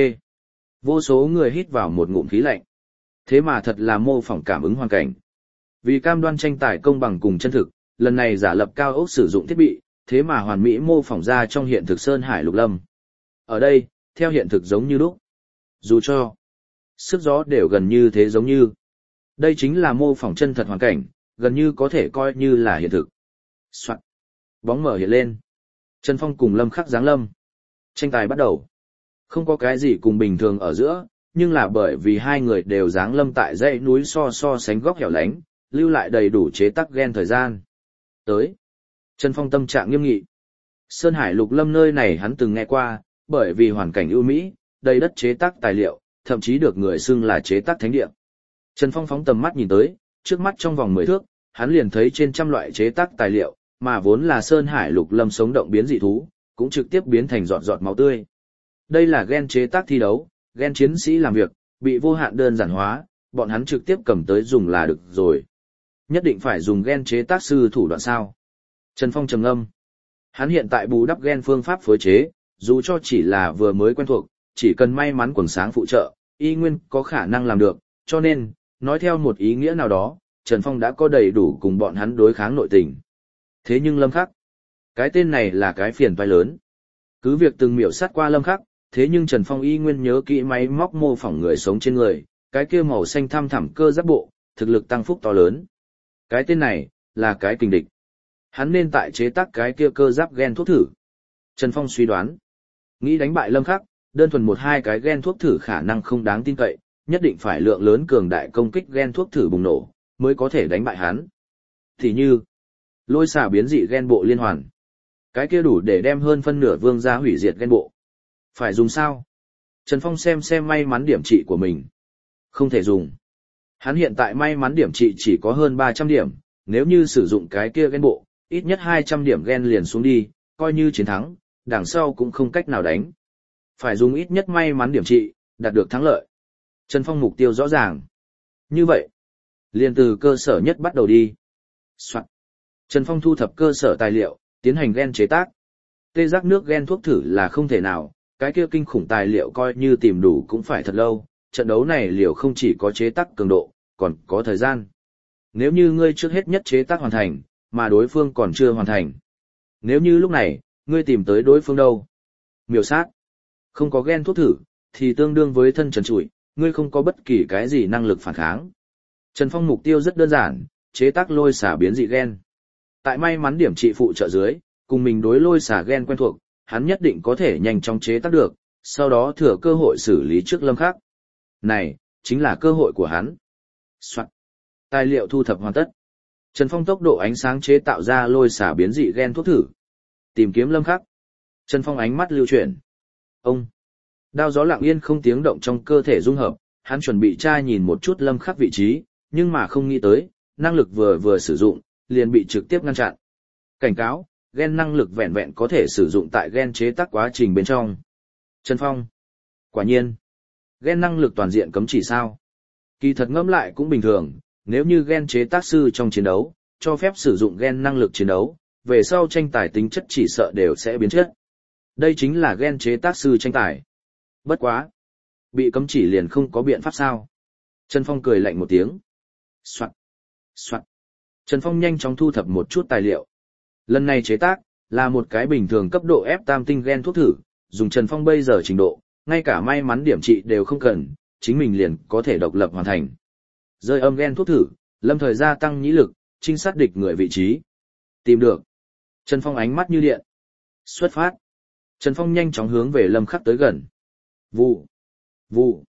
Vô số người hít vào một ngụm khí lạnh. Thế mà thật là mô phỏng cảm ứng hoàn cảnh. Vì cam đoan tranh tài công bằng cùng chân thực, lần này giả lập cao ốc sử dụng thiết bị, thế mà hoàn mỹ mô phỏng ra trong hiện thực Sơn Hải Lục Lâm. Ở đây, theo hiện thực giống như lúc. Dù cho sức gió đều gần như thế giống như. Đây chính là mô phỏng chân thật hoàn cảnh, gần như có thể coi như là hiện thực. Soạn. Bóng mở hiện lên. Trần Phong cùng Lâm Khắc giáng lâm. Tranh tài bắt đầu. Không có cái gì cùng bình thường ở giữa, nhưng là bởi vì hai người đều giáng lâm tại dãy núi so sánh góc hẻo lánh, lưu lại đầy đủ chế tác gen thời gian. Tới. Trần Phong tâm trạng nghiêm nghị. Sơn Hải Lục Lâm nơi này hắn từng nghe qua, bởi vì hoàn cảnh ưu mỹ, đầy đất chế tác tài liệu, thậm chí được người xưng là chế tác thánh địa. Trần Phong phóng tầm mắt nhìn tới, trước mắt trong vòng 10 thước, hắn liền thấy trên trăm loại chế tác tài liệu, mà vốn là Sơn Hải Lục Lâm sống động biến dị thú, cũng trực tiếp biến thành giọt giọt máu tươi. Đây là gen chế tác thi đấu, gen chiến sĩ làm việc, bị vô hạn đơn giản hóa, bọn hắn trực tiếp cầm tới dùng là được rồi. Nhất định phải dùng gen chế tác sư thủ đoạn sao? Trần Phong trầm ngâm. Hắn hiện tại bù đắp gen phương pháp phối chế, dù cho chỉ là vừa mới quen thuộc, chỉ cần may mắn quần sáng phụ trợ, y nguyên có khả năng làm được, cho nên, nói theo một ý nghĩa nào đó, Trần Phong đã có đầy đủ cùng bọn hắn đối kháng nội tình. Thế nhưng Lâm Khắc, cái tên này là cái phiền toái lớn. Cứ việc từng miểu sát qua Lâm Khắc, thế nhưng Trần Phong y nguyên nhớ kỹ máy móc mô phỏng người sống trên người, cái kia màu xanh thăm thẳm cơ giáp bộ, thực lực tăng phúc to lớn. Cái tên này, là cái kình địch. Hắn nên tại chế tác cái kia cơ giáp gen thuốc thử. Trần Phong suy đoán, nghĩ đánh bại Lâm Khắc, đơn thuần một hai cái gen thuốc thử khả năng không đáng tin cậy, nhất định phải lượng lớn cường đại công kích gen thuốc thử bùng nổ, mới có thể đánh bại hắn. Thì như, lôi xả biến dị gen bộ liên hoàn. Cái kia đủ để đem hơn phân nửa vương gia hủy diệt gen bộ. Phải dùng sao? Trần Phong xem may mắn điểm trị của mình. Không thể dùng. Hắn hiện tại may mắn điểm trị chỉ có hơn 300 điểm, nếu như sử dụng cái kia gen bộ, ít nhất 200 điểm gen liền xuống đi, coi như chiến thắng, đằng sau cũng không cách nào đánh. Phải dùng ít nhất may mắn điểm trị, đạt được thắng lợi. Trần Phong mục tiêu rõ ràng. Như vậy, liền từ cơ sở nhất bắt đầu đi. Soạn. Trần Phong thu thập cơ sở tài liệu, tiến hành gen chế tác. Tê giác nước gen thuốc thử là không thể nào, cái kia kinh khủng tài liệu coi như tìm đủ cũng phải thật lâu. Trận đấu này liệu không chỉ có chế tác cường độ, còn có thời gian. Nếu như ngươi trước hết nhất chế tác hoàn thành, mà đối phương còn chưa hoàn thành. Nếu như lúc này, ngươi tìm tới đối phương đâu? Miểu sát. Không có gen thuốc thử, thì tương đương với thân trần trụi, ngươi không có bất kỳ cái gì năng lực phản kháng. Trần Phong mục tiêu rất đơn giản, chế tác lôi xả biến dị gen. Tại may mắn điểm trị phụ trợ dưới, cùng mình đối lôi xả gen quen thuộc, hắn nhất định có thể nhanh chóng chế tác được, sau đó thừa cơ hội xử lý trước Lâm Khắc. Này, chính là cơ hội của hắn. Soạn. Tài liệu thu thập hoàn tất. Trần Phong tốc độ ánh sáng chế tạo ra lôi xả biến dị gen thuốc thử. Tìm kiếm Lâm Khắc. Trần Phong ánh mắt lưu chuyển. Ông. Đao gió lặng yên không tiếng động trong cơ thể dung hợp, hắn chuẩn bị tra nhìn một chút Lâm Khắc vị trí, nhưng mà không nghĩ tới, năng lực vừa sử dụng, liền bị trực tiếp ngăn chặn. Cảnh cáo, gen năng lực vẹn vẹn có thể sử dụng tại gen chế tác quá trình bên trong. Trần Phong. Quả nhiên. Gen năng lực toàn diện cấm chỉ sao? Kỳ thật ngẫm lại cũng bình thường, nếu như gen chế tác sư trong chiến đấu, cho phép sử dụng gen năng lực chiến đấu, về sau tranh tài tính chất chỉ sợ đều sẽ biến chất. Đây chính là gen chế tác sư tranh tài. Bất quá. Bị cấm chỉ liền không có biện pháp sao? Trần Phong cười lạnh một tiếng. Soạn. Soạn. Trần Phong nhanh chóng thu thập một chút tài liệu. Lần này chế tác, là một cái bình thường cấp độ F tam tinh gen thuốc thử, dùng Trần Phong bây giờ trình độ, ngay cả may mắn điểm trị đều không cần, chính mình liền có thể độc lập hoàn thành. Rơi âm gen thuốc thử, lâm thời gia tăng nhĩ lực, trinh sát địch người vị trí. Tìm được. Trần Phong ánh mắt như điện. Xuất phát. Trần Phong nhanh chóng hướng về Lâm Khắc tới gần. Vụ. Vụ.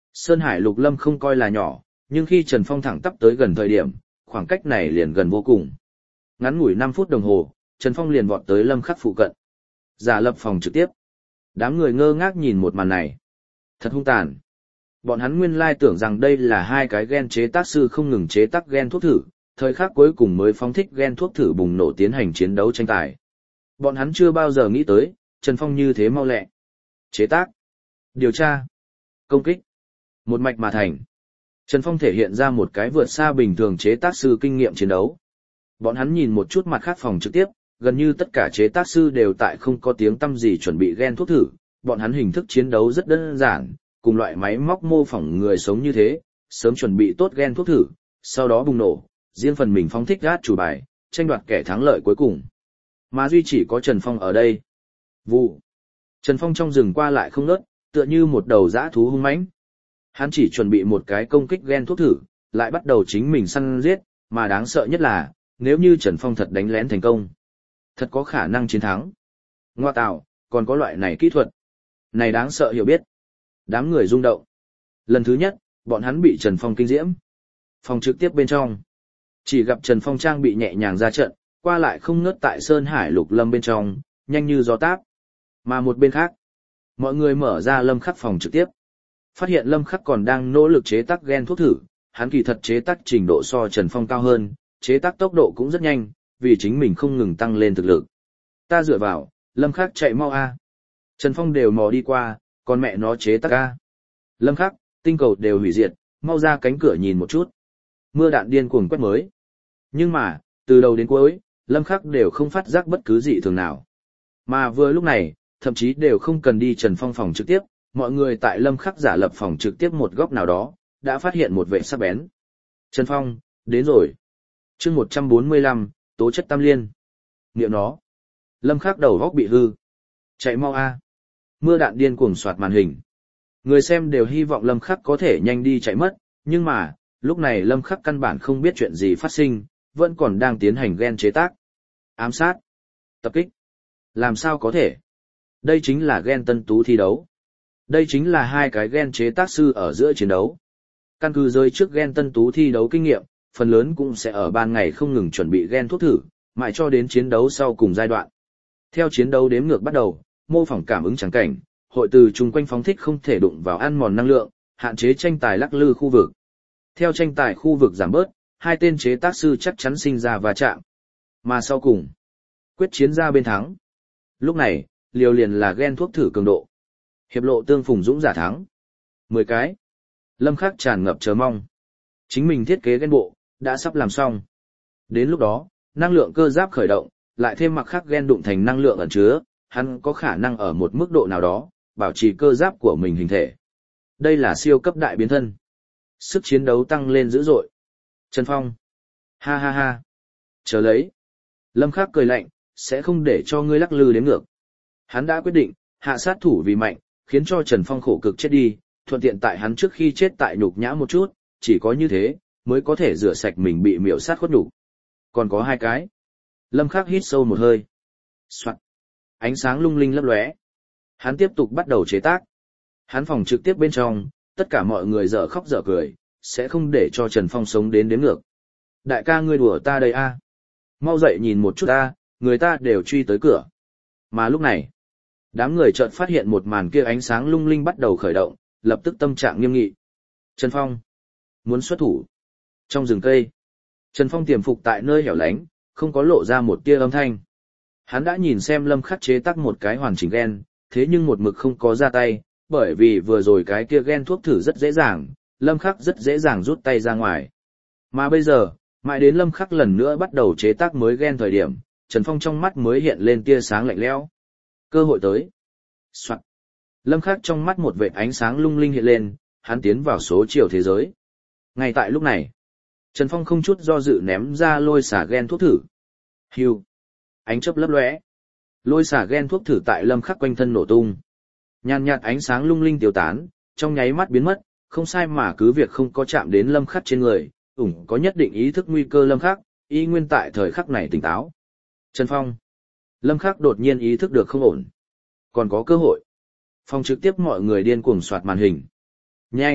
Sơn Hải Lục Lâm không coi là nhỏ, nhưng khi Trần Phong thẳng tắp tới gần thời điểm, khoảng cách này liền gần vô cùng. Ngắn ngủi 5 phút đồng hồ, Trần Phong liền vọt tới Lâm Khắc phụ cận. Giả lập phòng trực tiếp. Đám người ngơ ngác nhìn một màn này. Thật hung tàn. Bọn hắn nguyên lai tưởng rằng đây là hai cái gen chế tác sư không ngừng chế tác gen thuốc thử, thời khắc cuối cùng mới phóng thích gen thuốc thử bùng nổ tiến hành chiến đấu tranh tài. Bọn hắn chưa bao giờ nghĩ tới, Trần Phong như thế mau lẹ. Chế tác, điều tra, công kích, một mạch mà thành. Trần Phong thể hiện ra một cái vượt xa bình thường chế tác sư kinh nghiệm chiến đấu. Bọn hắn nhìn một chút mặt khác phòng trực tiếp, gần như tất cả chế tác sư đều tại không có tiếng tăm gì chuẩn bị gen thuốc thử, bọn hắn hình thức chiến đấu rất đơn giản, cùng loại máy móc mô phỏng người sống như thế, sớm chuẩn bị tốt gen thuốc thử, sau đó bùng nổ, riêng phần mình phóng thích gát chủ bài, tranh đoạt kẻ thắng lợi cuối cùng. Mà duy chỉ có Trần Phong ở đây. Vụ. Trần Phong trong rừng qua lại không ngớt, tựa như một đầu dã thú hung mãnh. Hắn chỉ chuẩn bị một cái công kích gen thuốc thử, lại bắt đầu chính mình săn giết, mà đáng sợ nhất là, nếu như Trần Phong thật đánh lén thành công, thật có khả năng chiến thắng. Ngoa tạo, còn có loại này kỹ thuật. Này đáng sợ hiểu biết. Đám người rung động. Lần thứ nhất, bọn hắn bị Trần Phong kinh diễm. Phòng trực tiếp bên trong. Chỉ gặp Trần Phong trang bị nhẹ nhàng ra trận, qua lại không ngớt tại Sơn Hải Lục Lâm bên trong, nhanh như gió táp. Mà một bên khác, mọi người mở ra Lâm Khắc phòng trực tiếp. Phát hiện Lâm Khắc còn đang nỗ lực chế tác gen thuốc thử, hắn kỳ thật chế tác trình độ so Trần Phong cao hơn, chế tác tốc độ cũng rất nhanh, vì chính mình không ngừng tăng lên thực lực. Ta dựa vào, Lâm Khắc chạy mau a. Trần Phong đều mò đi qua, còn mẹ nó chế tác a. Lâm Khắc, tinh cầu đều hủy diệt, mau ra cánh cửa nhìn một chút. Mưa đạn điên cuồng quét mới. Nhưng mà, từ đầu đến cuối, Lâm Khắc đều không phát giác bất cứ dị thường nào. Mà vừa lúc này, thậm chí đều không cần đi Trần Phong phòng trực tiếp, mọi người tại Lâm Khắc giả lập phòng trực tiếp một góc nào đó, đã phát hiện một vệ sắc bén. Trần Phong, đến rồi. Chương 145, tố chất tam liên. Niệm nó. Lâm Khắc đầu góc bị hư. Chạy mau a. Mưa đạn điên cuồng soạt màn hình. Người xem đều hy vọng Lâm Khắc có thể nhanh đi chạy mất, nhưng mà, lúc này Lâm Khắc căn bản không biết chuyện gì phát sinh, vẫn còn đang tiến hành gen chế tác. Ám sát. Tập kích. Làm sao có thể? Đây chính là gen tân tú thi đấu. Đây chính là hai cái gen chế tác sư ở giữa chiến đấu. Căn cứ rơi trước gen tân tú thi đấu kinh nghiệm, phần lớn cũng sẽ ở ban ngày không ngừng chuẩn bị gen thuốc thử, mãi cho đến chiến đấu sau cùng giai đoạn. Theo chiến đấu đếm ngược bắt đầu, mô phỏng cảm ứng trắng cảnh, hội từ chung quanh phóng thích không thể đụng vào ăn mòn năng lượng, hạn chế tranh tài lắc lư khu vực. Theo tranh tài khu vực giảm bớt, hai tên chế tác sư chắc chắn sinh ra va chạm. Mà sau cùng, quyết chiến ra bên thắng. Lúc này, liều liền là gen thuốc thử cường độ. Hiệp lộ tương phùng dũng giả thắng. 10 cái. Lâm Khắc tràn ngập chờ mong. Chính mình thiết kế gen bộ, đã sắp làm xong. Đến lúc đó, năng lượng cơ giáp khởi động, lại thêm mặc khắc gen đụng thành năng lượng ẩn chứa, hắn có khả năng ở một mức độ nào đó, bảo trì cơ giáp của mình hình thể. Đây là siêu cấp đại biến thân. Sức chiến đấu tăng lên dữ dội. Trần Phong. Ha ha ha. Chờ lấy. Lâm Khắc cười lạnh, sẽ không để cho ngươi lắc lư đến ngược. Hắn đã quyết định, hạ sát thủ vì mạnh, khiến cho Trần Phong khổ cực chết đi, thuận tiện tại hắn trước khi chết tại nhục nhã một chút, chỉ có như thế, mới có thể rửa sạch mình bị miểu sát khuất nhục. Còn có hai cái. Lâm Khắc hít sâu một hơi. Soạn. Ánh sáng lung linh lấp lóe. Hắn tiếp tục bắt đầu chế tác. Hắn phòng trực tiếp bên trong, tất cả mọi người dở khóc dở cười, sẽ không để cho Trần Phong sống đến đếm ngược. Đại ca ngươi đùa ta đây a? Mau dậy nhìn một chút ta, người ta đều truy tới cửa. Mà lúc này, đám người chợt phát hiện một màn kia ánh sáng lung linh bắt đầu khởi động, lập tức tâm trạng nghiêm nghị. Trần Phong muốn xuất thủ. Trong rừng cây, Trần Phong tiềm phục tại nơi hẻo lánh, không có lộ ra một tia âm thanh. Hắn đã nhìn xem Lâm Khắc chế tác một cái hoàn chỉnh gen, thế nhưng một mực không có ra tay, bởi vì vừa rồi cái kia gen thuốc thử rất dễ dàng, Lâm Khắc rất dễ dàng rút tay ra ngoài. Mà bây giờ, mãi đến Lâm Khắc lần nữa bắt đầu chế tác mới gen thời điểm, Trần Phong trong mắt mới hiện lên tia sáng lạnh lẽo. Cơ hội tới. Soạn. Lâm Khắc trong mắt một vệt ánh sáng lung linh hiện lên, hắn tiến vào số chiều thế giới. Ngay tại lúc này, Trần Phong không chút do dự ném ra lôi xả gen thuốc thử. Hưu. Ánh chớp lấp lóe. Lôi xả gen thuốc thử tại Lâm Khắc quanh thân nổ tung. Nhàn nhạt ánh sáng lung linh tiêu tán, trong nháy mắt biến mất, không sai mà cứ việc không có chạm đến Lâm Khắc trên người, có nhất định ý thức nguy cơ Lâm Khắc, y nguyên tại thời khắc này tỉnh táo. Trần Phong. Lâm Khắc đột nhiên ý thức được không ổn. Còn có cơ hội. Phòng trực tiếp mọi người điên cuồng soạt màn hình. Nhanh,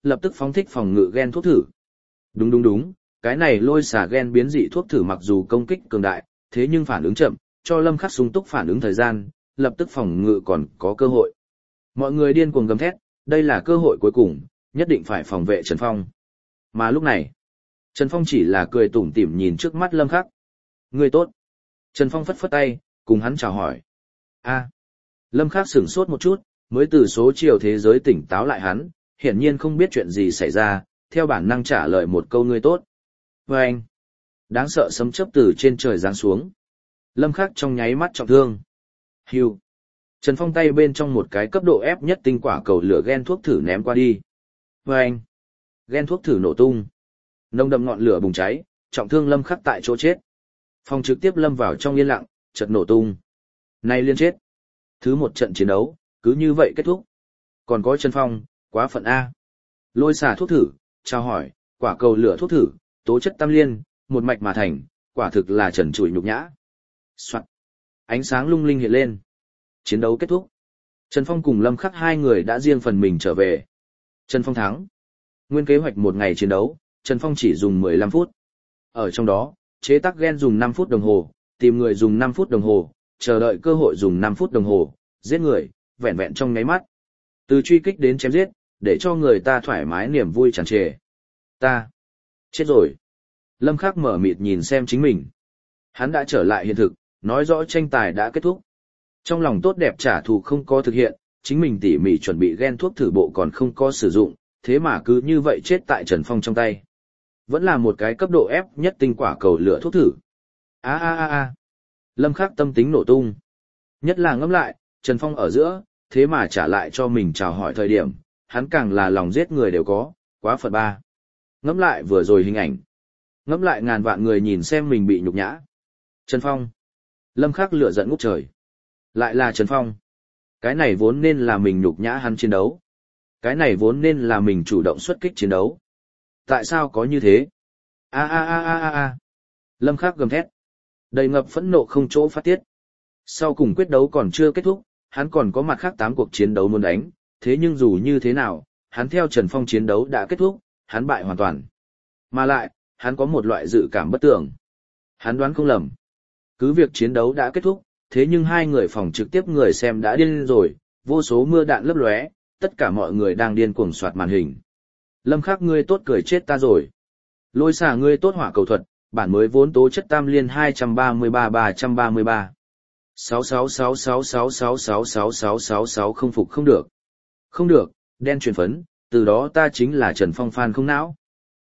lập tức phóng thích phòng ngự gen thuốc thử. Đúng đúng đúng, cái này lôi xà gen biến dị thuốc thử mặc dù công kích cường đại, thế nhưng phản ứng chậm, cho Lâm Khắc sung túc phản ứng thời gian, lập tức phòng ngự còn có cơ hội. Mọi người điên cuồng gầm thét, đây là cơ hội cuối cùng, nhất định phải phòng vệ Trần Phong. Mà lúc này, Trần Phong chỉ là cười tủm tỉm nhìn trước mắt Lâm Khắc. Người tốt. Trần Phong phất phất tay, cùng hắn chào hỏi. A. Lâm Khắc sửng sốt một chút, mới từ số chiều thế giới tỉnh táo lại hắn, hiển nhiên không biết chuyện gì xảy ra, theo bản năng trả lời một câu người tốt. Và anh. Đáng sợ sấm chớp từ trên trời giáng xuống. Lâm Khắc trong nháy mắt trọng thương. Hưu. Trần Phong tay bên trong một cái cấp độ ép nhất tinh quả cầu lửa gen thuốc thử ném qua đi. Và anh. Gen thuốc thử nổ tung. Nồng đậm ngọn lửa bùng cháy, trọng thương Lâm Khắc tại chỗ chết. Phong trực tiếp lâm vào trong yên lặng, chợt nổ tung. Này liên chết. Thứ một trận chiến đấu, cứ như vậy kết thúc. Còn có Trần Phong, quá phận A. Lôi xà thuốc thử, chào hỏi, quả cầu lửa thuốc thử, tố chất tam liên, một mạch mà thành, quả thực là trần trụi nhục nhã. Soạn. Ánh sáng lung linh hiện lên. Chiến đấu kết thúc. Trần Phong cùng Lâm Khắc hai người đã riêng phần mình trở về. Trần Phong thắng. Nguyên kế hoạch một ngày chiến đấu, Trần Phong chỉ dùng 15 phút. Ở trong đó, chế tác gen dùng 5 phút đồng hồ, tìm người dùng 5 phút đồng hồ, chờ đợi cơ hội dùng 5 phút đồng hồ, giết người, vẹn vẹn trong nháy mắt. Từ truy kích đến chém giết, để cho người ta thoải mái niềm vui tràn trề. Ta chết rồi. Lâm Khắc mở mịt nhìn xem chính mình. Hắn đã trở lại hiện thực, nói rõ tranh tài đã kết thúc. Trong lòng tốt đẹp trả thù không có thực hiện, chính mình tỉ mỉ chuẩn bị gen thuốc thử bộ còn không có sử dụng, thế mà cứ như vậy chết tại Trần Phong trong tay. Vẫn là một cái cấp độ ép nhất tinh quả cầu lửa thuốc thử. A. Lâm Khắc tâm tính nổ tung. Nhất là ngẫm lại, Trần Phong ở giữa, thế mà trả lại cho mình chào hỏi thời điểm, hắn càng là lòng giết người đều có, quá phật ba. Ngẫm lại vừa rồi hình ảnh. Ngẫm lại ngàn vạn người nhìn xem mình bị nhục nhã. Trần Phong. Lâm Khắc lửa giận ngút trời. Lại là Trần Phong. Cái này vốn nên là mình nhục nhã hắn chiến đấu. Cái này vốn nên là mình chủ động xuất kích chiến đấu. Tại sao có như thế? A. Lâm Khắc gầm thét. Đầy ngập phẫn nộ không chỗ phát tiết. Sau cùng quyết đấu còn chưa kết thúc, hắn còn có mặt khác 8 cuộc chiến đấu muốn đánh, thế nhưng dù như thế nào, hắn theo Trần Phong chiến đấu đã kết thúc, hắn bại hoàn toàn. Mà lại, hắn có một loại dự cảm bất tưởng. Hắn đoán không lầm. Cứ việc chiến đấu đã kết thúc, thế nhưng hai người phòng trực tiếp người xem đã điên rồi, vô số mưa đạn lấp lóe, tất cả mọi người đang điên cuồng soạt màn hình. Lâm Khắc ngươi tốt cười chết ta rồi. Lôi xà ngươi tốt hỏa cầu thuật, bản mới vốn tố chất tam liên 233-333. 66666666666 không phục không được. Không được, đen truyền phấn, từ đó ta chính là Trần Phong fan không não.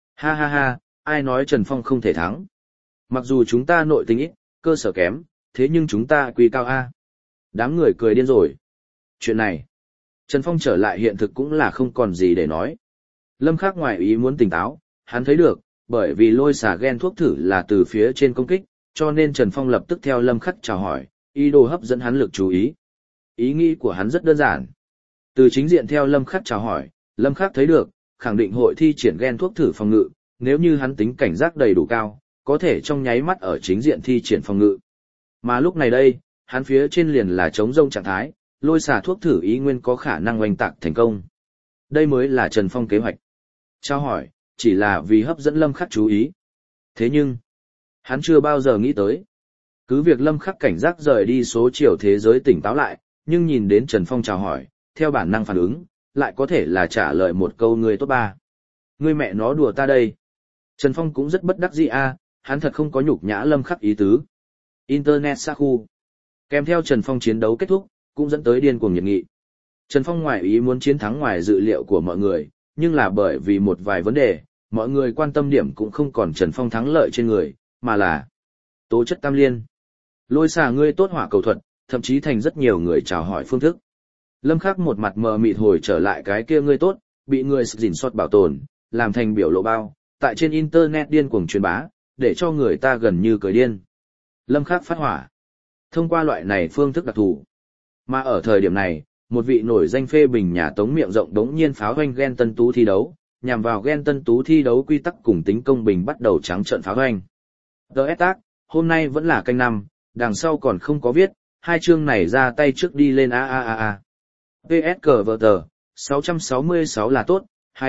Ha, ai nói Trần Phong không thể thắng. Mặc dù chúng ta nội tình ít, cơ sở kém, thế nhưng chúng ta quy cao A. Đám người cười điên rồi. Chuyện này, Trần Phong trở lại hiện thực cũng là không còn gì để nói. Lâm Khắc ngoài ý muốn tỉnh táo, hắn thấy được, bởi vì lôi xà gen thuốc thử là từ phía trên công kích, cho nên Trần Phong lập tức theo Lâm Khắc chào hỏi, ý đồ hấp dẫn hắn lực chú ý. Ý nghĩ của hắn rất đơn giản. Từ chính diện theo Lâm Khắc chào hỏi, Lâm Khắc thấy được, khẳng định hội thi triển gen thuốc thử phòng ngự, nếu như hắn tính cảnh giác đầy đủ cao, có thể trong nháy mắt ở chính diện thi triển phòng ngự. Mà lúc này đây, hắn phía trên liền là chống rông trạng thái, lôi xà thuốc thử ý nguyên có khả năng oanh tạc thành công. Đây mới là Trần Phong kế hoạch. Chào hỏi, chỉ là vì hấp dẫn Lâm Khắc chú ý. Thế nhưng, hắn chưa bao giờ nghĩ tới. Cứ việc Lâm Khắc cảnh giác rời đi số chiều thế giới tỉnh táo lại, nhưng nhìn đến Trần Phong chào hỏi, theo bản năng phản ứng, lại có thể là trả lời một câu người tốt ba. Ngươi mẹ nó đùa ta đây. Trần Phong cũng rất bất đắc dĩ a, hắn thật không có nhục nhã Lâm Khắc ý tứ. Internet xa khu. Kèm theo Trần Phong chiến đấu kết thúc, cũng dẫn tới điên cuồng nhiệt nghị. Trần Phong ngoài ý muốn chiến thắng ngoài dự liệu của mọi người, nhưng là bởi vì một vài vấn đề, mọi người quan tâm điểm cũng không còn Trần Phong thắng lợi trên người, mà là tố chất tam liên. Lôi xà ngươi tốt hỏa cầu thuật, thậm chí thành rất nhiều người chào hỏi phương thức. Lâm Khắc một mặt mờ mịt hồi trở lại cái kia ngươi tốt, bị người dình xót bảo tồn, làm thành biểu lộ bao, tại trên internet điên cuồng truyền bá, để cho người ta gần như cười điên. Lâm Khắc phát hỏa. Thông qua loại này phương thức đặc thù. Mà ở thời điểm này, một vị nổi danh phê bình nhà Tống miệng rộng đống nhiên pháo hoanh gen tân tú thi đấu, nhằm vào gen tân tú thi đấu quy tắc cùng tính công bình bắt đầu trắng trợn pháo hoanh. DS tác, hôm nay vẫn là canh 5, đằng sau còn không có viết, hai chương này ra tay trước đi lên a. PS cờ vợ tờ, 666 là tốt, hay,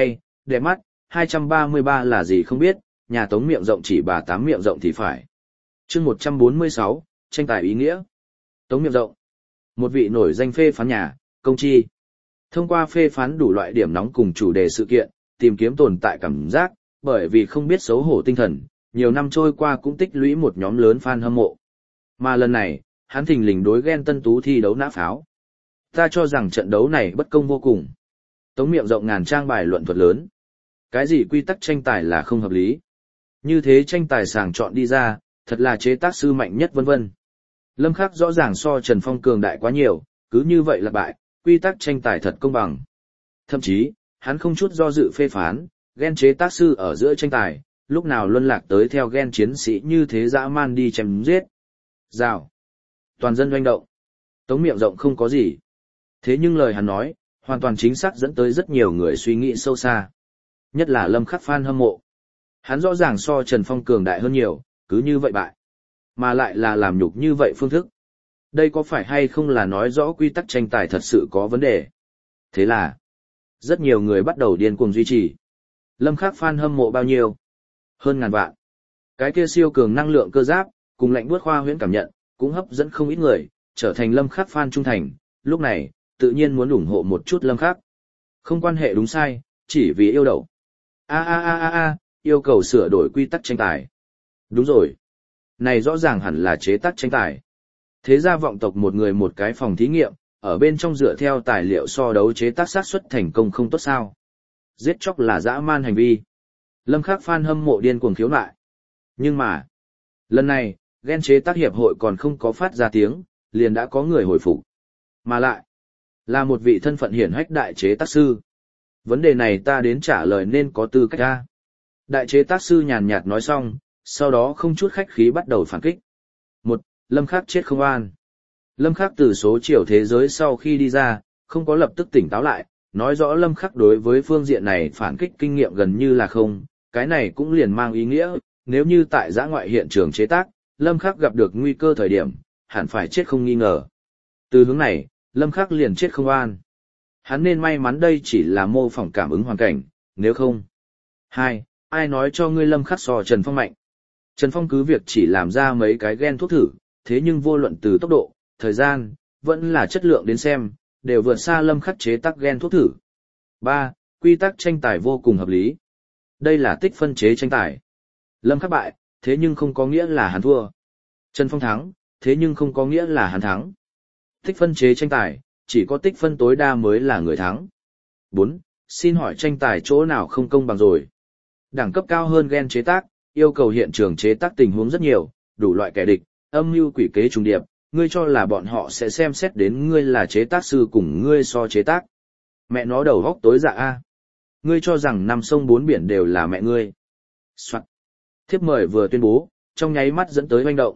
đẹp mắt, 233 là gì không biết, nhà Tống miệng rộng chỉ bà tám miệng rộng thì phải. Chương 146, tranh tài ý nghĩa. Tống miệng rộng. Một vị nổi danh phê phán nhà, công chi. Thông qua phê phán đủ loại điểm nóng cùng chủ đề sự kiện, tìm kiếm tồn tại cảm giác, bởi vì không biết xấu hổ tinh thần, nhiều năm trôi qua cũng tích lũy một nhóm lớn fan hâm mộ. Mà lần này, hắn thình lình đối Gen Tân Tú thi đấu nã pháo. Ta cho rằng trận đấu này bất công vô cùng. Tống miệng rộng ngàn trang bài luận thuật lớn. Cái gì quy tắc tranh tài là không hợp lý. Như thế tranh tài sàng chọn đi ra, thật là chế tác sư mạnh nhất vân vân. Lâm Khắc rõ ràng so Trần Phong cường đại quá nhiều, cứ như vậy là bại, quy tắc tranh tài thật công bằng. Thậm chí, hắn không chút do dự phê phán, Gen chế tác sư ở giữa tranh tài, lúc nào luân lạc tới theo Gen chiến sĩ như thế dã man đi chém giết. Rào. Toàn dân doanh động. Tống miệng rộng không có gì. Thế nhưng lời hắn nói, hoàn toàn chính xác dẫn tới rất nhiều người suy nghĩ sâu xa. Nhất là Lâm Khắc fan hâm mộ. Hắn rõ ràng so Trần Phong cường đại hơn nhiều, cứ như vậy bại. Mà lại là làm nhục như vậy phương thức. Đây có phải hay không là nói rõ quy tắc tranh tài thật sự có vấn đề? Thế là, rất nhiều người bắt đầu điên cuồng duy trì. Lâm Khắc fan hâm mộ bao nhiêu? Hơn ngàn vạn. Cái kia siêu cường năng lượng cơ giáp, cùng lạnh buốt khoa huyễn cảm nhận, cũng hấp dẫn không ít người, trở thành Lâm Khắc fan trung thành. Lúc này, tự nhiên muốn ủng hộ một chút Lâm Khắc. Không quan hệ đúng sai, chỉ vì yêu đậu. Yêu cầu sửa đổi quy tắc tranh tài. Đúng rồi. Này rõ ràng hẳn là chế tác tranh tài. Thế ra vọng tộc một người một cái phòng thí nghiệm, ở bên trong dựa theo tài liệu so đấu chế tác xác suất thành công không tốt sao. Giết chóc là dã man hành vi. Lâm Khắc fan hâm mộ điên cuồng khiếu nại. Nhưng mà, lần này, Gen chế tác hiệp hội còn không có phát ra tiếng, liền đã có người hồi phục. Mà lại, là một vị thân phận hiển hách đại chế tác sư. Vấn đề này ta đến trả lời nên có tư cách ra. Đại chế tác sư nhàn nhạt nói xong, sau đó không chút khách khí bắt đầu phản kích. Một, Lâm Khắc chết không an. Lâm Khắc từ số chiều thế giới sau khi đi ra, không có lập tức tỉnh táo lại, nói rõ Lâm Khắc đối với phương diện này phản kích kinh nghiệm gần như là không, cái này cũng liền mang ý nghĩa, nếu như tại dã ngoại hiện trường chế tác, Lâm Khắc gặp được nguy cơ thời điểm, hẳn phải chết không nghi ngờ. Từ hướng này, Lâm Khắc liền chết không an. Hắn nên may mắn đây chỉ là mô phỏng cảm ứng hoàn cảnh, nếu không. 2. Ai nói cho ngươi Lâm Khắc so Trần Phong mạnh? Trần Phong cứ việc chỉ làm ra mấy cái gen thuốc thử, thế nhưng vô luận từ tốc độ, thời gian, vẫn là chất lượng đến xem, đều vượt xa Lâm Khắc chế tác gen thuốc thử. 3. Quy tắc tranh tài vô cùng hợp lý. Đây là tích phân chế tranh tài. Lâm Khắc bại, thế nhưng không có nghĩa là hắn thua. Trần Phong thắng, thế nhưng không có nghĩa là hắn thắng. Tích phân chế tranh tài, chỉ có tích phân tối đa mới là người thắng. 4. Xin hỏi tranh tài chỗ nào không công bằng rồi? Đẳng cấp cao hơn gen chế tác, yêu cầu hiện trường chế tác tình huống rất nhiều, đủ loại kẻ địch, âm mưu quỷ kế trùng điệp, ngươi cho là bọn họ sẽ xem xét đến ngươi là chế tác sư cùng ngươi so chế tác. Mẹ nó đầu góc tối dạ a. Ngươi cho rằng năm sông bốn biển đều là mẹ ngươi. Soạn. Thiếp mời vừa tuyên bố, trong nháy mắt dẫn tới hoành động.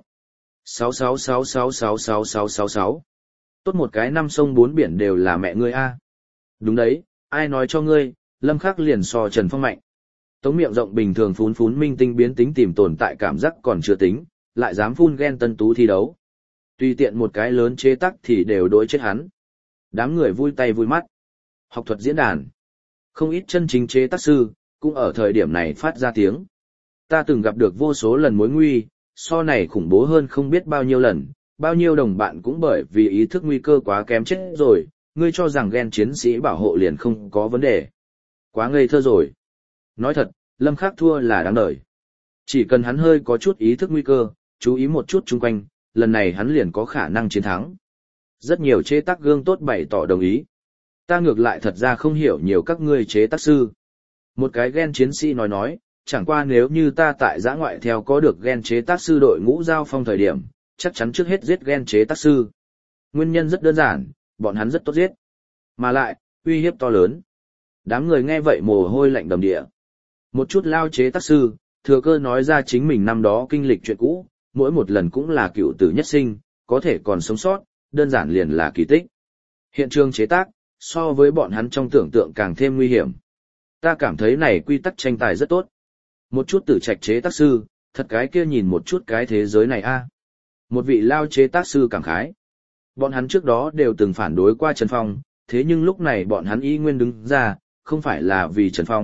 666666666. Tốt một cái năm sông bốn biển đều là mẹ ngươi a. Đúng đấy, ai nói cho ngươi, Lâm Khắc liền so Trần Phong mạnh. Tống miệng rộng bình thường phún phún minh tinh biến tính tìm tồn tại cảm giác còn chưa tính, lại dám phun Gen Tân Tú thi đấu. Tùy tiện một cái lớn chế tác thì đều đối chết hắn. Đám người vui tay vui mắt. Học thuật diễn đàn. Không ít chân chính chế tác sư, cũng ở thời điểm này phát ra tiếng. Ta từng gặp được vô số lần mối nguy, so này khủng bố hơn không biết bao nhiêu lần, bao nhiêu đồng bạn cũng bởi vì ý thức nguy cơ quá kém chết rồi, ngươi cho rằng Gen chiến sĩ bảo hộ liền không có vấn đề. Quá ngây thơ rồi. Nói thật, Lâm Khắc thua là đáng đời. Chỉ cần hắn hơi có chút ý thức nguy cơ, chú ý một chút chung quanh, lần này hắn liền có khả năng chiến thắng. Rất nhiều chế tác gương tốt bày tỏ đồng ý. Ta ngược lại thật ra không hiểu nhiều các ngươi chế tác sư. Một cái Gen chiến sĩ nói, chẳng qua nếu như ta tại giã ngoại theo có được Gen chế tác sư đội ngũ giao phong thời điểm, chắc chắn trước hết giết Gen chế tác sư. Nguyên nhân rất đơn giản, bọn hắn rất tốt giết. Mà lại, uy hiếp to lớn. Đám người nghe vậy mồ hôi lạnh đầm địa. Một chút lao chế tác sư, thừa cơ nói ra chính mình năm đó kinh lịch chuyện cũ, mỗi một lần cũng là cựu tử nhất sinh, có thể còn sống sót, đơn giản liền là kỳ tích. Hiện trường chế tác, so với bọn hắn trong tưởng tượng càng thêm nguy hiểm. Ta cảm thấy này quy tắc tranh tài rất tốt. Một chút tử trạch chế tác sư, thật cái kia nhìn một chút cái thế giới này a. Một vị lao chế tác sư cảm khái. Bọn hắn trước đó đều từng phản đối qua Trần Phong, thế nhưng lúc này bọn hắn y nguyên đứng ra, không phải là vì Trần Phong,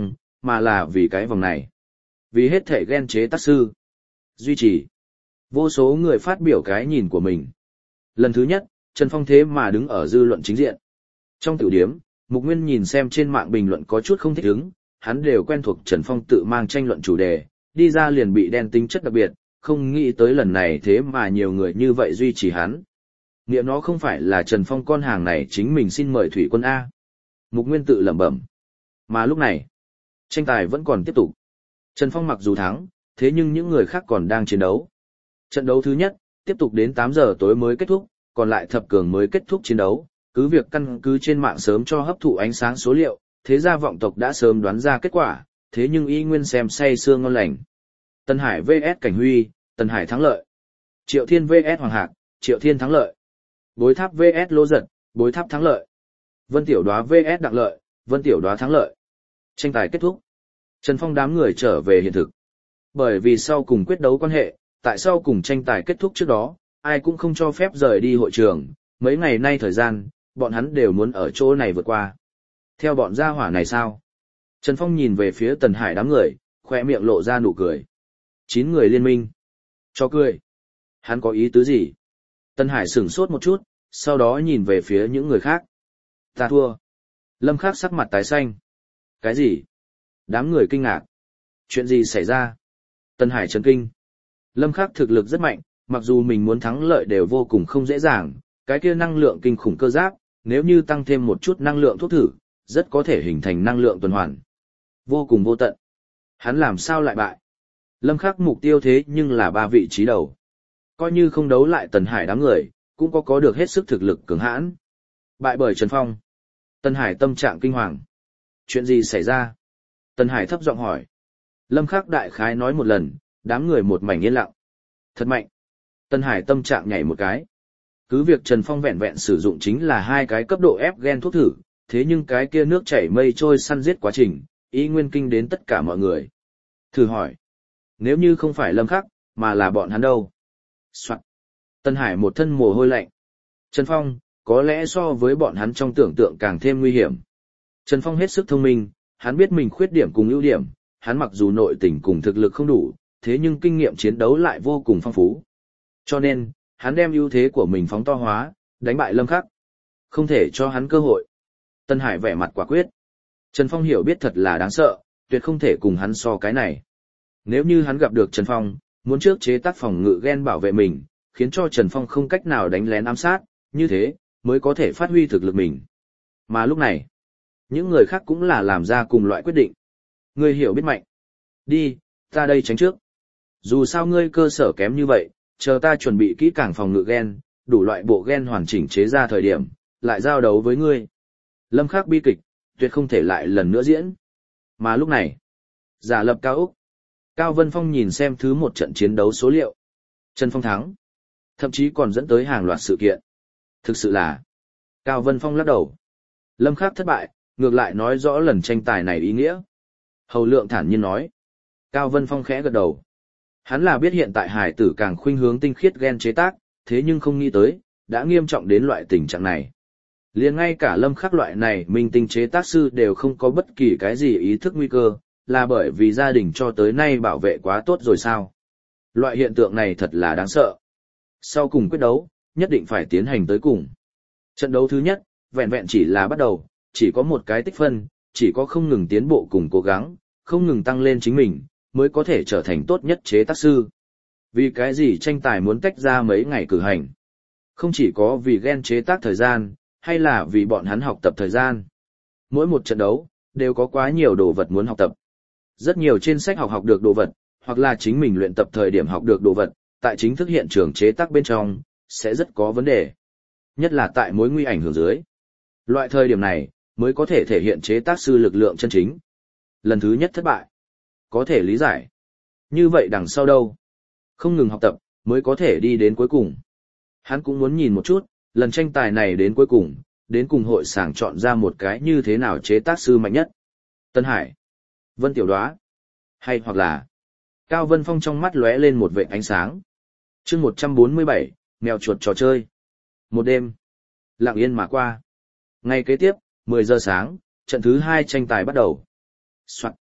mà là vì cái vòng này. Vì hết thể ghen chế tác sư. Duy trì. Vô số người phát biểu cái nhìn của mình. Lần thứ nhất, Trần Phong thế mà đứng ở dư luận chính diện. Trong tiểu điếm, Mục Nguyên nhìn xem trên mạng bình luận có chút không thích ứng, hắn đều quen thuộc Trần Phong tự mang tranh luận chủ đề, đi ra liền bị đen tính chất đặc biệt, không nghĩ tới lần này thế mà nhiều người như vậy duy trì hắn. Nghĩa nó không phải là Trần Phong con hàng này chính mình xin mời Thủy Quân A. Mục Nguyên tự lẩm bẩm. Mà lúc này, tranh tài vẫn còn tiếp tục. Trần Phong mặc dù thắng, thế nhưng những người khác còn đang chiến đấu. Trận đấu thứ nhất, tiếp tục đến 8 giờ tối mới kết thúc, còn lại thập cường mới kết thúc chiến đấu. Cứ việc căn cứ trên mạng sớm cho hấp thụ ánh sáng số liệu, thế gia vọng tộc đã sớm đoán ra kết quả, thế nhưng y nguyên xem say sưa ngon lành. Tân Hải vs Cảnh Huy, Tân Hải thắng lợi. Triệu Thiên vs Hoàng Hạc, Triệu Thiên thắng lợi. Bối Tháp vs Lô Giật, Bối Tháp thắng lợi. Vân Tiểu Đóa vs Đặng Lợi, Vân Tiểu Đóa thắng lợi. Tranh tài kết thúc. Trần Phong đám người trở về hiện thực. Bởi vì sau cùng quyết đấu quan hệ, tại sau cùng tranh tài kết thúc trước đó, ai cũng không cho phép rời đi hội trường, mấy ngày nay thời gian, bọn hắn đều muốn ở chỗ này vượt qua. Theo bọn gia hỏa này sao? Trần Phong nhìn về phía Tần Hải đám người, khoe miệng lộ ra nụ cười. 9 người liên minh. Cho cười. Hắn có ý tứ gì? Tần Hải sửng sốt một chút, sau đó nhìn về phía những người khác. Ta thua. Lâm Khắc sắc mặt tái xanh. Cái gì? Đám người kinh ngạc. Chuyện gì xảy ra? Tần Hải chấn kinh. Lâm Khắc thực lực rất mạnh, mặc dù mình muốn thắng lợi đều vô cùng không dễ dàng, cái kia năng lượng kinh khủng cơ giáp, nếu như tăng thêm một chút năng lượng thuốc thử, rất có thể hình thành năng lượng tuần hoàn. Vô cùng vô tận. Hắn làm sao lại bại? Lâm Khắc mục tiêu thế nhưng là 3 vị trí đầu. Coi như không đấu lại Tần Hải đám người, cũng có được hết sức thực lực cường hãn. Bại bởi Trần Phong. Tần Hải tâm trạng kinh hoàng. Chuyện gì xảy ra? Tần Hải thấp giọng hỏi. Lâm Khắc đại khái nói một lần, đám người một mảnh yên lặng. Thật mạnh. Tần Hải tâm trạng nhảy một cái. Cứ việc Trần Phong vẹn vẹn sử dụng chính là 2 cái cấp độ ép gen thuốc thử, thế nhưng cái kia nước chảy mây trôi săn giết quá trình, ý nguyên kinh đến tất cả mọi người. Thử hỏi, nếu như không phải Lâm Khắc, mà là bọn hắn đâu? Soạn. Tần Hải một thân mồ hôi lạnh. Trần Phong, có lẽ so với bọn hắn trong tưởng tượng càng thêm nguy hiểm. Trần Phong hết sức thông minh, hắn biết mình khuyết điểm cùng ưu điểm, hắn mặc dù nội tình cùng thực lực không đủ, thế nhưng kinh nghiệm chiến đấu lại vô cùng phong phú. Cho nên, hắn đem ưu thế của mình phóng to hóa, đánh bại Lâm Khắc. Không thể cho hắn cơ hội. Tân Hải vẻ mặt quả quyết. Trần Phong hiểu biết thật là đáng sợ, tuyệt không thể cùng hắn so cái này. Nếu như hắn gặp được Trần Phong, muốn trước chế tác phòng ngự gen bảo vệ mình, khiến cho Trần Phong không cách nào đánh lén ám sát, như thế, mới có thể phát huy thực lực mình. Mà lúc này, những người khác cũng là làm ra cùng loại quyết định. Ngươi hiểu biết mạnh. Đi, ta đây tránh trước. Dù sao ngươi cơ sở kém như vậy, chờ ta chuẩn bị kỹ càng phòng ngự gen, đủ loại bộ gen hoàn chỉnh chế ra thời điểm, lại giao đấu với ngươi. Lâm Khắc bi kịch, tuyệt không thể lại lần nữa diễn. Mà lúc này, giả lập cao Úc. Cao Vân Phong nhìn xem thứ một trận chiến đấu số liệu. Trần Phong thắng. Thậm chí còn dẫn tới hàng loạt sự kiện. Thực sự là... Cao Vân Phong lắc đầu. Lâm Khắc thất bại, ngược lại nói rõ lần tranh tài này ý nghĩa. Hầu Lượng thản nhiên nói. Cao Vân Phong khẽ gật đầu. Hắn là biết hiện tại hải tử càng khuynh hướng tinh khiết gen chế tác, thế nhưng không nghĩ tới, đã nghiêm trọng đến loại tình trạng này. Liền ngay cả Lâm Khắc loại này minh tinh chế tác sư đều không có bất kỳ cái gì ý thức nguy cơ, là bởi vì gia đình cho tới nay bảo vệ quá tốt rồi sao. Loại hiện tượng này thật là đáng sợ. Sau cùng quyết đấu, nhất định phải tiến hành tới cùng. Trận đấu thứ nhất, vẹn vẹn chỉ là bắt đầu, chỉ có một cái tích phân, chỉ có không ngừng tiến bộ cùng cố gắng, không ngừng tăng lên chính mình, mới có thể trở thành tốt nhất chế tác sư. Vì cái gì tranh tài muốn tách ra mấy ngày cử hành? Không chỉ có vì gen chế tác thời gian, hay là vì bọn hắn học tập thời gian. Mỗi một trận đấu, đều có quá nhiều đồ vật muốn học tập. Rất nhiều trên sách học được đồ vật, hoặc là chính mình luyện tập thời điểm học được đồ vật, tại chính thức hiện trường chế tác bên trong, sẽ rất có vấn đề. Nhất là tại mối nguy ảnh hưởng dưới. Loại thời điểm này, mới có thể thể hiện chế tác sư lực lượng chân chính. Lần thứ nhất thất bại. Có thể lý giải. Như vậy đằng sau đâu? Không ngừng học tập, mới có thể đi đến cuối cùng. Hắn cũng muốn nhìn một chút, lần tranh tài này đến cuối cùng hội sàng chọn ra một cái như thế nào chế tác sư mạnh nhất. Tân Hải, Vân Tiểu Đóa, hay hoặc là Cao Vân Phong trong mắt lóe lên một vệt ánh sáng. Chương 147, mèo chuột trò chơi. Một đêm, lặng yên mà qua. Ngày kế tiếp, 10 giờ sáng, trận thứ 2 tranh tài bắt đầu. Soạn.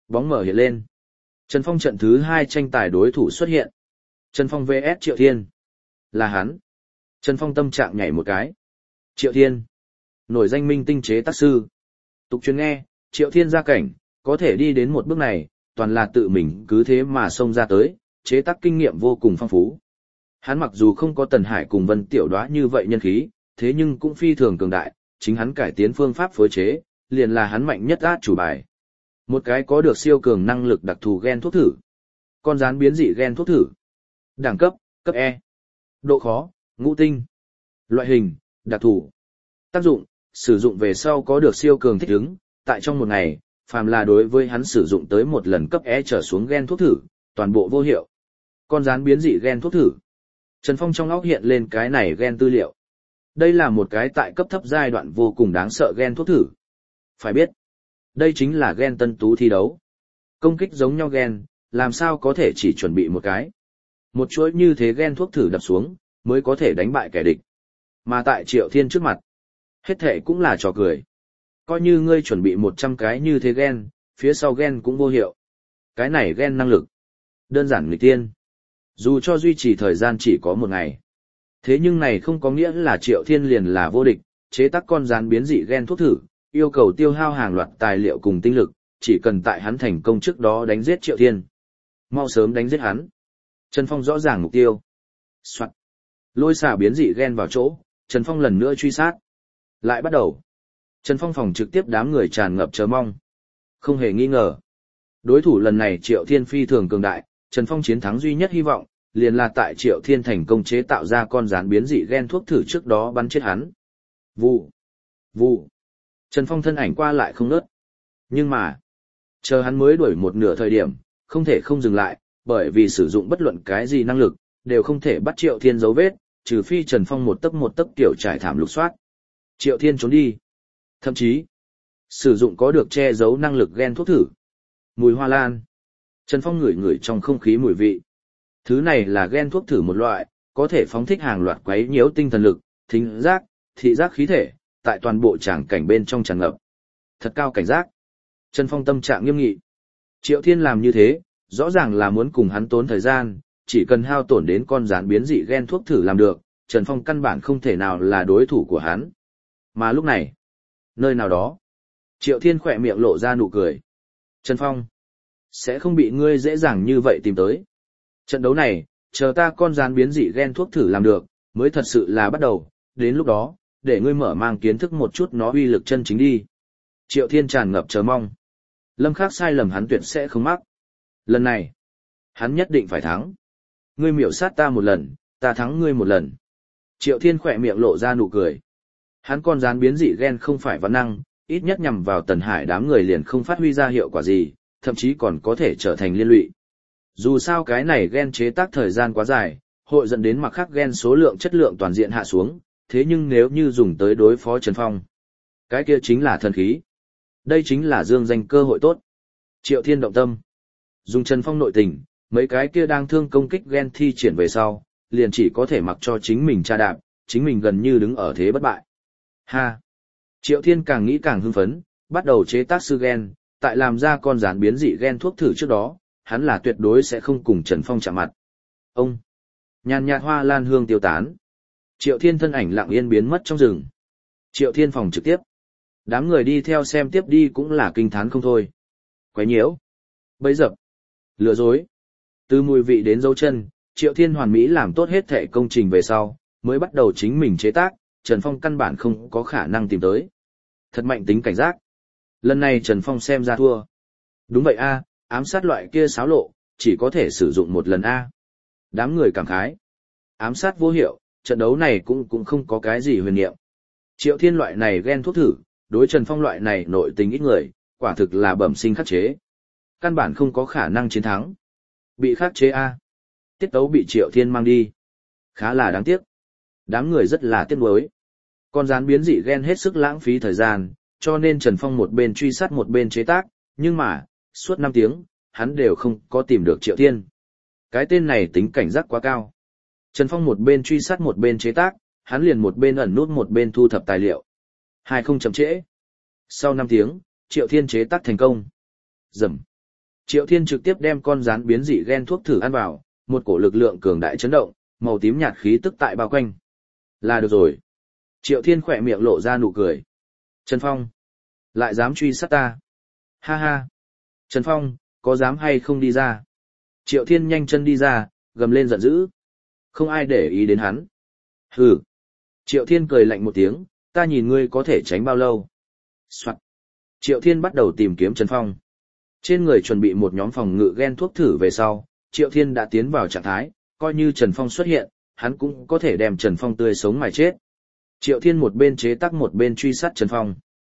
Bóng mở hiện lên. Trần Phong trận thứ 2 tranh tài đối thủ xuất hiện. Trần Phong vs Triệu Thiên. Là hắn. Trần Phong tâm trạng nhảy một cái. Triệu Thiên. Nổi danh minh tinh chế tác sư. Tục truyền nghe, Triệu Thiên gia cảnh, có thể đi đến một bước này, toàn là tự mình cứ thế mà xông ra tới, chế tác kinh nghiệm vô cùng phong phú. Hắn mặc dù không có Tần Hải cùng Vân Tiểu Đóa như vậy nhân khí, thế nhưng cũng phi thường cường đại, chính hắn cải tiến phương pháp phối chế, liền là hắn mạnh nhất át chủ bài. Một cái có được siêu cường năng lực đặc thù gen thuốc thử. Con rán biến dị gen thuốc thử. Đẳng cấp, cấp E. Độ khó, ngũ tinh. Loại hình, đặc thù. Tác dụng, sử dụng về sau có được siêu cường thích ứng, tại trong một ngày, phàm là đối với hắn sử dụng tới một lần cấp E trở xuống gen thuốc thử, toàn bộ vô hiệu. Con rán biến dị gen thuốc thử. Trần Phong trong óc hiện lên cái này gen tư liệu. Đây là một cái tại cấp thấp giai đoạn vô cùng đáng sợ gen thuốc thử. Phải biết, đây chính là gen tân tú thi đấu. Công kích giống nhau gen, làm sao có thể chỉ chuẩn bị một cái. Một chuỗi như thế gen thuốc thử đập xuống, mới có thể đánh bại kẻ địch. Mà tại Triệu Thiên trước mặt, hết thể cũng là trò cười. Coi như ngươi chuẩn bị 100 cái như thế gen, phía sau gen cũng vô hiệu. Cái này gen năng lực. Đơn giản nghịch tiên. Dù cho duy trì thời gian chỉ có một ngày. Thế nhưng này không có nghĩa là Triệu Thiên liền là vô địch, chế tác con rán biến dị gen thuốc thử, yêu cầu tiêu hao hàng loạt tài liệu cùng tinh lực, chỉ cần tại hắn thành công trước đó đánh giết Triệu Thiên. Mau sớm đánh giết hắn. Trần Phong rõ ràng mục tiêu. Soạn. Lôi xả biến dị gen vào chỗ, Trần Phong lần nữa truy sát. Lại bắt đầu. Trần Phong phòng trực tiếp đám người tràn ngập chờ mong. Không hề nghi ngờ. Đối thủ lần này Triệu Thiên phi thường cường đại, Trần Phong chiến thắng duy nhất hy vọng, liền là tại Triệu Thiên thành công chế tạo ra con rán biến dị gen thuốc thử trước đó bắn chết hắn. Vụ. Vụ. Trần Phong thân ảnh qua lại không ngớt. Nhưng mà, chờ hắn mới đuổi một nửa thời điểm, không thể không dừng lại, bởi vì sử dụng bất luận cái gì năng lực, đều không thể bắt Triệu Thiên dấu vết, trừ phi Trần Phong một tấc tiểu trải thảm lục soát. Triệu Thiên trốn đi. Thậm chí, sử dụng có được che giấu năng lực gen thuốc thử. Mùi hoa lan. Trần Phong ngửi ngửi trong không khí mùi vị. Thứ này là gen thuốc thử một loại, có thể phóng thích hàng loạt quấy nhiễu tinh thần lực, thính giác, thị giác khí thể, tại toàn bộ tràng cảnh bên trong tràn ngập. Thật cao cảnh giác. Trần Phong tâm trạng nghiêm nghị. Triệu Thiên làm như thế, rõ ràng là muốn cùng hắn tốn thời gian, chỉ cần hao tổn đến con rán biến dị gen thuốc thử làm được, Trần Phong căn bản không thể nào là đối thủ của hắn. Mà lúc này, nơi nào đó, Triệu Thiên khỏe miệng lộ ra nụ cười. Trần Phong, sẽ không bị ngươi dễ dàng như vậy tìm tới. Trận đấu này, chờ ta con rán biến dị gen thuốc thử làm được, mới thật sự là bắt đầu, đến lúc đó, để ngươi mở mang kiến thức một chút nó uy lực chân chính đi. Triệu Thiên tràn ngập chờ mong. Lâm Khắc sai lầm hắn tuyệt sẽ không mắc. Lần này, hắn nhất định phải thắng. Ngươi miểu sát ta một lần, ta thắng ngươi một lần. Triệu Thiên khỏe miệng lộ ra nụ cười. Hắn con rán biến dị gen không phải văn năng, ít nhất nhằm vào Tần Hải đám người liền không phát huy ra hiệu quả gì, thậm chí còn có thể trở thành liên lụy. Dù sao cái này gen chế tác thời gian quá dài, hội dẫn đến mặt khác gen số lượng chất lượng toàn diện hạ xuống, thế nhưng nếu như dùng tới đối phó Trần Phong, cái kia chính là thần khí. Đây chính là dương danh cơ hội tốt. Triệu Thiên động tâm. Dùng Trần Phong nội tình, mấy cái kia đang thương công kích gen thi triển về sau, liền chỉ có thể mặc cho chính mình tra đạp, chính mình gần như đứng ở thế bất bại. Ha! Triệu Thiên càng nghĩ càng hưng phấn, bắt đầu chế tác sư gen, tại làm ra con rán biến dị gen thuốc thử trước đó, hắn là tuyệt đối sẽ không cùng Trần Phong chạm mặt. Ông! Nhàn nhạt hoa lan hương tiêu tán. Triệu Thiên thân ảnh lặng yên biến mất trong rừng. Triệu Thiên phòng trực tiếp. Đám người đi theo xem tiếp đi cũng là kinh thán không thôi. Quấy nhiễu. Bấy dập. Lừa dối. Từ mùi vị đến dấu chân, Triệu Thiên hoàn mỹ làm tốt hết thể công trình về sau, mới bắt đầu chính mình chế tác, Trần Phong căn bản không có khả năng tìm tới. Thật mạnh tính cảnh giác. Lần này Trần Phong xem ra thua. Đúng vậy a, ám sát loại kia xáo lộ, chỉ có thể sử dụng một lần a. Đám người cảm khái. Ám sát vô hiệu, trận đấu này cũng không có cái gì huyền niệm. Triệu Thiên loại này gen thuốc thử, đối Trần Phong loại này nội tình ít người, quả thực là bẩm sinh khắc chế. Căn bản không có khả năng chiến thắng. Bị khắc chế a. Tiết tấu bị Triệu Thiên mang đi. Khá là đáng tiếc. Đám người rất là tiếc nuối. Con rán biến dị gen hết sức lãng phí thời gian, cho nên Trần Phong một bên truy sát một bên chế tác, nhưng mà, suốt 5 tiếng, hắn đều không có tìm được Triệu Thiên. Cái tên này tính cảnh giác quá cao. Trần Phong một bên truy sát một bên chế tác, hắn liền một bên ẩn nút một bên thu thập tài liệu. Hai không chậm trễ. Sau 5 tiếng, Triệu Thiên chế tác thành công. Rầm. Triệu Thiên trực tiếp đem con rắn biến dị gen thuốc thử ăn vào, một cổ lực lượng cường đại chấn động, màu tím nhạt khí tức tại bao quanh. Là được rồi. Triệu Thiên khỏe miệng lộ ra nụ cười. Trần Phong, lại dám truy sát ta. Ha ha. Trần Phong, có dám hay không đi ra? Triệu Thiên nhanh chân đi ra, gầm lên giận dữ. Không ai để ý đến hắn. Hừ. Triệu Thiên cười lạnh một tiếng, ta nhìn ngươi có thể tránh bao lâu. Soạn. Triệu Thiên bắt đầu tìm kiếm Trần Phong. Trên người chuẩn bị một nhóm phòng ngự gen thuốc thử về sau, Triệu Thiên đã tiến vào trạng thái, coi như Trần Phong xuất hiện, hắn cũng có thể đem Trần Phong tươi sống mà chết. Triệu Thiên một bên chế tác một bên truy sát Trần Phong.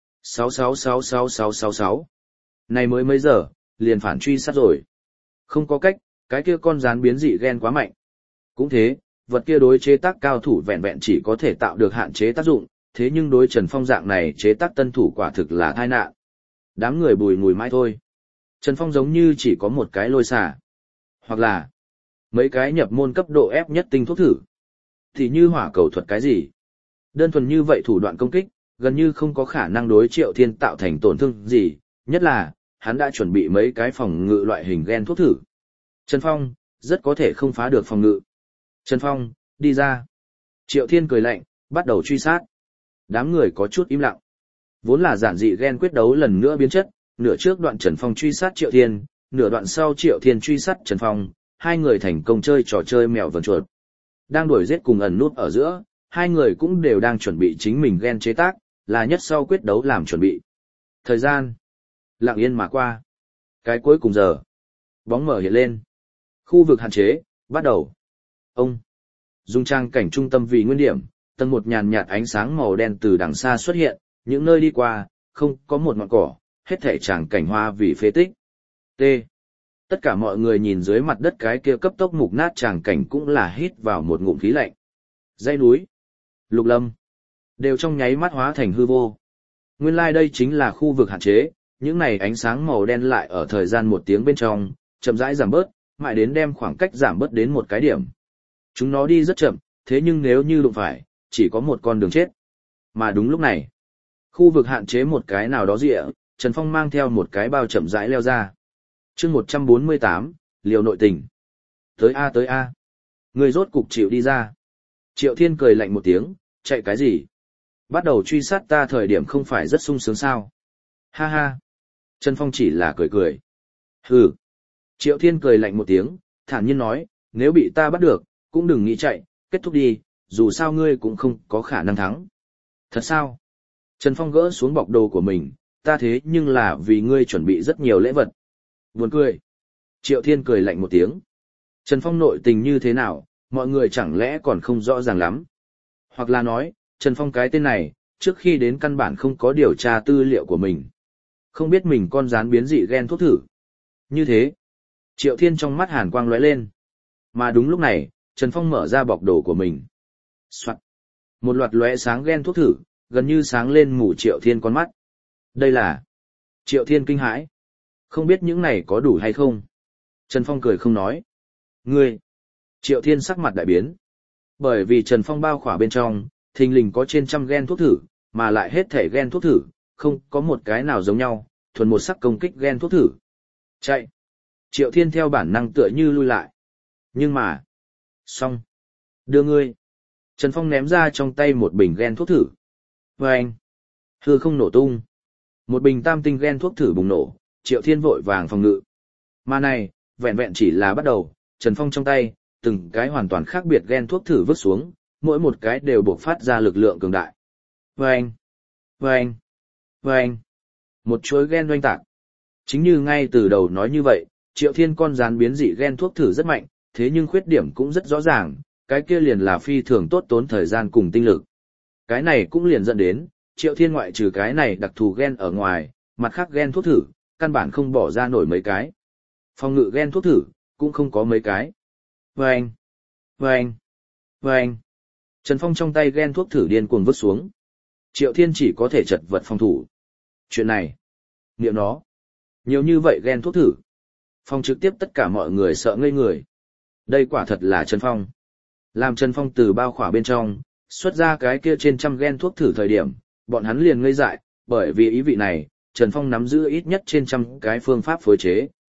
66666666. Này mới mấy giờ, liền phản truy sát rồi. Không có cách, cái kia con rắn biến dị gen quá mạnh. Cũng thế, vật kia đối chế tác cao thủ vẹn vẹn chỉ có thể tạo được hạn chế tác dụng, thế nhưng đối Trần Phong dạng này chế tác tân thủ quả thực là tai nạn. Đám người bùi ngùi mãi thôi. Trần Phong giống như chỉ có một cái lôi xả. Hoặc là mấy cái nhập môn cấp độ ép nhất tinh thuốc thử. Thì như hỏa cầu thuật cái gì. Đơn thuần như vậy thủ đoạn công kích, gần như không có khả năng đối Triệu Thiên tạo thành tổn thương gì, nhất là, hắn đã chuẩn bị mấy cái phòng ngự loại hình gen thuốc thử. Trần Phong, rất có thể không phá được phòng ngự. Trần Phong, đi ra. Triệu Thiên cười lạnh, bắt đầu truy sát. Đám người có chút im lặng. Vốn là giản dị gen quyết đấu lần nữa biến chất, nửa trước đoạn Trần Phong truy sát Triệu Thiên, nửa đoạn sau Triệu Thiên truy sát Trần Phong, hai người thành công chơi trò chơi mèo vờn chuột. Đang đuổi giết cùng ẩn nút ở giữa, hai người cũng đều đang chuẩn bị chính mình gen chế tác, là nhất sau quyết đấu làm chuẩn bị. Thời gian lặng yên mà qua. Cái cuối cùng giờ, bóng mở hiện lên. Khu vực hạn chế, bắt đầu. Ông dùng trang cảnh trung tâm vì nguyên điểm, tầng một nhàn nhạt ánh sáng màu đen từ đằng xa xuất hiện, những nơi đi qua, không có một ngọn cỏ, hết thảy tràng cảnh hoa vì phế tích. T. Tất cả mọi người nhìn dưới mặt đất cái kia cấp tốc mục nát tràng cảnh cũng là hít vào một ngụm khí lạnh. Dãy núi, lục lâm, đều trong nháy mắt hóa thành hư vô. Nguyên lai đây chính là khu vực hạn chế, những này ánh sáng màu đen lại ở thời gian một tiếng bên trong, chậm rãi giảm bớt, mãi đến đem khoảng cách giảm bớt đến một cái điểm. Chúng nó đi rất chậm, thế nhưng nếu như đụng phải, chỉ có một con đường chết. Mà đúng lúc này, khu vực hạn chế một cái nào đó rịa, Trần Phong mang theo một cái bao chậm rãi leo ra. Chương 148, liều nội tình. Tới A tới A. Người rốt cục chịu đi ra. Triệu Thiên cười lạnh một tiếng, chạy cái gì? Bắt đầu truy sát ta thời điểm không phải rất sung sướng sao? Ha ha. Trần Phong chỉ là cười cười. Hừ. Triệu Thiên cười lạnh một tiếng, thản nhiên nói, nếu bị ta bắt được, cũng đừng nghĩ chạy, kết thúc đi, dù sao ngươi cũng không có khả năng thắng. Thật sao? Trần Phong gỡ xuống bọc đồ của mình, ta thế nhưng là vì ngươi chuẩn bị rất nhiều lễ vật. Buồn cười. Triệu Thiên cười lạnh một tiếng. Trần Phong nội tình như thế nào, mọi người chẳng lẽ còn không rõ ràng lắm. Hoặc là nói, Trần Phong cái tên này, trước khi đến căn bản không có điều tra tư liệu của mình. Không biết mình con rắn biến dị gen thuốc thử. Như thế, Triệu Thiên trong mắt hàn quang lóe lên. Mà đúng lúc này, Trần Phong mở ra bọc đồ của mình. Soạn. Một loạt lóe sáng gen thuốc thử, gần như sáng lên mù Triệu Thiên con mắt. Đây là... Triệu Thiên kinh hãi. Không biết những này có đủ hay không? Trần Phong cười không nói. Ngươi! Triệu Thiên sắc mặt đại biến. Bởi vì Trần Phong bao khỏa bên trong, thình lình có trên trăm gen thuốc thử, mà lại hết thể gen thuốc thử, không có một cái nào giống nhau, thuần một sắc công kích gen thuốc thử. Chạy! Triệu Thiên theo bản năng tựa như lui lại. Nhưng mà... Xong! Đưa ngươi! Trần Phong ném ra trong tay một bình gen thuốc thử. Và anh! Hư không nổ tung. Một bình tam tinh gen thuốc thử bùng nổ, Triệu Thiên vội vàng phòng ngự. Mà này, vẹn vẹn chỉ là bắt đầu, Trần Phong trong tay, từng cái hoàn toàn khác biệt gen thuốc thử vứt xuống, mỗi một cái đều bộc phát ra lực lượng cường đại. Vâng! Vâng! Vâng! Một chuỗi gen oanh tạc. Chính như ngay từ đầu nói như vậy, Triệu Thiên con rắn biến dị gen thuốc thử rất mạnh, thế nhưng khuyết điểm cũng rất rõ ràng, cái kia liền là phi thường tốt tốn thời gian cùng tinh lực. Cái này cũng liền dẫn đến, Triệu Thiên ngoại trừ cái này đặc thù gen ở ngoài, mặt khác gen thuốc thử, căn bản không bỏ ra nổi mấy cái. Phòng ngự gen thuốc thử, cũng không có mấy cái. Vâng! Vâng! Vâng! Trần Phong trong tay gen thuốc thử điên cuồng vứt xuống. Triệu Thiên chỉ có thể chật vật phòng thủ. Chuyện này, niệm nó. Nhiều như vậy gen thuốc thử. Phong trực tiếp tất cả mọi người sợ ngây người. Đây quả thật là Trần Phong. Làm Trần Phong từ bao khỏa bên trong, xuất ra cái kia trên trăm gen thuốc thử thời điểm, bọn hắn liền ngây dại, bởi vì ý vị này, Trần Phong nắm giữ ít nhất trên trăm cái phương pháp phối chế.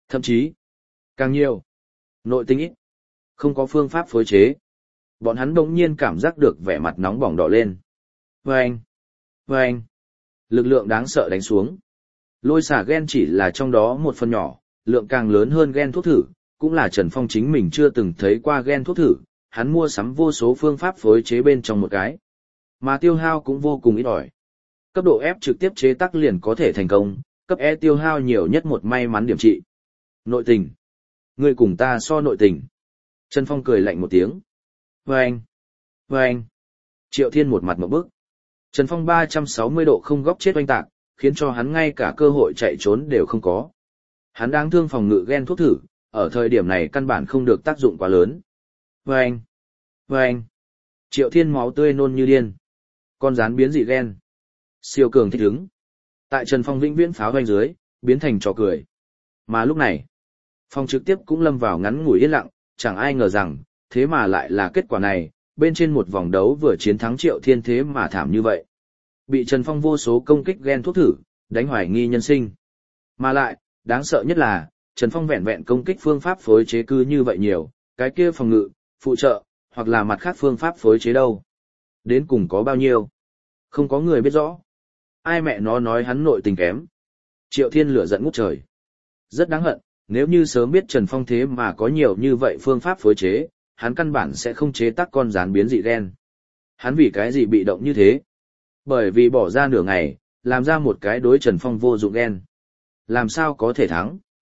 Thậm chí, càng nhiều, nội tình ít, không có phương pháp phối chế. Bọn hắn đột nhiên cảm giác được vẻ mặt nóng bỏng đỏ lên. Vâng! Vâng! Lực lượng đáng sợ đánh xuống. Lôi xả gen chỉ là trong đó một phần nhỏ, lượng càng lớn hơn gen thuốc thử, cũng là Trần Phong chính mình chưa từng thấy qua gen thuốc thử, hắn mua sắm vô số phương pháp phối chế bên trong một cái. Mà tiêu hao cũng vô cùng ít ỏi. Cấp độ F trực tiếp chế tác liền có thể thành công, cấp E tiêu hao nhiều nhất một may mắn điểm trị. Nội tình. Ngươi cùng ta so nội tình. Trần Phong cười lạnh một tiếng. Vâng! Vâng! Triệu Thiên một mặt một bức. Trần Phong 360 độ không góc chết oanh tạc, khiến cho hắn ngay cả cơ hội chạy trốn đều không có. Hắn đáng thương phòng ngự gen thuốc thử, ở thời điểm này căn bản không được tác dụng quá lớn. Vâng! Vâng! Triệu Thiên máu tươi nôn như điên. Con rán biến dị gen. Siêu cường thích ứng. Tại Trần Phong vĩnh viễn pháo hoành dưới, biến thành trò cười. Mà lúc này, Phong trực tiếp cũng lâm vào ngắn ngủi yên lặng, chẳng ai ngờ rằng, thế mà lại là kết quả này, bên trên một vòng đấu vừa chiến thắng Triệu Thiên thế mà thảm như vậy. Bị Trần Phong vô số công kích gen thuốc thử, đánh hoài nghi nhân sinh. Mà lại, đáng sợ nhất là, Trần Phong vẹn vẹn công kích phương pháp phối chế cư như vậy nhiều, cái kia phòng ngự, phụ trợ, hoặc là mặt khác phương pháp phối chế đâu. Đến cùng có bao nhiêu? Không có người biết rõ. Ai mẹ nó nói hắn nội tình kém. Triệu Thiên lửa giận ngút trời. Rất đáng hận, nếu như sớm biết Trần Phong thế mà có nhiều như vậy phương pháp phối chế, hắn căn bản sẽ không chế tác con rán biến dị gen. Hắn vì cái gì bị động như thế? Bởi vì bỏ ra nửa ngày, làm ra một cái đối Trần Phong vô dụng gen. Làm sao có thể thắng?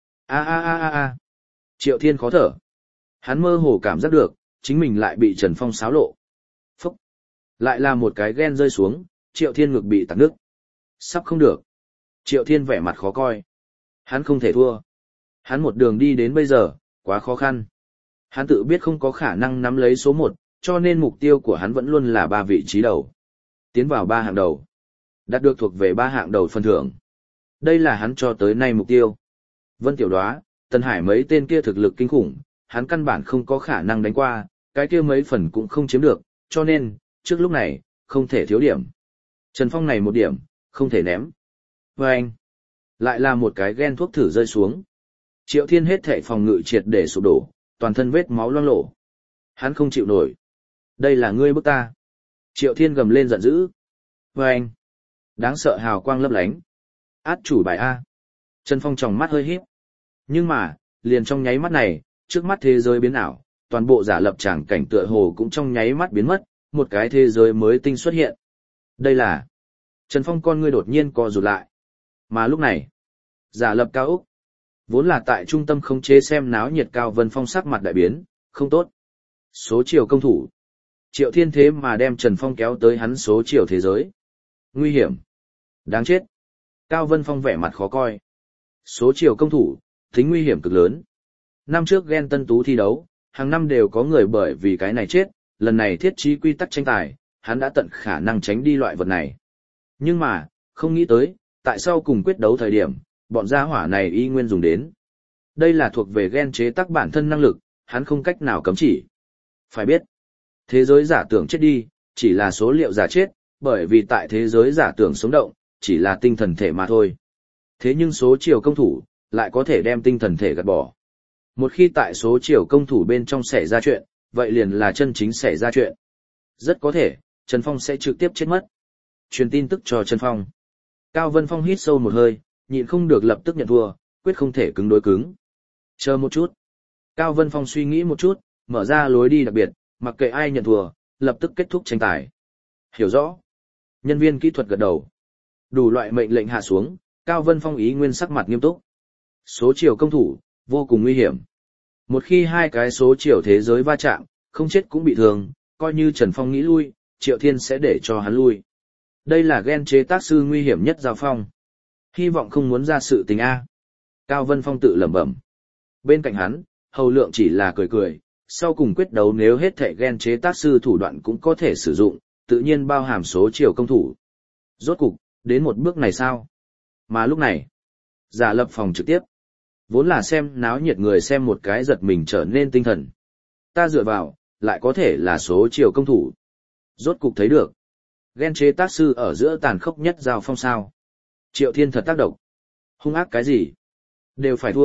A. Triệu Thiên khó thở. Hắn mơ hồ cảm giác được, chính mình lại bị Trần Phong xáo lộ. Phúc! Lại là một cái gen rơi xuống, Triệu Thiên ngực bị tắc nước. Sắp không được. Triệu Thiên vẻ mặt khó coi. Hắn không thể thua. Hắn một đường đi đến bây giờ, quá khó khăn. Hắn tự biết không có khả năng nắm lấy số 1, cho nên mục tiêu của hắn vẫn luôn là 3 vị trí đầu. Tiến vào 3 hạng đầu. Đạt được thuộc về 3 hạng đầu phần thưởng. Đây là hắn cho tới nay mục tiêu. Vân Tiểu Đóa, Tân Hải mấy tên kia thực lực kinh khủng, hắn căn bản không có khả năng đánh qua, cái kia mấy phần cũng không chiếm được, cho nên, trước lúc này, không thể thiếu điểm. Trần Phong này một điểm, không thể ném. Và anh, lại là một cái gen thuốc thử rơi xuống. Triệu Thiên hết thảy phòng ngự triệt để sụp đổ, toàn thân vết máu loang lổ. Hắn không chịu nổi. Đây là ngươi bức ta. Triệu Thiên gầm lên giận dữ. Và anh, đáng sợ hào quang lấp lánh. Át chủ bài A. Trần Phong tròng mắt hơi híp. Nhưng mà, liền trong nháy mắt này, trước mắt thế giới biến ảo, toàn bộ giả lập tràng cảnh tựa hồ cũng trong nháy mắt biến mất, một cái thế giới mới tinh xuất hiện. Đây là... Trần Phong con ngươi đột nhiên co rụt lại. Mà lúc này, giả lập cao ốc, vốn là tại trung tâm khống chế xem náo nhiệt Cao Vân Phong sắc mặt đại biến, không tốt. Số chiều công thủ. Triệu Thiên thế mà đem Trần Phong kéo tới hắn số chiều thế giới. Nguy hiểm. Đáng chết. Cao Vân Phong vẻ mặt khó coi. Số chiều công thủ, tính nguy hiểm cực lớn. Năm trước ghen tân tú thi đấu, hàng năm đều có người bởi vì cái này chết, lần này thiết trí quy tắc tranh tài, hắn đã tận khả năng tránh đi loại vật này. Nhưng mà, không nghĩ tới, tại sao cùng quyết đấu thời điểm, bọn gia hỏa này y nguyên dùng đến. Đây là thuộc về gen chế tác bản thân năng lực, hắn không cách nào cấm chỉ. Phải biết, thế giới giả tưởng chết đi, chỉ là số liệu giả chết, bởi vì tại thế giới giả tưởng sống động, chỉ là tinh thần thể mà thôi. Thế nhưng số chiều công thủ, lại có thể đem tinh thần thể gạt bỏ. Một khi tại số chiều công thủ bên trong xảy ra chuyện, vậy liền là chân chính xảy ra chuyện. Rất có thể, Trần Phong sẽ trực tiếp chết mất. Truyền tin tức cho Trần Phong. Cao Vân Phong hít sâu một hơi, nhịn không được lập tức nhận thua, quyết không thể cứng đối cứng. Chờ một chút. Cao Vân Phong suy nghĩ một chút, mở ra lối đi đặc biệt, mặc kệ ai nhận thua, lập tức kết thúc tranh tài. Hiểu rõ. Nhân viên kỹ thuật gật đầu. Đủ loại mệnh lệnh hạ xuống, Cao Vân Phong ý nguyên sắc mặt nghiêm túc. Số chiều công thủ, vô cùng nguy hiểm. Một khi hai cái số chiều thế giới va chạm, không chết cũng bị thương, coi như Trần Phong nghĩ lui, Triệu Thiên sẽ để cho hắn lui. Đây là gen chế tác sư nguy hiểm nhất giao phong. Hy vọng không muốn ra sự tình A. Cao Vân Phong tự lẩm bẩm. Bên cạnh hắn, Hầu Lượng chỉ là cười cười, sau cùng quyết đấu nếu hết thảy gen chế tác sư thủ đoạn cũng có thể sử dụng, tự nhiên bao hàm số chiều công thủ. Rốt cục, đến một bước này sao? Mà lúc này, giả lập phòng trực tiếp. Vốn là xem náo nhiệt người xem một cái giật mình trở nên tinh thần. Ta dựa vào, lại có thể là số chiều công thủ. Rốt cục thấy được. Gen chế tác sư ở giữa tàn khốc nhất giao phong sao. Triệu Thiên thật tác động. Hung ác cái gì? Đều phải thua,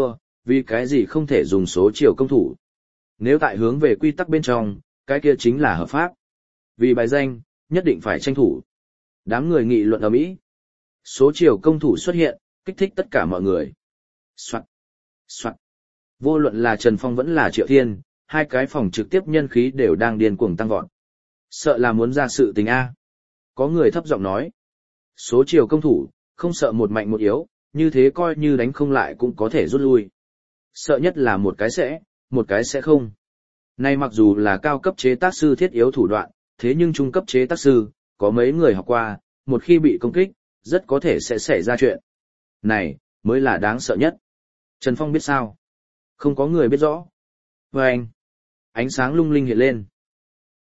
Vì cái gì không thể dùng số chiều công thủ? Nếu tại hướng về quy tắc bên trong, cái kia chính là hợp pháp. Vì bài danh, nhất định phải tranh thủ. Đám người nghị luận ầm ĩ. Số chiều công thủ xuất hiện, kích thích tất cả mọi người. Soạn, soạn. Vô luận là Trần Phong vẫn là Triệu Thiên, hai cái phòng trực tiếp nhân khí đều đang điên cuồng tăng vọt. Sợ là muốn ra sự tình A. Có người thấp giọng nói. Số chiều công thủ, không sợ một mạnh một yếu, như thế coi như đánh không lại cũng có thể rút lui. Sợ nhất là một cái sẽ không. Nay mặc dù là cao cấp chế tác sư thiết yếu thủ đoạn, thế nhưng trung cấp chế tác sư, có mấy người học qua, một khi bị công kích, rất có thể sẽ xảy ra chuyện. Này, mới là đáng sợ nhất. Trần Phong biết sao? Không có người biết rõ. Và ánh sáng lung linh hiện lên.